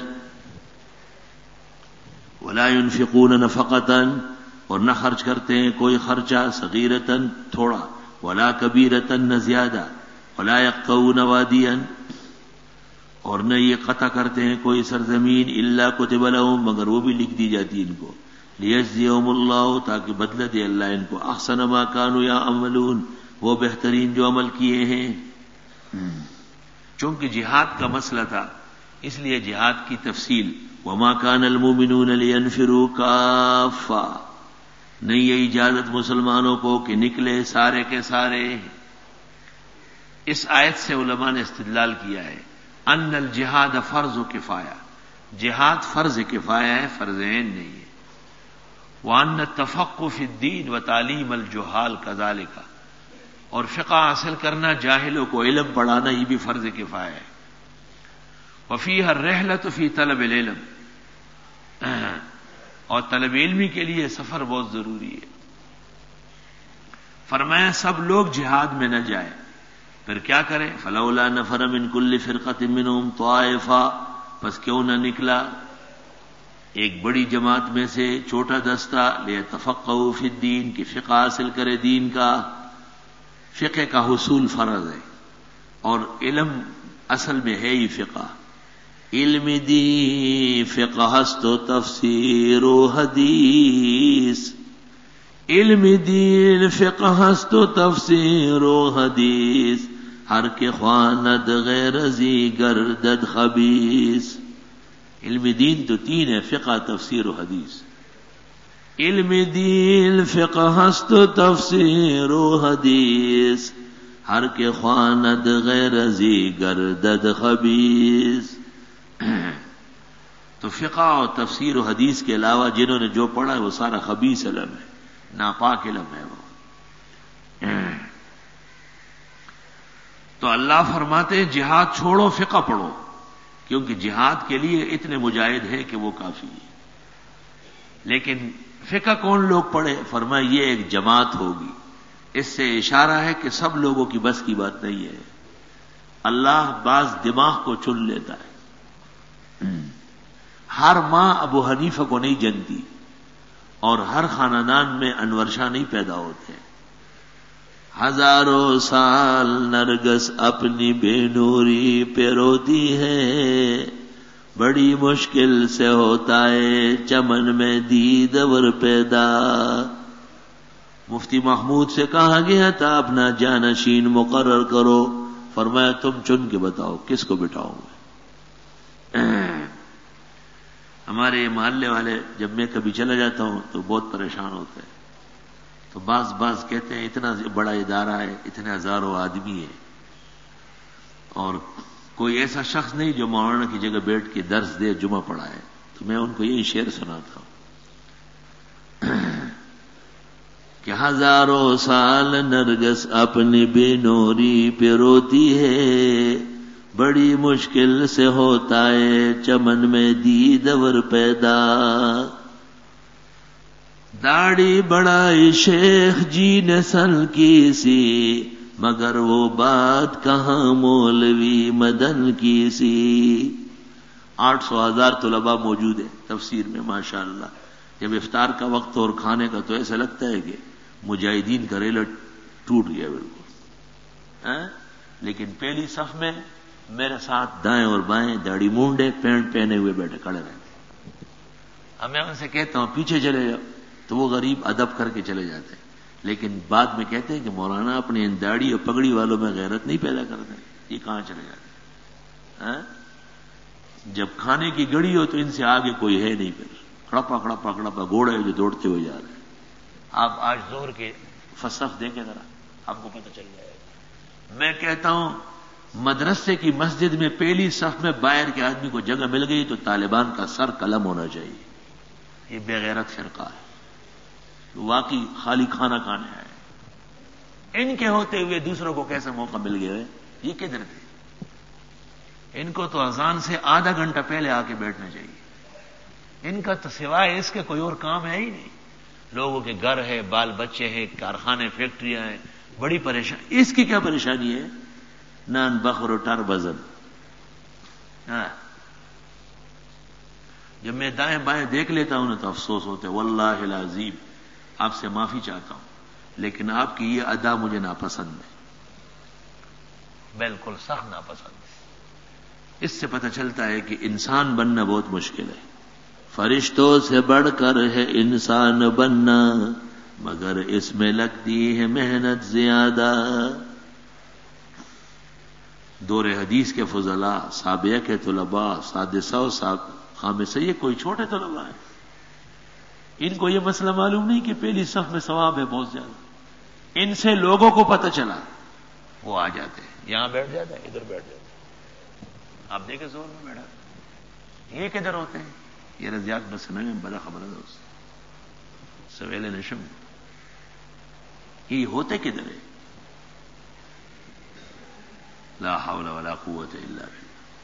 ولا ينفقون نفقۃ، اور نہ خرچ کرتے ہیں کوئی خرچہ، صغیرۃ، تھوڑا، ولا کبیرۃ، نہ زیادہ، ولا یقطعون وادیا، اور نہ یہ قطع کرتے ہیں کوئی سرزمین، الا کتب لهم، مگر وہ بھی لکھ دی جاتی ان کو، لیجزیہم اللہ، تاکہ بدلہ دے اللہ ان کو، احسن ما کانوا یعملون، وہ بہترین جو عمل کیے ہیں۔ چونکہ جہاد کا مسئلہ تھا اس لیے جہاد کی تفصیل، وما کان المؤمنون لینفروا کافہ، نہیں ہے اجازت مسلمانوں کو کہ نکلے سارے کے سارے۔ اس آیت سے علماء نے استدلال کیا ہے ان الجہاد فرض و کفایہ، جہاد فرض کفایہ ہے، فرض عین نہیں ہے۔ وان التفقه فی الدین و تعلیم الجہال کذالک، اور فقہ حاصل کرنا، جاہلوں کو علم پڑھانا، یہ بھی فرض کفایہ ہے۔ وفیہ الرحلۃ فی طلب العلم، اور طلب علمی کے لیے سفر بہت ضروری ہے۔ فرمایا سب لوگ جہاد میں نہ جائے، پھر کیا کریں؟ فلولا نفر من کل فرقۃ منہم طائفہ، پس کیوں نہ نکلا ایک بڑی جماعت میں سے چھوٹا دستہ، لیتفقہوا فی الدین، کہ فقہ حاصل کرے دین کا۔ فقہ کا حصول فرض ہے، اور علم اصل میں ہے ہی فقہ۔ علم دی فقہ است و تفسیر و حدیث، علم دین فقہ است و تفسیر و حدیث، ہر کے خواند غیر ازی گردد خبیث۔ علم دین تو تین ہے، فقہ، تفسیر و حدیث۔ علم دین فقہ است و تفسیر و حدیث، ہر کے خواند غیر ازی گردد خبیث۔ تو فقہ اور تفسیر و حدیث کے علاوہ جنہوں نے جو پڑھا ہے وہ سارا خبیث علم ہے، ناپاک علم ہے وہ۔ تو اللہ فرماتے ہیں جہاد چھوڑو، فقہ پڑھو، کیونکہ جہاد کے لیے اتنے مجاہد ہیں کہ وہ کافی ہے۔ لیکن فقہ کون لوگ پڑھے؟ فرمایا یہ ایک جماعت ہوگی۔ اس سے اشارہ ہے کہ سب لوگوں کی بس کی بات نہیں ہے، اللہ بعض دماغ کو چن لیتا ہے۔ ہر ماں ابو حنیفہ کو نہیں جنتی، اور ہر خاندان میں انور شاہ نہیں پیدا ہوتے۔ ہزاروں سال نرگس اپنی بے نوری پہ روتی ہے، بڑی مشکل سے ہوتا ہے چمن میں دیدور پیدا۔ مفتی محمود سے کہا گیا تھا اپنا جانشین مقرر کرو، فرمایا تم چن کے بتاؤ کس کو بٹھاؤں گے۔ ہمارے محلے والے جب میں کبھی چلا جاتا ہوں تو بہت پریشان ہوتے ہیں، تو بعض بعض کہتے ہیں اتنا بڑا ادارہ ہے، اتنے ہزاروں آدمی ہیں، اور کوئی ایسا شخص نہیں جو مولانا کی جگہ بیٹھ کے درس دے، جمعہ پڑھائے۔ تو میں ان کو یہی شعر سناتا ہوں کہ ہزاروں سال نرگس اپنی بے نوری پہ روتی ہے، بڑی مشکل سے ہوتا ہے چمن میں دیدور پیدا۔ داڑھی بڑائی شیخ جی نے سن کی سی، مگر وہ بات کہاں مولوی مدن کی سی۔ آٹھ سو ہزار طلباء موجود ہیں تفسیر میں ماشاءاللہ۔ جب افطار کا وقت اور کھانے کا تو ایسا لگتا ہے کہ مجاہدین کا ریلا ٹوٹ گیا بالکل۔ لیکن پہلی صف میں میرے ساتھ دائیں اور بائیں داڑھی مونڈے پینٹ پہنے ہوئے بیٹھے کھڑے رہتے۔ اب میں ان سے کہتا ہوں پیچھے چلے جاؤ، تو وہ غریب ادب کر کے چلے جاتے ہیں، لیکن بعد میں کہتے ہیں کہ مولانا اپنے ان داڑھی اور پگڑی والوں میں غیرت نہیں پیدا کرتے، یہ کہاں چلے جاتے ہیں؟ جب کھانے کی گڑی ہو تو ان سے آگے کوئی ہے نہیں، پھر کھڑپا کھڑپا کھڑپا گھوڑے جو دوڑتے ہوئے جا رہے ہیں۔ آپ آج زور کے فصف دیکھیں ذرا، آپ کو پتہ چل جائے گا۔ میں کہتا ہوں مدرسے کی مسجد میں پہلی صف میں باہر کے آدمی کو جگہ مل گئی تو طالبان کا سر قلم ہونا چاہیے۔ یہ بے غیرت فرقہ ہے، واقعی خالی کھانا کھانے آئے۔ ان کے ہوتے ہوئے دوسروں کو کیسا موقع مل گیا ہے؟ یہ کدھر تھے؟ ان کو تو اذان سے آدھا گھنٹہ پہلے آ کے بیٹھنا چاہیے۔ ان کا تو سوائے اس کے کوئی اور کام ہے ہی نہیں۔ لوگوں کے گھر ہے، بال بچے ہیں، کارخانے فیکٹریاں ہیں، بڑی پریشانی۔ اس کی کیا پریشانی ہے؟ نان بخر و ٹر بزن۔ جب میں دائیں بائیں دیکھ لیتا ہوں تو افسوس ہوتا ہے، واللہ العظیم آپ سے معافی چاہتا ہوں، لیکن آپ کی یہ ادا مجھے ناپسند ہے۔ بالکل سخت ناپسند ہے۔ اس سے پتہ چلتا ہے کہ انسان بننا بہت مشکل ہے، فرشتوں سے بڑھ کر ہے انسان بننا، مگر اس میں لگتی ہے محنت زیادہ۔ دور حدیث کے فضلاء، سابعہ کے طلباء، سادسہ و خامسہ، یہ کوئی چھوٹے طلباء ہیں، ان کو یہ مسئلہ معلوم نہیں کہ پہلی صف میں ثواب ہے بہت زیادہ۔ ان سے لوگوں کو پتہ چلا، وہ آ جاتے ہیں، یہاں بیٹھ جاتے ہیں، ادھر بیٹھ جاتے ہیں، آپ دیکھیں زور میں بیٹھا، یہ کدھر ہوتے ہیں؟ یہ رضیات مسئلہ میں بڑا خبر ہے دوست، سویل نشم، یہ ہوتے کدھر ہے؟ لا حول ولا قوت الا باللہ۔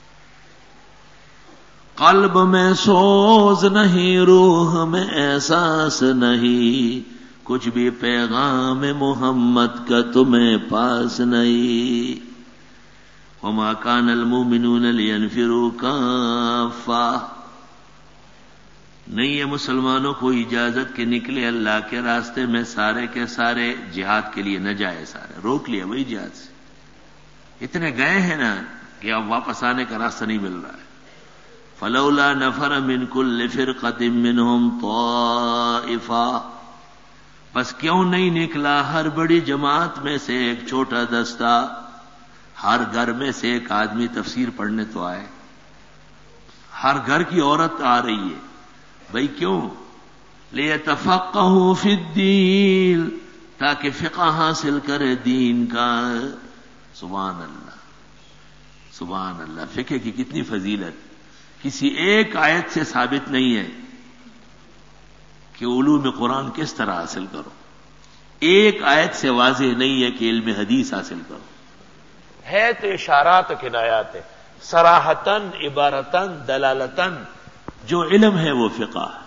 قلب میں سوز نہیں، روح میں احساس نہیں، کچھ بھی پیغام محمد کا تمہیں پاس نہیں۔ وما كان المؤمنون لينفروا كافة، نہیں ہے مسلمانوں کو اجازت کہ نکلے اللہ کے راستے میں سارے کے سارے، جہاد کے لیے نہ جائے، سارے روک لیا وہی جہاد سے، اتنے گئے ہیں نا کہ اب واپس آنے کا راستہ نہیں مل رہا ہے۔ فلولا نفر من كل فرقة منهم طائفة، بس کیوں نہیں نکلا ہر بڑی جماعت میں سے ایک چھوٹا دستہ، ہر گھر میں سے ایک آدمی تفسیر پڑھنے تو آئے، ہر گھر کی عورت آ رہی ہے، بھئی کیوں؟ لِيَتَفَقَّهُوا فِي الدِّينِ، تاکہ فقہ حاصل کرے دین کا۔ سبحان اللہ، سبحان اللہ، فقہ کی کتنی فضیلت، کسی ایک آیت سے ثابت نہیں ہے کہ علوم قرآن کس طرح حاصل کرو، ایک آیت سے واضح نہیں ہے کہ علم حدیث حاصل کرو، ہے تو اشارات و کنایات ہے، صراحتاً، عبارتاً، دلالتاً، جو علم ہے وہ فقہ ہے۔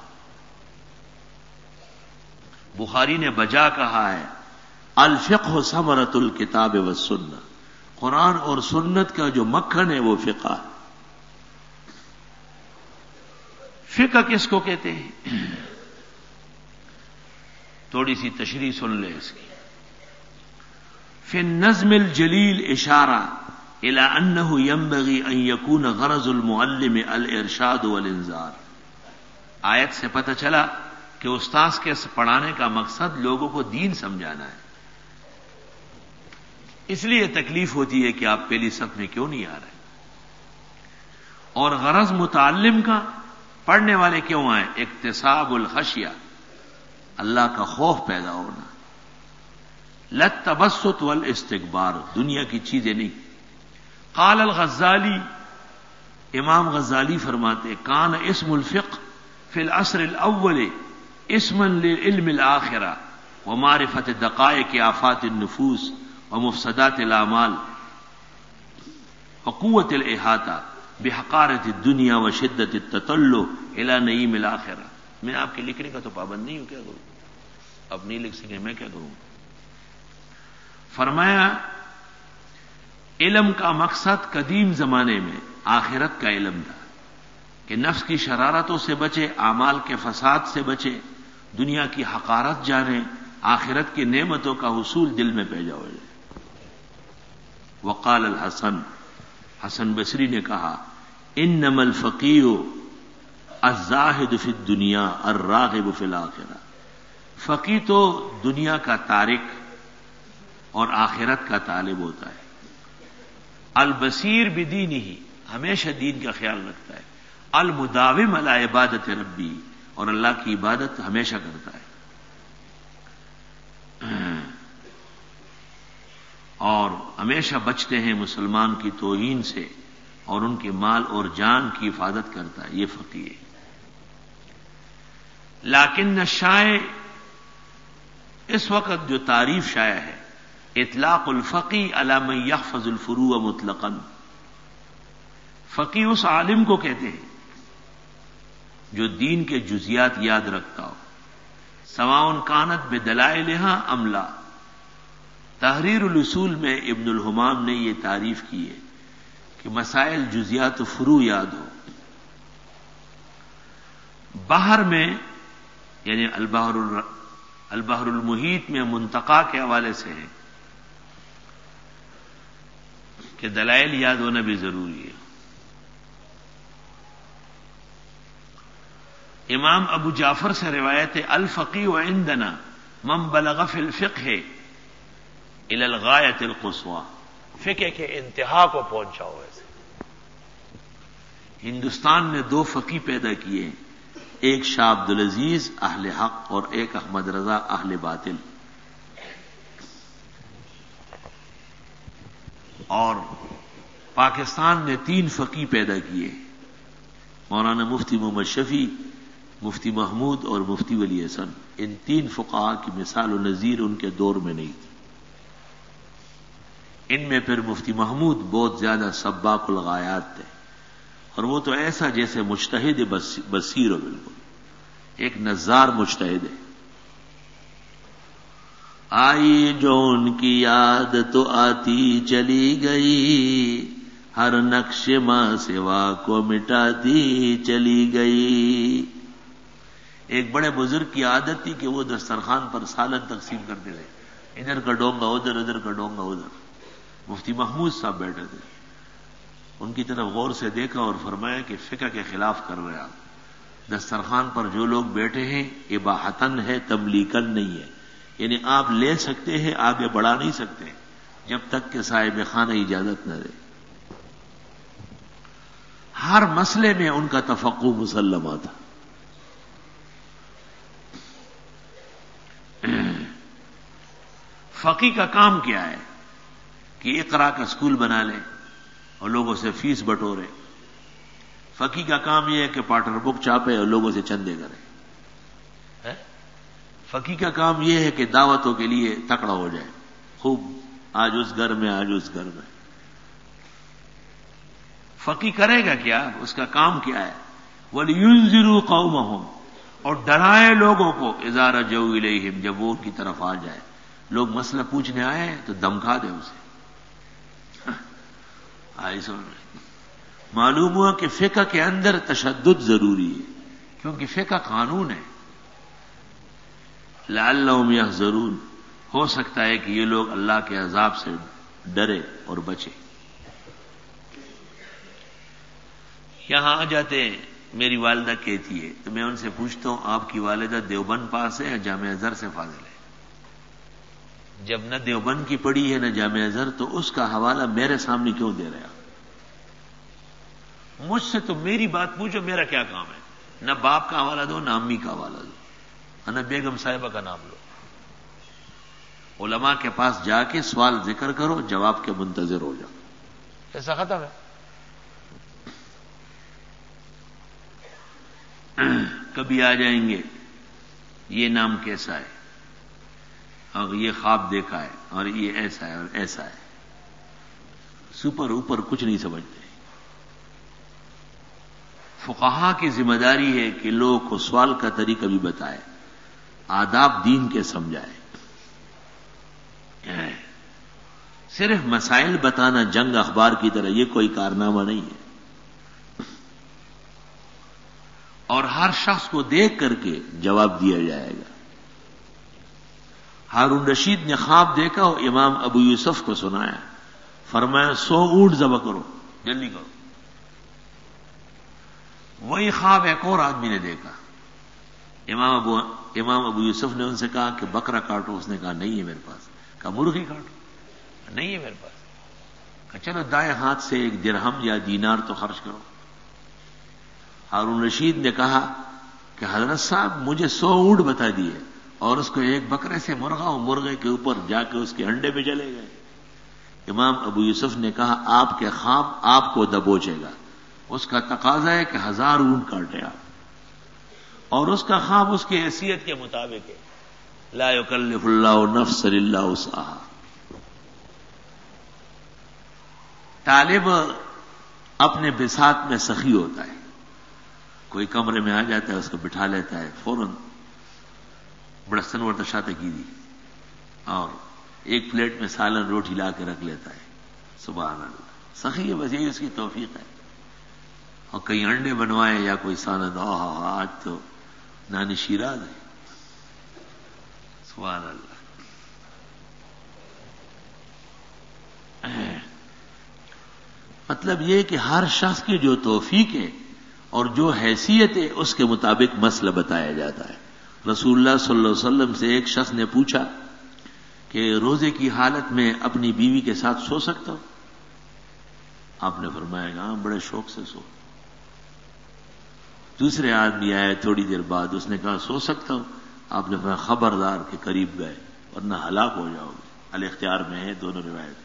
بخاری نے بجا کہا ہے، الفقہ ثمرۃ الکتاب والسنہ، قرآن اور سنت کا جو مکھن ہے وہ فقہ ہے۔ فقہ کس کو کہتے ہیں؟ تھوڑی سی تشریح سن لیں اس کی۔ فی النظم الجلیل اشارہ الی انہ ینبغی ان یکون غرض المعلم الارشاد والانذار، آیت سے پتہ چلا کہ استاذ کے پڑھانے کا مقصد لوگوں کو دین سمجھانا ہے، اس لیے تکلیف ہوتی ہے کہ آپ پہلی صف میں کیوں نہیں آ رہے، اور غرض متعلم کا، پڑھنے والے کیوں آئے؟ اکتساب الخشیہ، اللہ کا خوف پیدا ہونا، للتبسط والاستکبار، دنیا کی چیزیں نہیں۔ قال الغزالی، امام غزالی فرماتے، کان اسم الفقہ فی العصر الاول اسما لعلم الآخرہ ومعرفت دقائق آفات النفوس ومفسدات الاعمال وقوت الاحاطہ بحقارت الدنیا وشدت التطلع الى نعیم الآخرہ۔ میں آپ کے لکھنے کا تو پابند نہیں ہوں، کیا کروں؟ اب نہیں لکھ سکے میں کیا کروں؟ فرمایا علم کا مقصد قدیم زمانے میں آخرت کا علم تھا، کہ نفس کی شرارتوں سے بچے، اعمال کے فساد سے بچے، دنیا کی حقارت جانے، آخرت کی نعمتوں کا حصول دل میں پیدا ہو جائے۔ وقال الحسن، حسن بصری نے کہا، انما الفقیہ الزاہد فی الدنیا الراغب فی الآخرہ، فقی تو دنیا کا تارک اور آخرت کا طالب ہوتا ہے، البصیر بدینہ، ہمیشہ دین کا خیال رکھتا ہے، المداوم علی عبادت ربی، اور اللہ کی عبادت ہمیشہ کرتا ہے، اور ہمیشہ بچتے ہیں مسلمان کی توہین سے، اور ان کے مال اور جان کی حفاظت کرتا ہے، یہ فقی ہے۔ لیکن الشائع، اس وقت جو تعریف شائع ہے، اطلاق الفقی علی من یحفظ الفروع مطلقا، فقی اس عالم کو کہتے ہیں جو دین کے جزیات یاد رکھتا ہو، سواء کانت بدلائلہا ام لا۔ تحریر الاصول میں ابن الحمام نے یہ تعریف کی ہے کہ مسائل جزیات و فروع یاد ہو۔ بحر میں یعنی البحر البحر المحیط میں منتقا کے حوالے سے ہے، کہ دلائل یاد ہونا بھی ضروری ہے. امام ابو جعفر سے روایت ہے الفقیہ عندنا من بلغ فی الفقہ الی الغایۃ القصویٰ. فقہ کے انتہا کو پہنچا ہوا ہے. ہندوستان نے دو فقی پیدا کیے، ایک شاہ عبد العزیز اہل حق اور ایک احمد رضا اہل باطل. اور پاکستان نے تین فقی پیدا کیے، مولانا مفتی محمد شفیع، مفتی محمود اور مفتی ولی حسن. ان تین فقہا کی مثال و نظیر ان کے دور میں نہیں تھی. ان میں پھر مفتی محمود بہت زیادہ سباق الغایات تھے، اور وہ تو ایسا جیسے مجتہد بصیر ہو، بالکل ایک نظار مجتہد ہے. آئی جو ان کی یاد تو آتی چلی گئی، ہر نقش ماں سوا کو مٹاتی چلی گئی. ایک بڑے بزرگ کی عادت تھی کہ وہ دسترخوان پر سالن تقسیم کرتے تھے، ادھر کا ڈونگا ادھر، ادھر کا ڈونگا ادھر. مفتی محمود صاحب بیٹھے تھے، ان کی طرف غور سے دیکھا اور فرمایا کہ فقہ کے خلاف کر رہے آپ. دسترخوان پر جو لوگ بیٹھے ہیں اباحتن ہے، تملیکن نہیں ہے. یعنی آپ لے سکتے ہیں، آگے بڑھا نہیں سکتے جب تک کہ صاحب خانہ اجازت نہ دے. ہر مسئلے میں ان کا تفقہ مسلمہ تھا. فقی کا کام کیا ہے کہ اقرا کا اسکول بنا لے اور لوگوں سے فیس بٹورے. فقی کا کام یہ ہے کہ پارٹنر بک چھاپے اور لوگوں سے چندے کرے. فقی کا کام یہ ہے کہ دعوتوں کے لیے تکڑا ہو جائے، خوب آج اس گھر میں آج اس گھر میں. فقی کرے گا کیا؟ اس کا کام کیا ہے؟ وَلْيُنذِرُوا قَوْمَهُمْ، اور ڈرائے لوگوں کو، اِذَا رَجَعُوا إِلَيْهِمْ، جب وہ ان کی طرف آ جائے. لوگ مسئلہ پوچھنے آئے ہیں تو دمکا دے اسے. آئی سن رہے. معلوم ہوا کہ فقہ کے اندر تشدد ضروری ہے، کیونکہ فقہ قانون ہے. لعلہم یحذرون، ہو سکتا ہے کہ یہ لوگ اللہ کے عذاب سے ڈرے اور بچے. یہاں آ جاتے ہیں، میری والدہ کہتی ہے تو میں ان سے پوچھتا ہوں آپ کی والدہ دیوبند پاس ہے یا جامعہ ازہر سے فاضل ہے؟ جب نہ دیوبند کی پڑھی ہے نہ جامعہ ازہر، تو اس کا حوالہ میرے سامنے کیوں دے رہے آپ؟ مجھ سے تو میری بات پوچھو، میرا کیا کام ہے؟ نہ باپ کا حوالہ دو، نہ امی کا حوالہ دو، نہ بیگم صاحبہ کا نام لو. علماء کے پاس جا کے سوال ذکر کرو، جواب کے منتظر ہو جاؤ. ایسا ختم ہے. کبھی آ جائیں گے یہ نام کیسا ہے اور یہ خواب دیکھا ہے اور یہ ایسا ہے اور ایسا ہے. سپر اوپر کچھ نہیں سمجھتے. فقہا کی ذمہ داری ہے کہ لوگوں کو سوال کا طریقہ بھی بتائے، آداب دین کے سمجھائے. صرف مسائل بتانا جنگ اخبار کی طرح یہ کوئی کارنامہ نہیں ہے. اور ہر شخص کو دیکھ کر کے جواب دیا جائے گا. ہارون رشید نے خواب دیکھا اور امام ابو یوسف کو سنایا، فرمایا سو اونٹ ذبح کرو، جلدی کرو. وہی خواب ایک اور آدمی نے دیکھا. امام ابو امام ابو یوسف نے ان سے کہا کہ بکرا کاٹو. اس نے کہا نہیں ہے میرے پاس. کہا مرغی کاٹو. نہیں ہے میرے پاس. کہا چلو دائیں ہاتھ سے ایک درہم یا دینار تو خرچ کرو. ہارون رشید نے کہا کہ حضرت صاحب مجھے سو اونٹ بتا دیے اور اس کو ایک بکرے سے مرغا اور مرغے کے اوپر جا کے اس کے انڈے پہ چلے گئے. امام ابو یوسف نے کہا آپ کے خواب آپ کو دبوچے گا. اس کا تقاضا ہے کہ ہزار اونٹ کاٹے آپ، اور اس کا خواب اس کی حیثیت کے مطابق ہے. لا یکلف اللہ نفسا الا وسعها. طالب اپنے بساط میں سخی ہوتا ہے. کوئی کمرے میں آ جاتا ہے، اس کو بٹھا لیتا ہے، فوراً بڑا سنور تشاتے کی دی اور ایک پلیٹ میں سالن روٹی لا کے رکھ لیتا ہے. سبحان اللہ. سخی ہے، بس یہی اس کی توفیق ہے. اور کئی انڈے بنوائے یا کوئی سالن، آج تو نانی شیراز ہے. سبحان اللہ. مطلب یہ کہ ہر شخص کی جو توفیق ہے اور جو حیثیت ہے اس کے مطابق مسئلہ بتایا جاتا ہے. رسول اللہ صلی اللہ علیہ وسلم سے ایک شخص نے پوچھا کہ روزے کی حالت میں اپنی بیوی کے ساتھ سو سکتا ہوں؟ آپ نے فرمایا کہ ہاں بڑے شوق سے سو. دوسرے آدمی آئے تھوڑی دیر بعد، اس نے کہا سو سکتا ہوں؟ آپ نے فرمایا خبردار کہ قریب گئے ورنہ ہلاک ہو جاؤ گے. الاختیار میں ہے دونوں روایت.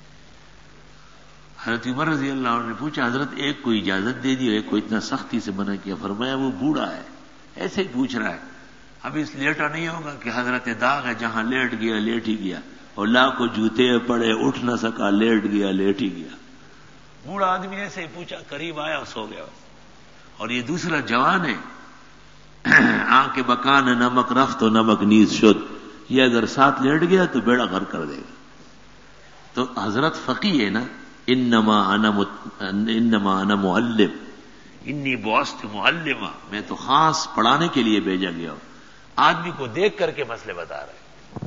حضرت عمر رضی اللہ عنہ نے پوچھا حضرت ایک کو اجازت دے دی اور ایک کو اتنا سختی سے منع کیا. فرمایا وہ بوڑھا ہے، ایسے ہی پوچھ رہا ہے، اب اس لیٹا نہیں ہوگا کہ حضرت داغ ہے جہاں لیٹ گیا لیٹ ہی گیا، اور لاکھ کو جوتے پڑے اٹھ نہ سکا لیٹ گیا لیٹ ہی گیا. بوڑھا آدمی ایسے ہی پوچھا، قریب آیا اور سو گیا. اور یہ دوسرا جوان ہے، آنکھ کے بکان نمک رفت و نمک نیز شد، یہ اگر ساتھ لیٹ گیا تو بیڑا غرق کر دے گا. تو حضرت فقی ہے نا، انما انا مت... انما انا معلم انی بعثت معلما، میں تو خاص پڑھانے کے لیے بھیجا گیا ہوں. آدمی کو دیکھ کر کے مسئلے بتا رہے.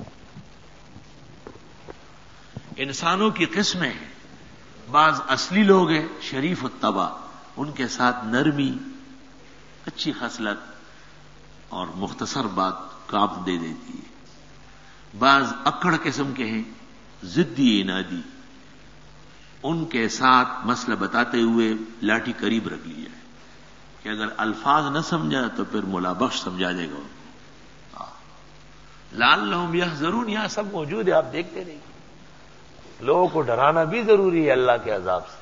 انسانوں کی قسمیں ہیں، بعض اصلی لوگ ہیں شریف الطبع، ان کے ساتھ نرمی، اچھی خصلت اور مختصر بات کام دے دیتی ہے. بعض اکڑ قسم کے ہیں، ضدی انادی، ان کے ساتھ مسئلہ بتاتے ہوئے لاٹھی قریب رکھ لی جائے کہ اگر الفاظ نہ سمجھا تو پھر مولا بخش سمجھا دے گا. لعلہم یحذرون، یہاں سب موجود ہے، آپ دیکھتے رہیے. لوگوں کو ڈرانا بھی ضروری ہے اللہ کے عذاب سے.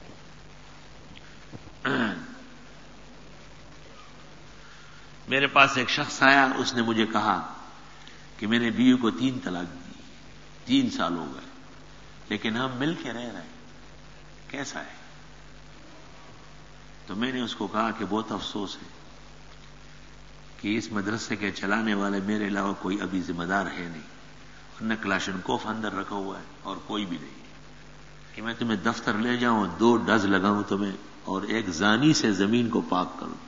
میرے پاس ایک شخص آیا، اس نے مجھے کہا کہ میں نے بیوی کو تین طلاق دی، تین سال ہو گئے، لیکن ہم مل کے رہ رہے ہیں، کیسا ہے؟ تو میں نے اس کو کہا کہ بہت افسوس ہے کہ اس مدرسے کے چلانے والے میرے علاوہ کوئی ابھی ذمہ دار ہے نہیں، ورنہ کلاشنکوف اندر رکھا ہوا ہے اور کوئی بھی نہیں کہ میں تمہیں دفتر لے جاؤں، دو ڈز لگاؤں تمہیں اور ایک زانی سے زمین کو پاک کروں.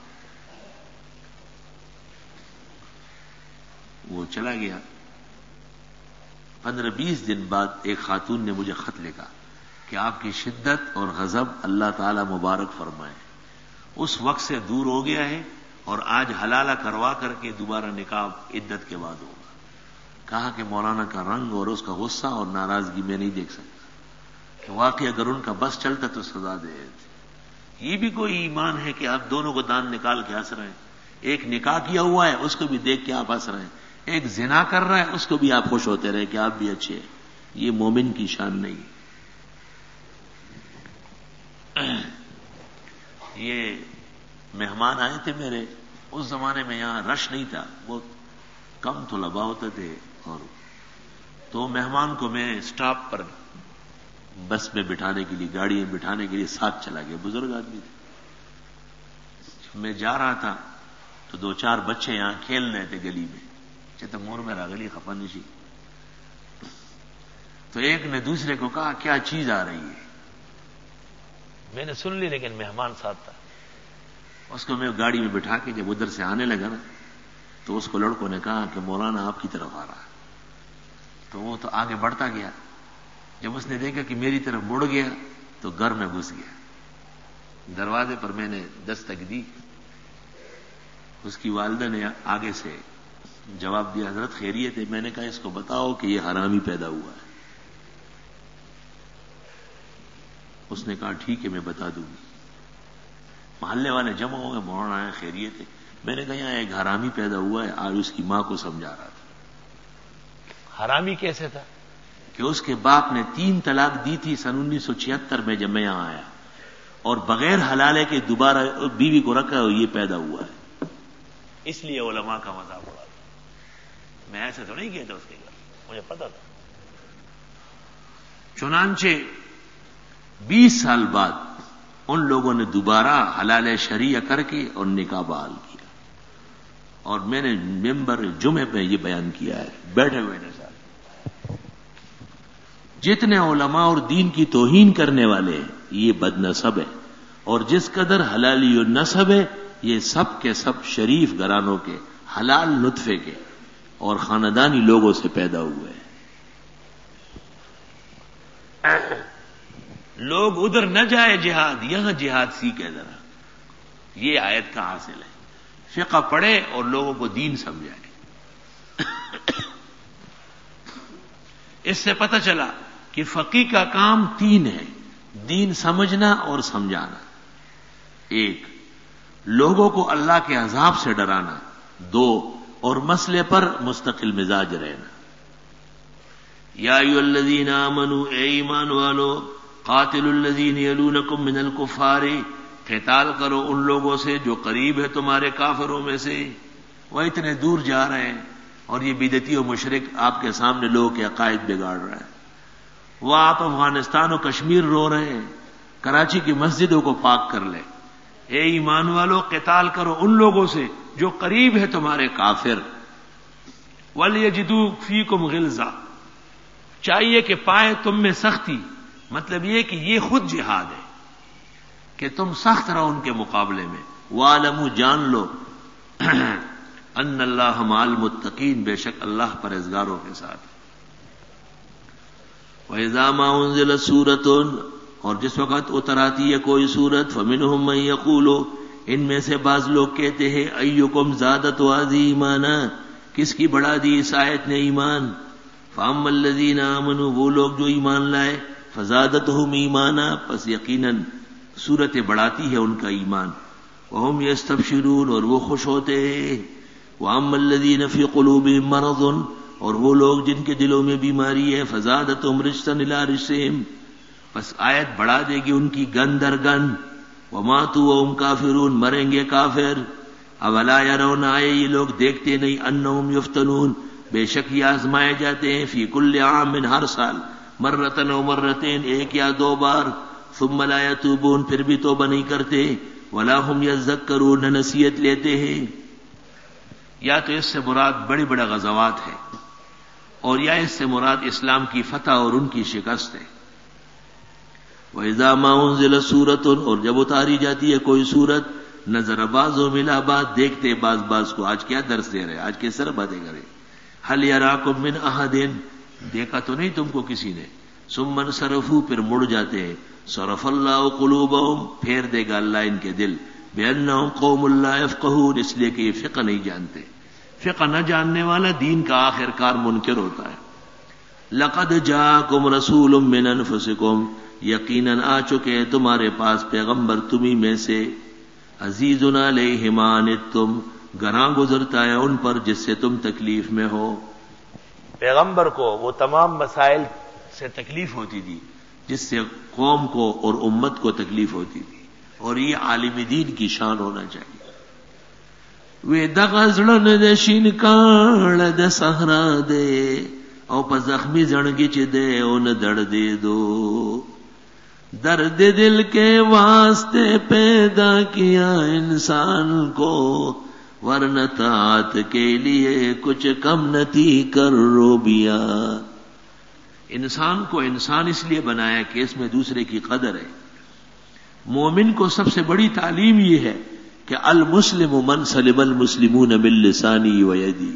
وہ چلا گیا. پندرہ بیس دن بعد ایک خاتون نے مجھے خط لکھا کہ آپ کی شدت اور غضب اللہ تعالی مبارک فرمائے، اس وقت سے دور ہو گیا ہے اور آج حلالہ کروا کر کے دوبارہ نکاح عدت کے بعد ہوگا. کہا کہ مولانا کا رنگ اور اس کا غصہ اور ناراضگی میں نہیں دیکھ سکتا کہ واقعی اگر ان کا بس چلتا تو سزا دے دیتے. یہ بھی کوئی ایمان ہے کہ آپ دونوں کو دان نکال کے ہنس رہے ہیں. ایک نکاح کیا ہوا ہے اس کو بھی دیکھ کے آپ ہنس رہے ہیں، ایک زنا کر رہا ہے اس کو بھی آپ خوش ہوتے رہے کہ آپ بھی اچھے ہیں. یہ مومن کی شان نہیں. یہ مہمان آئے تھے میرے، اس زمانے میں یہاں رش نہیں تھا، بہت کم طلباء ہوتے تھے، اور تو مہمان کو میں اسٹاپ پر بس میں بٹھانے کے لیے، گاڑی میں بٹھانے کے لیے ساتھ چلا گیا. بزرگ آدمی تھے. میں جا رہا تھا تو دو چار بچے یہاں کھیل رہے تھے گلی میں، چہتے مور میں راگلی خفنشی. تو ایک نے دوسرے کو کہا کیا چیز آ رہی ہے؟ میں نے سن لی لیکن مہمان ساتھ تھا. اس کو میں گاڑی میں بٹھا کے جب ادھر سے آنے لگا نا تو اس کو لڑکوں نے کہا کہ مولانا آپ کی طرف آ رہا ہے. تو وہ تو آگے بڑھتا گیا. جب اس نے دیکھا کہ میری طرف مڑ گیا تو گھر میں گھس گیا. دروازے پر میں نے دستک دی. اس کی والدہ نے آگے سے جواب دیا حضرت خیریت ہے؟ میں نے کہا اس کو بتاؤ کہ یہ حرامی پیدا ہوا ہے. اس نے کہا ٹھیک ہے میں بتا دوں گی. محلے والے جمع ہو گئے، مولانا ہے خیریت ہے؟ میں نے کہا یہاں ایک حرامی پیدا ہوا ہے. آج اس کی ماں کو سمجھا رہا تھا. حرامی کیسے تھا؟ کہ اس کے باپ نے تین طلاق دی تھی سن انیس سو چھہتر میں جب میں یہاں آیا، اور بغیر حلالے کے دوبارہ بیوی کو رکھا اور یہ پیدا ہوا ہے. اس لیے علماء کا مذاق اڑا. میں ایسے تو نہیں کیا تھا اس کے گھر، مجھے پتا تھا. چنانچہ بیس سال بعد ان لوگوں نے دوبارہ حلال شریعہ کر کے اور نکاح بحال کیا، اور میں نے ممبر جمعے پہ یہ بیان کیا ہے بیٹھے ہوئے نے. ساتھ جتنے علماء اور دین کی توہین کرنے والے ہیں یہ بد نسب ہے، اور جس قدر حلالی و نسب ہے یہ سب کے سب شریف گھرانوں کے حلال نطفے کے اور خاندانی لوگوں سے پیدا ہوئے ہیں. لوگ ادھر نہ جائے جہاد، یہاں جہاد سیکھے ذرا. یہ آیت کا حاصل ہے. فقہ پڑھے اور لوگوں کو دین سمجھائے. اس سے پتہ چلا کہ فقی کا کام تین ہے: دین سمجھنا اور سمجھانا، ایک، لوگوں کو اللہ کے عذاب سے ڈرانا، دو، اور مسئلے پر مستقل مزاج رہنا. یا ایھا الذین آمنوا، اے ایمان والو، قاتلوا الذین یلونکم من الکفار، قتال کرو ان لوگوں سے جو قریب ہے تمہارے کافروں میں سے. وہ اتنے دور جا رہے ہیں اور یہ بدعتی و مشرک آپ کے سامنے لوگوں کے عقائد بگاڑ رہا ہے. وہ آپ افغانستان و کشمیر رو رہے ہیں، کراچی کی مسجدوں کو پاک کر لیں. اے ایمان والو، قتال کرو ان لوگوں سے جو قریب ہے تمہارے کافر. وَلْيَجِدُوا فِيكُمْ غِلْظَةً، چاہیے کہ پائے تم میں سختی. مطلب یہ کہ یہ خود جہاد ہے کہ تم سخت رہو ان کے مقابلے میں. وَاعْلَمُوا، جان لو، ان اللہ مع المتقین، بے شک اللہ پرہیزگاروں کے ساتھ. وَإِذَا مَا أُنزِلَتْ سُورَةٌ، اور جس وقت اتر آتی ہے کوئی سورت، فَمِنْهُمْ مَن يَقُولُ، ان میں سے بعض لوگ کہتے ہیں، أَيُّكُمْ زَادَتْهُ هَٰذِهِ ایمانا، کس کی بڑھا دی اس آیت نے ایمان. فَأَمَّا الَّذِينَ آمَنُوا، وہ لوگ جو ایمان لائے، فَزَادَتْهُمْ ایمانا، پس یقیناً سورت بڑھاتی ہے ان کا ایمان. وَهُمْ يَسْتَبْشِرُونَ، اور وہ خوش ہوتے ہیں. وَأَمَّا الَّذِينَ فِي قُلُوبِهِم مَّرَضٌ، اور وہ لوگ جن کے دلوں میں بیماری ہے، فَزَادَتْهُمْ رِجْسًا إِلَىٰ رِجْسِهِمْ، پس آیت بڑھا دے گی ان کی گن در گن. وَمَاتُوا وَهُمْ كَافِرُونَ، مریں گے کافر. أَوَلَا يَرَوْنَ، آئے یہ لوگ دیکھتے نہیں، أَنَّهُمْ يُفْتَنُونَ، بے شک یہ آزمائے جاتے ہیں، فی کل عام، ہر سال، مرتن و مرتين، ایک یا دو بار. ثم لا يتوبون، پھر بھی توبہ نہیں کرتے. ولا هم يذکرون، نصیحت لیتے ہیں. یا تو اس سے مراد بڑے بڑے غزوات ہے، اور یا اس سے مراد اسلام کی فتح اور ان کی شکست ہے. وَإِذَا مَا أُنزِلَتْ سُورَةٌ، اور جب اتاری جاتی ہے کوئی سورت، نظر بعضهم إِلَىٰ بَعْضٍ، دیکھتے بعض بعض کو. آج کیا درس دے رہے، آج کس طرح باتیں کرے. هَلْ يَرَاكُم مِّنْ أَحَدٍ، دیکھا تو نہیں تم کو کسی نے. ثُمَّ انصَرَفُوا، پھر مڑ جاتے ہیں. صرف اللہ قلوبہم، پھیر دے گا اللہ ان کے دل. بِأَنَّهُمْ قَوْمٌ لَا يَفْقَهُونَ، اس لیے کہ یہ فقہ نہیں جانتے. فقہ نہ جاننے والا دین کا آخر کار منکر ہوتا ہے. لَقَدْ جَاءَكُمْ رَسُولٌ مِّنْ أَنفُسِكُمْ، یقیناً آ چکے تمہارے پاس پیغمبر تمہیں میں سے. عزیزٌ علیہ ما عنتم، گراں گزرتا ہے ان پر جس سے تم تکلیف میں ہو. پیغمبر کو وہ تمام مسائل سے تکلیف ہوتی تھی جس سے قوم کو اور امت کو تکلیف ہوتی تھی، اور یہ عالم دین کی شان ہونا چاہیے. وے دغزڑن دے شین کاڑ دے صحرا دے، او پا زخمی زنگی چ دے اون دڑ دے دو. درد دل کے واسطے پیدا کیا انسان کو، ورنہ طاعت کے لیے کچھ کم نہ تھی کر روبیا. انسان کو انسان اس لیے بنایا کہ اس میں دوسرے کی قدر ہے. مومن کو سب سے بڑی تعلیم یہ ہے کہ المسلم من سلم المسلمون من لسانی و یدی.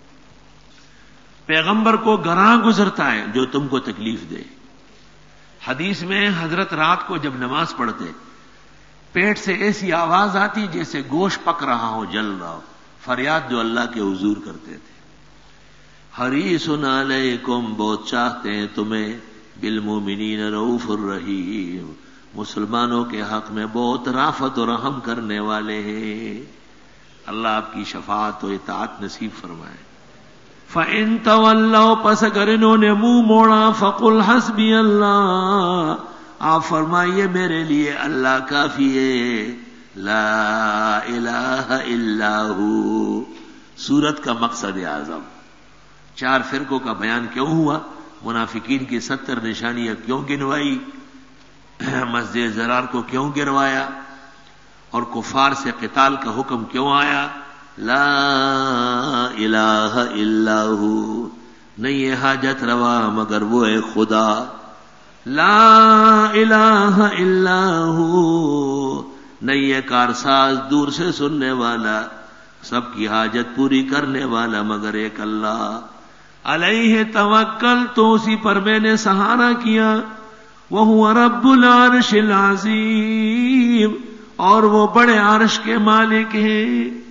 پیغمبر کو گراں گزرتا ہے جو تم کو تکلیف دے. حدیث میں حضرت رات کو جب نماز پڑھتے پیٹ سے ایسی آواز آتی جیسے گوشت پک رہا ہو، جل رہا ہو، فریاد جو اللہ کے حضور کرتے تھے. حریص علیکم، بہت چاہتے ہیں تمہیں، بالمومنین رؤوف الرحیم، مسلمانوں کے حق میں بہت رافت و رحم کرنے والے ہیں. اللہ آپ کی شفاعت و اطاعت نصیب فرمائے. فَإِن تَوَلَّوْا، پس اگر انہوں نے منہ موڑا، فَقُلْ حَسْبِيَ اللَّهُ، آپ فرمائیے میرے لیے اللہ کافی ہے. لا الہ الا ہو، سورت کا مقصد اعظم. چار فرقوں کا بیان کیوں ہوا؟ منافقین کی ستر نشانیاں کیوں گنوائی؟ مسجد ضرار کو کیوں گروایا؟ اور کفار سے قتال کا حکم کیوں آیا؟ لا الہ الا ہو، نہیں ہے حاجت روا مگر وہ ہے خدا. لا الہ الا ہو، نہیں ہے کارساز دور سے سننے والا، سب کی حاجت پوری کرنے والا مگر ایک اللہ. علیہ توکل، تو اسی پر میں نے سہارا کیا. وَهُوَ رَبُّ الْعَرْشِ الْعَظِيمِ، اور وہ بڑے عرش کے مالک ہیں.